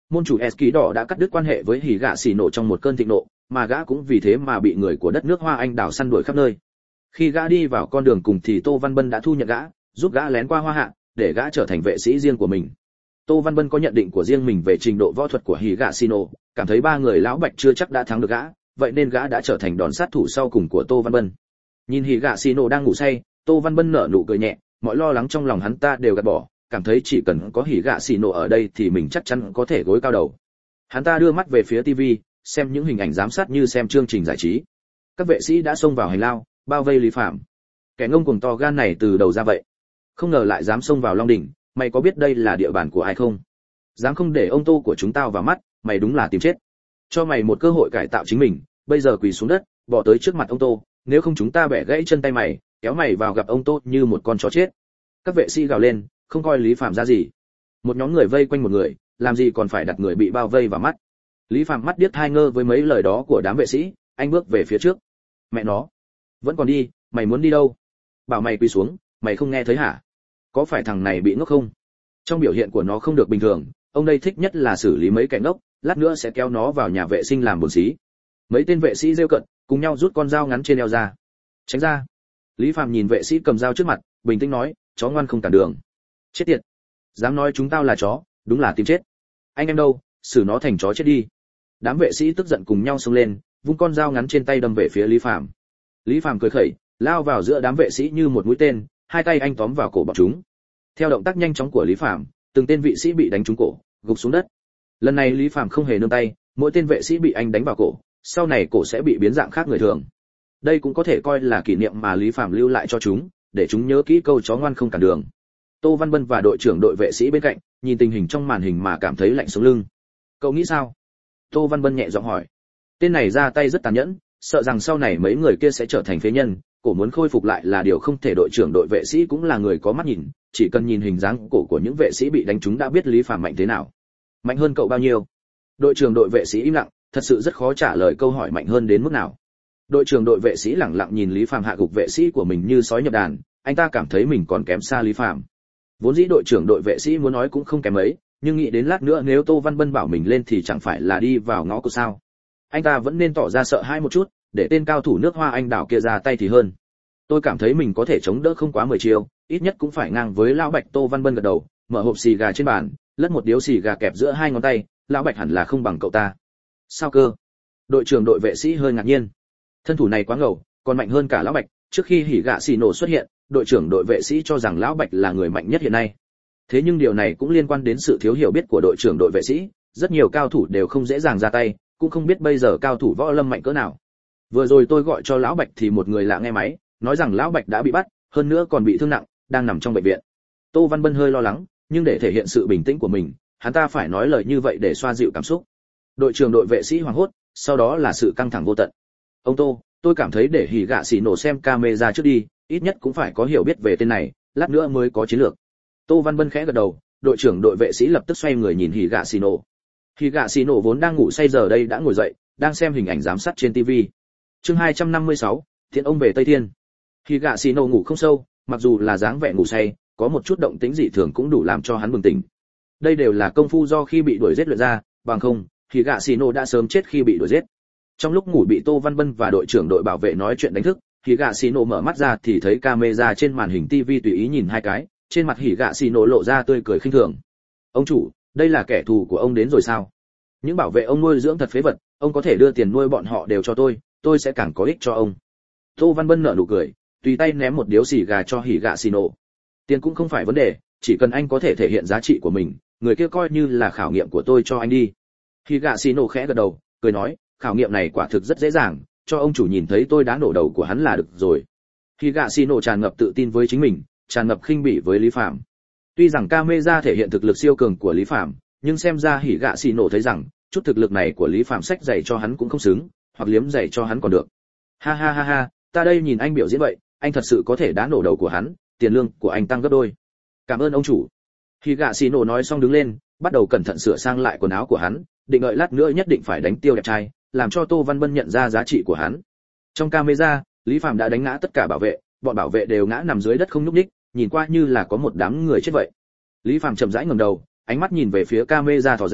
môn chủ Eski đỏ đã cắt đứt quan hệ với hỉ gạ xì nổ trong một cơn thịnh nộ, mà gã cũng vì thế mà bị người của đất nước Hoa Anh đảo săn đuổi khắp nơi. Khi gã đi vào con đường cùng thì Tô Văn Bân đã thu nhận gã, giúp gã lén qua Hoa Hạ, để gã trở thành vệ sĩ riêng của mình. Tô Văn Bân có nhận định của riêng mình về trình độ võ thuật của hỉ gạ xì nổ, cảm thấy ba người lão Bạch chưa chắc đã thắng được gã, vậy nên gã đã trở thành đòn sát thủ sau cùng của Tô Văn Bân. Nhìn hỉ gạ xì nổ đang ngủ say, Tô Văn Bân nở nụ cười nhẹ, mọi lo lắng trong lòng hắn ta đều gạt bỏ, cảm thấy chỉ cần có hỉ gạ xì nổ ở đây thì mình chắc chắn có thể gối cao đầu. Hắn ta đưa mắt về phía tivi, xem những hình ảnh giám sát như xem chương trình giải trí. Các vệ sĩ đã xông vào hành lang, bao vây Lý Phạm. Kẻ ngông cuồng to gan này từ đầu ra vậy, không ngờ lại dám xông vào Long đỉnh, mày có biết đây là địa bàn của ai không? Dám không để ông Tô của chúng tao vào mắt, mày đúng là tìm chết. Cho mày một cơ hội cải tạo chính mình, bây giờ quỳ xuống đất, bỏ tới trước mặt ông Tô, nếu không chúng ta bẻ gãy chân tay mày, kéo mày vào gặp ông Tô như một con chó chết. Các vệ sĩ gào lên, không coi Lý Phạm ra gì. Một nhóm người vây quanh một người, làm gì còn phải đặt người bị bao vây vào mắt. Lý Phạm mắt điếc hai ngơ với mấy lời đó của đám vệ sĩ, anh bước về phía trước. Mẹ nó, vẫn còn đi, mày muốn đi đâu? Bảo mày quỳ xuống, mày không nghe thấy hả? Có phải thằng này bị ngốc không? Trong biểu hiện của nó không được bình thường, ông đây thích nhất là xử lý mấy kẻ ngốc, lát nữa sẽ kéo nó vào nhà vệ sinh làm bồn xí. Mấy tên vệ sĩ rêu cận, cùng nhau rút con dao ngắn trên eo ra. Tránh ra. Lý Phạm nhìn vệ sĩ cầm dao trước mặt, bình tĩnh nói, chó ngoan không cản đường. Chết tiệt, dám nói chúng tao là chó, đúng là tìm chết. Anh em đâu, xử nó thành chó chết đi. Đám vệ sĩ tức giận cùng nhau xông lên, vung con dao ngắn trên tay đâm về phía Lý Phạm. Lý Phạm cười khẩy, lao vào giữa đám vệ sĩ như một mũi tên, hai tay anh tóm vào cổ bọn chúng. Theo động tác nhanh chóng của Lý Phạm, từng tên vệ sĩ bị đánh trúng cổ, gục xuống đất. Lần này Lý Phạm không hề nương tay, mỗi tên vệ sĩ bị anh đánh vào cổ, sau này cổ sẽ bị biến dạng khác người thường. Đây cũng có thể coi là kỷ niệm mà Lý Phạm lưu lại cho chúng, để chúng nhớ kỹ câu chó ngoan không cản đường. Tô Văn Bân và đội trưởng đội vệ sĩ bên cạnh, nhìn tình hình trong màn hình mà cảm thấy lạnh sống lưng. Cậu nghĩ sao? Tô Văn Bân nhẹ giọng hỏi. Tên này ra tay rất tàn nhẫn, sợ rằng sau này mấy người kia sẽ trở thành phế nhân, cổ muốn khôi phục lại là điều không thể. Đội trưởng đội vệ sĩ cũng là người có mắt nhìn, chỉ cần nhìn hình dáng cổ của những vệ sĩ bị đánh trúng đã biết Lý Phạm mạnh thế nào. Mạnh hơn cậu bao nhiêu? Đội trưởng đội vệ sĩ im lặng, thật sự rất khó trả lời câu hỏi mạnh hơn đến mức nào. Đội trưởng đội vệ sĩ lẳng lặng nhìn Lý Phạm hạ gục vệ sĩ của mình như sói nhập đàn, anh ta cảm thấy mình còn kém xa Lý Phạm. Vốn dĩ đội trưởng đội vệ sĩ muốn nói cũng không kém mấy, nhưng nghĩ đến lát nữa nếu Tô Văn Bân bảo mình lên thì chẳng phải là đi vào ngõ cụt sao. Anh ta vẫn nên tỏ ra sợ hãi một chút, để tên cao thủ nước Hoa Anh đảo kia ra tay thì hơn. Tôi cảm thấy mình có thể chống đỡ không quá mười chiêu, ít nhất cũng phải ngang với lão Bạch. Tô Văn Bân gật đầu, mở hộp xì gà trên bàn, lất một điếu xì gà kẹp giữa hai ngón tay, lão Bạch hẳn là không bằng cậu ta. Sao cơ? Đội trưởng đội vệ sĩ hơi ngạc nhiên. Thân thủ này quá ngầu, còn mạnh hơn cả lão Bạch. Trước khi hỉ gạ xì nổ xuất hiện, đội trưởng đội vệ sĩ cho rằng lão Bạch là người mạnh nhất hiện nay. Thế nhưng điều này cũng liên quan đến sự thiếu hiểu biết của đội trưởng đội vệ sĩ, rất nhiều cao thủ đều không dễ dàng ra tay, cũng không biết bây giờ cao thủ võ lâm mạnh cỡ nào. Vừa rồi tôi gọi cho lão Bạch thì một người lạ nghe máy, nói rằng lão Bạch đã bị bắt, hơn nữa còn bị thương nặng, đang nằm trong bệnh viện. Tô Văn Bân hơi lo lắng, nhưng để thể hiện sự bình tĩnh của mình, hắn ta phải nói lời như vậy để xoa dịu cảm xúc. Đội trưởng đội vệ sĩ hoảng hốt, sau đó là sự căng thẳng vô tận. Ông Tô, tôi cảm thấy để hỉ gạ xỉ nổ xem camera trước đi, ít nhất cũng phải có hiểu biết về tên này, lát nữa mới có chiến lược. Tô Văn Bân khẽ gật đầu, đội trưởng đội vệ sĩ lập tức xoay người nhìn hỉ gạ xỉ nổ. Hỉ gạ xỉ nổ vốn đang ngủ say giờ đây đã ngồi dậy, đang xem hình ảnh giám sát trên tivi. Chương hai trăm năm mươi sáu, Thiện ông về Tây Thiên. Hỉ gạ xỉ nổ ngủ không sâu, mặc dù là dáng vẻ ngủ say, có một chút động tĩnh dị thường cũng đủ làm cho hắn bừng tỉnh. Đây đều là công phu do khi bị đuổi giết luyện ra, bằng không, Hỉ gạ xỉ nổ đã sớm chết khi bị đuổi giết. Trong lúc ngủ bị Tô Văn Bân và đội trưởng đội bảo vệ nói chuyện đánh thức, Hỉ gạ xỉ nổ mở mắt ra thì thấy camera trên màn hình tivi tùy ý nhìn hai cái, trên mặt Hỉ gạ xỉ nổ lộ ra tươi cười khinh thường. Ông chủ, đây là kẻ thù của ông đến rồi sao? Những bảo vệ ông nuôi dưỡng thật phế vật, ông có thể đưa tiền nuôi bọn họ đều cho tôi, tôi sẽ càng có ích cho ông. Tô Văn Bân nở nụ cười, tùy tay ném một điếu xì gà cho Hỉ gạ xỉ nổ. Tiền cũng không phải vấn đề, chỉ cần anh có thể thể hiện giá trị của mình, người kia coi như là khảo nghiệm của tôi cho anh đi. Hỉ gạ xỉ nổ khẽ gật đầu, cười nói, khảo nghiệm này quả thực rất dễ dàng, cho ông chủ nhìn thấy tôi đã nổ đầu của hắn là được rồi. Hỉ gạ xỉ nổ tràn ngập tự tin với chính mình, tràn ngập khinh bỉ với Lý Phạm. Tuy rằng camera thể hiện thực lực siêu cường của Lý Phạm, nhưng xem ra Hỉ gạ xỉ nổ thấy rằng chút thực lực này của Lý Phạm sách dạy cho hắn cũng không xứng, hoặc liếm dạy cho hắn còn được. Ha ha ha ha, ta đây nhìn anh biểu diễn vậy, anh thật sự có thể đá nổ đầu của hắn, tiền lương của anh tăng gấp đôi. Cảm ơn ông chủ. Hỉ gạ xỉ nổ nói xong đứng lên, bắt đầu cẩn thận sửa sang lại quần áo của hắn, định đợi lát nữa nhất định phải đánh tiêu đẹp trai, làm cho Tô Văn Bân nhận ra giá trị của hắn. Trong camera, Lý Phạm đã đánh ngã tất cả bảo vệ, bọn bảo vệ đều ngã nằm dưới đất không nhúc nhích, nhìn qua như là có một đám người chết vậy. Lý Phạm chậm rãi ngẩng đầu, ánh mắt nhìn về phía camera thò ra,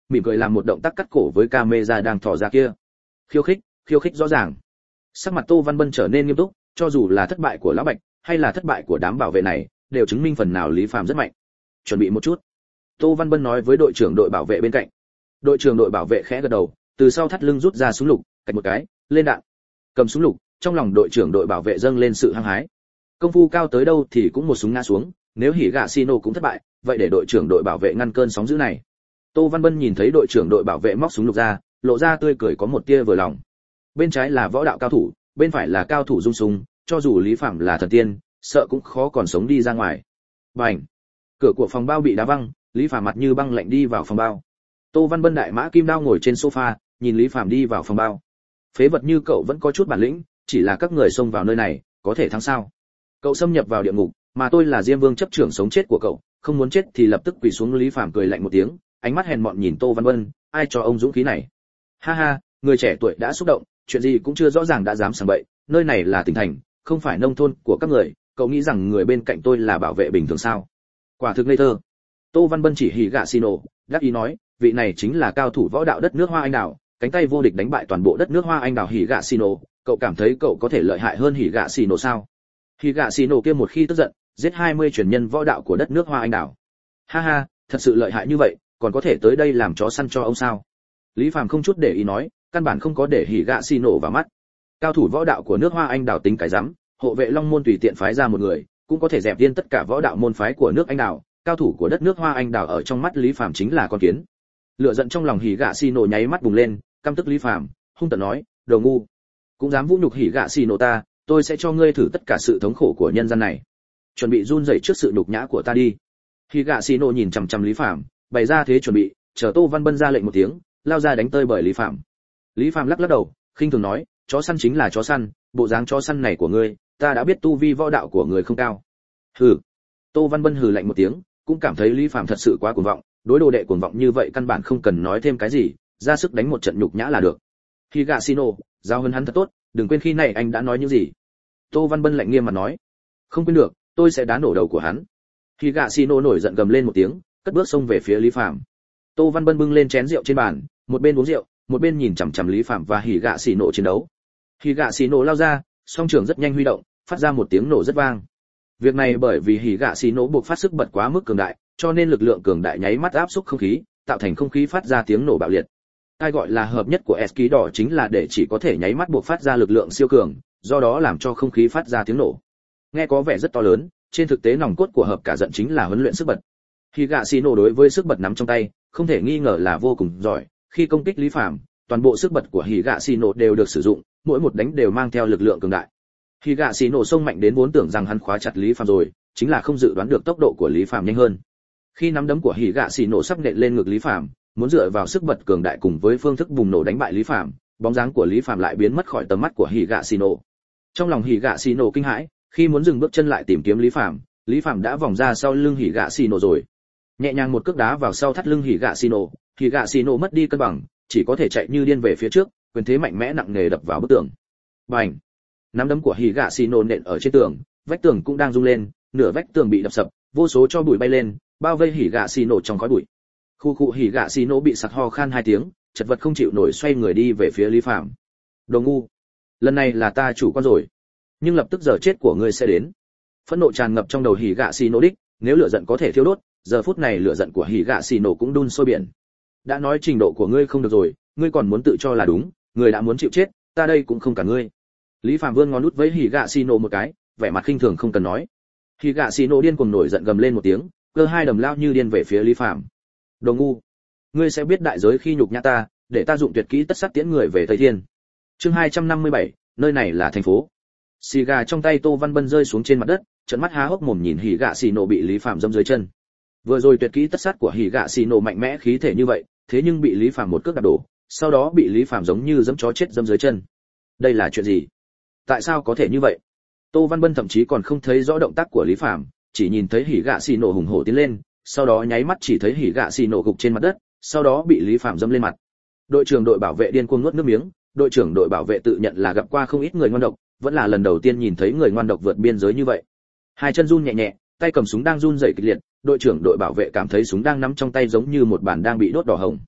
mỉm cười làm một động tác cắt cổ với camera đang thò ra kia. Khiêu khích, khiêu khích rõ ràng. Sắc mặt Tô Văn Bân trở nên nghiêm túc, cho dù là thất bại của lão Bạch hay là thất bại của đám bảo vệ này, đều chứng minh phần nào Lý Phàm rất mạnh. Chuẩn bị một chút. Tô Văn Bân nói với đội trưởng đội bảo vệ bên cạnh. Đội trưởng đội bảo vệ khẽ gật đầu, từ sau thắt lưng rút ra súng lục, cạch một cái, lên đạn. Cầm súng lục, trong lòng đội trưởng đội bảo vệ dâng lên sự hăng hái. Công phu cao tới đâu thì cũng một súng ngã xuống, nếu hỉ gạ Sino cũng thất bại, vậy để đội trưởng đội bảo vệ ngăn cơn sóng dữ này. Tô Văn Bân nhìn thấy đội trưởng đội bảo vệ móc súng lục ra, lộ ra tươi cười có một tia vừa lòng. Bên trái là võ đạo cao thủ, bên phải là cao thủ dung súng, cho dù Lý Phạm là thần tiên, sợ cũng khó còn sống đi ra ngoài. Bành! Cửa của phòng bao bị đá văng, Lý Phạm mặt như băng lạnh đi vào phòng bao. Tô Văn Bân đại mã kim đao ngồi trên sofa, nhìn Lý Phạm đi vào phòng bao. Phế vật như cậu vẫn có chút bản lĩnh, chỉ là các người xông vào nơi này, có thể thắng sao? Cậu xâm nhập vào địa ngục, mà tôi là Diêm Vương chấp trưởng sống chết của cậu, không muốn chết thì lập tức quỳ xuống. Lý Phạm cười lạnh một tiếng, ánh mắt hèn mọn nhìn Tô Văn Bân, ai cho ông dũng khí này? Ha ha, người trẻ tuổi đã xúc động, chuyện gì cũng chưa rõ ràng đã dám sảng bậy, nơi này là tỉnh thành, không phải nông thôn của các người, cậu nghĩ rằng người bên cạnh tôi là bảo vệ bình thường sao? Quả thực ngây thơ. Tô Văn Bân chỉ hỉ gạ Sino, đáp ý nói, vị này chính là cao thủ võ đạo đất nước Hoa Anh Đào, cánh tay vô địch đánh bại toàn bộ đất nước Hoa Anh Đào. Hỉ gạ Sino, cậu cảm thấy cậu có thể lợi hại hơn hỉ gạ Sino sao? Hỉ gạ Sino kia một khi tức giận, giết hai mươi truyền nhân võ đạo của đất nước Hoa Anh Đào. Ha ha, thật sự lợi hại như vậy, còn có thể tới đây làm chó săn cho ông sao? Lý Phàm không chút để ý nói, căn bản không có để hỉ gạ Sino vào mắt. Cao thủ võ đạo của nước Hoa Anh Đào tính cái rắm, hộ vệ Long môn tùy tiện phái ra một người, cũng có thể dẹp điên tất cả võ đạo môn phái của nước Anh Đào. Cao thủ của đất nước Hoa Anh Đào ở trong mắt Lý Phàm chính là con kiến. Lửa giận trong lòng hỉ gạ Sino nháy mắt bùng lên, căm tức Lý Phàm, hung tợn nói, đồ ngu, cũng dám vũ nhục hỉ gạ Sino ta, tôi sẽ cho ngươi thử tất cả sự thống khổ của nhân dân này. Chuẩn bị run rẩy trước sự nhục nhã của ta đi. Hỉ gạ Sino nhìn chằm chằm Lý Phàm, bày ra thế chuẩn bị, chờ Tô Văn Bân ra lệnh một tiếng, lao ra đánh tơi bởi Lý Phàm. Lý Phàm lắc lắc đầu, khinh thường nói, chó săn chính là chó săn, bộ dáng chó săn này của ngươi, ta đã biết tu vi võ đạo của người không cao. Hừ. Tô Văn Bân hừ lạnh một tiếng, cũng cảm thấy Lý Phàm thật sự quá cuồng vọng, đối đồ đệ cuồng vọng như vậy căn bản không cần nói thêm cái gì, ra sức đánh một trận nhục nhã là được. Higashino, giao hơn hắn thật tốt, đừng quên khi này anh đã nói những gì. Tô Văn Bân lạnh nghiêm mặt nói, không quên được, tôi sẽ đá nổ đầu của hắn. Higashino nổi giận gầm lên một tiếng, cất bước xông về phía Lý Phàm. Tô Văn Bân bưng lên chén rượu trên bàn, một bên uống rượu, một bên nhìn chằm chằm Lý Phàm và Higashino chiến đấu. Higashino lao ra, song trường rất nhanh huy động, phát ra một tiếng nổ rất vang. Việc này bởi vì Higashino buộc phát sức bật quá mức cường đại, cho nên lực lượng cường đại nháy mắt áp xúc không khí, tạo thành không khí phát ra tiếng nổ bạo liệt. Ai gọi là hợp nhất của Eski đỏ chính là để chỉ có thể nháy mắt buộc phát ra lực lượng siêu cường, do đó làm cho không khí phát ra tiếng nổ. Nghe có vẻ rất to lớn, trên thực tế nòng cốt của hợp cả giận chính là huấn luyện sức bật. Higashino đối với sức bật nắm trong tay, không thể nghi ngờ là vô cùng giỏi, khi công kích Lý Phàm, toàn bộ sức bật của Higashino đều được sử dụng, mỗi một đánh đều mang theo lực lượng cường đại. Higashino xông mạnh đến vốn tưởng rằng hắn khóa chặt Lý Phàm rồi, chính là không dự đoán được tốc độ của Lý Phàm nhanh hơn. Khi nắm đấm của Higashino sắp nện lên ngực Lý Phàm, muốn dựa vào sức bật cường đại cùng với phương thức bùng nổ đánh bại Lý Phàm, bóng dáng của Lý Phàm lại biến mất khỏi tầm mắt của Higashino. Trong lòng Higashino kinh hãi, khi muốn dừng bước chân lại tìm kiếm Lý Phàm, Lý Phàm đã vòng ra sau lưng Higashino rồi. Nhẹ nhàng một cước đá vào sau thắt lưng Higashino, Higashino mất đi cân bằng, chỉ có thể chạy như điên về phía trước, quyền thế mạnh mẽ nặng nề đập vào bức tường. Bành! Nắm đấm của Higashino nện ở trên tường, vách tường cũng đang rung lên, nửa vách tường bị đập sập, vô số cho bụi bay lên, bao vây Higashino trong khói bụi. Khu cụ Higashino bị sặc ho khan hai tiếng, chật vật không chịu nổi xoay người đi về phía Lý Phàm. Đồ ngu, lần này là ta chủ quan rồi, nhưng lập tức giờ chết của ngươi sẽ đến. Phẫn nộ tràn ngập trong đầu Higashino đích, nếu lửa giận có thể thiêu đốt, giờ phút này lửa giận của Higashino cũng đun sôi biển. Đã nói trình độ của ngươi không được rồi, ngươi còn muốn tự cho là đúng, người đã muốn chịu chết, ta đây cũng không cả ngươi. Lý Phàm vươn ngón út với Higashino một cái, vẻ mặt khinh thường không cần nói. Higashino điên cuồng nổi giận gầm lên một tiếng, cơ hai đầm lao như điên về phía Lý Phàm. Đồ ngu, ngươi sẽ biết đại giới khi nhục nhã ta, để ta dụng tuyệt kỹ tất sát tiễn người về Tây Thiên. Chương hai trăm năm mươi bảy, nơi này là thành phố. Xì gà trong tay Tô Văn Bân rơi xuống trên mặt đất, trợn mắt há hốc mồm nhìn Higashino bị Lý Phàm giẫm dưới chân. Vừa rồi tuyệt kỹ tất sát của Higashino mạnh mẽ khí thể như vậy, thế nhưng bị Lý Phàm một cước đạp đổ, sau đó bị Lý Phàm giống như giẫm chó chết giẫm dưới chân. Đây là chuyện gì? Tại sao có thể như vậy? Tô Văn Bân thậm chí còn không thấy rõ động tác của Lý Phàm, chỉ nhìn thấy Higashino hùng hổ tiến lên, sau đó nháy mắt chỉ thấy Higashino gục trên mặt đất, sau đó bị Lý Phàm dẫm lên mặt. Đội trưởng đội bảo vệ điên cuồng nuốt nước miếng, đội trưởng đội bảo vệ tự nhận là gặp qua không ít người ngoan độc, vẫn là lần đầu tiên nhìn thấy người ngoan độc vượt biên giới như vậy. Hai chân run nhẹ nhẹ, tay cầm súng đang run rẩy kịch liệt, đội trưởng đội bảo vệ cảm thấy súng đang nắm trong tay giống như một bàn đang bị đốt đỏ hồng.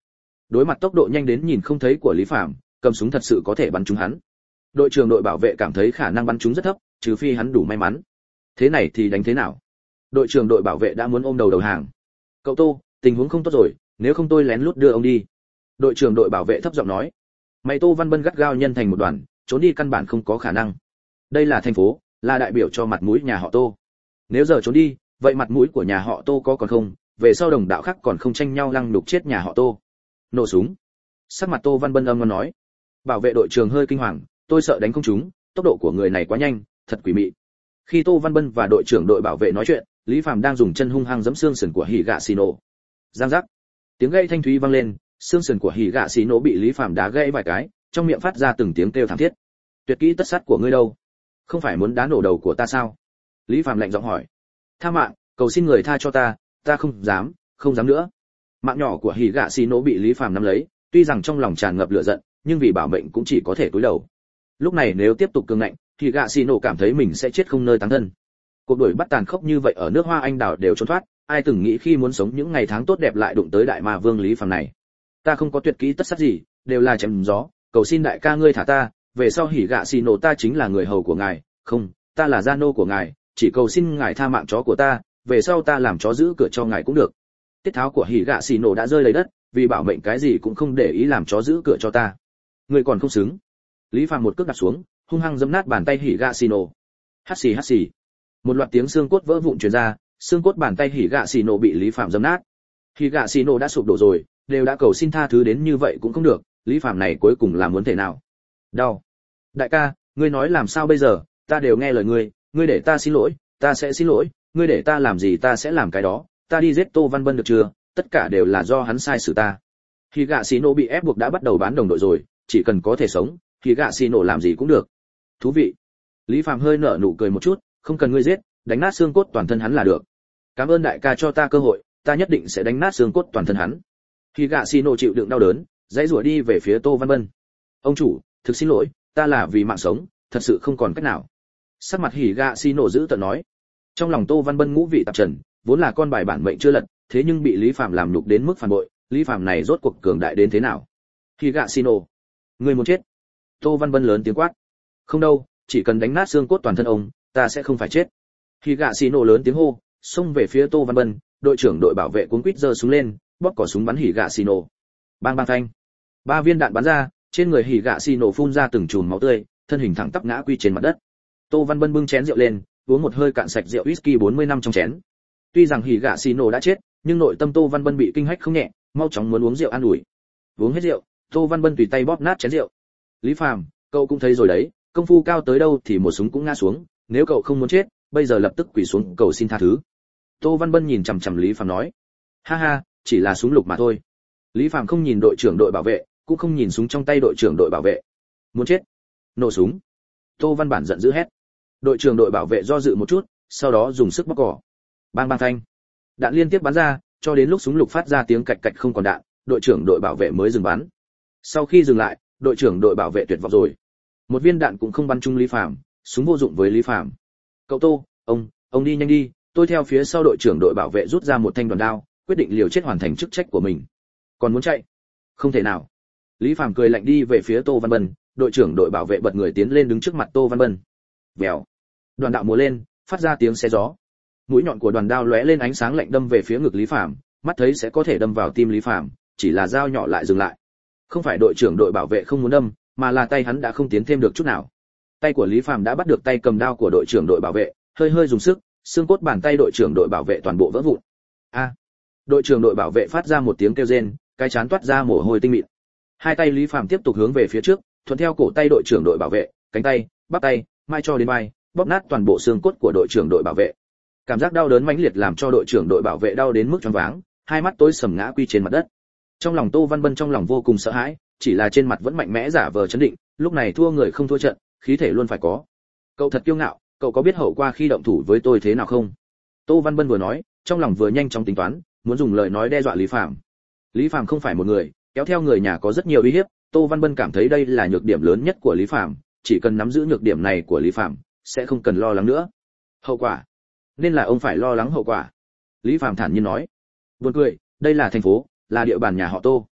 đối mặt tốc độ nhanh đến nhìn không thấy của Lý Phàm, cầm súng thật sự có thể bắn trúng hắn. Đội trưởng đội bảo vệ cảm thấy khả năng bắn trúng rất thấp, trừ phi hắn đủ may mắn. Thế này thì đánh thế nào? Đội trưởng đội bảo vệ đã muốn ôm đầu đầu hàng. Cậu Tô, tình huống không tốt rồi, nếu không tôi lén lút đưa ông đi. Đội trưởng đội bảo vệ thấp giọng nói. Mày Tô Văn Bân gắt gao nhân thành một đoàn, trốn đi căn bản không có khả năng. Đây là thành phố, là đại biểu cho mặt mũi nhà họ Tô. Nếu giờ trốn đi, vậy mặt mũi của nhà họ Tô có còn không? Về sau đồng đạo khác còn không tranh nhau lăng nhục chết nhà họ Tô. Nổ súng. Sắc mặt Tô Văn Bân âm ngon nói. Bảo vệ đội trưởng hơi kinh hoàng, tôi sợ đánh không trúng, tốc độ của người này quá nhanh, thật quỷ mị. Khi Tô Văn Bân và đội trưởng đội bảo vệ nói chuyện, Lý Phàm đang dùng chân hung hăng giẫm xương sườn của Hỉ Gạ Xì Nổ. Giang giác. Tiếng gãy thanh thúy vang lên, xương sườn của Hỉ Gạ Xì Nổ bị Lý Phàm đá gãy vài cái, trong miệng phát ra từng tiếng kêu thảm thiết. Tuyệt kỹ tất sát của ngươi đâu? Không phải muốn đá nổ đầu của ta sao? Lý Phàm lạnh giọng hỏi. Tha mạng, cầu xin người tha cho ta, ta không dám, không dám nữa. Mạng nhỏ của Hỉ Gạ Xì Nổ bị Lý Phàm nắm lấy, tuy rằng trong lòng tràn ngập lửa giận, nhưng vì bảo mệnh cũng chỉ có thể cúi đầu. Lúc này nếu tiếp tục cương ngạnh, thì Hỉ Gạ Xì Nổ cảm thấy mình sẽ chết không nơi táng thân. Cuộc đuổi bắt tàn khốc như vậy ở nước Hoa Anh đào đều trốn thoát, ai từng nghĩ khi muốn sống những ngày tháng tốt đẹp lại đụng tới đại ma vương Lý Phàm này. Ta không có tuyệt kỹ tất sát gì, đều là chém gió, cầu xin đại ca ngươi thả ta, về sau Hỉ Gạ Xì Nổ ta chính là người hầu của ngài, không, ta là gia nô của ngài, chỉ cầu xin ngài tha mạng chó của ta, về sau ta làm chó giữ cửa cho ngài cũng được. Tiết tháo của Hỉ Gạ Xì Nổ đã rơi lấy đất, vì bảo mệnh cái gì cũng không để ý làm chó giữ cửa cho ta. Ngươi còn không xứng. Lý Phàm một cước đạp xuống, hung hăng giẫm nát bàn tay Hỉ Gạ Xì Nổ. Hắt xì hắt xì. Một loạt tiếng xương cốt vỡ vụn truyền ra, xương cốt bàn tay Hỉ Gạ Xì Nổ bị Lý Phàm giẫm nát. Hỉ Gạ Xì Nổ đã sụp đổ rồi, đều đã cầu xin tha thứ đến như vậy cũng không được, Lý Phàm này cuối cùng là muốn thể nào? Đau. Đại ca, ngươi nói làm sao bây giờ, ta đều nghe lời ngươi, ngươi để ta xin lỗi, ta sẽ xin lỗi, ngươi để ta làm gì ta sẽ làm cái đó, ta đi giết Tô Văn Bân được chưa? Tất cả đều là do hắn sai xử ta. Hỉ Gạ Xì Nổ bị ép buộc đã bắt đầu bán đồng đội rồi, chỉ cần có thể sống, Hỉ Gạ Xì Nổ làm gì cũng được. Thú vị. Lý Phàm hơi nở nụ cười một chút, không cần ngươi giết, đánh nát xương cốt toàn thân hắn là được. Cảm ơn đại ca cho ta cơ hội, ta nhất định sẽ đánh nát xương cốt toàn thân hắn. Hỉ Gạ Xì Nổ chịu đựng đau đớn, dãy rủa đi về phía Tô Văn Bân. Ông chủ, thực xin lỗi, ta là vì mạng sống, thật sự không còn cách nào. Sắc mặt Hỉ Gạ Xì Nổ giữ tợn nói. Trong lòng Tô Văn Bân ngũ vị tạp trần, vốn là con bài bản mệnh chưa lật, thế nhưng bị Lý Phàm làm nhục đến mức phản bội, Lý Phàm này rốt cuộc cường đại đến thế nào? Hỉ Gạ Xì Nổ, ngươi muốn chết? Tô Văn Bân lớn tiếng quát. Không đâu, chỉ cần đánh nát xương cốt toàn thân ông, ta sẽ không phải chết. Hỉ Gạ Xì Nổ lớn tiếng hô, xông về phía Tô Văn Bân, đội trưởng đội bảo vệ cuống quýt giơ súng lên, bóp cò súng bắn Hỉ Gạ Xì Nổ. Bang bang thanh. Ba viên đạn bắn ra, trên người Hỉ Gạ Xì Nổ phun ra từng chùm máu tươi, thân hình thẳng tắp ngã quy trên mặt đất. Tô Văn Bân bưng chén rượu lên, uống một hơi cạn sạch rượu whisky bốn mươi năm trong chén. Tuy rằng Hỉ Gạ Xì Nổ đã chết, nhưng nội tâm Tô Văn Bân bị kinh hách không nhẹ, mau chóng muốn uống rượu an ủi. Uống hết rượu, Tô Văn Bân tùy tay bóp nát chén rượu. Lý Phàm, cậu cũng thấy rồi đấy, công phu cao tới đâu thì một súng cũng ngã xuống, nếu cậu không muốn chết, bây giờ lập tức quỳ xuống cầu xin tha thứ. Tô Văn Bân nhìn chằm chằm Lý Phàm nói. Ha ha, chỉ là súng lục mà thôi. Lý Phàm không nhìn đội trưởng đội bảo vệ, cũng không nhìn súng trong tay đội trưởng đội bảo vệ. Muốn chết? Nổ súng. Tô Văn Bản giận dữ hét. Đội trưởng đội bảo vệ do dự một chút, sau đó dùng sức bóp cò. Bang bang thanh. Đạn liên tiếp bắn ra, cho đến lúc súng lục phát ra tiếng cạch cạch không còn đạn, đội trưởng đội bảo vệ mới dừng bắn. Sau khi dừng lại, đội trưởng đội bảo vệ tuyệt vọng rồi. Một viên đạn cũng không bắn trúng Lý Phàm, súng vô dụng với Lý Phàm. Cậu Tô, ông, ông đi nhanh đi, tôi theo phía sau. Đội trưởng đội bảo vệ rút ra một thanh đoàn đao, quyết định liều chết hoàn thành chức trách của mình. Còn muốn chạy? Không thể nào. Lý Phàm cười lạnh đi về phía Tô Văn Bân, đội trưởng đội bảo vệ bật người tiến lên đứng trước mặt Tô Văn Bân. Vèo. Đoàn đạo múa lên, phát ra tiếng xé gió. Mũi nhọn của đoàn đao lóe lên ánh sáng lạnh đâm về phía ngực Lý Phàm, mắt thấy sẽ có thể đâm vào tim Lý Phàm, chỉ là dao nhỏ lại dừng lại. Không phải đội trưởng đội bảo vệ không muốn đâm, mà là tay hắn đã không tiến thêm được chút nào. Tay của Lý Phàm đã bắt được tay cầm đao của đội trưởng đội bảo vệ, hơi hơi dùng sức, xương cốt bàn tay đội trưởng đội bảo vệ toàn bộ vỡ vụn. A! Đội trưởng đội bảo vệ phát ra một tiếng kêu rên, cái chán toát ra mồ hôi tinh mịn. Hai tay Lý Phàm tiếp tục hướng về phía trước, thuận theo cổ tay đội trưởng đội bảo vệ, cánh tay, bắp tay, mai cho đến vai, bóp nát toàn bộ xương cốt của đội trưởng đội bảo vệ. Cảm giác đau đớn mãnh liệt làm cho đội trưởng đội bảo vệ đau đến mức choáng váng, hai mắt tối sầm ngã quy trên mặt đất. Trong lòng Tô Văn Bân trong lòng vô cùng sợ hãi, chỉ là trên mặt vẫn mạnh mẽ giả vờ chấn định, lúc này thua người không thua trận, khí thể luôn phải có. Cậu thật kiêu ngạo, cậu có biết hậu quả khi động thủ với tôi thế nào không? Tô Văn Bân vừa nói, trong lòng vừa nhanh chóng tính toán, muốn dùng lời nói đe dọa Lý Phàm. Lý Phàm không phải một người, kéo theo người nhà có rất nhiều uy hiếp, Tô Văn Bân cảm thấy đây là nhược điểm lớn nhất của Lý Phàm, chỉ cần nắm giữ nhược điểm này của Lý Phàm, sẽ không cần lo lắng nữa. Hậu quả? Nên là ông phải lo lắng hậu quả. Lý Phàm thản nhiên nói. Buồn cười, đây là thành phố, là địa bàn nhà họ Tô.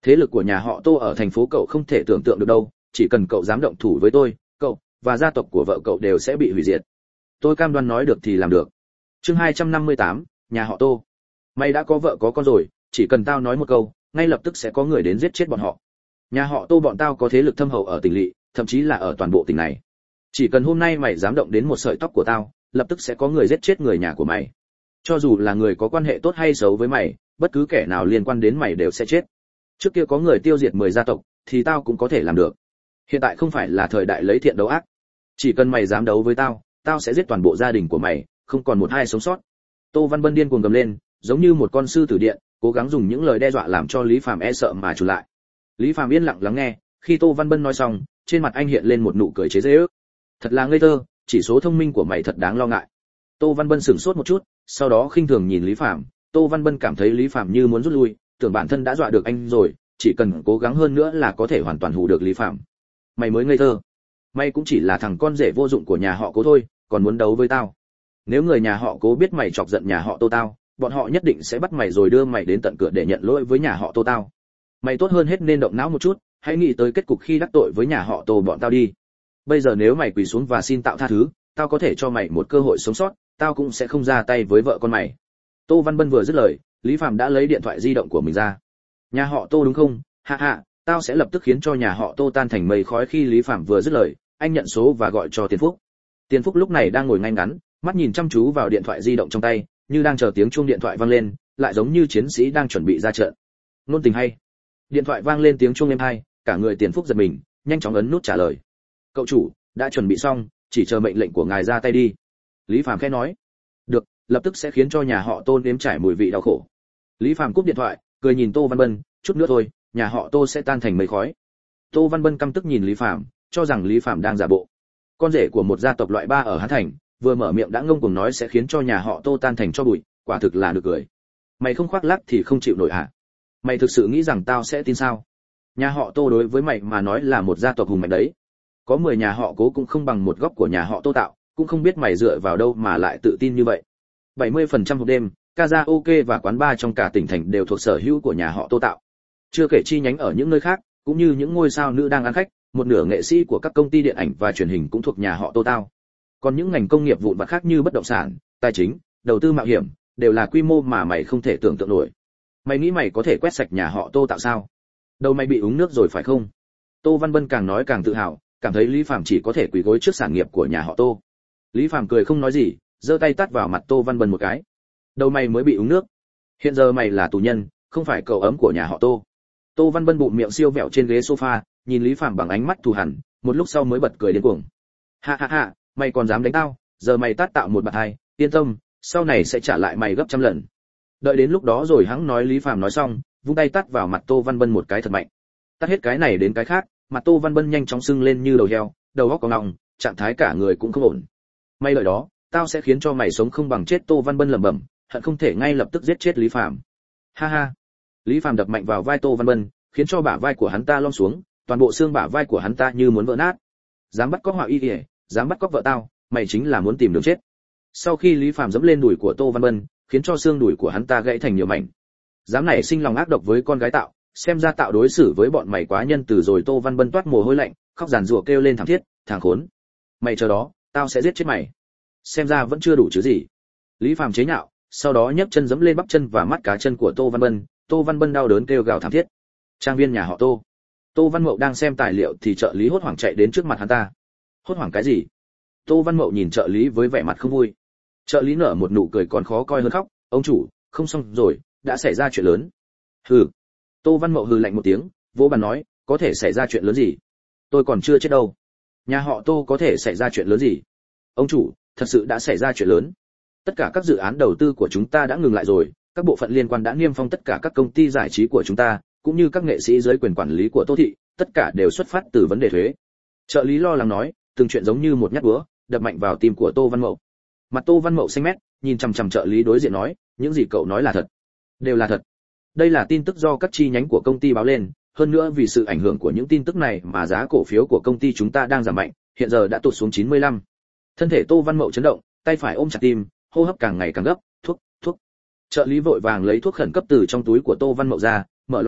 Thế lực của nhà họ Tô ở thành phố cậu không thể tưởng tượng được đâu, chỉ cần cậu dám động thủ với tôi, cậu và gia tộc của vợ cậu đều sẽ bị hủy diệt. Tôi cam đoan nói được thì làm được. Chương hai trăm năm mươi tám, nhà họ Tô. Mày đã có vợ có con rồi, chỉ cần tao nói một câu, ngay lập tức sẽ có người đến giết chết bọn họ. Nhà họ Tô bọn tao có thế lực thâm hậu ở tỉnh lỵ, thậm chí là ở toàn bộ tỉnh này. Chỉ cần hôm nay mày dám động đến một sợi tóc của tao, lập tức sẽ có người giết chết người nhà của mày. Cho dù là người có quan hệ tốt hay xấu với mày, bất cứ kẻ nào liên quan đến mày đều sẽ chết. Trước kia có người tiêu diệt mười gia tộc, thì tao cũng có thể làm được. Hiện tại không phải là thời đại lấy thiện đấu ác. Chỉ cần mày dám đấu với tao, tao sẽ giết toàn bộ gia đình của mày, không còn một ai sống sót. Tô Văn Bân điên cuồng gầm lên, giống như một con sư tử điện, cố gắng dùng những lời đe dọa làm cho Lý Phàm e sợ mà trốn lại. Lý Phàm yên lặng lắng nghe, khi Tô Văn Bân nói xong, trên mặt anh hiện lên một nụ cười chế giễu. Thật là ngây thơ, chỉ số thông minh của mày thật đáng lo ngại. Tô Văn Bân sửng sốt một chút, sau đó khinh thường nhìn Lý Phàm. Tô Văn Bân cảm thấy Lý Phàm như muốn rút lui, tưởng bản thân đã dọa được anh rồi, chỉ cần cố gắng hơn nữa là có thể hoàn toàn hù được Lý Phàm. Mày mới ngây thơ, mày cũng chỉ là thằng con rể vô dụng của nhà họ Cố thôi, còn muốn đấu với tao. Nếu người nhà họ Cố biết mày chọc giận nhà họ Tô tao, bọn họ nhất định sẽ bắt mày rồi đưa mày đến tận cửa để nhận lỗi với nhà họ Tô tao. Mày tốt hơn hết nên động não một chút, hãy nghĩ tới kết cục khi đắc tội với nhà họ Tô bọn tao đi. Bây giờ nếu mày quỳ xuống và xin tạo tha thứ, tao có thể cho mày một cơ hội sống sót, tao cũng sẽ không ra tay với vợ con mày. Tô Văn Bân vừa dứt lời, Lý Phàm đã lấy điện thoại di động của mình ra. Nhà họ Tô đúng không? Hạ hạ, tao sẽ lập tức khiến cho nhà họ Tô tan thành mây khói. Khi Lý Phàm vừa dứt lời, anh nhận số và gọi cho Tiền Phúc. Tiền Phúc lúc này đang ngồi ngay ngắn, mắt nhìn chăm chú vào điện thoại di động trong tay, như đang chờ tiếng chuông điện thoại vang lên, lại giống như chiến sĩ đang chuẩn bị ra trận. Nôn tình hay. Điện thoại vang lên tiếng chuông êm tai, cả người Tiền Phúc giật mình, nhanh chóng ấn nút trả lời. Cậu chủ, đã chuẩn bị xong, chỉ chờ mệnh lệnh của ngài ra tay đi. Lý Phàm khẽ nói. Được, lập tức sẽ khiến cho nhà họ Tô nếm trải mùi vị đau khổ. Lý Phàm cúp điện thoại, cười nhìn Tô Văn Bân, chút nữa thôi, nhà họ Tô sẽ tan thành mây khói. Tô Văn Bân căm tức nhìn Lý Phàm, cho rằng Lý Phàm đang giả bộ. Con rể của một gia tộc loại ba ở Hán Thành, vừa mở miệng đã ngông cuồng nói sẽ khiến cho nhà họ Tô tan thành cho bụi, quả thực là được cười. Mày không khoác lác thì không chịu nổi hả? Mày thực sự nghĩ rằng tao sẽ tin sao? Nhà họ Tô đối với mày mà nói là một gia tộc hùng mạnh đấy. Có mười nhà họ Cố cũng không bằng một góc của nhà họ Tô tạo, cũng không biết mày dựa vào đâu mà lại tự tin như vậy. bảy mươi phần trăm hộp đêm, karaoke và quán bar trong cả tỉnh thành đều thuộc sở hữu của nhà họ Tô tạo. Chưa kể chi nhánh ở những nơi khác, cũng như những ngôi sao nữ đang ăn khách, một nửa nghệ sĩ của các công ty điện ảnh và truyền hình cũng thuộc nhà họ Tô tạo. Còn những ngành công nghiệp vụn vặt khác như bất động sản, tài chính, đầu tư mạo hiểm, đều là quy mô mà mày không thể tưởng tượng nổi. Mày nghĩ mày có thể quét sạch nhà họ Tô tạo sao? Đâu mày bị uống nước rồi phải không? Tô Văn Bân càng nói càng tự hào, cảm thấy Lý Phàm chỉ có thể quỳ gối trước sản nghiệp của nhà họ Tô. Lý Phàm cười không nói gì, giơ tay tát vào mặt Tô Văn Bân một cái. Đâu mày mới bị uống nước. Hiện giờ mày là tù nhân, không phải cậu ấm của nhà họ Tô. Tô Văn Bân bụng miệng siêu vẹo trên ghế sofa, nhìn Lý Phàm bằng ánh mắt thù hằn, một lúc sau mới bật cười điên cuồng. Ha ha ha, mày còn dám đánh tao, giờ mày tát tạo một bạt hai, yên tâm, sau này sẽ trả lại mày gấp trăm lần. Đợi đến lúc đó rồi hắn nói. Lý Phàm nói xong, vung tay tát vào mặt Tô Văn Bân một cái thật mạnh. Tát hết cái này đến cái khác, mặt Tô Văn Bân nhanh chóng sưng lên như đầu heo, đầu óc có ngọng, trạng thái cả người cũng không ổn. Mày lợi đó, tao sẽ khiến cho mày sống không bằng chết. Tô Văn Bân lẩm bẩm, hận không thể ngay lập tức giết chết Lý Phàm. Ha ha. Lý Phàm đập mạnh vào vai Tô Văn Bân, khiến cho bả vai của hắn ta lom xuống, toàn bộ xương bả vai của hắn ta như muốn vỡ nát. Dám bắt cóc Họa Y Y, dám bắt cóc vợ tao, mày chính là muốn tìm đường chết. Sau khi Lý Phàm giẫm lên đùi của Tô Văn Bân, khiến cho xương đùi của hắn ta gãy thành nhiều mảnh. Dám nảy sinh lòng ác độc với con gái tạo, xem ra tạo đối xử với bọn mày quá nhân từ rồi. Tô Văn Bân toát mồ hôi lạnh, khóc giàn giụa kêu lên thảm thiết, thằng khốn. Mày chờ đó, tao sẽ giết chết mày. Xem ra vẫn chưa đủ chứ gì. Lý Phàm chế nhạo, sau đó nhấc chân giẫm lên bắp chân và mắt cá chân của Tô Văn Bân. Tô Văn Bân đau đớn kêu gào thảm thiết. Trang viên nhà họ Tô. Tô Văn Mậu đang xem tài liệu thì trợ lý hốt hoảng chạy đến trước mặt hắn ta. Hốt hoảng cái gì? Tô Văn Mậu nhìn trợ lý với vẻ mặt không vui. Trợ lý nở một nụ cười còn khó coi hơn khóc. Ông chủ, không xong rồi, đã xảy ra chuyện lớn. Hừ. Tô Văn Mậu hừ lạnh một tiếng, vỗ bàn nói, có thể xảy ra chuyện lớn gì? Tôi còn chưa chết đâu. Nhà họ Tô có thể xảy ra chuyện lớn gì? Ông chủ, thật sự đã xảy ra chuyện lớn. Tất cả các dự án đầu tư của chúng ta đã ngừng lại rồi, các bộ phận liên quan đã niêm phong tất cả các công ty giải trí của chúng ta, cũng như các nghệ sĩ dưới quyền quản lý của Tô thị, tất cả đều xuất phát từ vấn đề thuế. Trợ lý lo lắng nói, từng chuyện giống như một nhát búa, đập mạnh vào tim của Tô Văn Mậu. Mặt Tô Văn Mậu xanh mét, nhìn chằm chằm trợ lý đối diện nói, những gì cậu nói là thật, đều là thật. Đây là tin tức do các chi nhánh của công ty báo lên, hơn nữa vì sự ảnh hưởng của những tin tức này mà giá cổ phiếu của công ty chúng ta đang giảm mạnh, hiện giờ đã tụt xuống chín mươi lăm. Thân thể Tô Văn Mậu chấn động, tay phải ôm chặt tim, hô hấp càng ngày càng gấp, thuốc, thuốc. Trợ lý vội vàng lấy thuốc khẩn cấp từ trong túi của Tô Văn Mậu ra, mở lọ thuốc,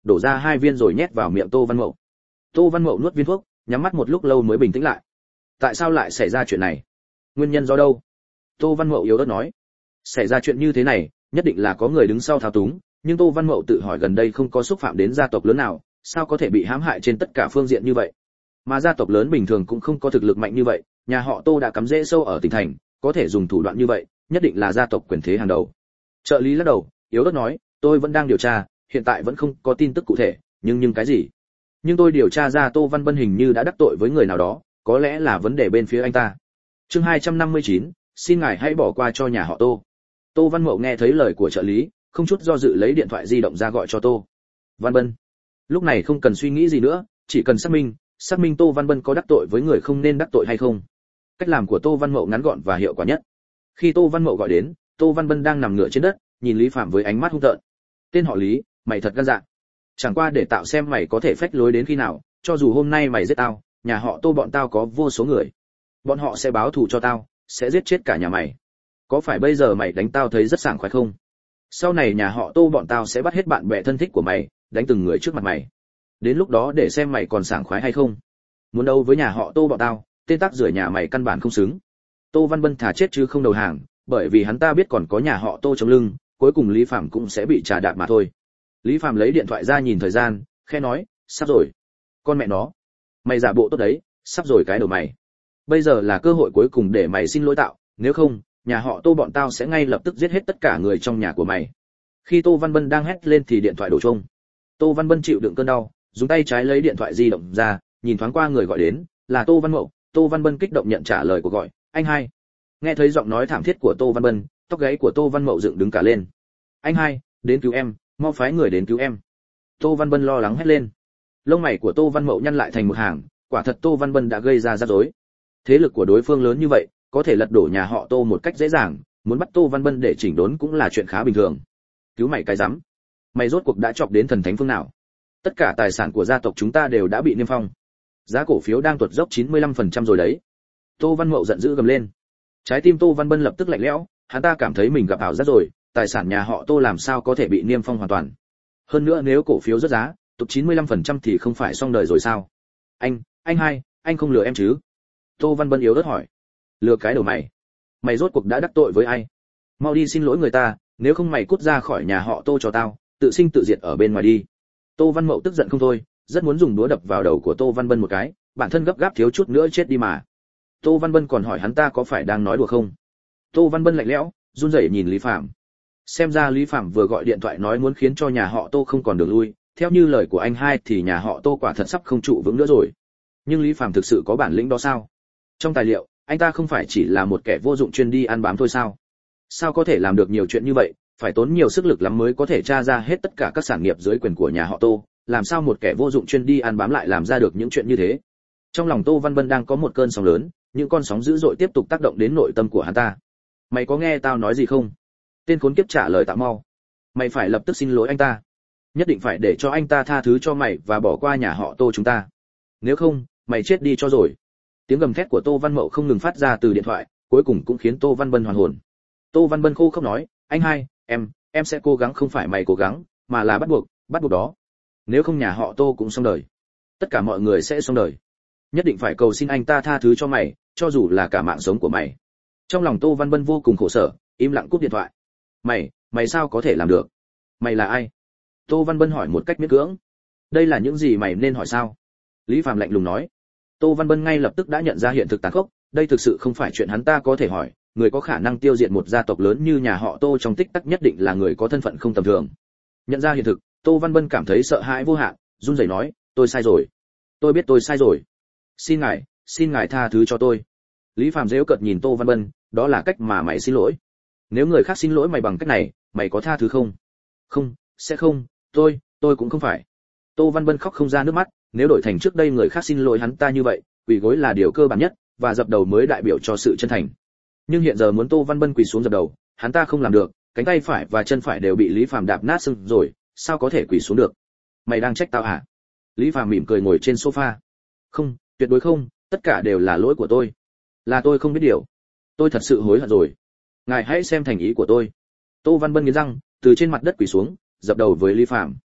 đổ ra hai viên rồi nhét vào miệng Tô Văn Mậu. Tô Văn Mậu nuốt viên thuốc, nhắm mắt một lúc lâu mới bình tĩnh lại. Tại sao lại xảy ra chuyện này? Nguyên nhân do đâu? Tô Văn Mậu yếu ớt nói. Xảy ra chuyện như thế này, nhất định là có người đứng sau thao túng, nhưng Tô Văn Mậu tự hỏi gần đây không có xúc phạm đến gia tộc lớn nào, sao có thể bị hãm hại trên tất cả phương diện như vậy? Mà gia tộc lớn bình thường cũng không có thực lực mạnh như vậy, nhà họ Tô đã cắm rễ sâu ở tỉnh thành, có thể dùng thủ đoạn như vậy, nhất định là gia tộc quyền thế hàng đầu. Trợ lý lắc đầu, yếu ớt nói, tôi vẫn đang điều tra, hiện tại vẫn không có tin tức cụ thể, nhưng nhưng cái gì? Nhưng tôi điều tra ra Tô Văn Bân hình như đã đắc tội với người nào đó, có lẽ là vấn đề bên phía anh ta. Chương hai trăm năm mươi chín, xin ngài hãy bỏ qua cho nhà họ Tô. Tô Văn Mậu nghe thấy lời của trợ lý, không chút do dự lấy điện thoại di động ra gọi cho Tô Văn Bân. Lúc này không cần suy nghĩ gì nữa, chỉ cần xác minh, xác minh Tô Văn Bân có đắc tội với người không nên đắc tội hay không. Cách làm của Tô Văn Mậu ngắn gọn và hiệu quả nhất. Khi Tô Văn Mậu gọi đến, Tô Văn Bân đang nằm ngửa trên đất, nhìn Lý Phạm với ánh mắt hung tợn. Tên họ Lý, mày thật gan dạ. Chẳng qua để tạo xem mày có thể phách lối đến khi nào, cho dù hôm nay mày giết tao, nhà họ Tô bọn tao có vô số người. Bọn họ sẽ báo thù cho tao, sẽ giết chết cả nhà mày. Có phải bây giờ mày đánh tao thấy rất sảng khoái không? Sau này nhà họ Tô bọn tao sẽ bắt hết bạn bè thân thích của mày, đánh từng người trước mặt mày. Đến lúc đó để xem mày còn sảng khoái hay không. Muốn đâu với nhà họ Tô bọn tao, tên tác rưởi nhà mày căn bản không xứng. Tô Văn Bân thà chết chứ không đầu hàng, bởi vì hắn ta biết còn có nhà họ Tô chống lưng, cuối cùng Lý Phạm cũng sẽ bị trà đạp mà thôi. Lý Phạm lấy điện thoại ra nhìn thời gian, khẽ nói, sắp rồi. Con mẹ nó, mày giả bộ tốt đấy, sắp rồi cái đầu mày. Bây giờ là cơ hội cuối cùng để mày xin lỗi tạo, nếu không, nhà họ Tô bọn tao sẽ ngay lập tức giết hết tất cả người trong nhà của mày. Khi Tô Văn Bân đang hét lên thì điện thoại đổ chuông. Tô Văn Bân chịu đựng cơn đau, dùng tay trái lấy điện thoại di động ra, nhìn thoáng qua người gọi đến, là Tô Văn Mậu. Tô Văn Bân kích động nhận trả lời cuộc gọi, anh hai. Nghe thấy giọng nói thảm thiết của Tô Văn Bân, tóc gáy của Tô Văn Mậu dựng đứng cả lên. Anh hai, đến cứu em, mau phái người đến cứu em. Tô Văn Bân lo lắng hét lên. Lông mày của Tô Văn Mậu nhăn lại thành một hàng, quả thật Tô Văn Bân đã gây ra rắc rối. Thế lực của đối phương lớn như vậy, có thể lật đổ nhà họ Tô một cách dễ dàng, muốn bắt Tô Văn Bân để chỉnh đốn cũng là chuyện khá bình thường. Cứu mày cái rắm. Mày rốt cuộc đã chọc đến thần thánh phương nào? Tất cả tài sản của gia tộc chúng ta đều đã bị niêm phong. Giá cổ phiếu đang tuột dốc chín mươi lăm phần trăm rồi đấy. Tô Văn Mậu giận dữ gầm lên. Trái tim Tô Văn Bân lập tức lạnh lẽo, hắn ta cảm thấy mình gặp ảo giác rồi, tài sản nhà họ Tô làm sao có thể bị niêm phong hoàn toàn. Hơn nữa nếu cổ phiếu rớt giá, tụt chín mươi lăm phần trăm thì không phải xong đời rồi sao? Anh, anh hai, anh không lừa em chứ? Tô Văn Bân yếu ớt hỏi. Lừa cái đầu mày. Mày rốt cuộc đã đắc tội với ai? Mau đi xin lỗi người ta, nếu không mày cút ra khỏi nhà họ Tô cho tao, tự sinh tự diệt ở bên ngoài đi. Tô Văn Mậu tức giận không thôi, rất muốn dùng đũa đập vào đầu của Tô Văn Bân một cái, bản thân gấp gáp thiếu chút nữa chết đi mà. Tô Văn Bân còn hỏi hắn ta có phải đang nói đùa không. Tô Văn Bân lạnh lẽo, run rẩy nhìn Lý Phạm. Xem ra Lý Phạm vừa gọi điện thoại nói muốn khiến cho nhà họ Tô không còn đường lui, theo như lời của anh hai thì nhà họ Tô quả thật sắp không trụ vững nữa rồi. Nhưng Lý Phạm thực sự có bản lĩnh đó sao? Trong tài liệu, anh ta không phải chỉ là một kẻ vô dụng chuyên đi ăn bám thôi sao? Sao có thể làm được nhiều chuyện như vậy, phải tốn nhiều sức lực lắm mới có thể tra ra hết tất cả các sản nghiệp dưới quyền của nhà họ Tô, làm sao một kẻ vô dụng chuyên đi ăn bám lại làm ra được những chuyện như thế? Trong lòng Tô Văn Bân đang có một cơn sóng lớn, những con sóng dữ dội tiếp tục tác động đến nội tâm của hắn ta. Mày có nghe tao nói gì không? Tên khốn kiếp trả lời tạm mau. Mày phải lập tức xin lỗi anh ta. Nhất định phải để cho anh ta tha thứ cho mày và bỏ qua nhà họ Tô chúng ta. Nếu không, mày chết đi cho rồi. Tiếng gầm thét của Tô Văn Mậu không ngừng phát ra từ điện thoại, cuối cùng cũng khiến Tô Văn Bân hoàn hồn. Tô Văn Bân khô khốc nói, anh hai, em, em sẽ cố gắng, không phải mày cố gắng, mà là bắt buộc, bắt buộc đó. Nếu không nhà họ Tô cũng xong đời. Tất cả mọi người sẽ xong đời. Nhất định phải cầu xin anh ta tha thứ cho mày, cho dù là cả mạng sống của mày. Trong lòng Tô Văn Bân vô cùng khổ sở, im lặng cúp điện thoại. Mày, mày sao có thể làm được? Mày là ai? Tô Văn Bân hỏi một cách miễn cưỡng. Đây là những gì mày nên hỏi sao? Lý Phạm lạnh lùng nói. Tô Văn Bân ngay lập tức đã nhận ra hiện thực tàn khốc, đây thực sự không phải chuyện hắn ta có thể hỏi, người có khả năng tiêu diệt một gia tộc lớn như nhà họ Tô trong tích tắc nhất định là người có thân phận không tầm thường. Nhận ra hiện thực, Tô Văn Bân cảm thấy sợ hãi vô hạn, run rẩy nói, tôi sai rồi. Tôi biết tôi sai rồi. Xin ngài, xin ngài tha thứ cho tôi. Lý Phạm giễu cợt nhìn Tô Văn Bân, đó là cách mà mày xin lỗi. Nếu người khác xin lỗi mày bằng cách này, mày có tha thứ không? Không, sẽ không, tôi, tôi cũng không phải. Tô Văn Bân khóc không ra nước mắt, nếu đổi thành trước đây người khác xin lỗi hắn ta như vậy, quỳ gối là điều cơ bản nhất, và dập đầu mới đại biểu cho sự chân thành. Nhưng hiện giờ muốn Tô Văn Bân quỳ xuống dập đầu, hắn ta không làm được, cánh tay phải và chân phải đều bị Lý Phạm đạp nát sưng rồi, sao có thể quỳ xuống được? Mày đang trách tao hả? Lý Phạm mỉm cười ngồi trên sofa. Không, tuyệt đối không, tất cả đều là lỗi của tôi. Là tôi không biết điều. Tôi thật sự hối hận rồi. Ngài hãy xem thành ý của tôi. Tô Văn Bân nghiến răng, từ trên mặt đất quỳ xuống, dập đầu với Lý Phạm.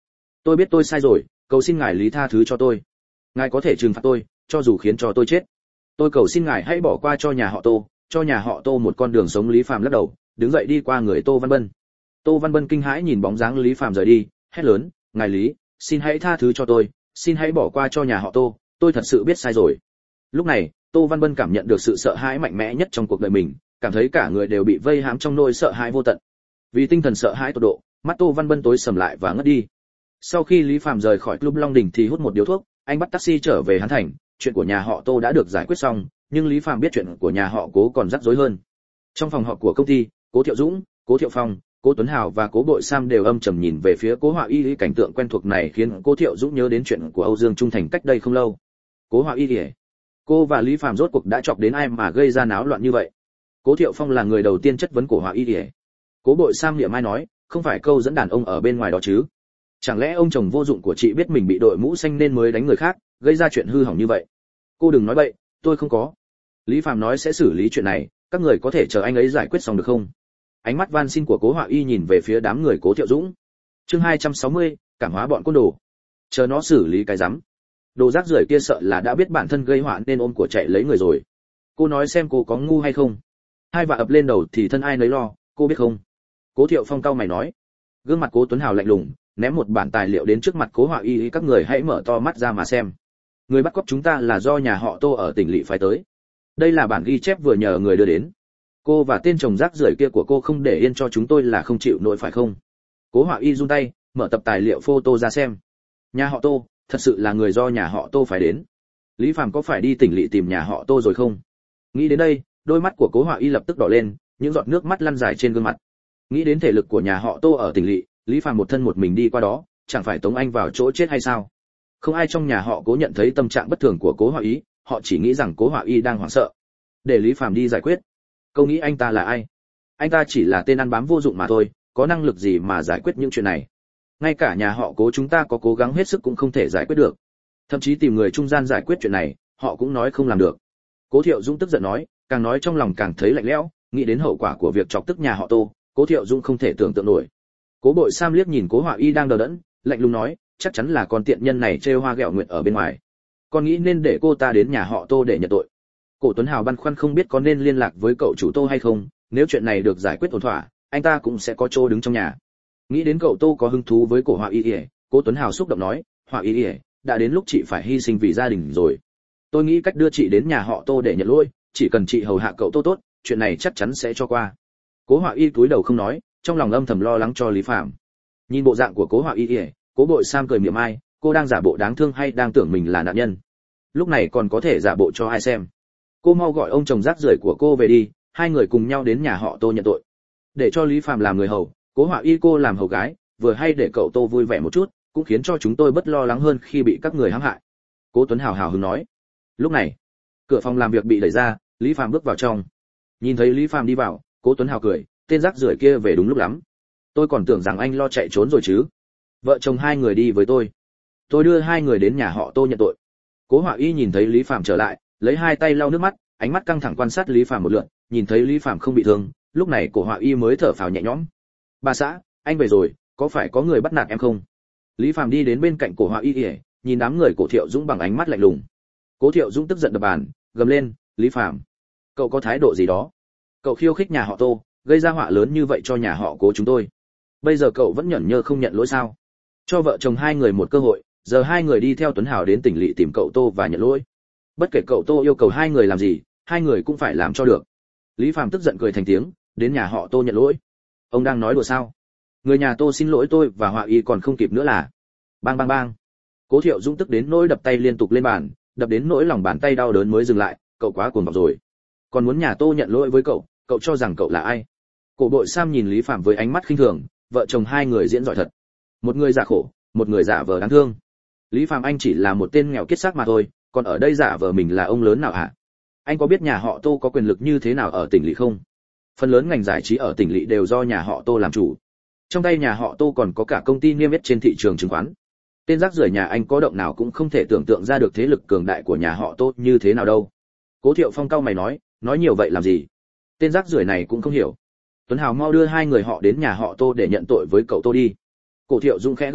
Tôi biết tôi sai rồi, cầu xin ngài lý tha thứ cho tôi. Ngài có thể trừng phạt tôi, cho dù khiến cho tôi chết. Tôi cầu xin ngài hãy bỏ qua cho nhà họ Tô, cho nhà họ Tô một con đường sống. Lý Phàm lắc đầu, đứng dậy đi qua người Tô Văn Bân. Tô Văn Bân kinh hãi nhìn bóng dáng Lý Phàm rời đi, hét lớn, ngài Lý, xin hãy tha thứ cho tôi, xin hãy bỏ qua cho nhà họ Tô, tôi thật sự biết sai rồi. Lúc này, Tô Văn Bân cảm nhận được sự sợ hãi mạnh mẽ nhất trong cuộc đời mình, cảm thấy cả người đều bị vây hãm trong nỗi sợ hãi vô tận. Vì tinh thần sợ hãi tột độ, mắt Tô Văn Bân tối sầm lại và ngất đi. Sau khi Lý Phàm rời khỏi club Long Đỉnh thì hút một điếu thuốc, anh bắt taxi trở về Hán Thành. Chuyện của nhà họ Tô đã được giải quyết xong, nhưng Lý Phàm biết chuyện của nhà họ Cố còn rắc rối hơn. Trong phòng họp của công ty, Cố Thiệu Dũng, Cố Thiệu Phong, Cố Tuấn Hào và Cố Bội Sam đều âm trầm nhìn về phía Cố Họa Y. Cảnh tượng quen thuộc này khiến Cố Thiệu Dũng nhớ đến chuyện của Âu Dương Trung Thành cách đây không lâu. Cố Họa Y, cô và Lý Phàm rốt cuộc đã chọc đến ai mà gây ra náo loạn như vậy? Cố Thiệu Phong là người đầu tiên chất vấn Cố Họa Y. Cố Bội Sam niệm mai nói, không phải câu dẫn đàn ông ở bên ngoài đó chứ? Chẳng lẽ ông chồng vô dụng của chị biết mình bị đội mũ xanh nên mới đánh người khác, gây ra chuyện hư hỏng như vậy? Cô đừng nói bậy, tôi không có. Lý Phàm nói sẽ xử lý chuyện này, các người có thể chờ anh ấy giải quyết xong được không? Ánh mắt van xin của Cố Họa Y nhìn về phía đám người Cố Thiệu Dũng. Chương hai trăm sáu mươi, cảm hóa bọn côn đồ. Chờ nó xử lý cái rắm. Đồ rác rưởi kia sợ là đã biết bản thân gây họa nên ôm của chạy lấy người rồi. Cô nói xem cô có ngu hay không? Hai vạ ập lên đầu thì thân ai nấy lo, cô biết không? Cố Thiệu Phong cau mày nói. Gương mặt Cố Tuấn Hào lạnh lùng, ném một bản tài liệu đến trước mặt Cố Họa Y, các người hãy mở to mắt ra mà xem. Người bắt cóc chúng ta là do nhà họ Tô ở tỉnh lỵ phái tới. Đây là bản ghi chép vừa nhờ người đưa đến. Cô và tên chồng rác rưởi kia của cô không để yên cho chúng tôi là không chịu nổi phải không? Cố Họa Y run tay, mở tập tài liệu photo ra xem. Nhà họ Tô, thật sự là người do nhà họ Tô phải đến. Lý Phàm có phải đi tỉnh lỵ tìm nhà họ Tô rồi không? Nghĩ đến đây, đôi mắt của Cố Họa Y lập tức đỏ lên, những giọt nước mắt lăn dài trên gương mặt. Nghĩ đến thể lực của nhà họ Tô ở tỉnh lỵ, Lý Phàm một thân một mình đi qua đó, chẳng phải tống anh vào chỗ chết hay sao? Không ai trong nhà họ Cố nhận thấy tâm trạng bất thường của Cố Họa Y, họ chỉ nghĩ rằng Cố Họa Y đang hoảng sợ. Để Lý Phàm đi giải quyết. Câu nghĩ anh ta là ai? Anh ta chỉ là tên ăn bám vô dụng mà thôi, có năng lực gì mà giải quyết những chuyện này? Ngay cả nhà họ Cố chúng ta có cố gắng hết sức cũng không thể giải quyết được. Thậm chí tìm người trung gian giải quyết chuyện này, họ cũng nói không làm được. Cố Thiệu Dũng tức giận nói, càng nói trong lòng càng thấy lạnh lẽo, nghĩ đến hậu quả của việc chọc tức nhà họ Tô, Cố Thiệu Dũng không thể tưởng tượng nổi. Cố Bội Sam liếc nhìn Cố Họa Y đang đờ đẫn, lạnh lùng nói, chắc chắn là con tiện nhân này trêu hoa ghẹo nguyệt ở bên ngoài. Con nghĩ nên để cô ta đến nhà họ Tô để nhận tội. Cổ Tuấn Hào băn khoăn không biết có nên liên lạc với cậu chủ Tô hay không, nếu chuyện này được giải quyết ổn thỏa, anh ta cũng sẽ có chỗ đứng trong nhà. Nghĩ đến cậu Tô có hứng thú với Cổ Họa Y, Cố Tuấn Hào xúc động nói, Họa Y, đã đến lúc chị phải hy sinh vì gia đình rồi. Tôi nghĩ cách đưa chị đến nhà họ Tô để nhận lỗi, chỉ cần chị hầu hạ cậu Tô tốt, chuyện này chắc chắn sẽ cho qua. Cố Họa Y cúi đầu không nói, trong lòng âm thầm lo lắng cho Lý Phàm. Nhìn bộ dạng của Cố Họa Y, Cố Bội Sam cười mỉa mai, cô đang giả bộ đáng thương hay đang tưởng mình là nạn nhân? Lúc này còn có thể giả bộ cho ai xem? Cô mau gọi ông chồng rác rưởi của cô về đi, hai người cùng nhau đến nhà họ Tô nhận tội. Để cho Lý Phàm làm người hầu, Cố Họa Y cô làm hầu gái, vừa hay để cậu Tô vui vẻ một chút, cũng khiến cho chúng tôi bớt lo lắng hơn khi bị các người hãm hại. Cố Tuấn Hào hào hứng nói. Lúc này, cửa phòng làm việc bị đẩy ra, Lý Phàm bước vào trong. Nhìn thấy Lý Phàm đi vào, Cố Tuấn Hào cười, tên rác rưởi kia về đúng lúc lắm. Tôi còn tưởng rằng anh lo chạy trốn rồi chứ. Vợ chồng hai người đi với tôi. Tôi đưa hai người đến nhà họ Tô nhận tội. Cố Họa Y nhìn thấy Lý Phàm trở lại, lấy hai tay lau nước mắt, ánh mắt căng thẳng quan sát Lý Phàm một lượt, nhìn thấy Lý Phàm không bị thương, lúc này Cố Họa Y mới thở phào nhẹ nhõm. Bà xã, anh về rồi, có phải có người bắt nạt em không? Lý Phàm đi đến bên cạnh Cố Họa Y, nhìn đám người Cố Thiệu Dũng bằng ánh mắt lạnh lùng. Cố Thiệu Dũng tức giận đập bàn, gầm lên, Lý Phàm, cậu có thái độ gì đó? Cậu khiêu khích nhà họ Tô, gây ra họa lớn như vậy cho nhà họ Cố chúng tôi. Bây giờ cậu vẫn nhẫn nhơ không nhận lỗi sao? Cho vợ chồng hai người một cơ hội, giờ hai người đi theo Tuấn Hào đến tỉnh lỵ tìm cậu Tô và nhận lỗi. Bất kể cậu Tô yêu cầu hai người làm gì, hai người cũng phải làm cho được. Lý Phàm tức giận cười thành tiếng, đến nhà họ Tô nhận lỗi. Ông đang nói đùa sao? Người nhà Tô xin lỗi tôi và Họa Y còn không kịp nữa là. Bang bang bang. Cố Thiệu Dũng tức đến nỗi đập tay liên tục lên bàn, đập đến nỗi lòng bàn tay đau đớn mới dừng lại, cậu quá cuồng vọng rồi. Còn muốn nhà Tô nhận lỗi với cậu, cậu cho rằng cậu là ai? Cổ Bội Sam nhìn Lý Phàm với ánh mắt khinh thường, vợ chồng hai người diễn giỏi thật. Một người giả khổ, một người giả vờ đáng thương. Lý Phàm anh chỉ là một tên nghèo kiết xác mà thôi, còn ở đây giả vờ mình là ông lớn nào hả? Anh có biết nhà họ Tô có quyền lực như thế nào ở tỉnh lỵ không? Phần lớn ngành giải trí ở tỉnh lỵ đều do nhà họ Tô làm chủ. Trong tay nhà họ Tô còn có cả công ty niêm yết trên thị trường chứng khoán. Tên rác rưởi nhà anh có động nào cũng không thể tưởng tượng ra được thế lực cường đại của nhà họ Tô như thế nào đâu. Cố Thiệu Phong cau mày nói, nói nhiều vậy làm gì? Tên rác rưởi này cũng không hiểu. Tuấn Hào mau đưa hai người họ đến nhà họ Tô để nhận tội với cậu Tô đi. Cố Thiệu Dung khẽ gật đầu,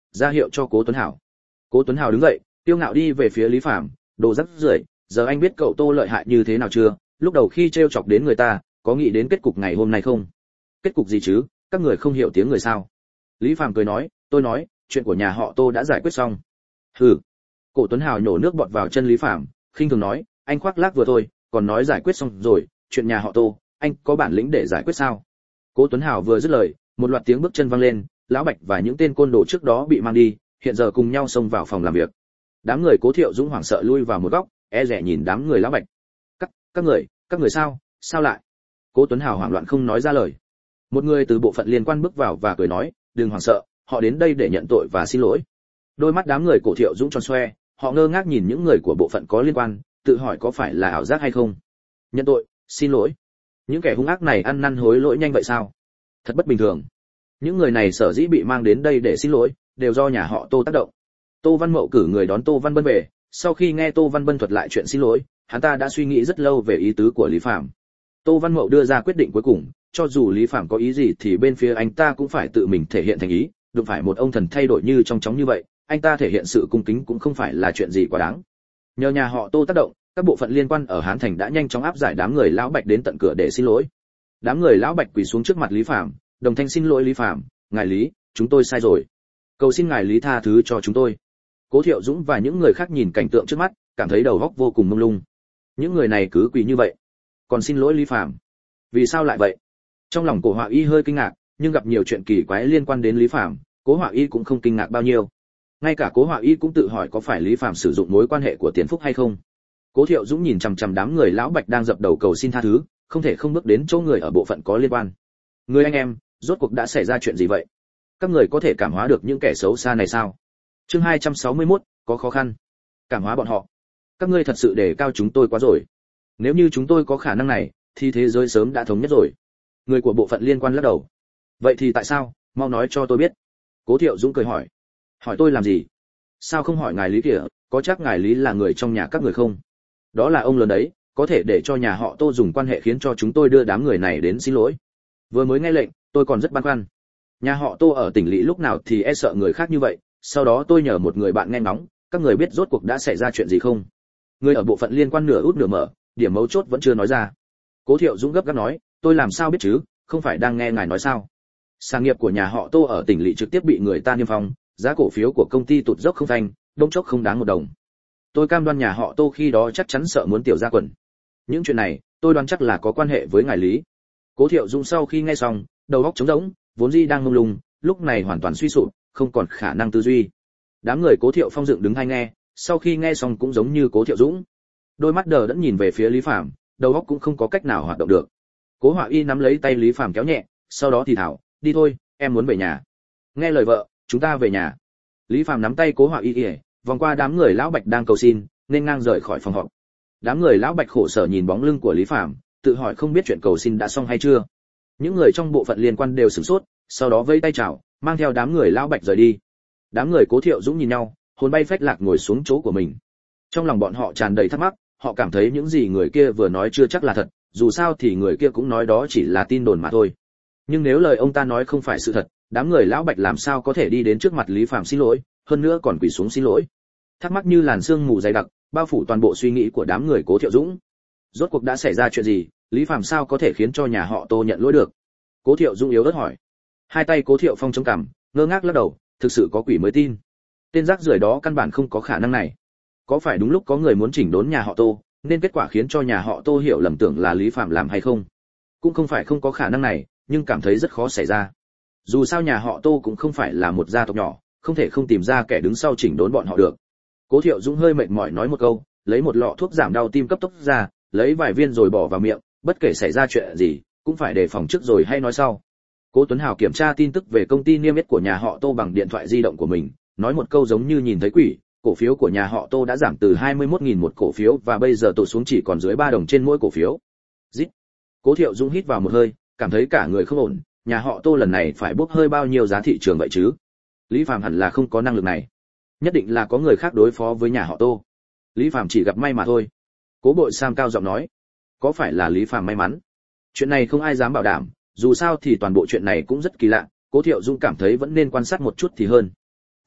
ra hiệu cho Cố Tuấn Hảo. Cố Tuấn Hảo đứng dậy, tiêu ngạo đi về phía Lý Phàm, đồ rắc rưởi, giờ anh biết cậu Tô lợi hại như thế nào chưa? Lúc đầu khi trêu chọc đến người ta, có nghĩ đến kết cục ngày hôm nay không? Kết cục gì chứ? Các người không hiểu tiếng người sao? Lý Phàm cười nói, tôi nói, chuyện của nhà họ Tô đã giải quyết xong. Hừ. Cố Tuấn Hảo nhổ nước bọt vào chân Lý Phàm, khinh thường nói, anh khoác lác vừa thôi, còn nói giải quyết xong rồi, chuyện nhà họ Tô, anh có bản lĩnh để giải quyết sao? Cố Tuấn Hảo vừa dứt lời, một loạt tiếng bước chân vang lên, lão Bạch và những tên côn đồ trước đó bị mang đi, hiện giờ cùng nhau xông vào phòng làm việc. Đám người Cố Thiệu Dũng hoảng sợ lui vào một góc, e dè nhìn đám người lão Bạch. Các các người, các người sao? Sao lại? Cố Tuấn Hảo hoảng loạn không nói ra lời. Một người từ bộ phận liên quan bước vào và cười nói, đừng hoảng sợ, họ đến đây để nhận tội và xin lỗi. Đôi mắt đám người Cố Thiệu Dũng tròn xoe, họ ngơ ngác nhìn những người của bộ phận có liên quan, tự hỏi có phải là ảo giác hay không. Nhận tội, xin lỗi. Những kẻ hung ác này ăn năn hối lỗi nhanh vậy sao? Thật bất bình thường. Những người này sở dĩ bị mang đến đây để xin lỗi, đều do nhà họ Tô tác động. Tô Văn Mậu cử người đón Tô Văn Bân về, sau khi nghe Tô Văn Bân thuật lại chuyện xin lỗi, hắn ta đã suy nghĩ rất lâu về ý tứ của Lý Phạm. Tô Văn Mậu đưa ra quyết định cuối cùng, cho dù Lý Phạm có ý gì thì bên phía anh ta cũng phải tự mình thể hiện thành ý, đừng phải một ông thần thay đổi như trong chóng như vậy, anh ta thể hiện sự cung kính cũng không phải là chuyện gì quá đáng. Nhờ nhà họ Tô tác động, các bộ phận liên quan ở Hán Thành đã nhanh chóng áp giải đám người lão Bạch đến tận cửa để xin lỗi. Đám người lão Bạch quỳ xuống trước mặt Lý Phạm, đồng thanh xin lỗi Lý Phạm, ngài Lý, chúng tôi sai rồi, cầu xin ngài Lý tha thứ cho chúng tôi. Cố Thiệu Dũng và những người khác nhìn cảnh tượng trước mắt, cảm thấy đầu óc vô cùng mông lung. Những người này cứ quỳ như vậy, còn xin lỗi Lý Phạm, vì sao lại vậy? Trong lòng Cố Họa Y hơi kinh ngạc, nhưng gặp nhiều chuyện kỳ quái liên quan đến Lý Phạm, Cố Họa Y cũng không kinh ngạc bao nhiêu. Ngay cả Cố Họa Y cũng tự hỏi có phải Lý Phạm sử dụng mối quan hệ của Tiền Phúc hay không. Cố Thiệu Dũng nhìn chằm chằm đám người lão Bạch đang dập đầu cầu xin tha thứ, không thể không bước đến chỗ người ở bộ phận có liên quan. Người anh em, rốt cuộc đã xảy ra chuyện gì vậy? Các người có thể cảm hóa được những kẻ xấu xa này sao? Chương hai trăm sáu mươi mốt, có khó khăn. Cảm hóa bọn họ? Các ngươi thật sự đề cao chúng tôi quá rồi. Nếu như chúng tôi có khả năng này, thì thế giới sớm đã thống nhất rồi. Người của bộ phận liên quan lắc đầu. Vậy thì tại sao? Mau nói cho tôi biết. Cố Thiệu Dũng cười hỏi. Hỏi tôi làm gì? Sao không hỏi ngài Lý kìa, có chắc ngài Lý là người trong nhà các người không? Đó là ông lớn đấy, có thể để cho nhà họ Tô dùng quan hệ khiến cho chúng tôi đưa đám người này đến xin lỗi. Vừa mới nghe lệnh, tôi còn rất băn khoăn. Nhà họ Tô ở tỉnh lỵ lúc nào thì e sợ người khác như vậy, sau đó tôi nhờ một người bạn nghe ngóng, các người biết rốt cuộc đã xảy ra chuyện gì không? Người ở bộ phận liên quan nửa út nửa mở, điểm mấu chốt vẫn chưa nói ra. Cố Thiệu Dũng gấp gáp nói, tôi làm sao biết chứ, không phải đang nghe ngài nói sao? Sản nghiệp của nhà họ Tô ở tỉnh lỵ trực tiếp bị người ta niêm phong, giá cổ phiếu của công ty tụt dốc không phanh, bỗng chốc không đáng một đồng. Tôi cam đoan nhà họ Tô khi đó chắc chắn sợ muốn tiểu ra quần. Những chuyện này, tôi đoán chắc là có quan hệ với ngài Lý. Cố Thiệu Dũng sau khi nghe xong, đầu óc trống rỗng, vốn dĩ đang mông lung, lúc này hoàn toàn suy sụp, không còn khả năng tư duy. Đám người Cố Thiệu Phong dựng đứng hay nghe, sau khi nghe xong cũng giống như Cố Thiệu Dũng, đôi mắt đờ đẫn nhìn về phía Lý Phàm, đầu óc cũng không có cách nào hoạt động được. Cố Họa Y nắm lấy tay Lý Phàm kéo nhẹ, sau đó thì thảo, đi thôi, em muốn về nhà. Nghe lời vợ, chúng ta về nhà. Lý Phàm nắm tay Cố Họa Y, vòng qua đám người lão Bạch đang cầu xin, nên ngang rời khỏi phòng họp. Đám người lão Bạch khổ sở nhìn bóng lưng của Lý Phàm, tự hỏi không biết chuyện cầu xin đã xong hay chưa. Những người trong bộ phận liên quan đều sửng sốt, sau đó vẫy tay chào, mang theo đám người lão Bạch rời đi. Đám người Cố Thiệu Dũng nhìn nhau, hồn bay phách lạc ngồi xuống chỗ của mình. Trong lòng bọn họ tràn đầy thắc mắc, họ cảm thấy những gì người kia vừa nói chưa chắc là thật, dù sao thì người kia cũng nói đó chỉ là tin đồn mà thôi. Nhưng nếu lời ông ta nói không phải sự thật, đám người lão Bạch làm sao có thể đi đến trước mặt Lý Phàm xin lỗi, hơn nữa còn quỳ xuống xin lỗi. Thắc mắc như làn sương mù dày đặc, bao phủ toàn bộ suy nghĩ của đám người Cố Thiệu Dũng. Rốt cuộc đã xảy ra chuyện gì, Lý Phàm sao có thể khiến cho nhà họ Tô nhận lỗi được? Cố Thiệu Dũng yếu ớt hỏi. Hai tay Cố Thiệu Phong chống cằm, ngơ ngác lắc đầu, thực sự có quỷ mới tin. Tên rác rưởi đó căn bản không có khả năng này. Có phải đúng lúc có người muốn chỉnh đốn nhà họ Tô, nên kết quả khiến cho nhà họ Tô hiểu lầm tưởng là Lý Phàm làm hay không? Cũng không phải không có khả năng này, nhưng cảm thấy rất khó xảy ra. Dù sao nhà họ Tô cũng không phải là một gia tộc nhỏ, không thể không tìm ra kẻ đứng sau chỉnh đốn bọn họ được. Cố Thiệu Dũng hơi mệt mỏi nói một câu, lấy một lọ thuốc giảm đau tim cấp tốc ra, lấy vài viên rồi bỏ vào miệng, bất kể xảy ra chuyện gì, cũng phải đề phòng trước rồi hay nói sau. Cố Tuấn Hào kiểm tra tin tức về công ty niêm yết của nhà họ Tô bằng điện thoại di động của mình, nói một câu giống như nhìn thấy quỷ, cổ phiếu của nhà họ Tô đã giảm từ hai mươi mốt nghìn một cổ phiếu và bây giờ tụt xuống chỉ còn dưới ba đồng trên mỗi cổ phiếu. Rít. Cố Thiệu Dũng hít vào một hơi, cảm thấy cả người không ổn, nhà họ Tô lần này phải bốc hơi bao nhiêu giá thị trường vậy chứ? Lý Phàm hẳn là không có năng lực này. Nhất định là có người khác đối phó với nhà họ Tô. Lý Phàm chỉ gặp may mà thôi. Cố Bội Sam cao giọng nói. Có phải là Lý Phàm may mắn? Chuyện này không ai dám bảo đảm, dù sao thì toàn bộ chuyện này cũng rất kỳ lạ, Cố Thiệu Dũng cảm thấy vẫn nên quan sát một chút thì hơn.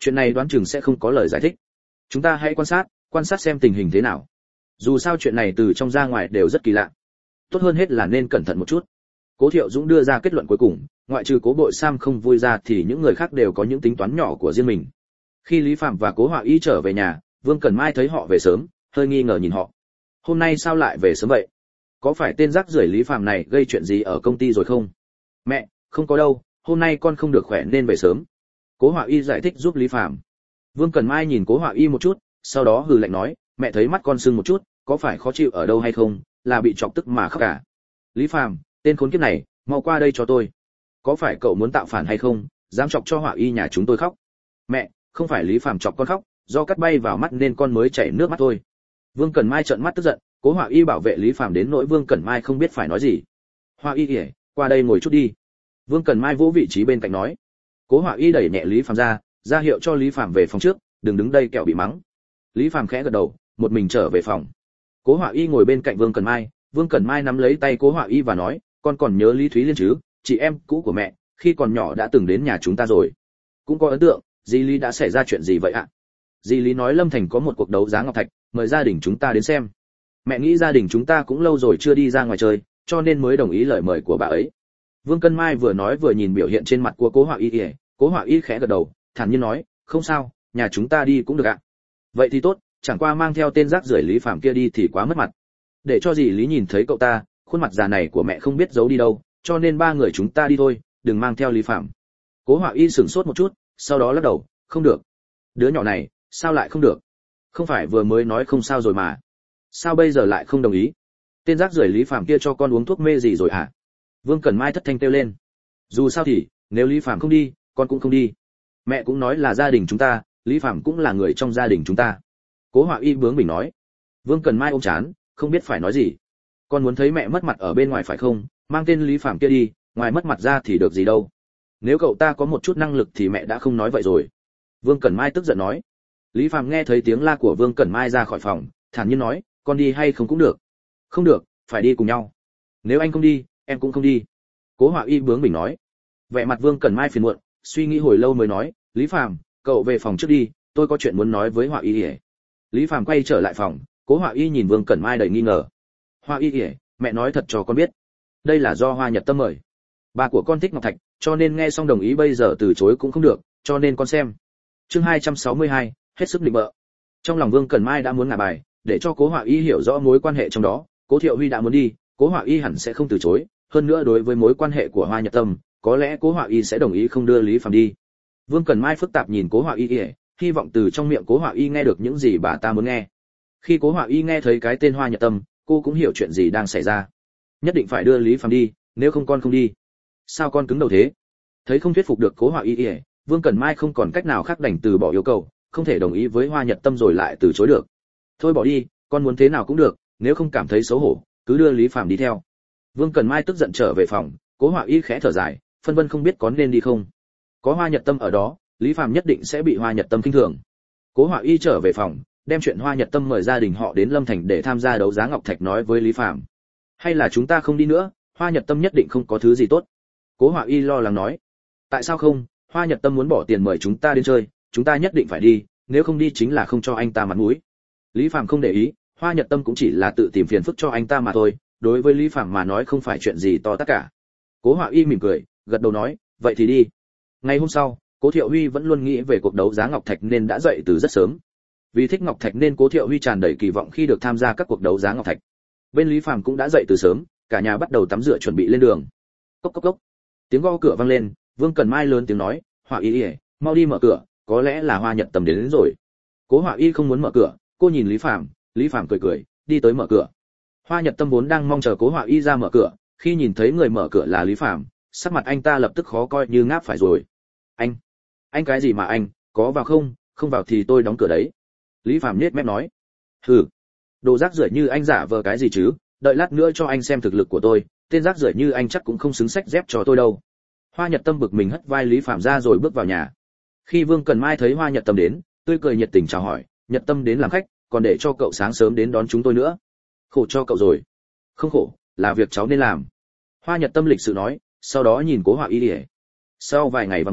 chuyện này đoán chừng sẽ không có lời giải thích. Chúng ta hãy quan sát quan sát xem tình hình thế nào. Dù sao chuyện này từ trong ra ngoài đều rất kỳ lạ, tốt hơn hết là nên cẩn thận một chút. Cố Thiệu Dũng đưa ra kết luận cuối cùng, ngoại trừ Cố Bội Sam không vui ra thì những người khác đều có những tính toán nhỏ của riêng mình. Khi Lý Phạm và Cố Họa Y trở về nhà, Vương Cẩn Mai thấy họ về sớm, hơi nghi ngờ nhìn họ. Hôm nay sao lại về sớm vậy? Có phải tên rác rưởi Lý Phạm này gây chuyện gì ở công ty rồi không? Mẹ, không có đâu, hôm nay con không được khỏe nên về sớm. Cố Họa Y giải thích giúp Lý Phạm. Vương Cẩn Mai nhìn Cố Họa Y một chút, sau đó hừ lạnh nói, mẹ thấy mắt con sưng một chút, có phải khó chịu ở đâu hay không, là bị chọc tức mà khóc cả. Lý Phạm, tên khốn kiếp này, mau qua đây cho tôi. Có phải cậu muốn tạo phản hay không, dám chọc cho Họa Y nhà chúng tôi khóc? Mẹ, không phải Lý Phạm chọc con khóc, do cắt bay vào mắt nên con mới chảy nước mắt thôi. Vương Cẩn Mai trợn mắt tức giận, Cố Họa Y bảo vệ Lý Phạm đến nỗi Vương Cẩn Mai không biết phải nói gì. Họa Y ỉa, qua đây ngồi chút đi. Vương Cẩn Mai vỗ vị trí bên cạnh nói. Cố Họa Y đẩy nhẹ Lý Phạm ra, ra hiệu cho Lý Phạm về phòng trước, đừng đứng đây kẹo bị mắng. Lý Phạm khẽ gật đầu, một mình trở về phòng. Cố Họa Y ngồi bên cạnh Vương Cẩn Mai, Vương Cẩn Mai nắm lấy tay Cố Họa Y và nói, con còn nhớ Lý Thúy Liên chứ, chị em cũ của mẹ, khi còn nhỏ đã từng đến nhà chúng ta rồi. Cũng có ấn tượng, dì Lý đã xảy ra chuyện gì vậy ạ? Dì Lý nói Lâm Thành có một cuộc đấu giá ngọc thạch, mời gia đình chúng ta đến xem. Mẹ nghĩ gia đình chúng ta cũng lâu rồi chưa đi ra ngoài chơi, cho nên mới đồng ý lời mời của bà ấy. Vương Cẩn Mai vừa nói vừa nhìn biểu hiện trên mặt của Cố Họa Y, Cố Họa Y khẽ gật đầu, thản nhiên nói, không sao, nhà chúng ta đi cũng được ạ. Vậy thì tốt, chẳng qua mang theo tên rác rưởi Lý Phạm kia đi thì quá mất mặt. Để cho dì Lý nhìn thấy cậu ta, khuôn mặt già này của mẹ không biết giấu đi đâu, cho nên ba người chúng ta đi thôi, đừng mang theo Lý Phạm. Cố Họa Y sửng sốt một chút, sau đó lắc đầu, không được. Đứa nhỏ này, sao lại không được? Không phải vừa mới nói không sao rồi mà. Sao bây giờ lại không đồng ý? Tên rác rưởi Lý Phạm kia cho con uống thuốc mê gì rồi hả? Vương Cẩn Mai thất thanh kêu lên. Dù sao thì, nếu Lý Phạm không đi, con cũng không đi. Mẹ cũng nói là gia đình chúng ta, Lý Phạm cũng là người trong gia đình chúng ta. Cố Họa Y bướng bỉnh nói. Vương Cẩn Mai ôm chán, không biết phải nói gì. Con muốn thấy mẹ mất mặt ở bên ngoài phải không? Mang tên Lý Phạm kia đi, ngoài mất mặt ra thì được gì đâu. Nếu cậu ta có một chút năng lực thì mẹ đã không nói vậy rồi. Vương Cẩn Mai tức giận nói. Lý Phạm nghe thấy tiếng la của Vương Cẩn Mai ra khỏi phòng, thản nhiên nói, con đi hay không cũng được. Không được, phải đi cùng nhau. Nếu anh không đi, em cũng không đi. Cố Họa Y bướng bỉnh nói. Vẻ mặt Vương Cẩn Mai phiền muộn, suy nghĩ hồi lâu mới nói, Lý Phạm, cậu về phòng trước đi, tôi có chuyện muốn nói với Họa Y. Lý Phạm quay trở lại phòng, Cố Họa Y nhìn Vương Cẩn Mai đầy nghi ngờ. Họa Y, mẹ nói thật cho con biết, đây là do Hoa Nhật Tâm mời. Bà của con thích ngọc thạch, cho nên nghe xong đồng ý, bây giờ từ chối cũng không được, cho nên con xem. Chương hai trăm sáu mươi hai, hết sức định bợ. Trong lòng Vương Cẩn Mai đã muốn ngả bài, để cho Cố Họa Y hiểu rõ mối quan hệ trong đó, Cố Thiệu Huy đã muốn đi, Cố Họa Y hẳn sẽ không từ chối, hơn nữa đối với mối quan hệ của Hoa Nhật Tâm, có lẽ Cố Họa Y sẽ đồng ý không đưa Lý Phạm đi. Vương Cẩn Mai phức tạp nhìn Cố Họa Y, hy vọng từ trong miệng Cố Họa Y nghe được những gì bà ta muốn nghe. Khi Cố Họa Y nghe thấy cái tên Hoa Nhật Tâm, cô cũng hiểu chuyện gì đang xảy ra. Nhất định phải đưa Lý Phạm đi, nếu không con không đi. Sao con cứng đầu thế? Thấy không thuyết phục được Cố Họa Y, Vương Cẩn Mai không còn cách nào khác đành từ bỏ yêu cầu, không thể đồng ý với Hoa Nhật Tâm rồi lại từ chối được. Thôi bỏ đi, con muốn thế nào cũng được, nếu không cảm thấy xấu hổ, cứ đưa Lý Phạm đi theo. Vương Cẩn Mai tức giận trở về phòng, Cố Họa Y khẽ thở dài, phân vân không biết có nên đi không. Có Hoa Nhật Tâm ở đó, Lý Phạm nhất định sẽ bị Hoa Nhật Tâm khinh thường. Cố Họa Y trở về phòng, đem chuyện Hoa Nhật Tâm mời gia đình họ đến Lâm Thành để tham gia đấu giá ngọc thạch nói với Lý Phạm. Hay là chúng ta không đi nữa, Hoa Nhật Tâm nhất định không có thứ gì tốt. Cố Họa Y lo lắng nói. Tại sao không, Hoa Nhật Tâm muốn bỏ tiền mời chúng ta đến chơi, chúng ta nhất định phải đi, nếu không đi chính là không cho anh ta mặt mũi. Lý Phạm không để ý, Hoa Nhật Tâm cũng chỉ là tự tìm phiền phức cho anh ta mà thôi, đối với Lý Phạm mà nói không phải chuyện gì to tất cả. Cố Họa Y mỉm cười, gật đầu nói, vậy thì đi. Ngày hôm sau, Cố Thiệu Huy vẫn luôn nghĩ về cuộc đấu giá ngọc thạch nên đã dậy từ rất sớm. Vì thích ngọc thạch nên Cố Thiệu Huy tràn đầy kỳ vọng khi được tham gia các cuộc đấu giá ngọc thạch. Bên Lý Phạm cũng đã dậy từ sớm, cả nhà bắt đầu tắm rửa chuẩn bị lên đường. Cốc cốc cốc. Tiếng gõ cửa vang lên, Vương Cẩn Mai lớn tiếng nói, Họa Y, mau đi mở cửa, có lẽ là Hoa Nhật Tâm đến, đến rồi. Cố Họa Y không muốn mở cửa, cô nhìn Lý Phạm, Lý Phạm cười cười, đi tới mở cửa. Hoa Nhật Tâm vốn đang mong chờ Cố Họa Y ra mở cửa, khi nhìn thấy người mở cửa là Lý Phạm, sắc mặt anh ta lập tức khó coi như ngáp phải rồi. Anh, anh cái gì mà anh, có vào không, không vào thì tôi đóng cửa đấy. Lý Phạm nhếch mép nói. Hừ, đồ rác rưởi như anh giả vờ cái gì chứ, đợi lát nữa cho anh xem thực lực của tôi, tên rác rưởi như anh chắc cũng không xứng xách dép cho tôi đâu. Hoa Nhật Tâm bực mình hất vai Lý Phạm ra rồi bước vào nhà. Khi Vương Cẩn Mai thấy Hoa Nhật Tâm đến, tươi cười nhiệt tình chào hỏi, Nhật Tâm đến làm khách, còn để cho cậu sáng sớm đến đón chúng tôi nữa. Khổ cho cậu rồi. Không khổ, là việc cháu nên làm. Hoa Nhật Tâm lịch sự nói, sau đó nhìn Cố Họa Y. Sau vài ngày vắng bóng,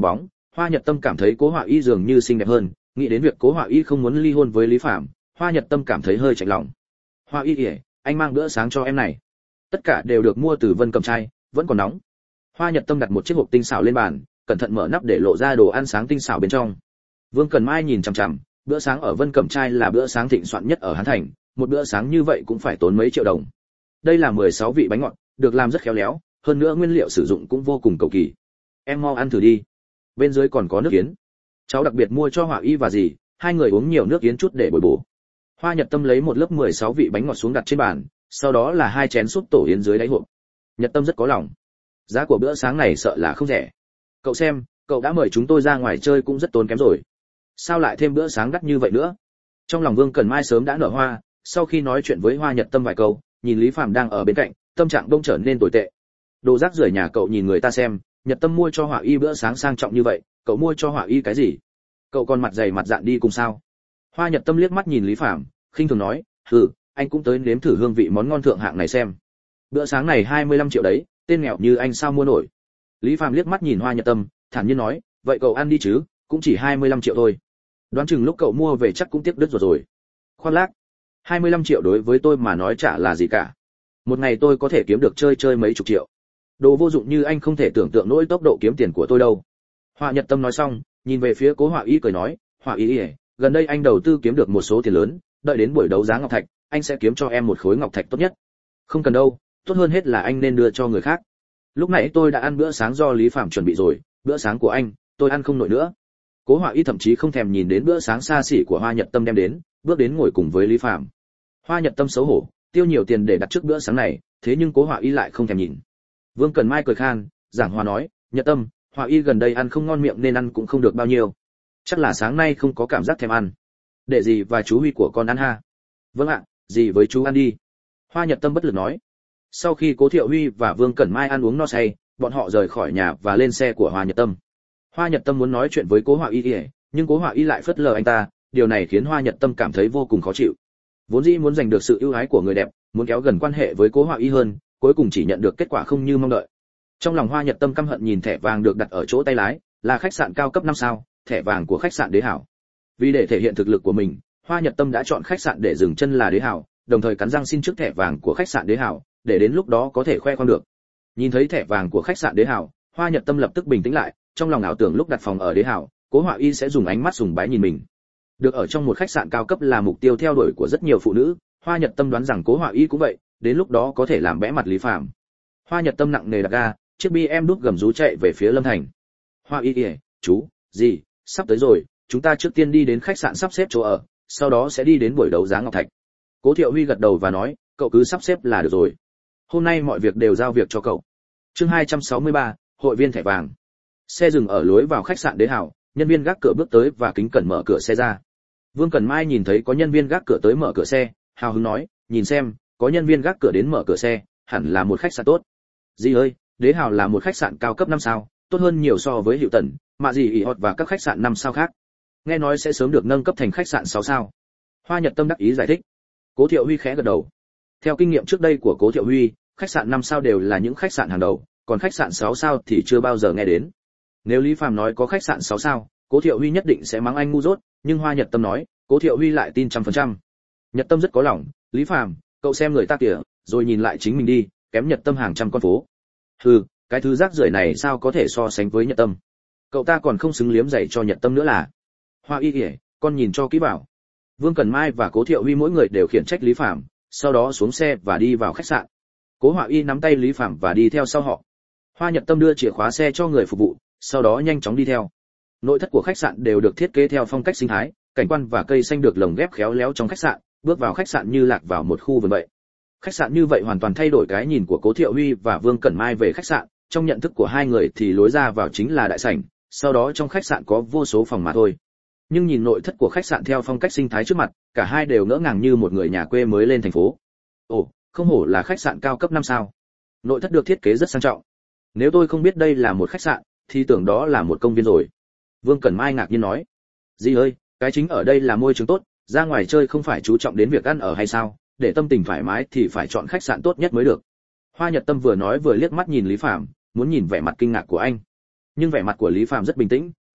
Hoa Nhật Tâm cảm thấy Cố Họa Y dường như xinh đẹp hơn, nghĩ đến việc Cố Họa Y không muốn ly hôn với Lý Phàm, Hoa Nhật Tâm cảm thấy hơi chạnh lòng. Hoa Y ỉa, anh mang bữa sáng cho em này. Tất cả đều được mua từ Vân Cẩm Trai, vẫn còn nóng. Hoa Nhật Tâm đặt một chiếc hộp tinh xảo lên bàn, cẩn thận mở nắp để lộ ra đồ ăn sáng tinh xảo bên trong. Vương Cẩn Mai nhìn chằm chằm, bữa sáng ở Vân Cẩm Trai là bữa sáng thịnh soạn nhất ở Hán Thành, một bữa sáng như vậy cũng phải tốn mấy triệu đồng. Đây là mười sáu vị bánh ngọt, được làm rất khéo léo, hơn nữa nguyên liệu sử dụng cũng vô cùng cầu kỳ. Em mau ăn thử đi. Bên dưới còn có nước yến. Cháu đặc biệt mua cho Họa Y và dì, hai người uống nhiều nước yến chút để bồi bổ. Hoa Nhật Tâm lấy một lớp mười sáu vị bánh ngọt xuống đặt trên bàn, sau đó là hai chén súp tổ yến dưới đáy hộp. Nhật Tâm rất có lòng. Giá của bữa sáng này sợ là không rẻ. Cậu xem, cậu đã mời chúng tôi ra ngoài chơi cũng rất tốn kém rồi. Sao lại thêm bữa sáng đắt như vậy nữa? Trong lòng Vương Cẩn Mai sớm đã nở hoa, sau khi nói chuyện với Hoa Nhật Tâm vài câu, nhìn Lý Phàm đang ở bên cạnh, tâm trạng bỗng trở nên tồi tệ. Đồ rác rưởi nhà cậu nhìn người ta xem, Nhật Tâm mua cho Họa Y bữa sáng sang trọng như vậy, cậu mua cho Họa Y cái gì? Cậu còn mặt dày mặt dạn đi cùng sao? Hoa Nhật Tâm liếc mắt nhìn Lý Phàm, khinh thường nói, "Hừ, anh cũng tới nếm thử hương vị món ngon thượng hạng này xem. Bữa sáng này hai mươi lăm triệu đấy, tên nghèo như anh sao mua nổi?" Lý Phàm liếc mắt nhìn Hoa Nhật Tâm, thản nhiên nói, "Vậy cậu ăn đi chứ, cũng chỉ hai mươi lăm triệu thôi. Đoán chừng lúc cậu mua về chắc cũng tiếc đứt ruột rồi." Khoan lác, hai mươi lăm triệu đối với tôi mà nói chả là gì cả. Một ngày tôi có thể kiếm được chơi chơi mấy chục triệu. Đồ vô dụng như anh không thể tưởng tượng nỗi tốc độ kiếm tiền của tôi đâu. Hoa Nhật Tâm nói xong, nhìn về phía Cố Họa Y cười nói, "Họa Y, gần đây anh đầu tư kiếm được một số tiền lớn, đợi đến buổi đấu giá ngọc thạch, anh sẽ kiếm cho em một khối ngọc thạch tốt nhất." "Không cần đâu, tốt hơn hết là anh nên đưa cho người khác. Lúc nãy tôi đã ăn bữa sáng do Lý Phạm chuẩn bị rồi, bữa sáng của anh, tôi ăn không nổi nữa." Cố Họa Y thậm chí không thèm nhìn đến bữa sáng xa xỉ của Hoa Nhật Tâm đem đến, bước đến ngồi cùng với Lý Phạm. Hoa Nhật Tâm xấu hổ, tiêu nhiều tiền để đặt trước bữa sáng này, thế nhưng Cố Họa Y lại không thèm nhìn. Vương Cẩn Mai cười khan, giảng hòa nói, "Nhật Tâm, Họa Y gần đây ăn không ngon miệng nên ăn cũng không được bao nhiêu. Chắc là sáng nay không có cảm giác thèm ăn. Để dì và chú Huy của con ăn ha." "Vâng ạ, dì với chú ăn đi." Hoa Nhật Tâm bất lực nói. Sau khi Cố Thiệu Huy và Vương Cẩn Mai ăn uống no say, bọn họ rời khỏi nhà và lên xe của Hoa Nhật Tâm. Hoa Nhật Tâm muốn nói chuyện với Cố Họa Y, nhưng Cố Họa Y lại phớt lờ anh ta, điều này khiến Hoa Nhật Tâm cảm thấy vô cùng khó chịu. Vốn dĩ muốn giành được sự ưu ái của người đẹp, muốn kéo gần quan hệ với Cố Họa Y hơn, cuối cùng chỉ nhận được kết quả không như mong đợi. Trong lòng Hoa Nhật Tâm căm hận nhìn thẻ vàng được đặt ở chỗ tay lái, là khách sạn cao cấp năm sao, thẻ vàng của khách sạn Đế Hảo. Vì để thể hiện thực lực của mình, Hoa Nhật Tâm đã chọn khách sạn để dừng chân là Đế Hảo, đồng thời cắn răng xin trước thẻ vàng của khách sạn Đế Hảo, để đến lúc đó có thể khoe khoang được. Nhìn thấy thẻ vàng của khách sạn Đế Hảo, Hoa Nhật Tâm lập tức bình tĩnh lại, trong lòng ảo tưởng lúc đặt phòng ở Đế Hảo, Cố Họa Y sẽ dùng ánh mắt sùng bái nhìn mình. Được ở trong một khách sạn cao cấp là mục tiêu theo đuổi của rất nhiều phụ nữ, Hoa Nhật Tâm đoán rằng Cố Họa Y cũng vậy, đến lúc đó có thể làm bẽ mặt Lý Phàm. Hoa Nhật Tâm nặng nề đặt ga, chiếc bê em đút gầm rú chạy về phía Lâm Thành. "Hoa Y, chú, gì, sắp tới rồi, chúng ta trước tiên đi đến khách sạn sắp xếp chỗ ở, sau đó sẽ đi đến buổi đấu giá ngọc thạch." Cố Thiệu Huy gật đầu và nói, "Cậu cứ sắp xếp là được rồi. Hôm nay mọi việc đều giao việc cho cậu." Chương hai trăm sáu mươi ba, hội viên thẻ vàng. Xe dừng ở lối vào khách sạn Đế Hảo, nhân viên gác cửa bước tới và kính cẩn mở cửa xe ra. Vương Cẩn Mai nhìn thấy có nhân viên gác cửa tới mở cửa xe, hào hứng nói, "Nhìn xem, có nhân viên gác cửa đến mở cửa xe, hẳn là một khách sạn tốt." "Dì ơi, Đế Hảo là một khách sạn cao cấp năm sao, tốt hơn nhiều so với Hilton, mà dì ỉ hot và các khách sạn năm sao khác. Nghe nói sẽ sớm được nâng cấp thành khách sạn sáu sao." Hoa Nhật Tâm đắc ý giải thích. Cố Thiệu Huy khẽ gật đầu. Theo kinh nghiệm trước đây của Cố Thiệu Huy, khách sạn năm sao đều là những khách sạn hàng đầu, còn khách sạn sáu sao thì chưa bao giờ nghe đến. Nếu Lý Phàm nói có khách sạn sáu sao, Cố Thiệu Huy nhất định sẽ mắng anh ngu dốt, nhưng Hoa Nhật Tâm nói, Cố Thiệu Huy lại tin trăm phần trăm. Nhật Tâm rất có lòng, "Lý Phàm, cậu xem người ta kìa, rồi nhìn lại chính mình đi, kém Nhật Tâm hàng trăm con phố." "Hừ, cái thứ rác rưởi này sao có thể so sánh với Nhật Tâm? Cậu ta còn không xứng liếm giày cho Nhật Tâm nữa là." "Hoa Y kìa, con nhìn cho kỹ vào." Vương Cẩn Mai và Cố Thiệu Huy mỗi người đều khiển trách Lý Phàm, sau đó xuống xe và đi vào khách sạn. Cố Họa Y nắm tay Lý Phàm và đi theo sau họ. Hoa Nhật Tâm đưa chìa khóa xe cho người phục vụ, sau đó nhanh chóng đi theo. Nội thất của khách sạn đều được thiết kế theo phong cách sinh thái, cảnh quan và cây xanh được lồng ghép khéo léo trong khách sạn, bước vào khách sạn như lạc vào một khu vườn vậy. Khách sạn như vậy hoàn toàn thay đổi cái nhìn của Cố Thiệu Huy và Vương Cẩn Mai về khách sạn, trong nhận thức của hai người thì lối ra vào chính là đại sảnh, sau đó trong khách sạn có vô số phòng mà thôi. Nhưng nhìn nội thất của khách sạn theo phong cách sinh thái trước mặt, cả hai đều ngỡ ngàng như một người nhà quê mới lên thành phố. Ồ, không hổ là khách sạn cao cấp năm sao. Nội thất được thiết kế rất sang trọng. Nếu tôi không biết đây là một khách sạn, thì tưởng đó là một công viên rồi. Vương Cẩn Mai ngạc nhiên nói. "Dì ơi, cái chính ở đây là môi trường tốt, ra ngoài chơi không phải chú trọng đến việc ăn ở hay sao, để tâm tình thoải mái thì phải chọn khách sạn tốt nhất mới được." Hoa Nhật Tâm vừa nói vừa liếc mắt nhìn Lý Phàm, muốn nhìn vẻ mặt kinh ngạc của anh. Nhưng vẻ mặt của Lý Phàm rất bình tĩnh,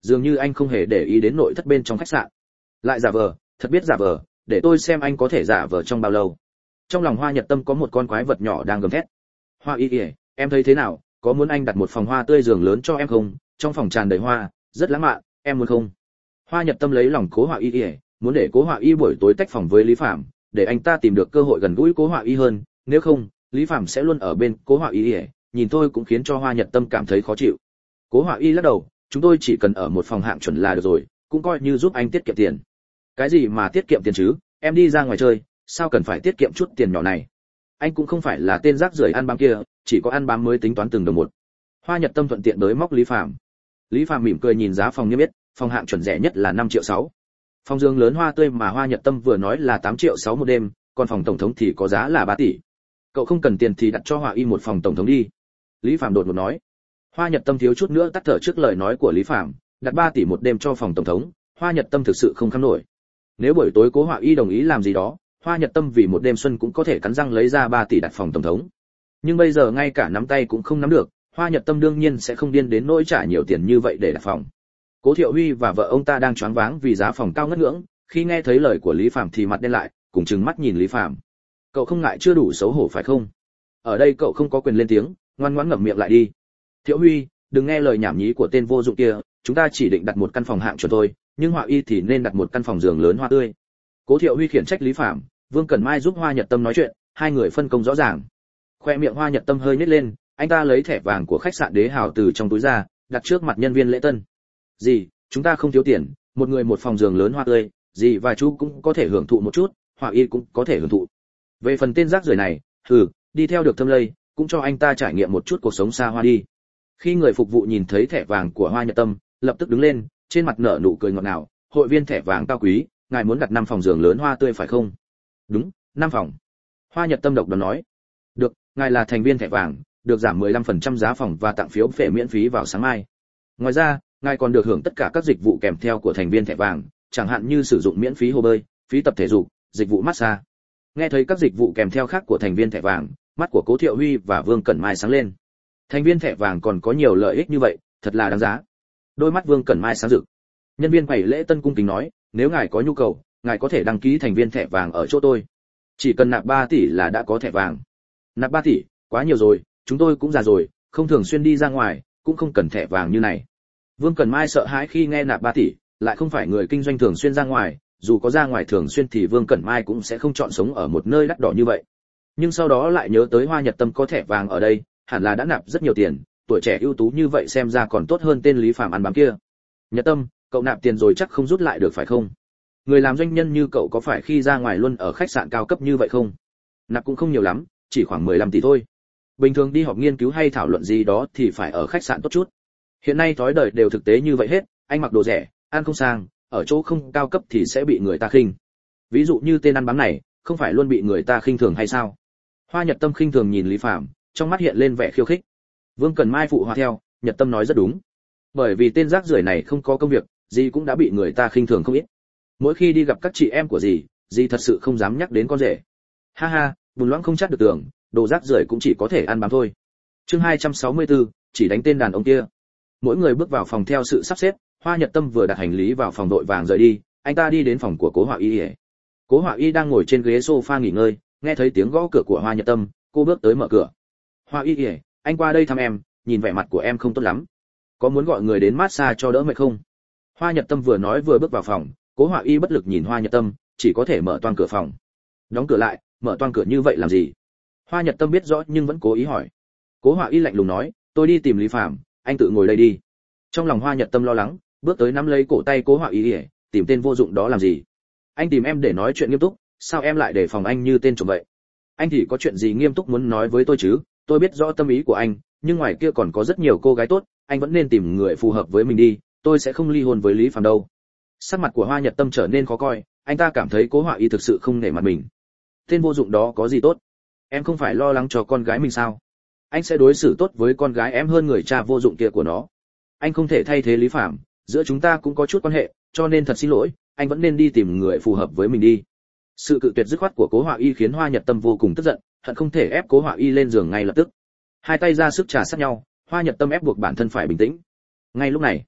dường như anh không hề để ý đến nội thất bên trong khách sạn. Lại giả vờ, thật biết giả vờ, để tôi xem anh có thể giả vờ trong bao lâu. Trong lòng Hoa Nhật Tâm có một con quái vật nhỏ đang gầm thét. Hoa Y Y, em thấy thế nào, có muốn anh đặt một phòng hoa tươi giường lớn cho em không? Trong phòng tràn đầy hoa, rất lãng mạn, em muốn không? Hoa Nhật Tâm lấy lòng Cố Họa Y Y, muốn để Cố Họa Y buổi tối tách phòng với Lý Phạm, để anh ta tìm được cơ hội gần gũi Cố Họa Y hơn, nếu không, Lý Phạm sẽ luôn ở bên Cố Họa Y Y, nhìn tôi cũng khiến cho Hoa Nhật Tâm cảm thấy khó chịu. Cố Họa Y lắc đầu, chúng tôi chỉ cần ở một phòng hạng chuẩn là được rồi, cũng coi như giúp anh tiết kiệm tiền. Cái gì mà tiết kiệm tiền chứ, em đi ra ngoài chơi, sao cần phải tiết kiệm chút tiền nhỏ này? Anh cũng không phải là tên rác rưởi ăn bám kia, chỉ có ăn bám mới tính toán từng đồng một. Hoa Nhật Tâm thuận tiện đối móc Lý Phạm. Lý Phạm mỉm cười nhìn giá phòng niêm yết, phòng hạng chuẩn rẻ nhất là năm triệu sáu. Phòng giường lớn hoa tươi mà Hoa Nhật Tâm vừa nói là tám triệu sáu một đêm, còn phòng tổng thống thì có giá là ba tỷ. Cậu không cần tiền thì đặt cho Họa Y một phòng tổng thống đi. Lý Phạm đột ngột nói. Hoa Nhật Tâm thiếu chút nữa tắt thở trước lời nói của Lý Phạm, đặt ba tỷ một đêm cho phòng tổng thống, Hoa Nhật Tâm thực sự không kham nổi. Nếu buổi tối Cố Họa Y đồng ý làm gì đó, Hoa Nhật Tâm vì một đêm xuân cũng có thể cắn răng lấy ra ba tỷ đặt phòng tổng thống. Nhưng bây giờ ngay cả nắm tay cũng không nắm được, Hoa Nhật Tâm đương nhiên sẽ không điên đến nỗi trả nhiều tiền như vậy để đặt phòng. Cố Thiệu Huy và vợ ông ta đang choáng váng vì giá phòng cao ngất ngưỡng, khi nghe thấy lời của Lý Phạm thì mặt đen lại, cùng trừng mắt nhìn Lý Phạm. Cậu không ngại chưa đủ xấu hổ phải không? Ở đây cậu không có quyền lên tiếng, ngoan ngoãn ngậm miệng lại đi. Thiệu Huy, đừng nghe lời nhảm nhí của tên vô dụng kia, chúng ta chỉ định đặt một căn phòng hạng chuẩn thôi, nhưng Họa Y thì nên đặt một căn phòng giường lớn hoa tươi. Cố Thiệu Huy khiển trách Lý Phạm, Vương Cẩn Mai giúp Hoa Nhật Tâm nói chuyện, hai người phân công rõ ràng. Khoe miệng Hoa Nhật Tâm hơi nhếch lên, anh ta lấy thẻ vàng của khách sạn Đế Hào từ trong túi ra, đặt trước mặt nhân viên lễ tân. "Gì, chúng ta không thiếu tiền, một người một phòng giường lớn hoa tươi, dì và chú cũng có thể hưởng thụ một chút, Họa Y cũng có thể hưởng thụ. Về phần tên rác rưởi này, hừ, đi theo được Thâm Lây, cũng cho anh ta trải nghiệm một chút cuộc sống xa hoa đi." Khi người phục vụ nhìn thấy thẻ vàng của Hoa Nhật Tâm, lập tức đứng lên, trên mặt nở nụ cười ngọt ngào, "Hội viên thẻ vàng cao quý, ngài muốn đặt năm phòng giường lớn hoa tươi phải không?" "Đúng, năm phòng." Hoa Nhật Tâm độc đoán nói. "Được, ngài là thành viên thẻ vàng, được giảm mười lăm phần trăm giá phòng và tặng phiếu phệ miễn phí vào sáng mai. Ngoài ra, ngài còn được hưởng tất cả các dịch vụ kèm theo của thành viên thẻ vàng, chẳng hạn như sử dụng miễn phí hồ bơi, phí tập thể dục, dịch vụ massage." Nghe thấy các dịch vụ kèm theo khác của thành viên thẻ vàng, mắt của Cố Thiệu Huy và Vương Cẩn Mai sáng lên. Thành viên thẻ vàng còn có nhiều lợi ích như vậy, thật là đáng giá. Đôi mắt Vương Cẩn Mai sáng rực. Nhân viên quầy lễ tân cung kính nói, "Nếu ngài có nhu cầu, ngài có thể đăng ký thành viên thẻ vàng ở chỗ tôi. Chỉ cần nạp ba tỷ là đã có thẻ vàng." "Nạp ba tỷ, quá nhiều rồi, chúng tôi cũng già rồi, không thường xuyên đi ra ngoài, cũng không cần thẻ vàng như này." Vương Cẩn Mai sợ hãi khi nghe nạp ba tỷ, lại không phải người kinh doanh thường xuyên ra ngoài, dù có ra ngoài thường xuyên thì Vương Cẩn Mai cũng sẽ không chọn sống ở một nơi đắt đỏ như vậy. Nhưng sau đó lại nhớ tới Hoa Nhật Tâm có thẻ vàng ở đây, hẳn là đã nạp rất nhiều tiền, tuổi trẻ ưu tú như vậy xem ra còn tốt hơn tên Lý Phạm ăn bám kia. "Nhật Tâm, cậu nạp tiền rồi chắc không rút lại được phải không? Người làm doanh nhân như cậu có phải khi ra ngoài luôn ở khách sạn cao cấp như vậy không?" "Nạp cũng không nhiều lắm, chỉ khoảng mười lăm tỷ thôi. Bình thường đi họp nghiên cứu hay thảo luận gì đó thì phải ở khách sạn tốt chút. Hiện nay thói đời đều thực tế như vậy hết, anh mặc đồ rẻ, ăn không sang, ở chỗ không cao cấp thì sẽ bị người ta khinh. Ví dụ như tên ăn bám này, không phải luôn bị người ta khinh thường hay sao?" Hoa Nhật Tâm khinh thường nhìn Lý Phạm, trong mắt hiện lên vẻ khiêu khích. Vương Cẩn Mai phụ họa theo, Nhật Tâm nói rất đúng. Bởi vì tên rác rưởi này không có công việc, dì cũng đã bị người ta khinh thường không ít. Mỗi khi đi gặp các chị em của dì, dì thật sự không dám nhắc đến con rể. Ha ha, bùn loãng không chắc được tưởng, đồ rác rưởi cũng chỉ có thể ăn bám thôi. Chương hai trăm sáu mươi tư, chỉ đánh tên đàn ông kia. Mỗi người bước vào phòng theo sự sắp xếp, Hoa Nhật Tâm vừa đặt hành lý vào phòng đội vàng rời đi, anh ta đi đến phòng của Cố Họa Y. Cố Họa Y đang ngồi trên ghế sofa nghỉ ngơi, nghe thấy tiếng gõ cửa của Hoa Nhật Tâm, cô bước tới mở cửa. "Họa Y, anh qua đây thăm em, nhìn vẻ mặt của em không tốt lắm. Có muốn gọi người đến massage cho đỡ mệt không?" Hoa Nhật Tâm vừa nói vừa bước vào phòng, Cố Họa Y bất lực nhìn Hoa Nhật Tâm, chỉ có thể mở toang cửa phòng. "Đóng cửa lại, mở toang cửa như vậy làm gì?" Hoa Nhật Tâm biết rõ nhưng vẫn cố ý hỏi. Cố Họa Y lạnh lùng nói, "Tôi đi tìm Lý Phạm, anh tự ngồi đây đi." Trong lòng Hoa Nhật Tâm lo lắng, bước tới nắm lấy cổ tay Cố Họa Y, "Tìm tên vô dụng đó làm gì? Anh tìm em để nói chuyện nghiêm túc, sao em lại để phòng anh như tên trộm vậy? Anh thì có chuyện gì nghiêm túc muốn nói với tôi chứ? Tôi biết rõ tâm ý của anh, nhưng ngoài kia còn có rất nhiều cô gái tốt, anh vẫn nên tìm người phù hợp với mình đi, tôi sẽ không ly hôn với Lý Phạm đâu." Sắc mặt của Hoa Nhật Tâm trở nên khó coi, anh ta cảm thấy Cố Họa Y thực sự không nể mặt mình. "Tên vô dụng đó có gì tốt? Em không phải lo lắng cho con gái mình sao? Anh sẽ đối xử tốt với con gái em hơn người cha vô dụng kia của nó. Anh không thể thay thế Lý Phạm, giữa chúng ta cũng có chút quan hệ, cho nên thật xin lỗi, anh vẫn nên đi tìm người phù hợp với mình đi." Sự cự tuyệt dứt khoát của Cố Họa Y khiến Hoa Nhật Tâm vô cùng tức giận, hận không thể ép Cố Họa Y lên giường ngay lập tức. Hai tay ra sức trà sát nhau, Hoa Nhật Tâm ép buộc bản thân phải bình tĩnh. Ngay lúc này,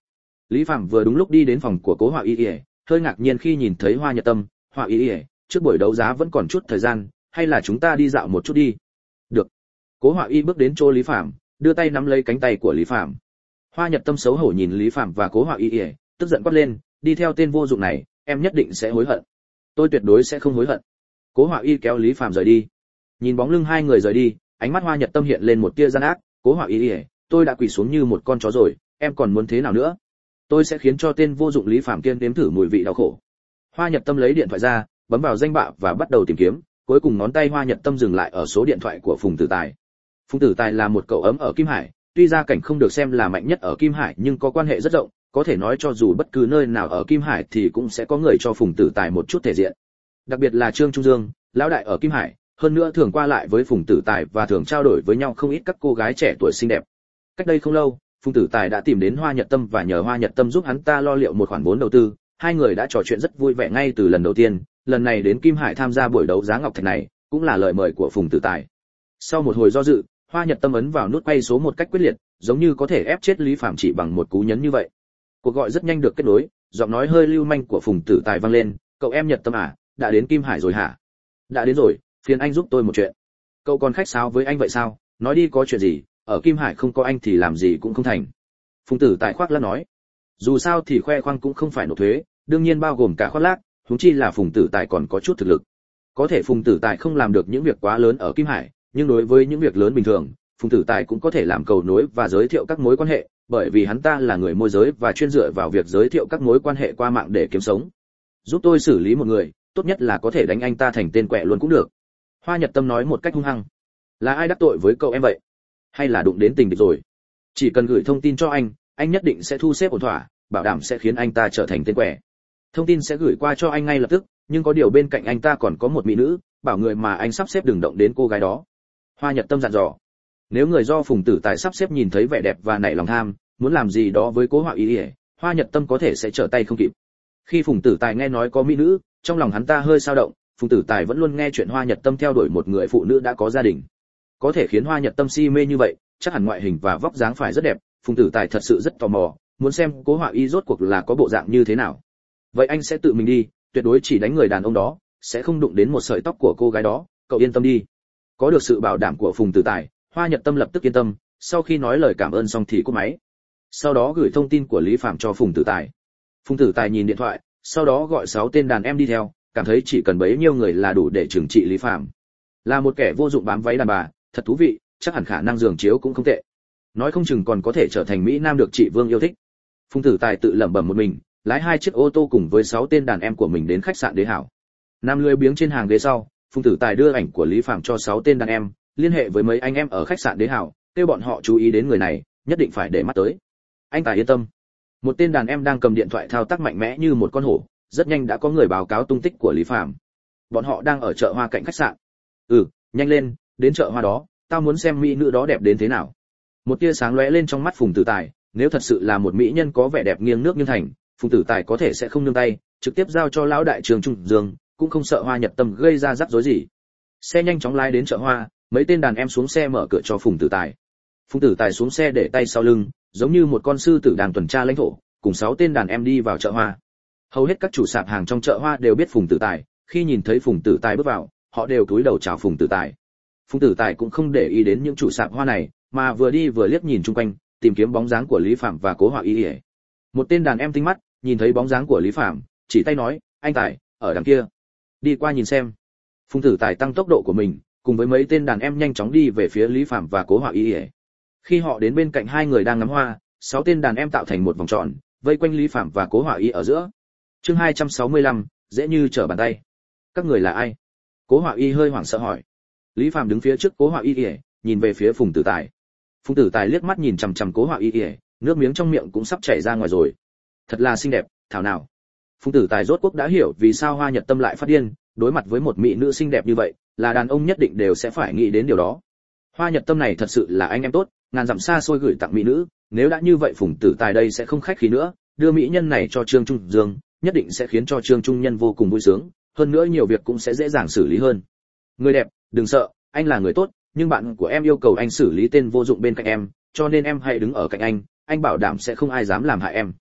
Lý Phạm vừa đúng lúc đi đến phòng của Cố Họa Y Y, hơi ngạc nhiên khi nhìn thấy Hoa Nhật Tâm. Họa Y Y, trước buổi đấu giá vẫn còn chút thời gian, hay là chúng ta đi dạo một chút đi? Được. Cố Họa Y bước đến chỗ Lý Phạm, đưa tay nắm lấy cánh tay của Lý Phạm. Hoa Nhật Tâm xấu hổ nhìn Lý Phạm và Cố Họa Y Y, tức giận quát lên, đi theo tên vô dụng này, em nhất định sẽ hối hận. Tôi tuyệt đối sẽ không hối hận. Cố Họa Y kéo Lý Phạm rời đi. Nhìn bóng lưng hai người rời đi, ánh mắt Hoa Nhật Tâm hiện lên một tia gian ác. Cố Họa Y Y, tôi đã quỳ xuống như một con chó rồi, em còn muốn thế nào nữa? Tôi sẽ khiến cho tên vô dụng Lý Phạm kia nếm thử mùi vị đau khổ. Hoa Nhật Tâm lấy điện thoại ra, bấm vào danh bạ và bắt đầu tìm kiếm. Cuối cùng ngón tay Hoa Nhật Tâm dừng lại ở số điện thoại của Phùng Tử Tài. Phùng Tử Tài là một cậu ấm ở Kim Hải, tuy gia cảnh không được xem là mạnh nhất ở Kim Hải nhưng có quan hệ rất rộng, có thể nói cho dù bất cứ nơi nào ở Kim Hải thì cũng sẽ có người cho Phùng Tử Tài một chút thể diện. Đặc biệt là Trương Trung Dương, lão đại ở Kim Hải, hơn nữa thường qua lại với Phùng Tử Tài và thường trao đổi với nhau không ít các cô gái trẻ tuổi xinh đẹp. Cách đây không lâu, Phùng Tử Tài đã tìm đến Hoa Nhật Tâm và nhờ Hoa Nhật Tâm giúp hắn ta lo liệu một khoản vốn đầu tư, hai người đã trò chuyện rất vui vẻ ngay từ lần đầu tiên, lần này đến Kim Hải tham gia buổi đấu giá ngọc thạch này, cũng là lời mời của Phùng Tử Tài. Sau một hồi do dự, Hoa Nhật Tâm ấn vào nút quay số một cách quyết liệt, giống như có thể ép chết Lý Phạm chỉ bằng một cú nhấn như vậy. Cuộc gọi rất nhanh được kết nối, giọng nói hơi lưu manh của Phùng Tử Tài vang lên, "Cậu em Nhật Tâm à, đã đến Kim Hải rồi hả?" "Đã đến rồi, phiền anh giúp tôi một chuyện." "Cậu còn khách sáo với anh vậy sao? Nói đi có chuyện gì, ở Kim Hải không có anh thì làm gì cũng không thành." Phùng Tử Tài khoác lác nói. Dù sao thì khoe khoang cũng không phải nộp thuế, đương nhiên bao gồm cả khoác lác, huống chi là Phùng Tử Tài còn có chút thực lực. Có thể Phùng Tử Tài không làm được những việc quá lớn ở Kim Hải, nhưng đối với những việc lớn bình thường, Phùng Tử Tài cũng có thể làm cầu nối và giới thiệu các mối quan hệ, bởi vì hắn ta là người môi giới và chuyên dựa vào việc giới thiệu các mối quan hệ qua mạng để kiếm sống. "Giúp tôi xử lý một người, tốt nhất là có thể đánh anh ta thành tên quẹ luôn cũng được." Hoa Nhật Tâm nói một cách hung hăng. "Là ai đắc tội với cậu em vậy? Hay là đụng đến tình địch rồi? Chỉ cần gửi thông tin cho anh, anh nhất định sẽ thu xếp ổn thỏa, bảo đảm sẽ khiến anh ta trở thành tên quẹ. Thông tin sẽ gửi qua cho anh ngay lập tức, nhưng có điều bên cạnh anh ta còn có một mỹ nữ, bảo người mà anh sắp xếp đừng động đến cô gái đó." Hoa Nhật Tâm dặn dò. Nếu người do Phùng Tử Tài sắp xếp nhìn thấy vẻ đẹp và nảy lòng tham, muốn làm gì đó với Cố Họa Y, Hoa Nhật Tâm có thể sẽ trở tay không kịp. Khi Phùng Tử Tài nghe nói có mỹ nữ, trong lòng hắn ta hơi dao động. Phùng Tử Tài vẫn luôn nghe chuyện Hoa Nhật Tâm theo đuổi một người phụ nữ đã có gia đình. Có thể khiến Hoa Nhật Tâm si mê như vậy, chắc hẳn ngoại hình và vóc dáng phải rất đẹp. Phùng Tử Tài thật sự rất tò mò, muốn xem Cố Họa Y rốt cuộc là có bộ dạng như thế nào. Vậy anh sẽ tự mình đi, tuyệt đối chỉ đánh người đàn ông đó, sẽ không đụng đến một sợi tóc của cô gái đó, cậu yên tâm đi. Có được sự bảo đảm của Phùng Tử Tài, Hoa Nhật Tâm lập tức yên tâm, sau khi nói lời cảm ơn xong thì cúp máy. Sau đó gửi thông tin của Lý Phạm cho Phùng Tử Tài. Phùng Tử Tài nhìn điện thoại, sau đó gọi sáu tên đàn em đi theo, cảm thấy chỉ cần bấy nhiêu người là đủ để trừng trị Lý Phạm. Là một kẻ vô dụng bám váy đàn bà, thật thú vị, chắc hẳn khả năng giường chiếu cũng không tệ. Nói không chừng còn có thể trở thành mỹ nam được chị Vương yêu thích. Phùng Tử Tài tự lẩm bẩm một mình, lái hai chiếc ô tô cùng với sáu tên đàn em của mình đến khách sạn Đế Hảo. Nam lười biếng trên hàng ghế sau, Phùng Tử Tài đưa ảnh của Lý Phạm cho sáu tên đàn em, liên hệ với mấy anh em ở khách sạn Đế Hảo, kêu bọn họ chú ý đến người này, nhất định phải để mắt tới. "Anh Tài yên tâm." Một tên đàn em đang cầm điện thoại thao tác mạnh mẽ như một con hổ, rất nhanh đã có người báo cáo tung tích của Lý Phạm. Bọn họ đang ở chợ hoa cạnh khách sạn. "Ừ, nhanh lên, đến chợ hoa đó, tao muốn xem mỹ nữ đó đẹp đến thế nào." Một tia sáng lóe lên trong mắt Phùng Tử Tài, nếu thật sự là một mỹ nhân có vẻ đẹp nghiêng nước nghiêng thành, Phùng Tử Tài có thể sẽ không nương tay, trực tiếp giao cho lão đại Trường Trung Dương, cũng không sợ Hoa Nhật Tâm gây ra rắc rối gì. Xe nhanh chóng lái đến chợ hoa, mấy tên đàn em xuống xe mở cửa cho Phùng Tử Tài. Phùng Tử Tài xuống xe để tay sau lưng, giống như một con sư tử đang tuần tra lãnh thổ, cùng sáu tên đàn em đi vào chợ hoa. Hầu hết các chủ sạp hàng trong chợ hoa đều biết Phùng Tử Tài, khi nhìn thấy Phùng Tử Tài bước vào, họ đều cúi đầu chào Phùng Tử Tài. Phùng Tử Tài cũng không để ý đến những chủ sạp hoa này, mà vừa đi vừa liếc nhìn chung quanh, tìm kiếm bóng dáng của Lý Phạm và Cố Họa Y. Một tên đàn em tinh mắt, nhìn thấy bóng dáng của Lý Phạm, chỉ tay nói, "Anh Tài, ở đằng kia, đi qua nhìn xem." Phùng Tử Tài tăng tốc độ của mình, cùng với mấy tên đàn em nhanh chóng đi về phía Lý Phạm và Cố Họa Y. Khi họ đến bên cạnh hai người đang ngắm hoa, sáu tên đàn em tạo thành một vòng tròn, vây quanh Lý Phạm và Cố Họa Y ở giữa. Chương hai trăm sáu mươi lăm, dễ như trở bàn tay. "Các người là ai?" Cố Họa Y hơi hoảng sợ hỏi. Lý Phạm đứng phía trước Cố Họa Y, nhìn về phía Phùng Tử Tài. Phùng Tử Tài liếc mắt nhìn chằm chằm Cố Họa Y, nước miếng trong miệng cũng sắp chảy ra ngoài rồi. Thật là xinh đẹp, thảo nào. Phùng Tử Tài rốt cuộc đã hiểu vì sao Hoa Nhật Tâm lại phát điên, đối mặt với một mỹ nữ xinh đẹp như vậy, là đàn ông nhất định đều sẽ phải nghĩ đến điều đó. Hoa Nhật Tâm này thật sự là anh em tốt, ngàn dặm xa xôi gửi tặng mỹ nữ, nếu đã như vậy Phùng Tử Tài đây sẽ không khách khí nữa, đưa mỹ nhân này cho Trương Trung Dương, nhất định sẽ khiến cho Trương Trung Nhân vô cùng vui sướng, hơn nữa nhiều việc cũng sẽ dễ dàng xử lý hơn. "Người đẹp, đừng sợ, anh là người tốt, nhưng bạn của em yêu cầu anh xử lý tên vô dụng bên cạnh em, cho nên em hãy đứng ở cạnh anh, anh bảo đảm sẽ không ai dám làm hại em."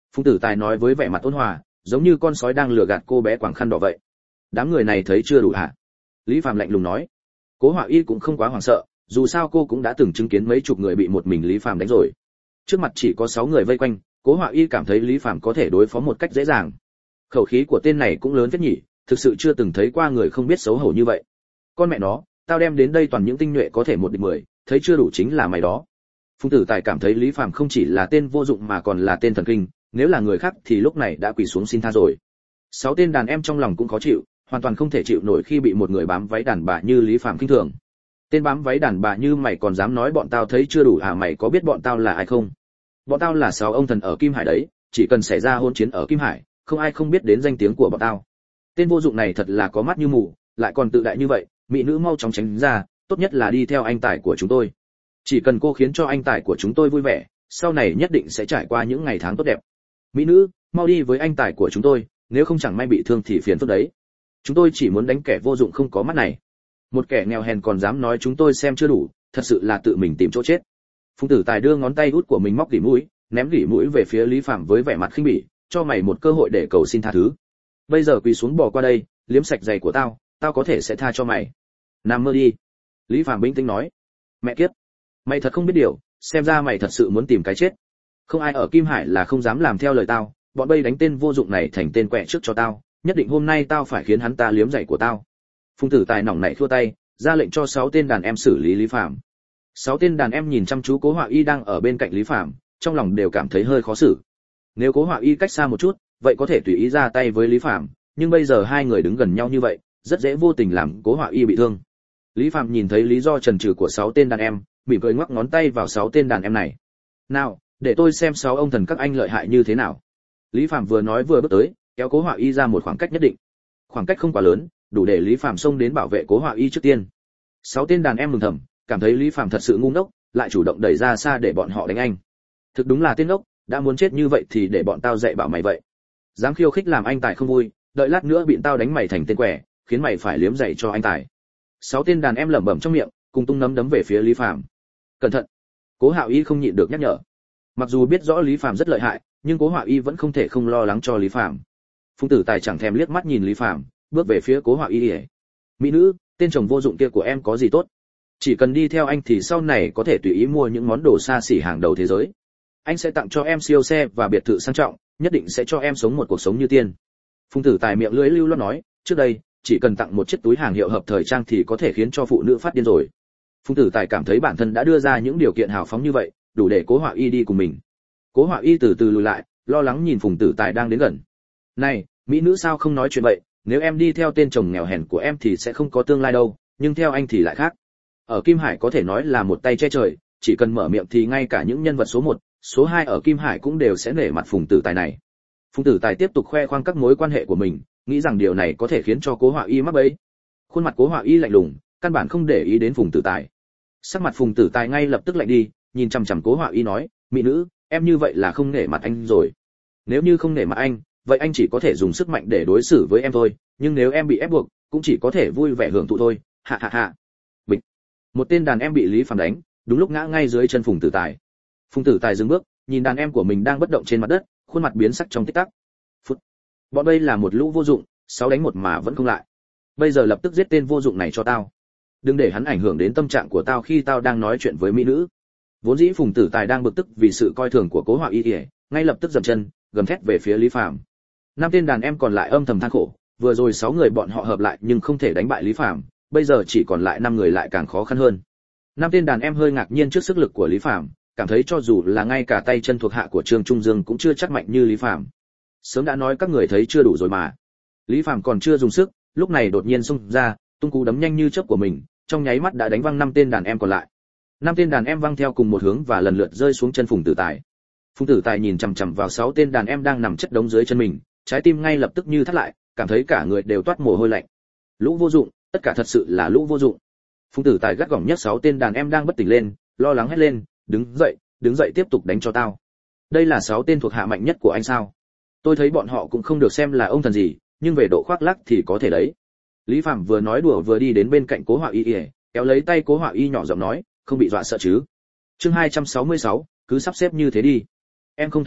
Phùng Tử Tài nói với vẻ mặt ôn hòa, giống như con sói đang lừa gạt cô bé quàng khăn đỏ vậy. Đám người này thấy chưa đủ hả? Lý Phàm lạnh lùng nói. Cố Họa Y cũng không quá hoảng sợ, dù sao cô cũng đã từng chứng kiến mấy chục người bị một mình Lý Phàm đánh rồi. Trước mặt chỉ có sáu người vây quanh, Cố Họa Y cảm thấy Lý Phàm có thể đối phó một cách dễ dàng. Khẩu khí của tên này cũng lớn phết nhỉ, thực sự chưa từng thấy qua người không biết xấu hổ như vậy. Con mẹ nó, tao đem đến đây toàn những tinh nhuệ có thể một địch mười, thấy chưa đủ chính là mày đó. Phùng Tử Tài cảm thấy Lý Phàm không chỉ là tên vô dụng mà còn là tên thần kinh, nếu là người khác thì lúc này đã quỳ xuống xin tha rồi. Sáu tên đàn em trong lòng cũng khó chịu, hoàn toàn không thể chịu nổi khi bị một người bám váy đàn bà như Lý Phàm khinh thường. Tên bám váy đàn bà như mày còn dám nói bọn tao thấy chưa đủ à? Mày có biết bọn tao là ai không? Bọn tao là sáu ông thần ở Kim Hải đấy, chỉ cần xảy ra hôn chiến ở Kim Hải, không ai không biết đến danh tiếng của bọn tao. Tên vô dụng này thật là có mắt như mù, lại còn tự đại như vậy, mỹ nữ mau chóng tránh ra, tốt nhất là đi theo anh tài của chúng tôi. Chỉ cần cô khiến cho anh tài của chúng tôi vui vẻ, sau này nhất định sẽ trải qua những ngày tháng tốt đẹp. Mỹ nữ, mau đi với anh tài của chúng tôi, nếu không chẳng may bị thương thì phiền phức đấy. Chúng tôi chỉ muốn đánh kẻ vô dụng không có mắt này. Một kẻ nghèo hèn còn dám nói chúng tôi xem chưa đủ, thật sự là tự mình tìm chỗ chết. Phùng Tử Tài đưa ngón tay út của mình móc gỉ mũi, ném gỉ mũi về phía Lý Phàm với vẻ mặt khinh bỉ, cho mày một cơ hội để cầu xin tha thứ. Bây giờ quỳ xuống bỏ qua đây, liếm sạch giày của tao, tao có thể sẽ tha cho mày. Nằm mơ đi. Lý Phàm bình tĩnh nói. Mẹ kiếp, mày thật không biết điều, xem ra mày thật sự muốn tìm cái chết. Không ai ở Kim Hải là không dám làm theo lời tao, bọn bây đánh tên vô dụng này thành tên quẹ trước cho tao, nhất định hôm nay tao phải khiến hắn ta liếm giày của tao. Phùng Tử Tài nòng nảy thua tay, ra lệnh cho sáu tên đàn em xử lý Lý Phàm. Sáu tên đàn em nhìn chăm chú Cố Họa Y đang ở bên cạnh Lý Phàm, trong lòng đều cảm thấy hơi khó xử. Nếu Cố Họa Y cách xa một chút, vậy có thể tùy ý ra tay với Lý Phàm, nhưng bây giờ hai người đứng gần nhau như vậy, rất dễ vô tình làm Cố Họa Y bị thương. Lý Phàm nhìn thấy lý do chần chừ của sáu tên đàn em, mỉm cười ngoắc ngón tay vào sáu tên đàn em này. "Nào, để tôi xem sáu ông thần các anh lợi hại như thế nào." Lý Phàm vừa nói vừa bước tới, kéo Cố Họa Y ra một khoảng cách nhất định. Khoảng cách không quá lớn, đủ để Lý Phàm xông đến bảo vệ Cố Họa Y trước tiên. Sáu tên đàn em mừng thầm, cảm thấy Lý Phàm thật sự ngu ngốc, lại chủ động đẩy ra xa để bọn họ đánh anh. Thực đúng là tên ngốc, đã muốn chết như vậy thì để bọn tao dạy bảo mày vậy. Dám khiêu khích làm anh tài không vui, đợi lát nữa bị tao đánh mày thành tên quẻ, khiến mày phải liếm dạy cho anh tài. Sáu tên đàn em lẩm bẩm trong miệng, cùng tung nắm đấm về phía Lý Phàm. Cẩn thận! Cố Hạo Y không nhịn được nhắc nhở. Mặc dù biết rõ Lý Phàm rất lợi hại, nhưng Cố Hạo Y vẫn không thể không lo lắng cho Lý Phàm. Phùng Tử Tài chẳng thèm liếc mắt nhìn Lý Phàm, bước về phía Cố Hạo Y. "Mỹ nữ, tên chồng vô dụng kia của em có gì tốt? Chỉ cần đi theo anh thì sau này có thể tùy ý mua những món đồ xa xỉ hàng đầu thế giới. Anh sẽ tặng cho em siêu xe và biệt thự sang trọng, nhất định sẽ cho em sống một cuộc sống như tiên." Phùng Tử Tài miệng lưỡi lưu loát nói, trước đây, chỉ cần tặng một chiếc túi hàng hiệu hợp thời trang thì có thể khiến cho phụ nữ phát điên rồi. Phùng Tử Tài cảm thấy bản thân đã đưa ra những điều kiện hào phóng như vậy, đủ để Cố Họa Y đi cùng mình. Cố Họa Y từ từ lùi lại, lo lắng nhìn Phùng Tử Tài đang đến gần. "Này, mỹ nữ sao không nói chuyện vậy, nếu em đi theo tên chồng nghèo hèn của em thì sẽ không có tương lai đâu, nhưng theo anh thì lại khác. Ở Kim Hải có thể nói là một tay che trời, chỉ cần mở miệng thì ngay cả những nhân vật số một, số hai ở Kim Hải cũng đều sẽ nể mặt Phùng Tử Tài này." Phùng Tử Tài tiếp tục khoe khoang các mối quan hệ của mình, nghĩ rằng điều này có thể khiến cho Cố Họa Y mắc bẫy. Khuôn mặt Cố Họa Y lạnh lùng, căn bản không để ý đến Phùng Tử Tài. Sắc mặt Phùng Tử Tài ngay lập tức lạnh đi, nhìn chằm chằm Cố Họa Y nói, "Mỹ nữ, em như vậy là không nể mặt anh rồi. Nếu như không nể mặt anh, vậy anh chỉ có thể dùng sức mạnh để đối xử với em thôi, nhưng nếu em bị ép buộc, cũng chỉ có thể vui vẻ hưởng thụ thôi." Hạ hạ hạ. Bịch. Một tên đàn em bị Lý Phàm đánh, đúng lúc ngã ngay dưới chân Phùng Tử Tài. Phùng Tử Tài dừng bước, nhìn đàn em của mình đang bất động trên mặt đất, khuôn mặt biến sắc trong tích tắc. Phút. Bọn đây là một lũ vô dụng, sáu đánh một mà vẫn không lại. Bây giờ lập tức giết tên vô dụng này cho tao. Đừng để hắn ảnh hưởng đến tâm trạng của tao khi tao đang nói chuyện với mỹ nữ. Vốn dĩ Phùng Tử Tài đang bực tức vì sự coi thường của Cố Họa Y, ngay lập tức dậm chân, gầm thét về phía Lý Phàm. Năm tên đàn em còn lại âm thầm than khổ, vừa rồi sáu người bọn họ hợp lại nhưng không thể đánh bại Lý Phàm, bây giờ chỉ còn lại năm người lại càng khó khăn hơn. Năm tên đàn em hơi ngạc nhiên trước sức lực của Lý Phàm, cảm thấy cho dù là ngay cả tay chân thuộc hạ của Trương Trung Dương cũng chưa chắc mạnh như Lý Phàm. Sớm đã nói các người thấy chưa đủ rồi mà. Lý Phàm còn chưa dùng sức, lúc này đột nhiên xông ra, tung cú đấm nhanh như chớp của mình, trong nháy mắt đã đánh văng năm tên đàn em còn lại. Năm tên đàn em văng theo cùng một hướng và lần lượt rơi xuống chân Phùng Tử Tài. Phùng Tử Tài nhìn chằm chằm vào sáu tên đàn em đang nằm chất đống dưới chân mình, trái tim ngay lập tức như thắt lại, cảm thấy cả người đều toát mồ hôi lạnh. Lũ vô dụng, tất cả thật sự là lũ vô dụng. Phùng Tử Tài gắt gỏng nhất sáu tên đàn em đang bất tỉnh lên, lo lắng hét lên, "Đứng dậy, đứng dậy tiếp tục đánh cho tao. Đây là sáu tên thuộc hạ mạnh nhất của anh sao? Tôi thấy bọn họ cũng không được xem là ông thần gì, nhưng về độ khoác lác thì có thể đấy." Lý Phàm vừa nói đùa vừa đi đến bên cạnh Cố Họa Y, kéo lấy tay Cố Họa Y nhỏ giọng nói, "Không bị dọa sợ chứ?" Chương hai trăm sáu mươi sáu, cứ sắp xếp như thế đi. Em không thấy sợ,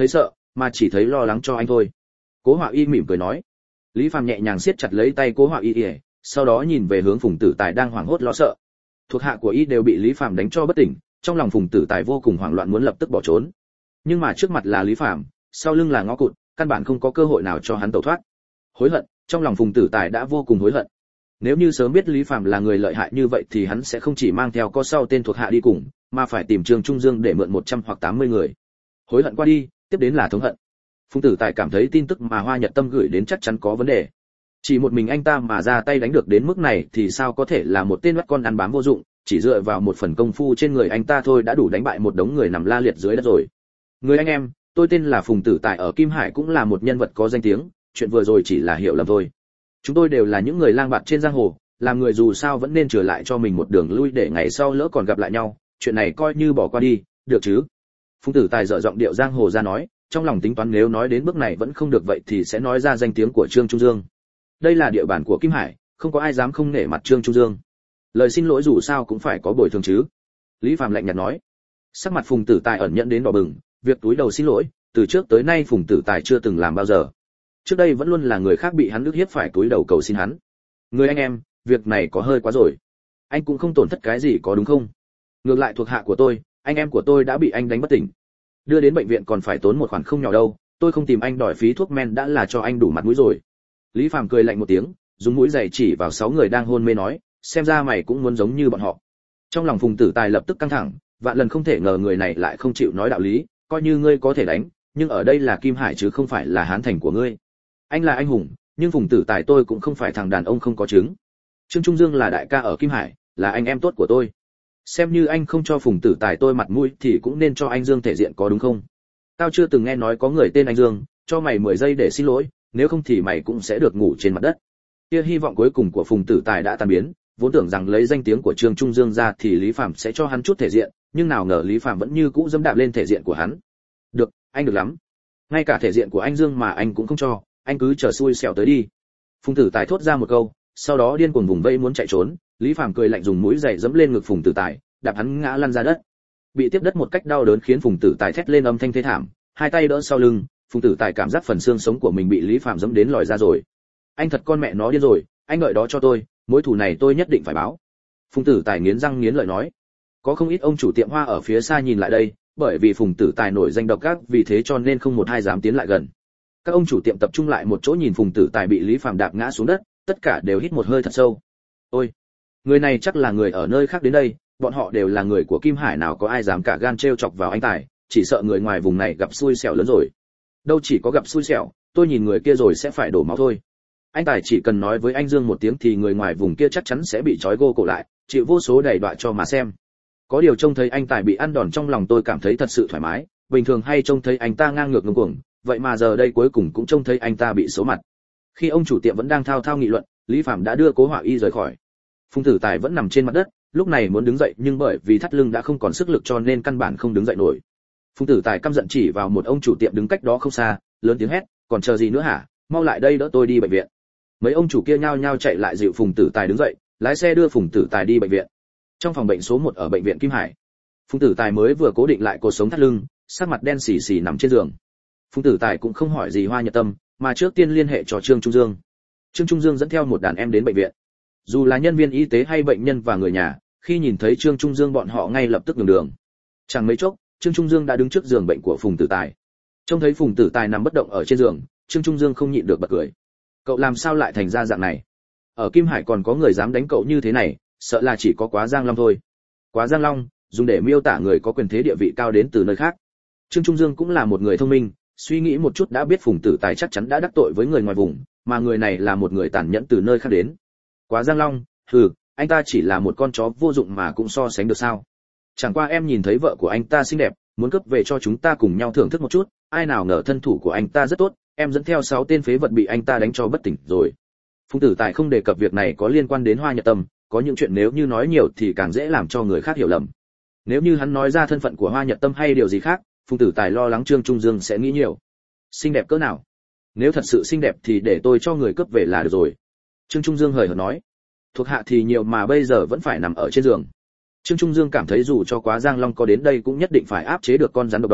mà chỉ thấy lo lắng cho anh thôi. Cố Họa Y mỉm cười nói. Lý Phàm nhẹ nhàng siết chặt lấy tay Cố Họa Y, sau đó nhìn về hướng Phùng Tử Tài đang hoảng hốt lo sợ. Thuộc hạ của y đều bị Lý Phàm đánh cho bất tỉnh, trong lòng Phùng Tử Tài vô cùng hoảng loạn muốn lập tức bỏ trốn. Nhưng mà trước mặt là Lý Phàm, sau lưng là ngõ cụt, căn bản không có cơ hội nào cho hắn tẩu thoát. Hối hận, trong lòng Phùng Tử Tài đã vô cùng hối hận. Nếu như sớm biết Lý Phàm là người lợi hại như vậy thì hắn sẽ không chỉ mang theo có sau tên thuộc hạ đi cùng, mà phải tìm Trương Trung Dương để mượn một trăm hoặc tám mươi người. Hối hận qua đi, tiếp đến là thống hận. Phùng Tử Tài cảm thấy tin tức mà Hoa Nhật Tâm gửi đến chắc chắn có vấn đề. Chỉ một mình anh ta mà ra tay đánh được đến mức này thì sao có thể là một tên bắt con ăn bám vô dụng, chỉ dựa vào một phần công phu trên người anh ta thôi đã đủ đánh bại một đống người nằm la liệt dưới đất rồi. Người anh em, tôi tên là Phùng Tử Tài ở Kim Hải cũng là một nhân vật có danh tiếng, chuyện vừa rồi chỉ là hiểu lầm thôi. Chúng tôi đều là những người lang bạt trên giang hồ, làm người dù sao vẫn nên trở lại cho mình một đường lui để ngày sau lỡ còn gặp lại nhau, chuyện này coi như bỏ qua đi, được chứ? Phùng Tử Tài dở giọng điệu giang hồ ra nói, trong lòng tính toán nếu nói đến bước này vẫn không được vậy thì sẽ nói ra danh tiếng của Trương Trung Dương. Đây là địa bàn của Kim Hải, không có ai dám không nể mặt Trương Trung Dương. Lời xin lỗi dù sao cũng phải có bồi thường chứ. Lý Phàm lạnh nhạt nói. Sắc mặt Phùng Tử Tài ẩn nhận đến đỏ bừng, việc túi đầu xin lỗi, từ trước tới nay Phùng Tử Tài chưa từng làm bao giờ. Trước đây vẫn luôn là người khác bị hắn ức hiếp phải túi đầu cầu xin hắn. Người anh em, việc này có hơi quá rồi. Anh cũng không tổn thất cái gì có đúng không? Ngược lại thuộc hạ của tôi, anh em của tôi đã bị anh đánh bất tỉnh. Đưa đến bệnh viện còn phải tốn một khoản không nhỏ đâu, tôi không tìm anh đòi phí thuốc men đã là cho anh đủ mặt mũi rồi. Lý Phàm cười lạnh một tiếng, dùng mũi giày chỉ vào sáu người đang hôn mê nói, xem ra mày cũng muốn giống như bọn họ. Trong lòng Phùng Tử Tài lập tức căng thẳng, vạn lần không thể ngờ người này lại không chịu nói đạo lý, coi như ngươi có thể đánh, nhưng ở đây là Kim Hải chứ không phải là Hán Thành của ngươi. Anh là anh hùng, nhưng Phùng Tử Tài tôi cũng không phải thằng đàn ông không có trứng. Trương Trung Dương là đại ca ở Kim Hải, là anh em tốt của tôi. Xem như anh không cho Phùng Tử Tài tôi mặt mũi thì cũng nên cho anh Dương thể diện có đúng không? Tao chưa từng nghe nói có người tên anh Dương, cho mày mười giây để xin lỗi, nếu không thì mày cũng sẽ được ngủ trên mặt đất. Kia hy vọng cuối cùng của Phùng Tử Tài đã tan biến, vốn tưởng rằng lấy danh tiếng của Trương Trung Dương ra thì Lý Phàm sẽ cho hắn chút thể diện, nhưng nào ngờ Lý Phàm vẫn như cũ dẫm đạp lên thể diện của hắn. Được, anh được lắm. Ngay cả thể diện của anh Dương mà anh cũng không cho, anh cứ chờ xui xẻo tới đi. Phùng Tử Tài thốt ra một câu, sau đó điên cuồng vùng vẫy muốn chạy trốn, Lý Phàm cười lạnh dùng mũi giày dẫm lên ngực Phùng Tử Tài, đạp hắn ngã lăn ra đất. Bị tiếp đất một cách đau đớn khiến Phùng Tử Tài thét lên âm thanh thê thảm, hai tay đỡ sau lưng, Phùng Tử Tài cảm giác phần xương sống của mình bị Lý Phàm dẫm đến lòi ra rồi. Anh thật con mẹ nó điên rồi, anh đợi đó cho tôi, mối thù này tôi nhất định phải báo. Phùng Tử Tài nghiến răng nghiến lợi nói. Có không ít ông chủ tiệm hoa ở phía xa nhìn lại đây, bởi vì Phùng Tử Tài nổi danh độc ác, vì thế cho nên không một ai dám tiến lại gần. Các ông chủ tiệm tập trung lại một chỗ nhìn Phùng Tử Tài bị Lý Phàm đạp ngã xuống đất, tất cả đều hít một hơi thật sâu. Ôi, người này chắc là người ở nơi khác đến đây, bọn họ đều là người của Kim Hải, nào có ai dám cả gan trêu chọc vào anh Tài, chỉ sợ người ngoài vùng này gặp xui xẻo lớn rồi. Đâu chỉ có gặp xui xẻo, tôi nhìn người kia rồi sẽ phải đổ máu thôi. Anh Tài chỉ cần nói với anh Dương một tiếng thì người ngoài vùng kia chắc chắn sẽ bị trói gô cổ lại, chịu vô số đày đọa cho mà xem. Có điều trông thấy anh Tài bị ăn đòn trong lòng tôi cảm thấy thật sự thoải mái, bình thường hay trông thấy anh ta ngang ngược ngông cuồng, vậy mà giờ đây cuối cùng cũng trông thấy anh ta bị xấu mặt. Khi ông chủ tiệm vẫn đang thao thao nghị luận, Lý Phàm đã đưa Cố Họa Y rời khỏi. Phùng Tử Tài vẫn nằm trên mặt đất, lúc này muốn đứng dậy nhưng bởi vì thắt lưng đã không còn sức lực cho nên căn bản không đứng dậy nổi. Phùng Tử Tài căm giận chỉ vào một ông chủ tiệm đứng cách đó không xa, lớn tiếng hét, còn chờ gì nữa hả, mau lại đây đỡ tôi đi bệnh viện. Mấy ông chủ kia nhao nhao chạy lại dịu Phùng Tử Tài đứng dậy, lái xe đưa Phùng Tử Tài đi bệnh viện. Trong phòng bệnh số một ở bệnh viện Kim Hải, Phùng Tử Tài mới vừa cố định lại cột sống thắt lưng, sắc mặt đen xì xì nằm trên giường. Phùng Tử Tài cũng không hỏi gì Hoa Nhật Tâm, mà trước tiên liên hệ cho Trương Trung Dương. Trương Trung Dương dẫn theo một đàn em đến bệnh viện. Dù là nhân viên y tế hay bệnh nhân và người nhà, khi nhìn thấy Trương Trung Dương bọn họ ngay lập tức nhường đường. Chẳng mấy chốc, Trương Trung Dương đã đứng trước giường bệnh của Phùng Tử Tài. Trông thấy Phùng Tử Tài nằm bất động ở trên giường, Trương Trung Dương không nhịn được bật cười. Cậu làm sao lại thành ra dạng này? Ở Kim Hải còn có người dám đánh cậu như thế này, sợ là chỉ có Quá Giang Long thôi. Quá Giang Long, dùng để miêu tả người có quyền thế địa vị cao đến từ nơi khác. Trương Trung Dương cũng là một người thông minh, suy nghĩ một chút đã biết Phùng Tử Tài chắc chắn đã đắc tội với người ngoài vùng, mà người này là một người tàn nhẫn từ nơi khác đến. Quá Giang Long, hừ, anh ta chỉ là một con chó vô dụng mà cũng so sánh được sao? Chẳng qua em nhìn thấy vợ của anh ta xinh đẹp, muốn cướp về cho chúng ta cùng nhau thưởng thức một chút, ai nào ngờ thân thủ của anh ta rất tốt, em dẫn theo sáu tên phế vật bị anh ta đánh cho bất tỉnh rồi. Phùng Tử Tài không đề cập việc này có liên quan đến Hoa Nhật Tâm, có những chuyện nếu như nói nhiều thì càng dễ làm cho người khác hiểu lầm. Nếu như hắn nói ra thân phận của Hoa Nhật Tâm hay điều gì khác, Phùng Tử Tài lo lắng Trương Trung Dương sẽ nghĩ nhiều. Xinh đẹp cỡ nào? Nếu thật sự xinh đẹp thì để tôi cho người cướp về là được rồi. Trương Trung Dương hời hợt nói. Thuộc hạ thì nhiều mà bây giờ vẫn phải nằm ở trên giường. Trương Trung Dương cảm thấy dù cho Quá Giang Long có đến đây cũng nhất định phải áp chế được con rắn độc đó,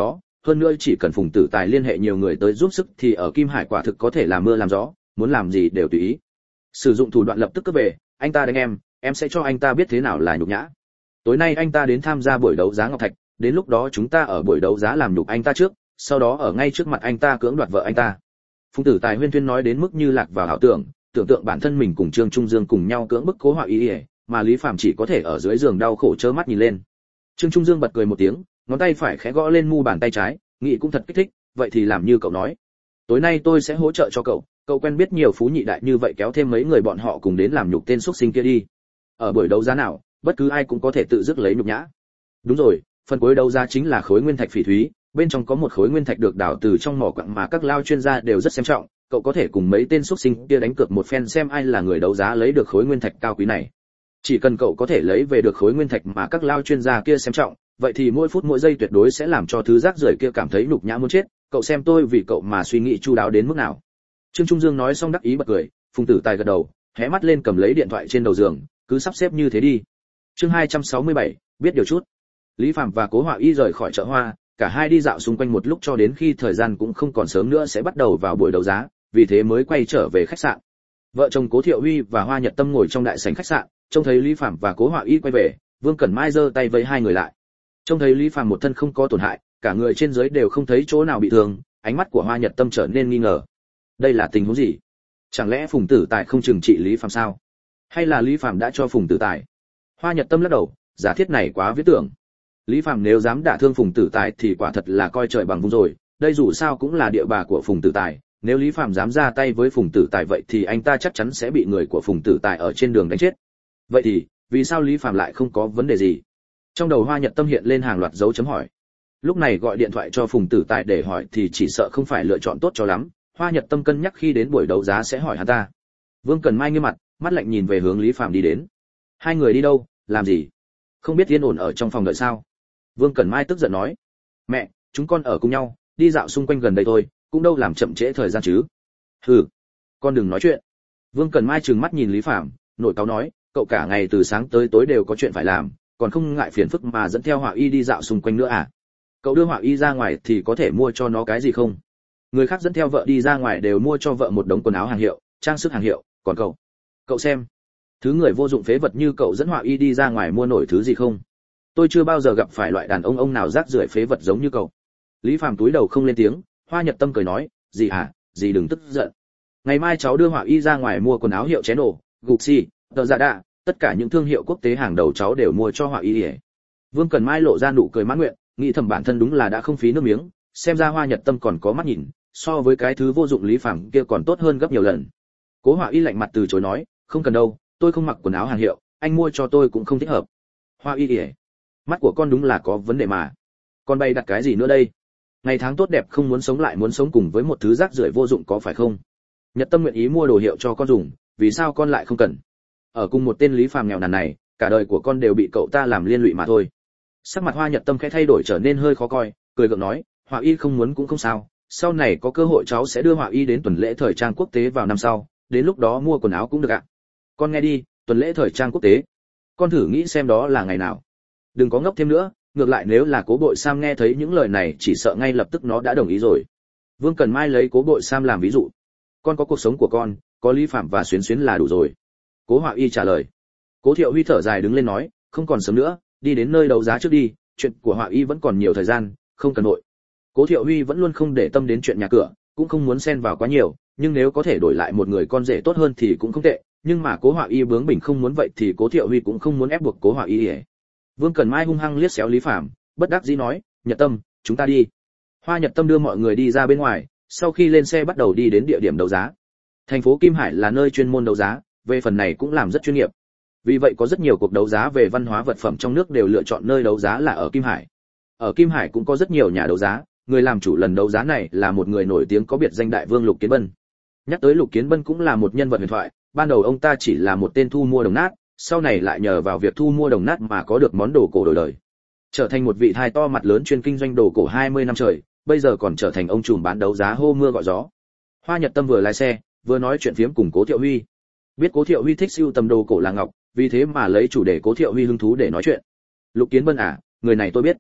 hơn nữa chỉ cần Phùng Tử Tài liên hệ nhiều người tới giúp sức thì ở Kim Hải quả thực có thể làm mưa làm gió, muốn làm gì đều tùy ý. Sử dụng thủ đoạn lập tức cướp về, anh ta đánh em, em sẽ cho anh ta biết thế nào là nhục nhã. Tối nay anh ta đến tham gia buổi đấu giá ngọc thạch, đến lúc đó chúng ta ở buổi đấu giá làm nhục anh ta trước, sau đó ở ngay trước mặt anh ta cưỡng đoạt vợ anh ta. Phùng Tử Tài huyên thuyên nói đến mức như lạc vào ảo tưởng, tưởng tượng bản thân mình cùng Trương Trung Dương cùng nhau cưỡng bức Cố Họa Y, mà Lý Phàm chỉ có thể ở dưới giường đau khổ trơ mắt nhìn lên. Trương Trung Dương bật cười một tiếng, ngón tay phải khẽ gõ lên mu bàn tay trái, nghĩ cũng thật kích thích, vậy thì làm như cậu nói. Tối nay tôi sẽ hỗ trợ cho cậu, cậu quen biết nhiều phú nhị đại như vậy, kéo thêm mấy người bọn họ cùng đến làm nhục tên xuất sinh kia đi. Ở buổi đấu giá nào, bất cứ ai cũng có thể tự dứt lấy nhục nhã. Đúng rồi, phần cuối đấu giá chính là khối nguyên thạch phỉ thúy, bên trong có một khối nguyên thạch được đào từ trong mỏ quặng mà các lao chuyên gia đều rất xem trọng, cậu có thể cùng mấy tên xuất sinh kia đánh cược một phen xem ai là người đấu giá lấy được khối nguyên thạch cao quý này. Chỉ cần cậu có thể lấy về được khối nguyên thạch mà các lao chuyên gia kia xem trọng, vậy thì mỗi phút mỗi giây tuyệt đối sẽ làm cho thứ rác rưởi kia cảm thấy nhục nhã muốn chết, cậu xem tôi vì cậu mà suy nghĩ chu đáo đến mức nào. Trương Trung Dương nói xong đắc ý bật cười, Phùng Tử Tài gật đầu, hé mắt lên cầm lấy điện thoại trên đầu giường, cứ sắp xếp như thế đi. Chương hai trăm sáu mươi bảy, biết điều chút. Lý Phạm và Cố Họa Y rời khỏi chợ hoa, cả hai đi dạo xung quanh một lúc cho đến khi thời gian cũng không còn sớm nữa sẽ bắt đầu vào buổi đấu giá, vì thế mới quay trở về khách sạn. Vợ chồng Cố Thiệu Huy và Hoa Nhật Tâm ngồi trong đại sảnh khách sạn, trông thấy Lý Phạm và Cố Họa Y quay về, Vương Cẩn Mai giơ tay vẫy hai người lại. Trông thấy Lý Phạm một thân không có tổn hại, cả người trên dưới đều không thấy chỗ nào bị thương, ánh mắt của Hoa Nhật Tâm trở nên nghi ngờ. Đây là tình huống gì? Chẳng lẽ Phùng Tử Tài không trừng trị Lý Phạm sao? Hay là Lý Phạm đã cho Phùng Tử Tài? Hoa Nhật Tâm lắc đầu, giả thiết này quá viễn tưởng. Lý Phạm nếu dám đả thương Phùng Tử Tài thì quả thật là coi trời bằng vung rồi, đây dù sao cũng là địa bà của Phùng Tử Tài, nếu Lý Phạm dám ra tay với Phùng Tử Tài vậy thì anh ta chắc chắn sẽ bị người của Phùng Tử Tài ở trên đường đánh chết. Vậy thì, vì sao Lý Phạm lại không có vấn đề gì? Trong đầu Hoa Nhật Tâm hiện lên hàng loạt dấu chấm hỏi. Lúc này gọi điện thoại cho Phùng Tử Tài để hỏi thì chỉ sợ không phải lựa chọn tốt cho lắm, Hoa Nhật Tâm cân nhắc khi đến buổi đấu giá sẽ hỏi hắn ta. Vương Cẩn Mai nghiêm mặt, mắt lạnh nhìn về hướng Lý Phạm đi đến. Hai người đi đâu, làm gì? Không biết yên ổn ở trong phòng đợi sao? Vương Cẩn Mai tức giận nói. Mẹ, chúng con ở cùng nhau, đi dạo xung quanh gần đây thôi, cũng đâu làm chậm trễ thời gian chứ. Hừ, con đừng nói chuyện. Vương Cẩn Mai trừng mắt nhìn Lý Phạm, nổi cáu nói, cậu cả ngày từ sáng tới tối đều có chuyện phải làm, còn không ngại phiền phức mà dẫn theo Họa Y đi dạo xung quanh nữa à? Cậu đưa Họa Y ra ngoài thì có thể mua cho nó cái gì không? Người khác dẫn theo vợ đi ra ngoài đều mua cho vợ một đống quần áo hàng hiệu, trang sức hàng hiệu, còn cậu, cậu xem, thứ người vô dụng phế vật như cậu dẫn Họa Y đi ra ngoài mua nổi thứ gì không? Tôi chưa bao giờ gặp phải loại đàn ông ông nào rác rưởi phế vật giống như cậu. Lý Phàm túi đầu không lên tiếng, Hoa Nhật Tâm cười nói, gì hả, gì đừng tức giận. Ngày mai cháu đưa Họa Y ra ngoài mua quần áo hiệu chén ổ, Gucci, tờ giả đạ, tất cả những thương hiệu quốc tế hàng đầu cháu đều mua cho Họa Y. Vương Cẩn Mai lộ ra nụ cười mãn nguyện, nghĩ thầm bản thân đúng là đã không phí nước miếng, xem ra Hoa Nhật Tâm còn có mắt nhìn, so với cái thứ vô dụng Lý Phàm kia còn tốt hơn gấp nhiều lần. Cố Họa Y lạnh mặt từ chối nói, không cần đâu, tôi không mặc quần áo hàng hiệu, anh mua cho tôi cũng không thích hợp. Hoa Y ỉa, mắt của con đúng là có vấn đề mà. Con bay đặt cái gì nữa đây? Ngày tháng tốt đẹp không muốn sống lại muốn sống cùng với một thứ rác rưởi vô dụng có phải không? Nhật Tâm nguyện ý mua đồ hiệu cho con dùng, vì sao con lại không cần? Ở cùng một tên Lý Phàm nghèo nàn này, cả đời của con đều bị cậu ta làm liên lụy mà thôi. Sắc mặt Hoa Nhật Tâm khẽ thay đổi trở nên hơi khó coi, cười gượng nói, Họa Y không muốn cũng không sao, sau này có cơ hội cháu sẽ đưa Họa Y đến tuần lễ thời trang quốc tế vào năm sau, đến lúc đó mua quần áo cũng được ạ. Con nghe đi, tuần lễ thời trang quốc tế, con thử nghĩ xem đó là ngày nào. Đừng có ngốc thêm nữa, ngược lại nếu là Cố Bội Sam nghe thấy những lời này chỉ sợ ngay lập tức nó đã đồng ý rồi. Vương Cẩn Mai lấy Cố Bội Sam làm ví dụ. Con có cuộc sống của con, có Lý Phạm và Xuyến Xuyến là đủ rồi. Cố Họa Y trả lời. Cố Thiệu Huy thở dài đứng lên nói, không còn sớm nữa, đi đến nơi đấu giá trước đi, chuyện của Họa Y vẫn còn nhiều thời gian, không cần vội. Cố Thiệu Huy vẫn luôn không để tâm đến chuyện nhà cửa, cũng không muốn xen vào quá nhiều, nhưng nếu có thể đổi lại một người con rể tốt hơn thì cũng không tệ, nhưng mà Cố Họa Y bướng bỉnh không muốn vậy thì Cố Thiệu Huy cũng không muốn ép buộc Cố Họa Y. Vương Cẩn Mai hung hăng liếc xéo Lý Phạm, bất đắc dĩ nói, Nhật Tâm, chúng ta đi. Hoa Nhật Tâm đưa mọi người đi ra bên ngoài, sau khi lên xe bắt đầu đi đến địa điểm đấu giá. Thành phố Kim Hải là nơi chuyên môn đấu giá, về phần này cũng làm rất chuyên nghiệp. Vì vậy có rất nhiều cuộc đấu giá về văn hóa vật phẩm trong nước đều lựa chọn nơi đấu giá là ở Kim Hải. Ở Kim Hải cũng có rất nhiều nhà đấu giá, người làm chủ lần đấu giá này là một người nổi tiếng có biệt danh Đại Vương Lục Kiến Bân. Nhắc tới Lục Kiến Bân cũng là một nhân vật huyền thoại, ban đầu ông ta chỉ là một tên thu mua đồng nát, sau này lại nhờ vào việc thu mua đồng nát mà có được món đồ cổ đổi đời, trở thành một vị thai to mặt lớn chuyên kinh doanh đồ cổ hai mươi năm trời, bây giờ còn trở thành ông trùm bán đấu giá hô mưa gọi gió. Hoa Nhật Tâm vừa lái xe, vừa nói chuyện phiếm cùng Cố Thiệu Huy. Biết Cố Thiệu Huy thích sưu tầm đồ cổ là ngọc, vì thế mà lấy chủ đề Cố Thiệu Huy hứng thú để nói chuyện. Lục Kiến Bân à, người này tôi biết.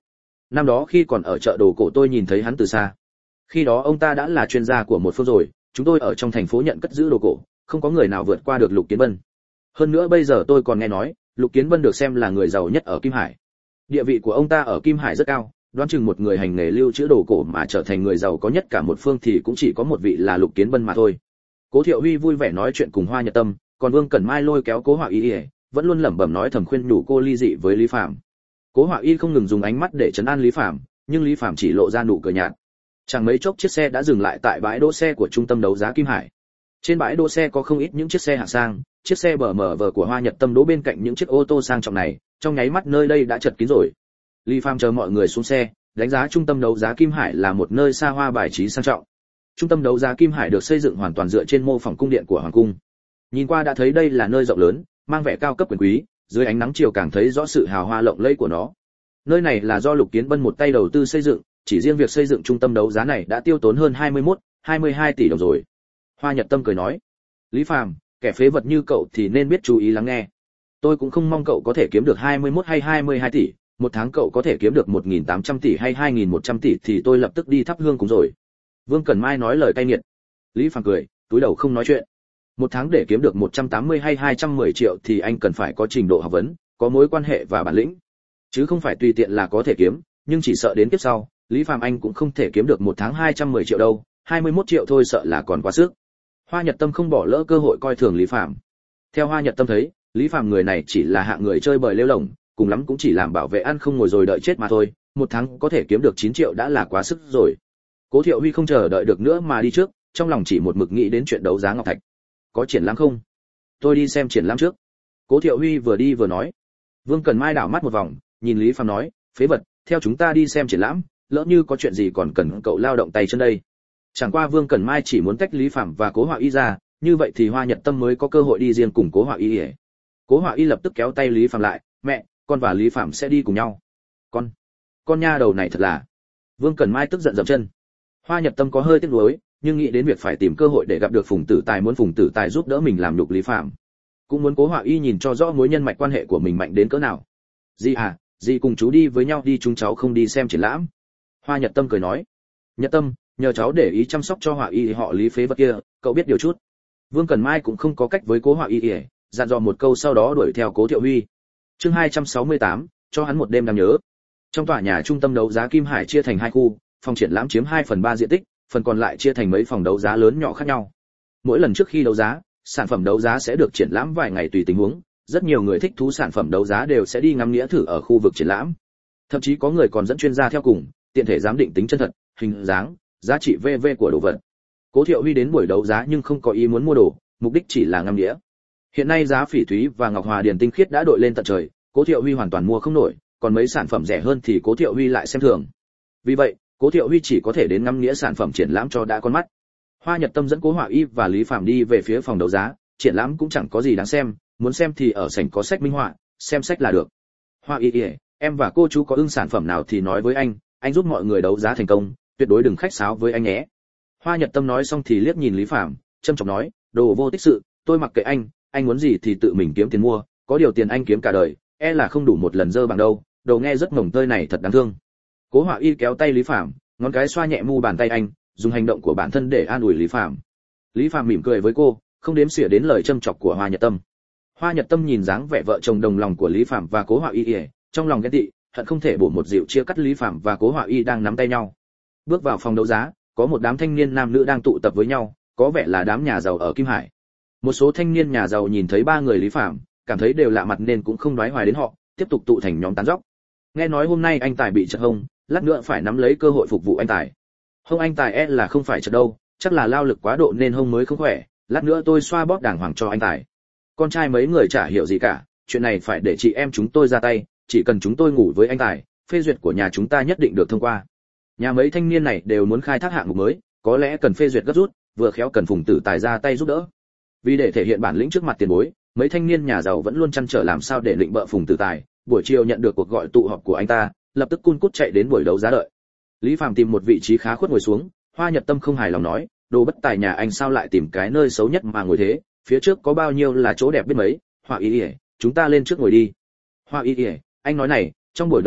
năm đó khi còn ở chợ đồ cổ tôi nhìn thấy hắn từ xa. Khi đó ông ta đã là chuyên gia của một phương rồi, chúng tôi ở trong thành phố nhận cất giữ đồ cổ, không có người nào vượt qua được Lục Kiến Bân. Hơn nữa bây giờ tôi còn nghe nói, Lục Kiến Bân được xem là người giàu nhất ở Kim Hải. Địa vị của ông ta ở Kim Hải rất cao, đoán chừng một người hành nghề lưu trữ đồ cổ mà trở thành người giàu có nhất cả một phương thì cũng chỉ có một vị là Lục Kiến Bân mà thôi. Cố Thiệu Huy vui vẻ nói chuyện cùng Hoa Nhật Tâm, còn Vương Cẩn Mai lôi kéo Cố Họa Y, vẫn luôn lẩm bẩm nói thầm khuyên nhủ cô ly dị với Lý Phàm. Cố Họa Y không ngừng dùng ánh mắt để trấn an Lý Phàm, nhưng Lý Phàm chỉ lộ ra nụ cười nhạt. Chẳng mấy chốc chiếc xe đã dừng lại tại bãi đỗ xe của trung tâm đấu giá Kim Hải. Trên bãi đỗ xe có không ít những chiếc xe hạng sang, chiếc xe bờ mờ vờ của Hoa Nhật Tâm đỗ bên cạnh những chiếc ô tô sang trọng này, trong nháy mắt nơi đây đã chật kín rồi. Lý Phàm chờ mọi người xuống xe, đánh giá trung tâm đấu giá Kim Hải là một nơi xa hoa bài trí sang trọng. Trung tâm đấu giá Kim Hải được xây dựng hoàn toàn dựa trên mô phỏng cung điện của hoàng cung. Nhìn qua đã thấy đây là nơi rộng lớn, mang vẻ cao cấp quyền quý, dưới ánh nắng chiều càng thấy rõ sự hào hoa lộng lẫy của nó. Nơi này là do Lục Kiến Bân một tay đầu tư xây dựng, chỉ riêng việc xây dựng trung tâm đấu giá này đã tiêu tốn hơn hai mươi mốt, hai mươi hai tỷ đồng rồi. Hoa Nhật Tâm cười nói, Lý Phàm, kẻ phế vật như cậu thì nên biết chú ý lắng nghe. Tôi cũng không mong cậu có thể kiếm được hai mươi mốt hay hai mươi hai tỷ, một tháng cậu có thể kiếm được một nghìn tám trăm tỷ hay hai nghìn một trăm tỷ thì tôi lập tức đi thắp hương cúng rồi. Vương Cẩn Mai nói lời cay nghiệt. Lý Phàm cười, túi đầu không nói chuyện. Một tháng để kiếm được một trăm tám mươi hay hai trăm mười triệu thì anh cần phải có trình độ học vấn, có mối quan hệ và bản lĩnh, chứ không phải tùy tiện là có thể kiếm, nhưng chỉ sợ đến tiếp sau, Lý Phàm anh cũng không thể kiếm được một tháng hai trăm mười triệu đâu, hai mươi mốt triệu thôi sợ là còn quá sức. Hoa Nhật Tâm không bỏ lỡ cơ hội coi thường Lý Phàm. Theo Hoa Nhật Tâm thấy, Lý Phàm người này chỉ là hạng người chơi bời lêu lổng, cùng lắm cũng chỉ làm bảo vệ ăn không ngồi rồi đợi chết mà thôi, một tháng có thể kiếm được chín triệu đã là quá sức rồi. Cố Thiệu Huy không chờ đợi được nữa mà đi trước, trong lòng chỉ một mực nghĩ đến chuyện đấu giá ngọc thạch. Có triển lãm không? Tôi đi xem triển lãm trước. Cố Thiệu Huy vừa đi vừa nói. Vương Cẩn Mai đảo mắt một vòng, nhìn Lý Phàm nói, phế vật, theo chúng ta đi xem triển lãm, lỡ như có chuyện gì còn cần cậu lao động tay chân đây. Chẳng qua Vương Cẩn Mai chỉ muốn tách Lý Phàm và Cố Họa Y ra, như vậy thì Hoa Nhật Tâm mới có cơ hội đi riêng cùng Cố Họa Y. Cố Họa Y lập tức kéo tay Lý Phàm lại, mẹ, con và Lý Phàm sẽ đi cùng nhau. Con, con nha đầu này thật là. Vương Cẩn Mai tức giận dậm chân. Hoa Nhật Tâm có hơi tiếc nuối, nhưng nghĩ đến việc phải tìm cơ hội để gặp được Phùng Tử Tài, muốn Phùng Tử Tài giúp đỡ mình làm nhục Lý Phàm, cũng muốn Cố Họa Y nhìn cho rõ mối nhân mạch quan hệ của mình mạnh đến cỡ nào. Dì à, dì cùng chú đi với nhau đi, chúng cháu không đi xem triển lãm. Hoa Nhật Tâm cười nói, Nhật Tâm, nhờ cháu để ý chăm sóc cho Họa Y họ Lý phế vật kia, cậu biết điều chút. Vương Cẩn Mai cũng không có cách với Cố Họa Y, dặn dò một câu sau đó đuổi theo Cố Thiệu Huy. Chương hai trăm sáu mươi tám, cho hắn một đêm đáng nhớ. Trong tòa nhà trung tâm đấu giá Kim Hải chia thành hai khu, phòng triển lãm chiếm hai phần ba diện tích, phần còn lại chia thành mấy phòng đấu giá lớn nhỏ khác nhau. Mỗi lần trước khi đấu giá, sản phẩm đấu giá sẽ được triển lãm vài ngày tùy tình huống, rất nhiều người thích thú sản phẩm đấu giá đều sẽ đi ngắm nghĩa thử ở khu vực triển lãm. Thậm chí có người còn dẫn chuyên gia theo cùng, tiện thể giám định tính chân thật, hình dáng, giá trị vân vân của đồ vật. Cố Thiệu Huy đến buổi đấu giá nhưng không có ý muốn mua đồ, mục đích chỉ là ngắm nghĩa. Hiện nay giá phỉ thúy và ngọc hòa điền tinh khiết đã đội lên tận trời, Cố Thiệu Huy hoàn toàn mua không nổi, còn mấy sản phẩm rẻ hơn thì Cố Thiệu Huy lại xem thường. Vì vậy, Cố Thiệu Huy chỉ có thể đến ngắm nghĩa sản phẩm triển lãm cho đã con mắt. Hoa Nhật Tâm dẫn Cố Họa Y và Lý Phàm đi về phía phòng đấu giá, triển lãm cũng chẳng có gì đáng xem, muốn xem thì ở sảnh có sách minh họa, xem sách là được. Họa Y, em và cô chú có ưng sản phẩm nào thì nói với anh, anh giúp mọi người đấu giá thành công, tuyệt đối đừng khách sáo với anh nhé. Hoa Nhật Tâm nói xong thì liếc nhìn Lý Phàm, trầm trọng nói, đồ vô tích sự, tôi mặc kệ anh, anh muốn gì thì tự mình kiếm tiền mua, có điều tiền anh kiếm cả đời, e là không đủ một lần dơ bằng đâu, đồ nghe rất ngổng tơi này thật đáng thương. Cố Họa Y kéo tay Lý Phàm, ngón cái xoa nhẹ mu bàn tay anh, dùng hành động của bản thân để an ủi Lý Phàm. Lý Phàm mỉm cười với cô, không đếm xỉa đến lời châm chọc của Hoa Nhật Tâm. Hoa Nhật Tâm nhìn dáng vẻ vợ chồng đồng lòng của Lý Phàm và Cố Họa Y, trong lòng ghen tị, hận không thể bổ một dịu chia cắt Lý Phàm và Cố Họa Y đang nắm tay nhau. Bước vào phòng đấu giá, có một đám thanh niên nam nữ đang tụ tập với nhau, có vẻ là đám nhà giàu ở Kim Hải. Một số thanh niên nhà giàu nhìn thấy ba người Lý Phàm, cảm thấy đều lạ mặt nên cũng không đoái hoài đến họ, tiếp tục tụ thành nhóm tán dóc. Nghe nói hôm nay anh Tài bị chật hông, lát nữa phải nắm lấy cơ hội phục vụ anh Tài. Hông anh Tài e là không phải chật đâu, chắc là lao lực quá độ nên hông mới không khỏe, lát nữa tôi xoa bóp đàng hoàng cho anh Tài. Con trai mấy người chả hiểu gì cả, chuyện này phải để chị em chúng tôi ra tay, chỉ cần chúng tôi ngủ với anh Tài, phê duyệt của nhà chúng ta nhất định được thông qua. Nhà mấy thanh niên này đều muốn khai thác hạng mục mới, có lẽ cần phê duyệt gấp rút, vừa khéo cần Phùng Tử Tài ra tay giúp đỡ. Vì để thể hiện bản lĩnh trước mặt tiền bối, mấy thanh niên nhà giàu vẫn luôn chăn trở làm sao để định bợ Phùng Tử Tài. Buổi chiều nhận được cuộc gọi tụ họp của anh ta, lập tức cun cút chạy đến buổi đấu giá đợi. Lý Phàm tìm một vị trí khá khuất ngồi xuống, Hoa Nhật Tâm không hài lòng nói, đồ bất tài nhà anh sao lại tìm cái nơi xấu nhất mà ngồi thế, phía trước có bao nhiêu là chỗ đẹp biết mấy. Hoa Y, chúng ta lên trước ngồi đi. Hoa Y, anh nói này, trong buổi đấu giá,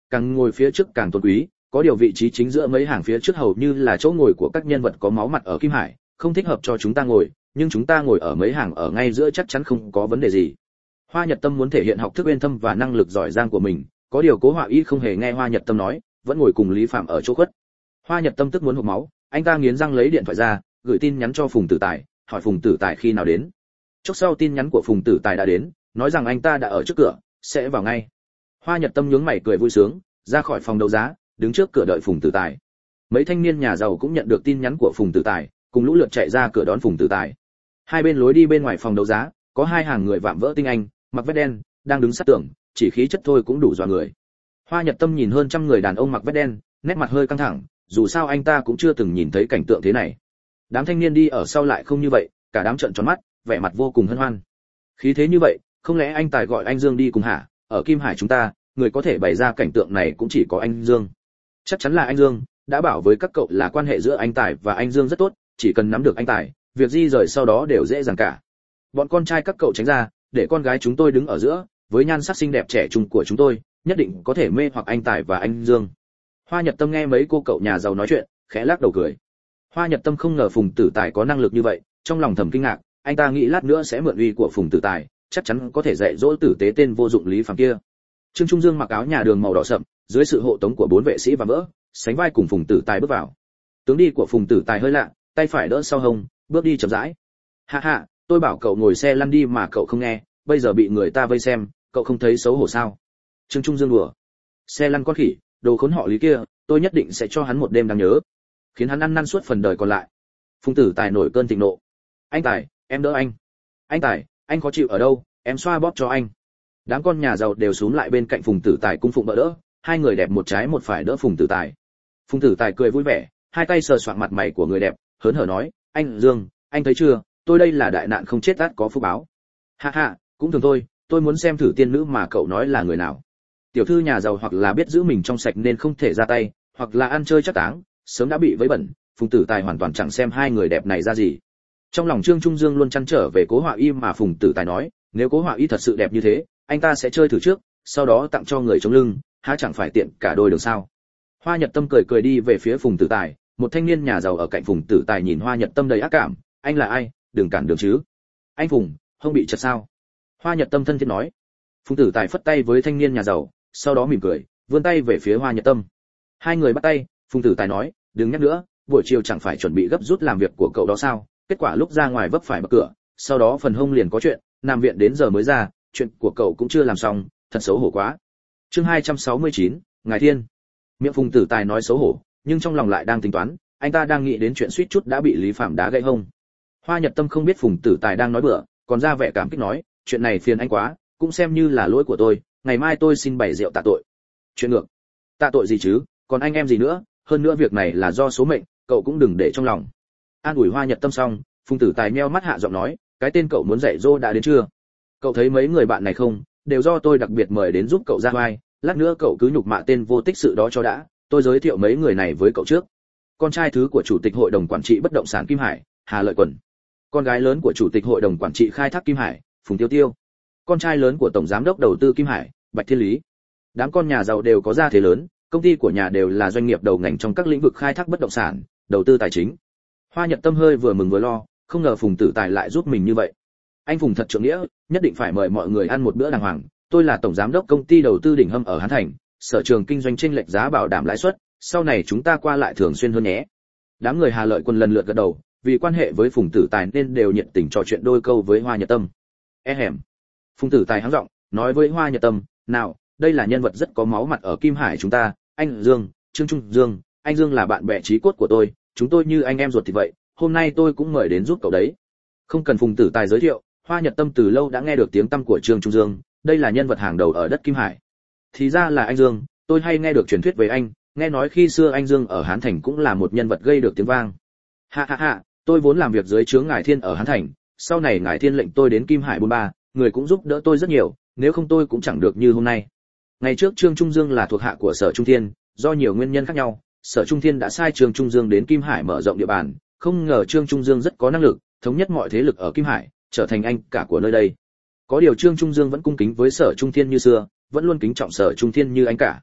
càng ngồi phía trước càng tôn quý, có điều vị trí chính giữa mấy hàng phía trước hầu như là chỗ ngồi của các nhân vật có máu mặt ở Kim Hải, không thích hợp cho chúng ta ngồi, nhưng chúng ta ngồi ở mấy hàng ở ngay giữa chắc chắn không có vấn đề gì. Hoa Nhật Tâm muốn thể hiện học thức uyên thâm và năng lực giỏi giang của mình, có điều Cố Họa Y không hề nghe Hoa Nhật Tâm nói, vẫn ngồi cùng Lý Phạm ở chỗ khuất. Hoa Nhật Tâm tức muốn hộc máu, anh ta nghiến răng lấy điện thoại ra, gửi tin nhắn cho Phùng Tử Tài, hỏi Phùng Tử Tài khi nào đến. Chốc sau tin nhắn của Phùng Tử Tài đã đến, nói rằng anh ta đã ở trước cửa, sẽ vào ngay. Hoa Nhật Tâm nhướng mày cười vui sướng, ra khỏi phòng đấu giá, đứng trước cửa đợi Phùng Tử Tài. Mấy thanh niên nhà giàu cũng nhận được tin nhắn của Phùng Tử Tài, cùng lũ lượt chạy ra cửa đón Phùng Tử Tài. Hai bên lối đi bên ngoài phòng đấu giá, có hai hàng người vạm vỡ tinh anh, mặc vest đen, đang đứng sát tường, chỉ khí chất thôi cũng đủ dọa người. Hoa Nhật Tâm nhìn hơn trăm người đàn ông mặc vest đen, nét mặt hơi căng thẳng, dù sao anh ta cũng chưa từng nhìn thấy cảnh tượng thế này. Đám thanh niên đi ở sau lại không như vậy, cả đám trợn tròn mắt, vẻ mặt vô cùng hân hoan. Khí thế như vậy, không lẽ anh Tài gọi anh Dương đi cùng hả? Ở Kim Hải chúng ta, người có thể bày ra cảnh tượng này cũng chỉ có anh Dương. Chắc chắn là anh Dương, đã bảo với các cậu là quan hệ giữa anh Tài và anh Dương rất tốt, chỉ cần nắm được anh Tài, việc di rời sau đó đều dễ dàng cả. Bọn con trai các cậu tránh ra, để con gái chúng tôi đứng ở giữa, với nhan sắc xinh đẹp trẻ trung của chúng tôi, nhất định có thể mê hoặc anh Tài và anh Dương. Hoa Nhật Tâm nghe mấy cô cậu nhà giàu nói chuyện, khẽ lắc đầu cười. Hoa Nhật Tâm không ngờ Phùng Tử Tài có năng lực như vậy, trong lòng thầm kinh ngạc, anh ta nghĩ lát nữa sẽ mượn uy của Phùng Tử Tài, chắc chắn có thể dạy dỗ tử tế tên vô dụng Lý Phàm kia. Trương Trung Dương mặc áo nhà đường màu đỏ sậm, dưới sự hộ tống của bốn vệ sĩ và vỡ, sánh vai cùng Phùng Tử Tài bước vào. Tướng đi của Phùng Tử Tài hơi lạ, tay phải đỡ sau hông, bước đi chậm rãi. Hạ hạ, tôi bảo cậu ngồi xe lăn đi mà cậu không nghe, bây giờ bị người ta vây xem, cậu không thấy xấu hổ sao? Trương Trung Dương đùa. Xe lăn con khỉ, đồ khốn họ Lý kia, tôi nhất định sẽ cho hắn một đêm đáng nhớ, khiến hắn ăn năn suốt phần đời còn lại. Phùng Tử Tài nổi cơn thịnh nộ. Anh Tài, em đỡ anh. Anh Tài, anh khó chịu ở đâu, em xoa bóp cho anh. Đám con nhà giàu đều xúm lại bên cạnh Phùng Tử Tài cung phụng bỡ đỡ, hai người đẹp một trái một phải đỡ Phùng Tử Tài. Phùng Tử Tài cười vui vẻ, hai tay sờ soạng mặt mày của người đẹp, hớn hở nói, anh Dương, anh thấy chưa, tôi đây là đại nạn không chết ắt có phúc báo. Ha ha, cũng thường thôi, tôi muốn xem thử tiên nữ mà cậu nói là người nào. Tiểu thư nhà giàu hoặc là biết giữ mình trong sạch nên không thể ra tay, hoặc là ăn chơi chắc táng, sớm đã bị vấy bẩn. Phùng Tử Tài hoàn toàn chẳng xem hai người đẹp này ra gì. Trong lòng Trương Trung Dương luôn chăn trở về Cố Họa Y mà Phùng Tử Tài nói, nếu Cố Họa Y thật sự đẹp như thế, anh ta sẽ chơi thử trước, sau đó tặng cho người chống lưng, há chẳng phải tiện cả đôi đường sao? Hoa Nhật Tâm cười cười đi về phía Phùng Tử Tài, một thanh niên nhà giàu ở cạnh Phùng Tử Tài nhìn Hoa Nhật Tâm đầy ác cảm, anh là ai, đừng cản đường chứ. Anh Phùng, không bị chật sao? Hoa Nhật Tâm thân thiết nói. Phùng Tử Tài phất tay với thanh niên nhà giàu, sau đó mỉm cười, vươn tay về phía Hoa Nhật Tâm. Hai người bắt tay, Phùng Tử Tài nói, đừng nhắc nữa, buổi chiều chẳng phải chuẩn bị gấp rút làm việc của cậu đó sao? Kết quả lúc ra ngoài vấp phải bậc cửa, sau đó phần hông liền có chuyện, nằm viện đến giờ mới ra, chuyện của cậu cũng chưa làm xong, thật xấu hổ quá. Chương hai trăm sáu mươi chín, Ngài Thiên. Miệng Phùng Tử Tài nói xấu hổ, nhưng trong lòng lại đang tính toán, anh ta đang nghĩ đến chuyện suýt chút đã bị Lý Phạm đá gãy hông. Hoa Nhật Tâm không biết Phùng Tử Tài đang nói bừa, còn ra vẻ cảm kích nói, chuyện này phiền anh quá, cũng xem như là lỗi của tôi, ngày mai tôi xin bày rượu tạ tội. Chuyện ngược. Tạ tội gì chứ, còn anh em gì nữa, hơn nữa việc này là do số mệnh, cậu cũng đừng để trong lòng. An ủi Hoa Nhật Tâm xong, Phùng Tử Tài nheo mắt hạ giọng nói, cái tên cậu muốn dạy dỗ đã đến chưa? Cậu thấy mấy người bạn này không, đều do tôi đặc biệt mời đến giúp cậu ra vai, lát nữa cậu cứ nhục mạ tên vô tích sự đó cho đã, tôi giới thiệu mấy người này với cậu trước. Con trai thứ của chủ tịch hội đồng quản trị bất động sản Kim Hải, Hà Lợi Quần. Con gái lớn của chủ tịch hội đồng quản trị khai thác Kim Hải, Phùng Tiêu Tiêu. Con trai lớn của tổng giám đốc đầu tư Kim Hải, Bạch Thiên Lý. Đám con nhà giàu đều có gia thế lớn, công ty của nhà đều là doanh nghiệp đầu ngành trong các lĩnh vực khai thác bất động sản, đầu tư tài chính. Hoa Nhật Tâm hơi vừa mừng vừa lo, không ngờ Phùng Tử Tài lại giúp mình như vậy. Anh Phùng thật trượng nghĩa, nhất định phải mời mọi người ăn một bữa đàng hoàng. Tôi là tổng giám đốc công ty đầu tư đỉnh hâm ở Hán Thành, sở trường kinh doanh chênh lệch giá bảo đảm lãi suất, sau này chúng ta qua lại thường xuyên hơn nhé. Đám người Hà Lợi Quân lần lượt gật đầu, vì quan hệ với Phùng Tử Tài nên đều nhiệt tình trò chuyện đôi câu với Hoa Nhật Tâm. E hẻm. Phùng Tử Tài hắng giọng, nói với Hoa Nhật Tâm, nào, đây là nhân vật rất có máu mặt ở Kim Hải chúng ta, anh Dương, Trương Trung Dương, anh Dương là bạn bè chí cốt của tôi, chúng tôi như anh em ruột thì vậy, hôm nay tôi cũng mời đến giúp cậu đấy. Không cần Phùng Tử Tài giới thiệu, Hoa Nhật Tâm từ lâu đã nghe được tiếng tăm của Trương Trung Dương, đây là nhân vật hàng đầu ở đất Kim Hải. Thì ra là anh Dương, tôi hay nghe được truyền thuyết về anh, nghe nói khi xưa anh Dương ở Hán Thành cũng là một nhân vật gây được tiếng vang. Ha ha ha, tôi vốn làm việc dưới trướng Ngài Thiên ở Hán Thành, sau này Ngài Thiên lệnh tôi đến Kim Hải bốn ba, người cũng giúp đỡ tôi rất nhiều, nếu không tôi cũng chẳng được như hôm nay. Ngày trước Trương Trung Dương là thuộc hạ của Sở Trung Thiên, do nhiều nguyên nhân khác nhau, Sở Trung Thiên đã sai Trương Trung Dương đến Kim Hải mở rộng địa bàn, không ngờ Trương Trung Dương rất có năng lực, thống nhất mọi thế lực ở Kim Hải, trở thành anh cả của nơi đây. Có điều Trương Trung Dương vẫn cung kính với Sở Trung Thiên như xưa, vẫn luôn kính trọng Sở Trung Thiên như anh cả.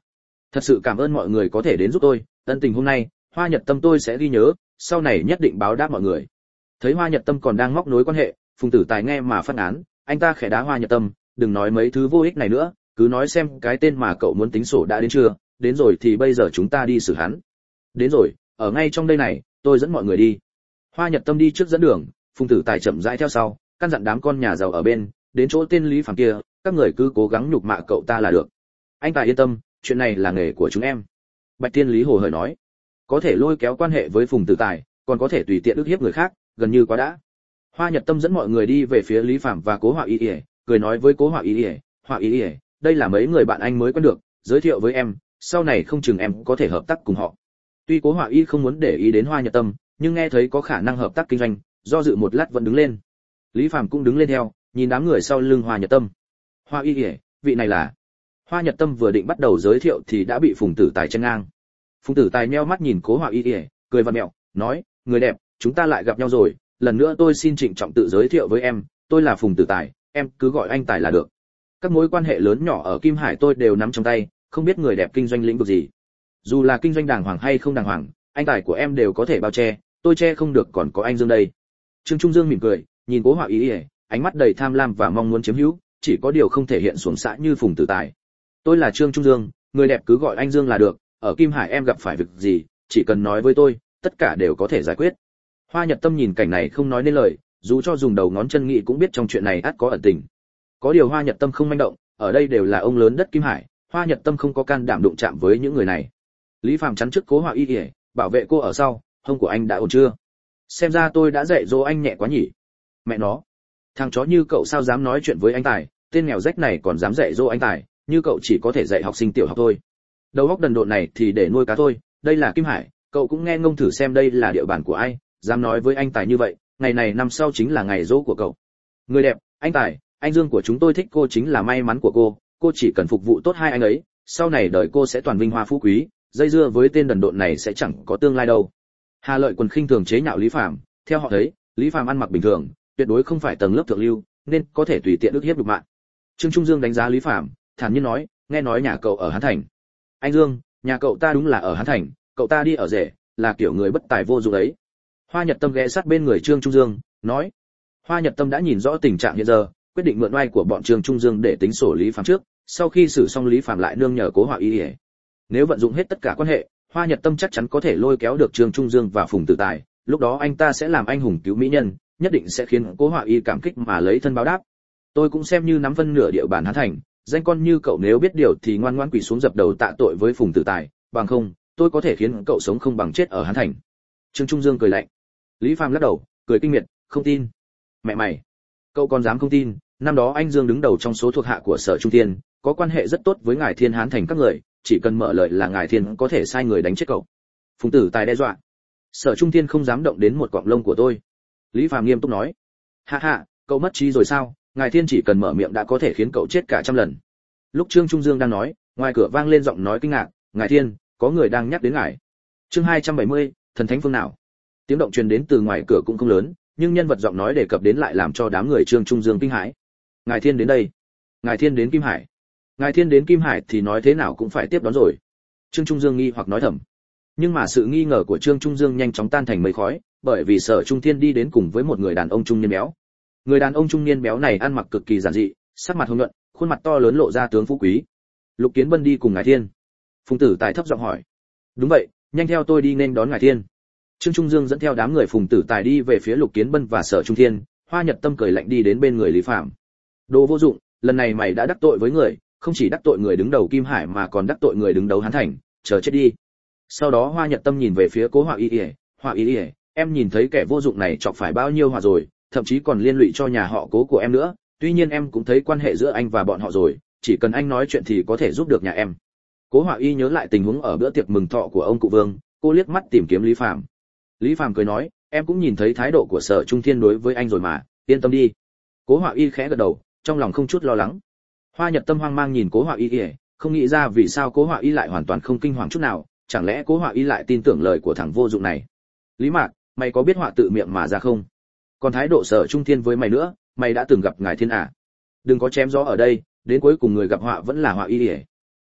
Thật sự cảm ơn mọi người có thể đến giúp tôi, ân tình hôm nay, Hoa Nhật Tâm tôi sẽ ghi nhớ, sau này nhất định báo đáp mọi người. Thấy Hoa Nhật Tâm còn đang móc nối quan hệ, Phùng Tử Tài nghe mà phát án, anh ta khẽ đá Hoa Nhật Tâm, đừng nói mấy thứ vô ích này nữa, cứ nói xem cái tên mà cậu muốn tính sổ đã đến chưa, đến rồi thì bây giờ chúng ta đi xử hắn. Đến rồi, ở ngay trong đây này, tôi dẫn mọi người đi. Hoa Nhật Tâm đi trước dẫn đường, Phùng Tử Tài chậm rãi theo sau, căn dặn đám con nhà giàu ở bên, đến chỗ tên Lý Phàm kia, các người cứ cố gắng nhục mạ cậu ta là được. Anh Tài yên tâm, chuyện này là nghề của chúng em. Bạch Tiên Lý hồ hởi nói, có thể lôi kéo quan hệ với Phùng Tử Tài, còn có thể tùy tiện ức hiếp người khác, gần như quá đã. Hoa Nhật Tâm dẫn mọi người đi về phía Lý Phàm và Cố Họa Y, cười nói với Cố Họa Y, Họa Y, đây là mấy người bạn anh mới quen được, giới thiệu với em, sau này không chừng em có thể hợp tác cùng họ. Tuy Cố Họa Y không muốn để ý đến Hoa Nhật Tâm, nhưng nghe thấy có khả năng hợp tác kinh doanh, do dự một lát vẫn đứng lên. Lý Phàm cũng đứng lên theo, nhìn đám người sau lưng Hoa Nhật Tâm. Hoa Y, vị này là. Hoa Nhật Tâm vừa định bắt đầu giới thiệu thì đã bị Phùng Tử Tài chen ngang. Phùng Tử Tài nheo mắt nhìn Cố Họa Y, cười vặn mẹo, nói, người đẹp, chúng ta lại gặp nhau rồi, lần nữa tôi xin trịnh trọng tự giới thiệu với em, tôi là Phùng Tử Tài, em cứ gọi anh Tài là được. Các mối quan hệ lớn nhỏ ở Kim Hải tôi đều nắm trong tay, không biết người đẹp kinh doanh lĩnh vực gì. Dù là kinh doanh đàng hoàng hay không đàng hoàng, anh Tài của em đều có thể bao che, tôi che không được còn có anh Dương đây. Trương Trung Dương mỉm cười, nhìn Cố Họa Y, ánh mắt đầy tham lam và mong muốn chiếm hữu, chỉ có điều không thể hiện xuống xã như Phùng Tử Tài. Tôi là Trương Trung Dương, người đẹp cứ gọi anh Dương là được, ở Kim Hải em gặp phải việc gì, chỉ cần nói với tôi, tất cả đều có thể giải quyết. Hoa Nhật Tâm nhìn cảnh này không nói nên lời, dù cho dùng đầu ngón chân nghĩ cũng biết trong chuyện này ắt có ẩn tình. Có điều Hoa Nhật Tâm không manh động, ở đây đều là ông lớn đất Kim Hải, Hoa Nhật Tâm không có can đảm đụng chạm với những người này. Lý Phàm chắn trước Cố Họa Y, bảo vệ cô ở sau, hông của anh đã ổn chưa? Xem ra tôi đã dạy dỗ anh nhẹ quá nhỉ. Mẹ nó, thằng chó như cậu sao dám nói chuyện với anh Tài, tên nghèo rách này còn dám dạy dỗ anh Tài, như cậu chỉ có thể dạy học sinh tiểu học thôi. Đầu óc đần độn này thì để nuôi cá thôi, đây là Kim Hải, cậu cũng nghe ngông thử xem đây là địa bàn của ai, dám nói với anh Tài như vậy, ngày này năm sau chính là ngày dỗ của cậu. Người đẹp, anh Tài, anh Dương của chúng tôi thích cô chính là may mắn của cô, cô chỉ cần phục vụ tốt hai anh ấy, sau này đời cô sẽ toàn vinh hoa phú quý, dây dưa với tên đần độn này sẽ chẳng có tương lai đâu. Hà Lợi Quần khinh thường chế nhạo Lý Phàm, theo họ thấy, Lý Phàm ăn mặc bình thường, tuyệt đối không phải tầng lớp thượng lưu, nên có thể tùy tiện ức hiếp được mạng. Trương Trung Dương đánh giá Lý Phàm, thản nhiên nói, nghe nói nhà cậu ở Hán Thành. Anh Dương, nhà cậu ta đúng là ở Hán Thành, cậu ta đi ở rể, là kiểu người bất tài vô dụng ấy. Hoa Nhật Tâm ghé sát bên người Trương Trung Dương, nói. Hoa Nhật Tâm đã nhìn rõ tình trạng hiện giờ, quyết định mượn oai của bọn Trương Trung Dương để tính sổ Lý Phàm trước, sau khi xử xong Lý Phàm lại nương nhờ Cố Họa Y. Nếu vận dụng hết tất cả quan hệ, Hoa Nhật Tâm chắc chắn có thể lôi kéo được Trương Trung Dương và Phùng Tử Tài, lúc đó anh ta sẽ làm anh hùng cứu mỹ nhân, nhất định sẽ khiến Cố Họa Y cảm kích mà lấy thân báo đáp. Tôi cũng xem như nắm phân nửa địa bàn Hán Thành, danh con như cậu nếu biết điều thì ngoan ngoãn quỳ xuống dập đầu tạ tội với Phùng Tử Tài, bằng không, tôi có thể khiến cậu sống không bằng chết ở Hán Thành. Trương Trung Dương cười lạnh. Lý Phàm lắc đầu, cười kinh miệt, không tin. Mẹ mày, cậu còn dám không tin? Năm đó anh Dương đứng đầu trong số thuộc hạ của Sở Trung Thiên, có quan hệ rất tốt với ngài Thiên Hán Thành các người, chỉ cần mở lời là ngài Thiên có thể sai người đánh chết cậu. Phùng Tử Tài đe dọa. Sở Trung Thiên không dám động đến một cọng lông của tôi. Lý Phàm nghiêm túc nói. Hạ hạ, cậu mất trí rồi sao? Ngài Thiên chỉ cần mở miệng đã có thể khiến cậu chết cả trăm lần. Lúc Trương Trung Dương đang nói, ngoài cửa vang lên giọng nói kinh ngạc, ngài Thiên, có người đang nhắc đến ngài. Chương hai trăm bảy mươi, thần thánh phương nào? Tiếng động truyền đến từ ngoài cửa cũng không lớn, nhưng nhân vật giọng nói đề cập đến lại làm cho đám người Trương Trung Dương kinh hãi. Ngài Thiên đến đây. Ngài Thiên đến Kim Hải. Ngài Thiên đến Kim Hải thì nói thế nào cũng phải tiếp đón rồi. Trương Trung Dương nghi hoặc nói thầm. Nhưng mà sự nghi ngờ của Trương Trung Dương nhanh chóng tan thành mây khói, bởi vì Sở Trung Thiên đi đến cùng với một người đàn ông trung niên béo. Người đàn ông trung niên béo này ăn mặc cực kỳ giản dị, sắc mặt hồng nhuận, khuôn mặt to lớn lộ ra tướng phú quý. Lục Kiến Bân đi cùng ngài Thiên. Phùng Tử Tài thấp giọng hỏi. Đúng vậy, nhanh theo tôi đi nên đón ngài Thiên. Trương Trung Dương dẫn theo đám người Phùng Tử Tài đi về phía Lục Kiến Bân và Sở Trung Thiên. Hoa Nhật Tâm cười lạnh đi đến bên người Lý Phàm. Đồ vô dụng, lần này mày đã đắc tội với người, không chỉ đắc tội người đứng đầu Kim Hải mà còn đắc tội người đứng đầu Hán Thành, chờ chết đi. Sau đó Hoa Nhật Tâm nhìn về phía Cố Họa Y, Họa Y, em nhìn thấy kẻ vô dụng này chọc phải bao nhiêu họa rồi, thậm chí còn liên lụy cho nhà họ Cố của em nữa, tuy nhiên em cũng thấy quan hệ giữa anh và bọn họ rồi, chỉ cần anh nói chuyện thì có thể giúp được nhà em. Cố Họa Y nhớ lại tình huống ở bữa tiệc mừng thọ của ông cụ Vương, cô liếc mắt tìm kiếm Lý Phàm. Lý Phàm cười nói, em cũng nhìn thấy thái độ của Sở Trung Thiên đối với anh rồi mà, yên tâm đi. Cố Họa Y khẽ gật đầu, trong lòng không chút lo lắng. Hoa Nhật Tâm hoang mang nhìn Cố Họa Y, không nghĩ ra vì sao Cố Họa Y lại hoàn toàn không kinh hoàng chút nào, chẳng lẽ Cố Họa Y lại tin tưởng lời của thằng vô dụng này? Lý Mạc, mày có biết họa tự miệng mà ra không? Còn thái độ Sở Trung Thiên với mày nữa, mày đã từng gặp ngài Thiên à? Đừng có chém gió ở đây, đến cuối cùng người gặp họa vẫn là Họa Y.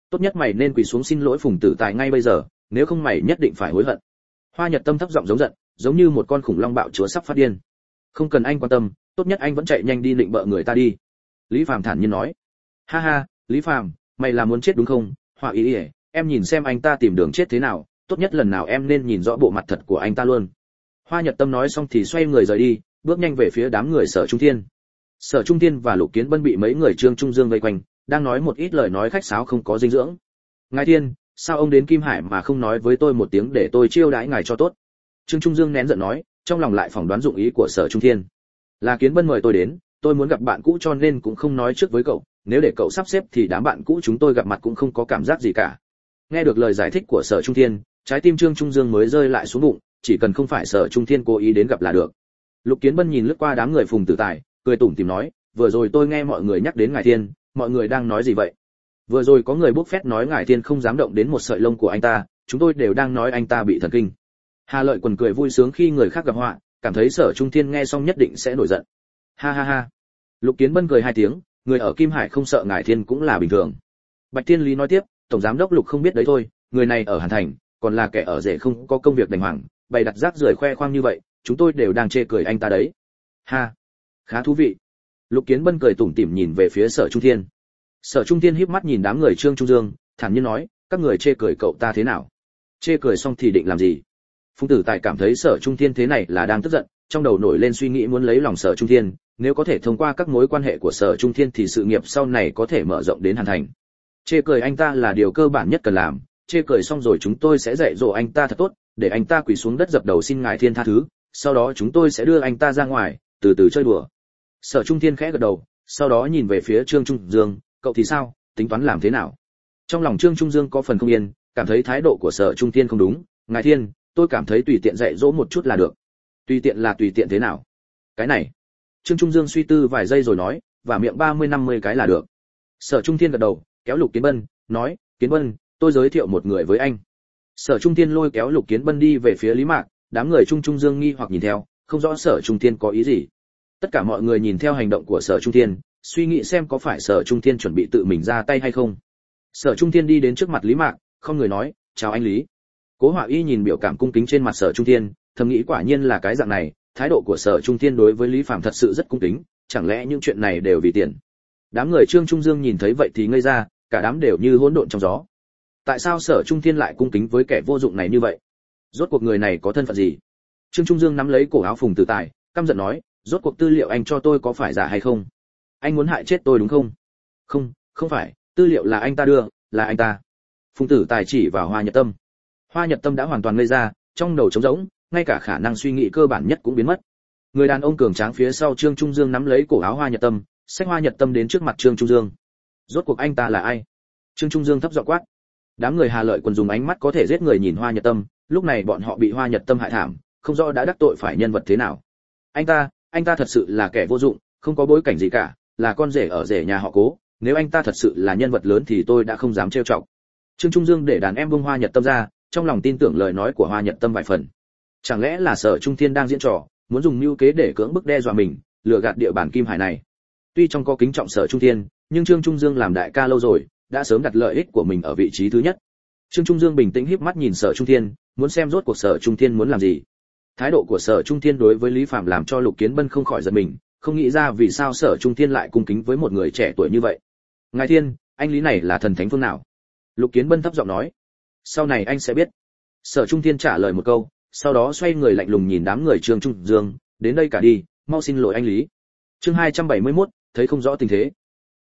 tốt nhất mày nên quỳ xuống xin lỗi Phùng Tử Tài ngay bây giờ, nếu không mày nhất định phải hối hận. Hoa Nhật Tâm thấp giọng giống giận, giống như một con khủng long bạo chúa sắp phát điên. Không cần anh quan tâm, tốt nhất anh vẫn chạy nhanh đi định bợ người ta đi. Lý Phàm thản nhiên nói. Ha ha, Lý Phàm, mày là muốn chết đúng không? Hoa ý ỉa, em nhìn xem anh ta tìm đường chết thế nào, tốt nhất lần nào em nên nhìn rõ bộ mặt thật của anh ta luôn. Hoa Nhật Tâm nói xong thì xoay người rời đi, bước nhanh về phía đám người Sở Trung Thiên. Sở Trung Thiên và Lục Kiến Bân bị mấy người Trương Trung Dương vây quanh, đang nói một ít lời nói khách sáo không có dinh dưỡng. Ngài Thiên, sao ông đến Kim Hải mà không nói với tôi một tiếng để tôi chiêu đãi ngài cho tốt? Trương Trung Dương nén giận nói, trong lòng lại phỏng đoán dụng ý của Sở Trung Thiên. Là Kiến Bân mời tôi đến, tôi muốn gặp bạn cũ cho nên cũng không nói trước với cậu, nếu để cậu sắp xếp thì đám bạn cũ chúng tôi gặp mặt cũng không có cảm giác gì cả. Nghe được lời giải thích của Sở Trung Thiên, trái tim Trương Trung Dương mới rơi lại xuống bụng, chỉ cần không phải Sở Trung Thiên cố ý đến gặp là được. Lục Kiến Bân nhìn lướt qua đám người Phùng Tử Tài, cười tủm tỉm nói, vừa rồi tôi nghe mọi người nhắc đến ngài Thiên, mọi người đang nói gì vậy? Vừa rồi có người bốc phét nói ngài Thiên không dám động đến một sợi lông của anh ta, chúng tôi đều đang nói anh ta bị thần kinh. Hà Lợi Quần cười vui sướng khi người khác gặp họa, cảm thấy Sở Trung Thiên nghe xong nhất định sẽ nổi giận. Ha ha ha. Lục Kiến Bân cười hai tiếng, người ở Kim Hải không sợ ngài Thiên cũng là bình thường. Bạch Thiên Lý nói tiếp, tổng giám đốc Lục không biết đấy thôi, người này ở Hàn Thành, còn là kẻ ở rể không có công việc đàng hoàng, bày đặt rác rưởi khoe khoang như vậy, chúng tôi đều đang chê cười anh ta đấy. Ha, khá thú vị. Lục Kiến Bân cười tủm tỉm nhìn về phía Sở Trung Thiên. Sở Trung Thiên híp mắt nhìn đám người Trương Trung Dương, thản nhiên nói, các người chê cười cậu ta thế nào? Chê cười xong thì định làm gì? Phùng Tử Tài cảm thấy Sở Trung Thiên thế này là đang tức giận, trong đầu nổi lên suy nghĩ muốn lấy lòng Sở Trung Thiên, nếu có thể thông qua các mối quan hệ của Sở Trung Thiên thì sự nghiệp sau này có thể mở rộng đến Hàn Thành. Chê cười anh ta là điều cơ bản nhất cần làm, chê cười xong rồi chúng tôi sẽ dạy dỗ anh ta thật tốt, để anh ta quỳ xuống đất dập đầu xin ngài Thiên tha thứ, sau đó chúng tôi sẽ đưa anh ta ra ngoài, từ từ chơi đùa. Sở Trung Thiên khẽ gật đầu, sau đó nhìn về phía Trương Trung Dương, cậu thì sao, tính toán làm thế nào? Trong lòng Trương Trung Dương có phần không yên, cảm thấy thái độ của Sở Trung Thiên không đúng, ngài Thiên, tôi cảm thấy tùy tiện dạy dỗ một chút là được. Tùy tiện là tùy tiện thế nào? Cái này. Trương Trung Dương suy tư vài giây rồi nói, và miệng ba mươi năm mươi cái là được. Sở Trung Thiên gật đầu, kéo Lục Kiến Bân, nói, Kiến Bân, tôi giới thiệu một người với anh. Sở Trung Thiên lôi kéo Lục Kiến Bân đi về phía Lý Mạc, đám người Trung Trung Dương nghi hoặc nhìn theo, không rõ Sở Trung Thiên có ý gì. Tất cả mọi người nhìn theo hành động của Sở Trung Thiên, suy nghĩ xem có phải Sở Trung Thiên chuẩn bị tự mình ra tay hay không. Sở Trung Thiên đi đến trước mặt Lý Mạc, không người nói, chào anh Lý. Cố Họa Y nhìn biểu cảm cung kính trên mặt Sở Trung Thiên, thầm nghĩ quả nhiên là cái dạng này, thái độ của Sở Trung Thiên đối với Lý Phàm thật sự rất cung kính, chẳng lẽ những chuyện này đều vì tiền? Đám người Trương Trung Dương nhìn thấy vậy thì ngây ra, cả đám đều như hỗn độn trong gió. Tại sao Sở Trung Thiên lại cung kính với kẻ vô dụng này như vậy? Rốt cuộc người này có thân phận gì? Trương Trung Dương nắm lấy cổ áo Phùng Tử Tài, căm giận nói, rốt cuộc tư liệu anh cho tôi có phải giả hay không? Anh muốn hại chết tôi đúng không? Không, không phải, tư liệu là anh ta đưa, là anh ta. Phùng Tử Tài chỉ vào Hoa Nhật Tâm. Hoa Nhật Tâm đã hoàn toàn ngây ra, trong đầu trống rỗng, ngay cả khả năng suy nghĩ cơ bản nhất cũng biến mất. Người đàn ông cường tráng phía sau Trương Trung Dương nắm lấy cổ áo Hoa Nhật Tâm, xách Hoa Nhật Tâm đến trước mặt Trương Trung Dương. Rốt cuộc anh ta là ai? Trương Trung Dương thấp giọng quát. Đám người Hà Lợi Quần dùng ánh mắt có thể giết người nhìn Hoa Nhật Tâm, lúc này bọn họ bị Hoa Nhật Tâm hại thảm, không rõ đã đắc tội phải nhân vật thế nào. Anh ta, anh ta thật sự là kẻ vô dụng, không có bối cảnh gì cả, là con rể ở rể nhà họ Cố, nếu anh ta thật sự là nhân vật lớn thì tôi đã không dám trêu chọc. Trương Trung Dương để đàn em buông Hoa Nhật Tâm ra, trong lòng tin tưởng lời nói của Hoa Nhật Tâm vài phần. Chẳng lẽ là Sở Trung Thiên đang diễn trò, muốn dùng mưu kế để cưỡng bức đe dọa mình, lừa gạt địa bàn Kim Hải này. Tuy trong có kính trọng Sở Trung Thiên, nhưng Trương Trung Dương làm đại ca lâu rồi, đã sớm đặt lợi ích của mình ở vị trí thứ nhất. Trương Trung Dương bình tĩnh híp mắt nhìn Sở Trung Thiên, muốn xem rốt cuộc Sở Trung Thiên muốn làm gì. Thái độ của Sở Trung Thiên đối với Lý Phàm làm cho Lục Kiến Bân không khỏi giật mình, không nghĩ ra vì sao Sở Trung Thiên lại cung kính với một người trẻ tuổi như vậy. Ngài Thiên, anh Lý này là thần thánh phương nào? Lục Kiến Bân thấp giọng nói. Sau này anh sẽ biết. Sở Trung Thiên trả lời một câu, sau đó xoay người lạnh lùng nhìn đám người Trương Trung Dương, đến đây cả đi, mau xin lỗi anh Lý. Chương hai trăm bảy mươi mốt, thấy không rõ tình thế.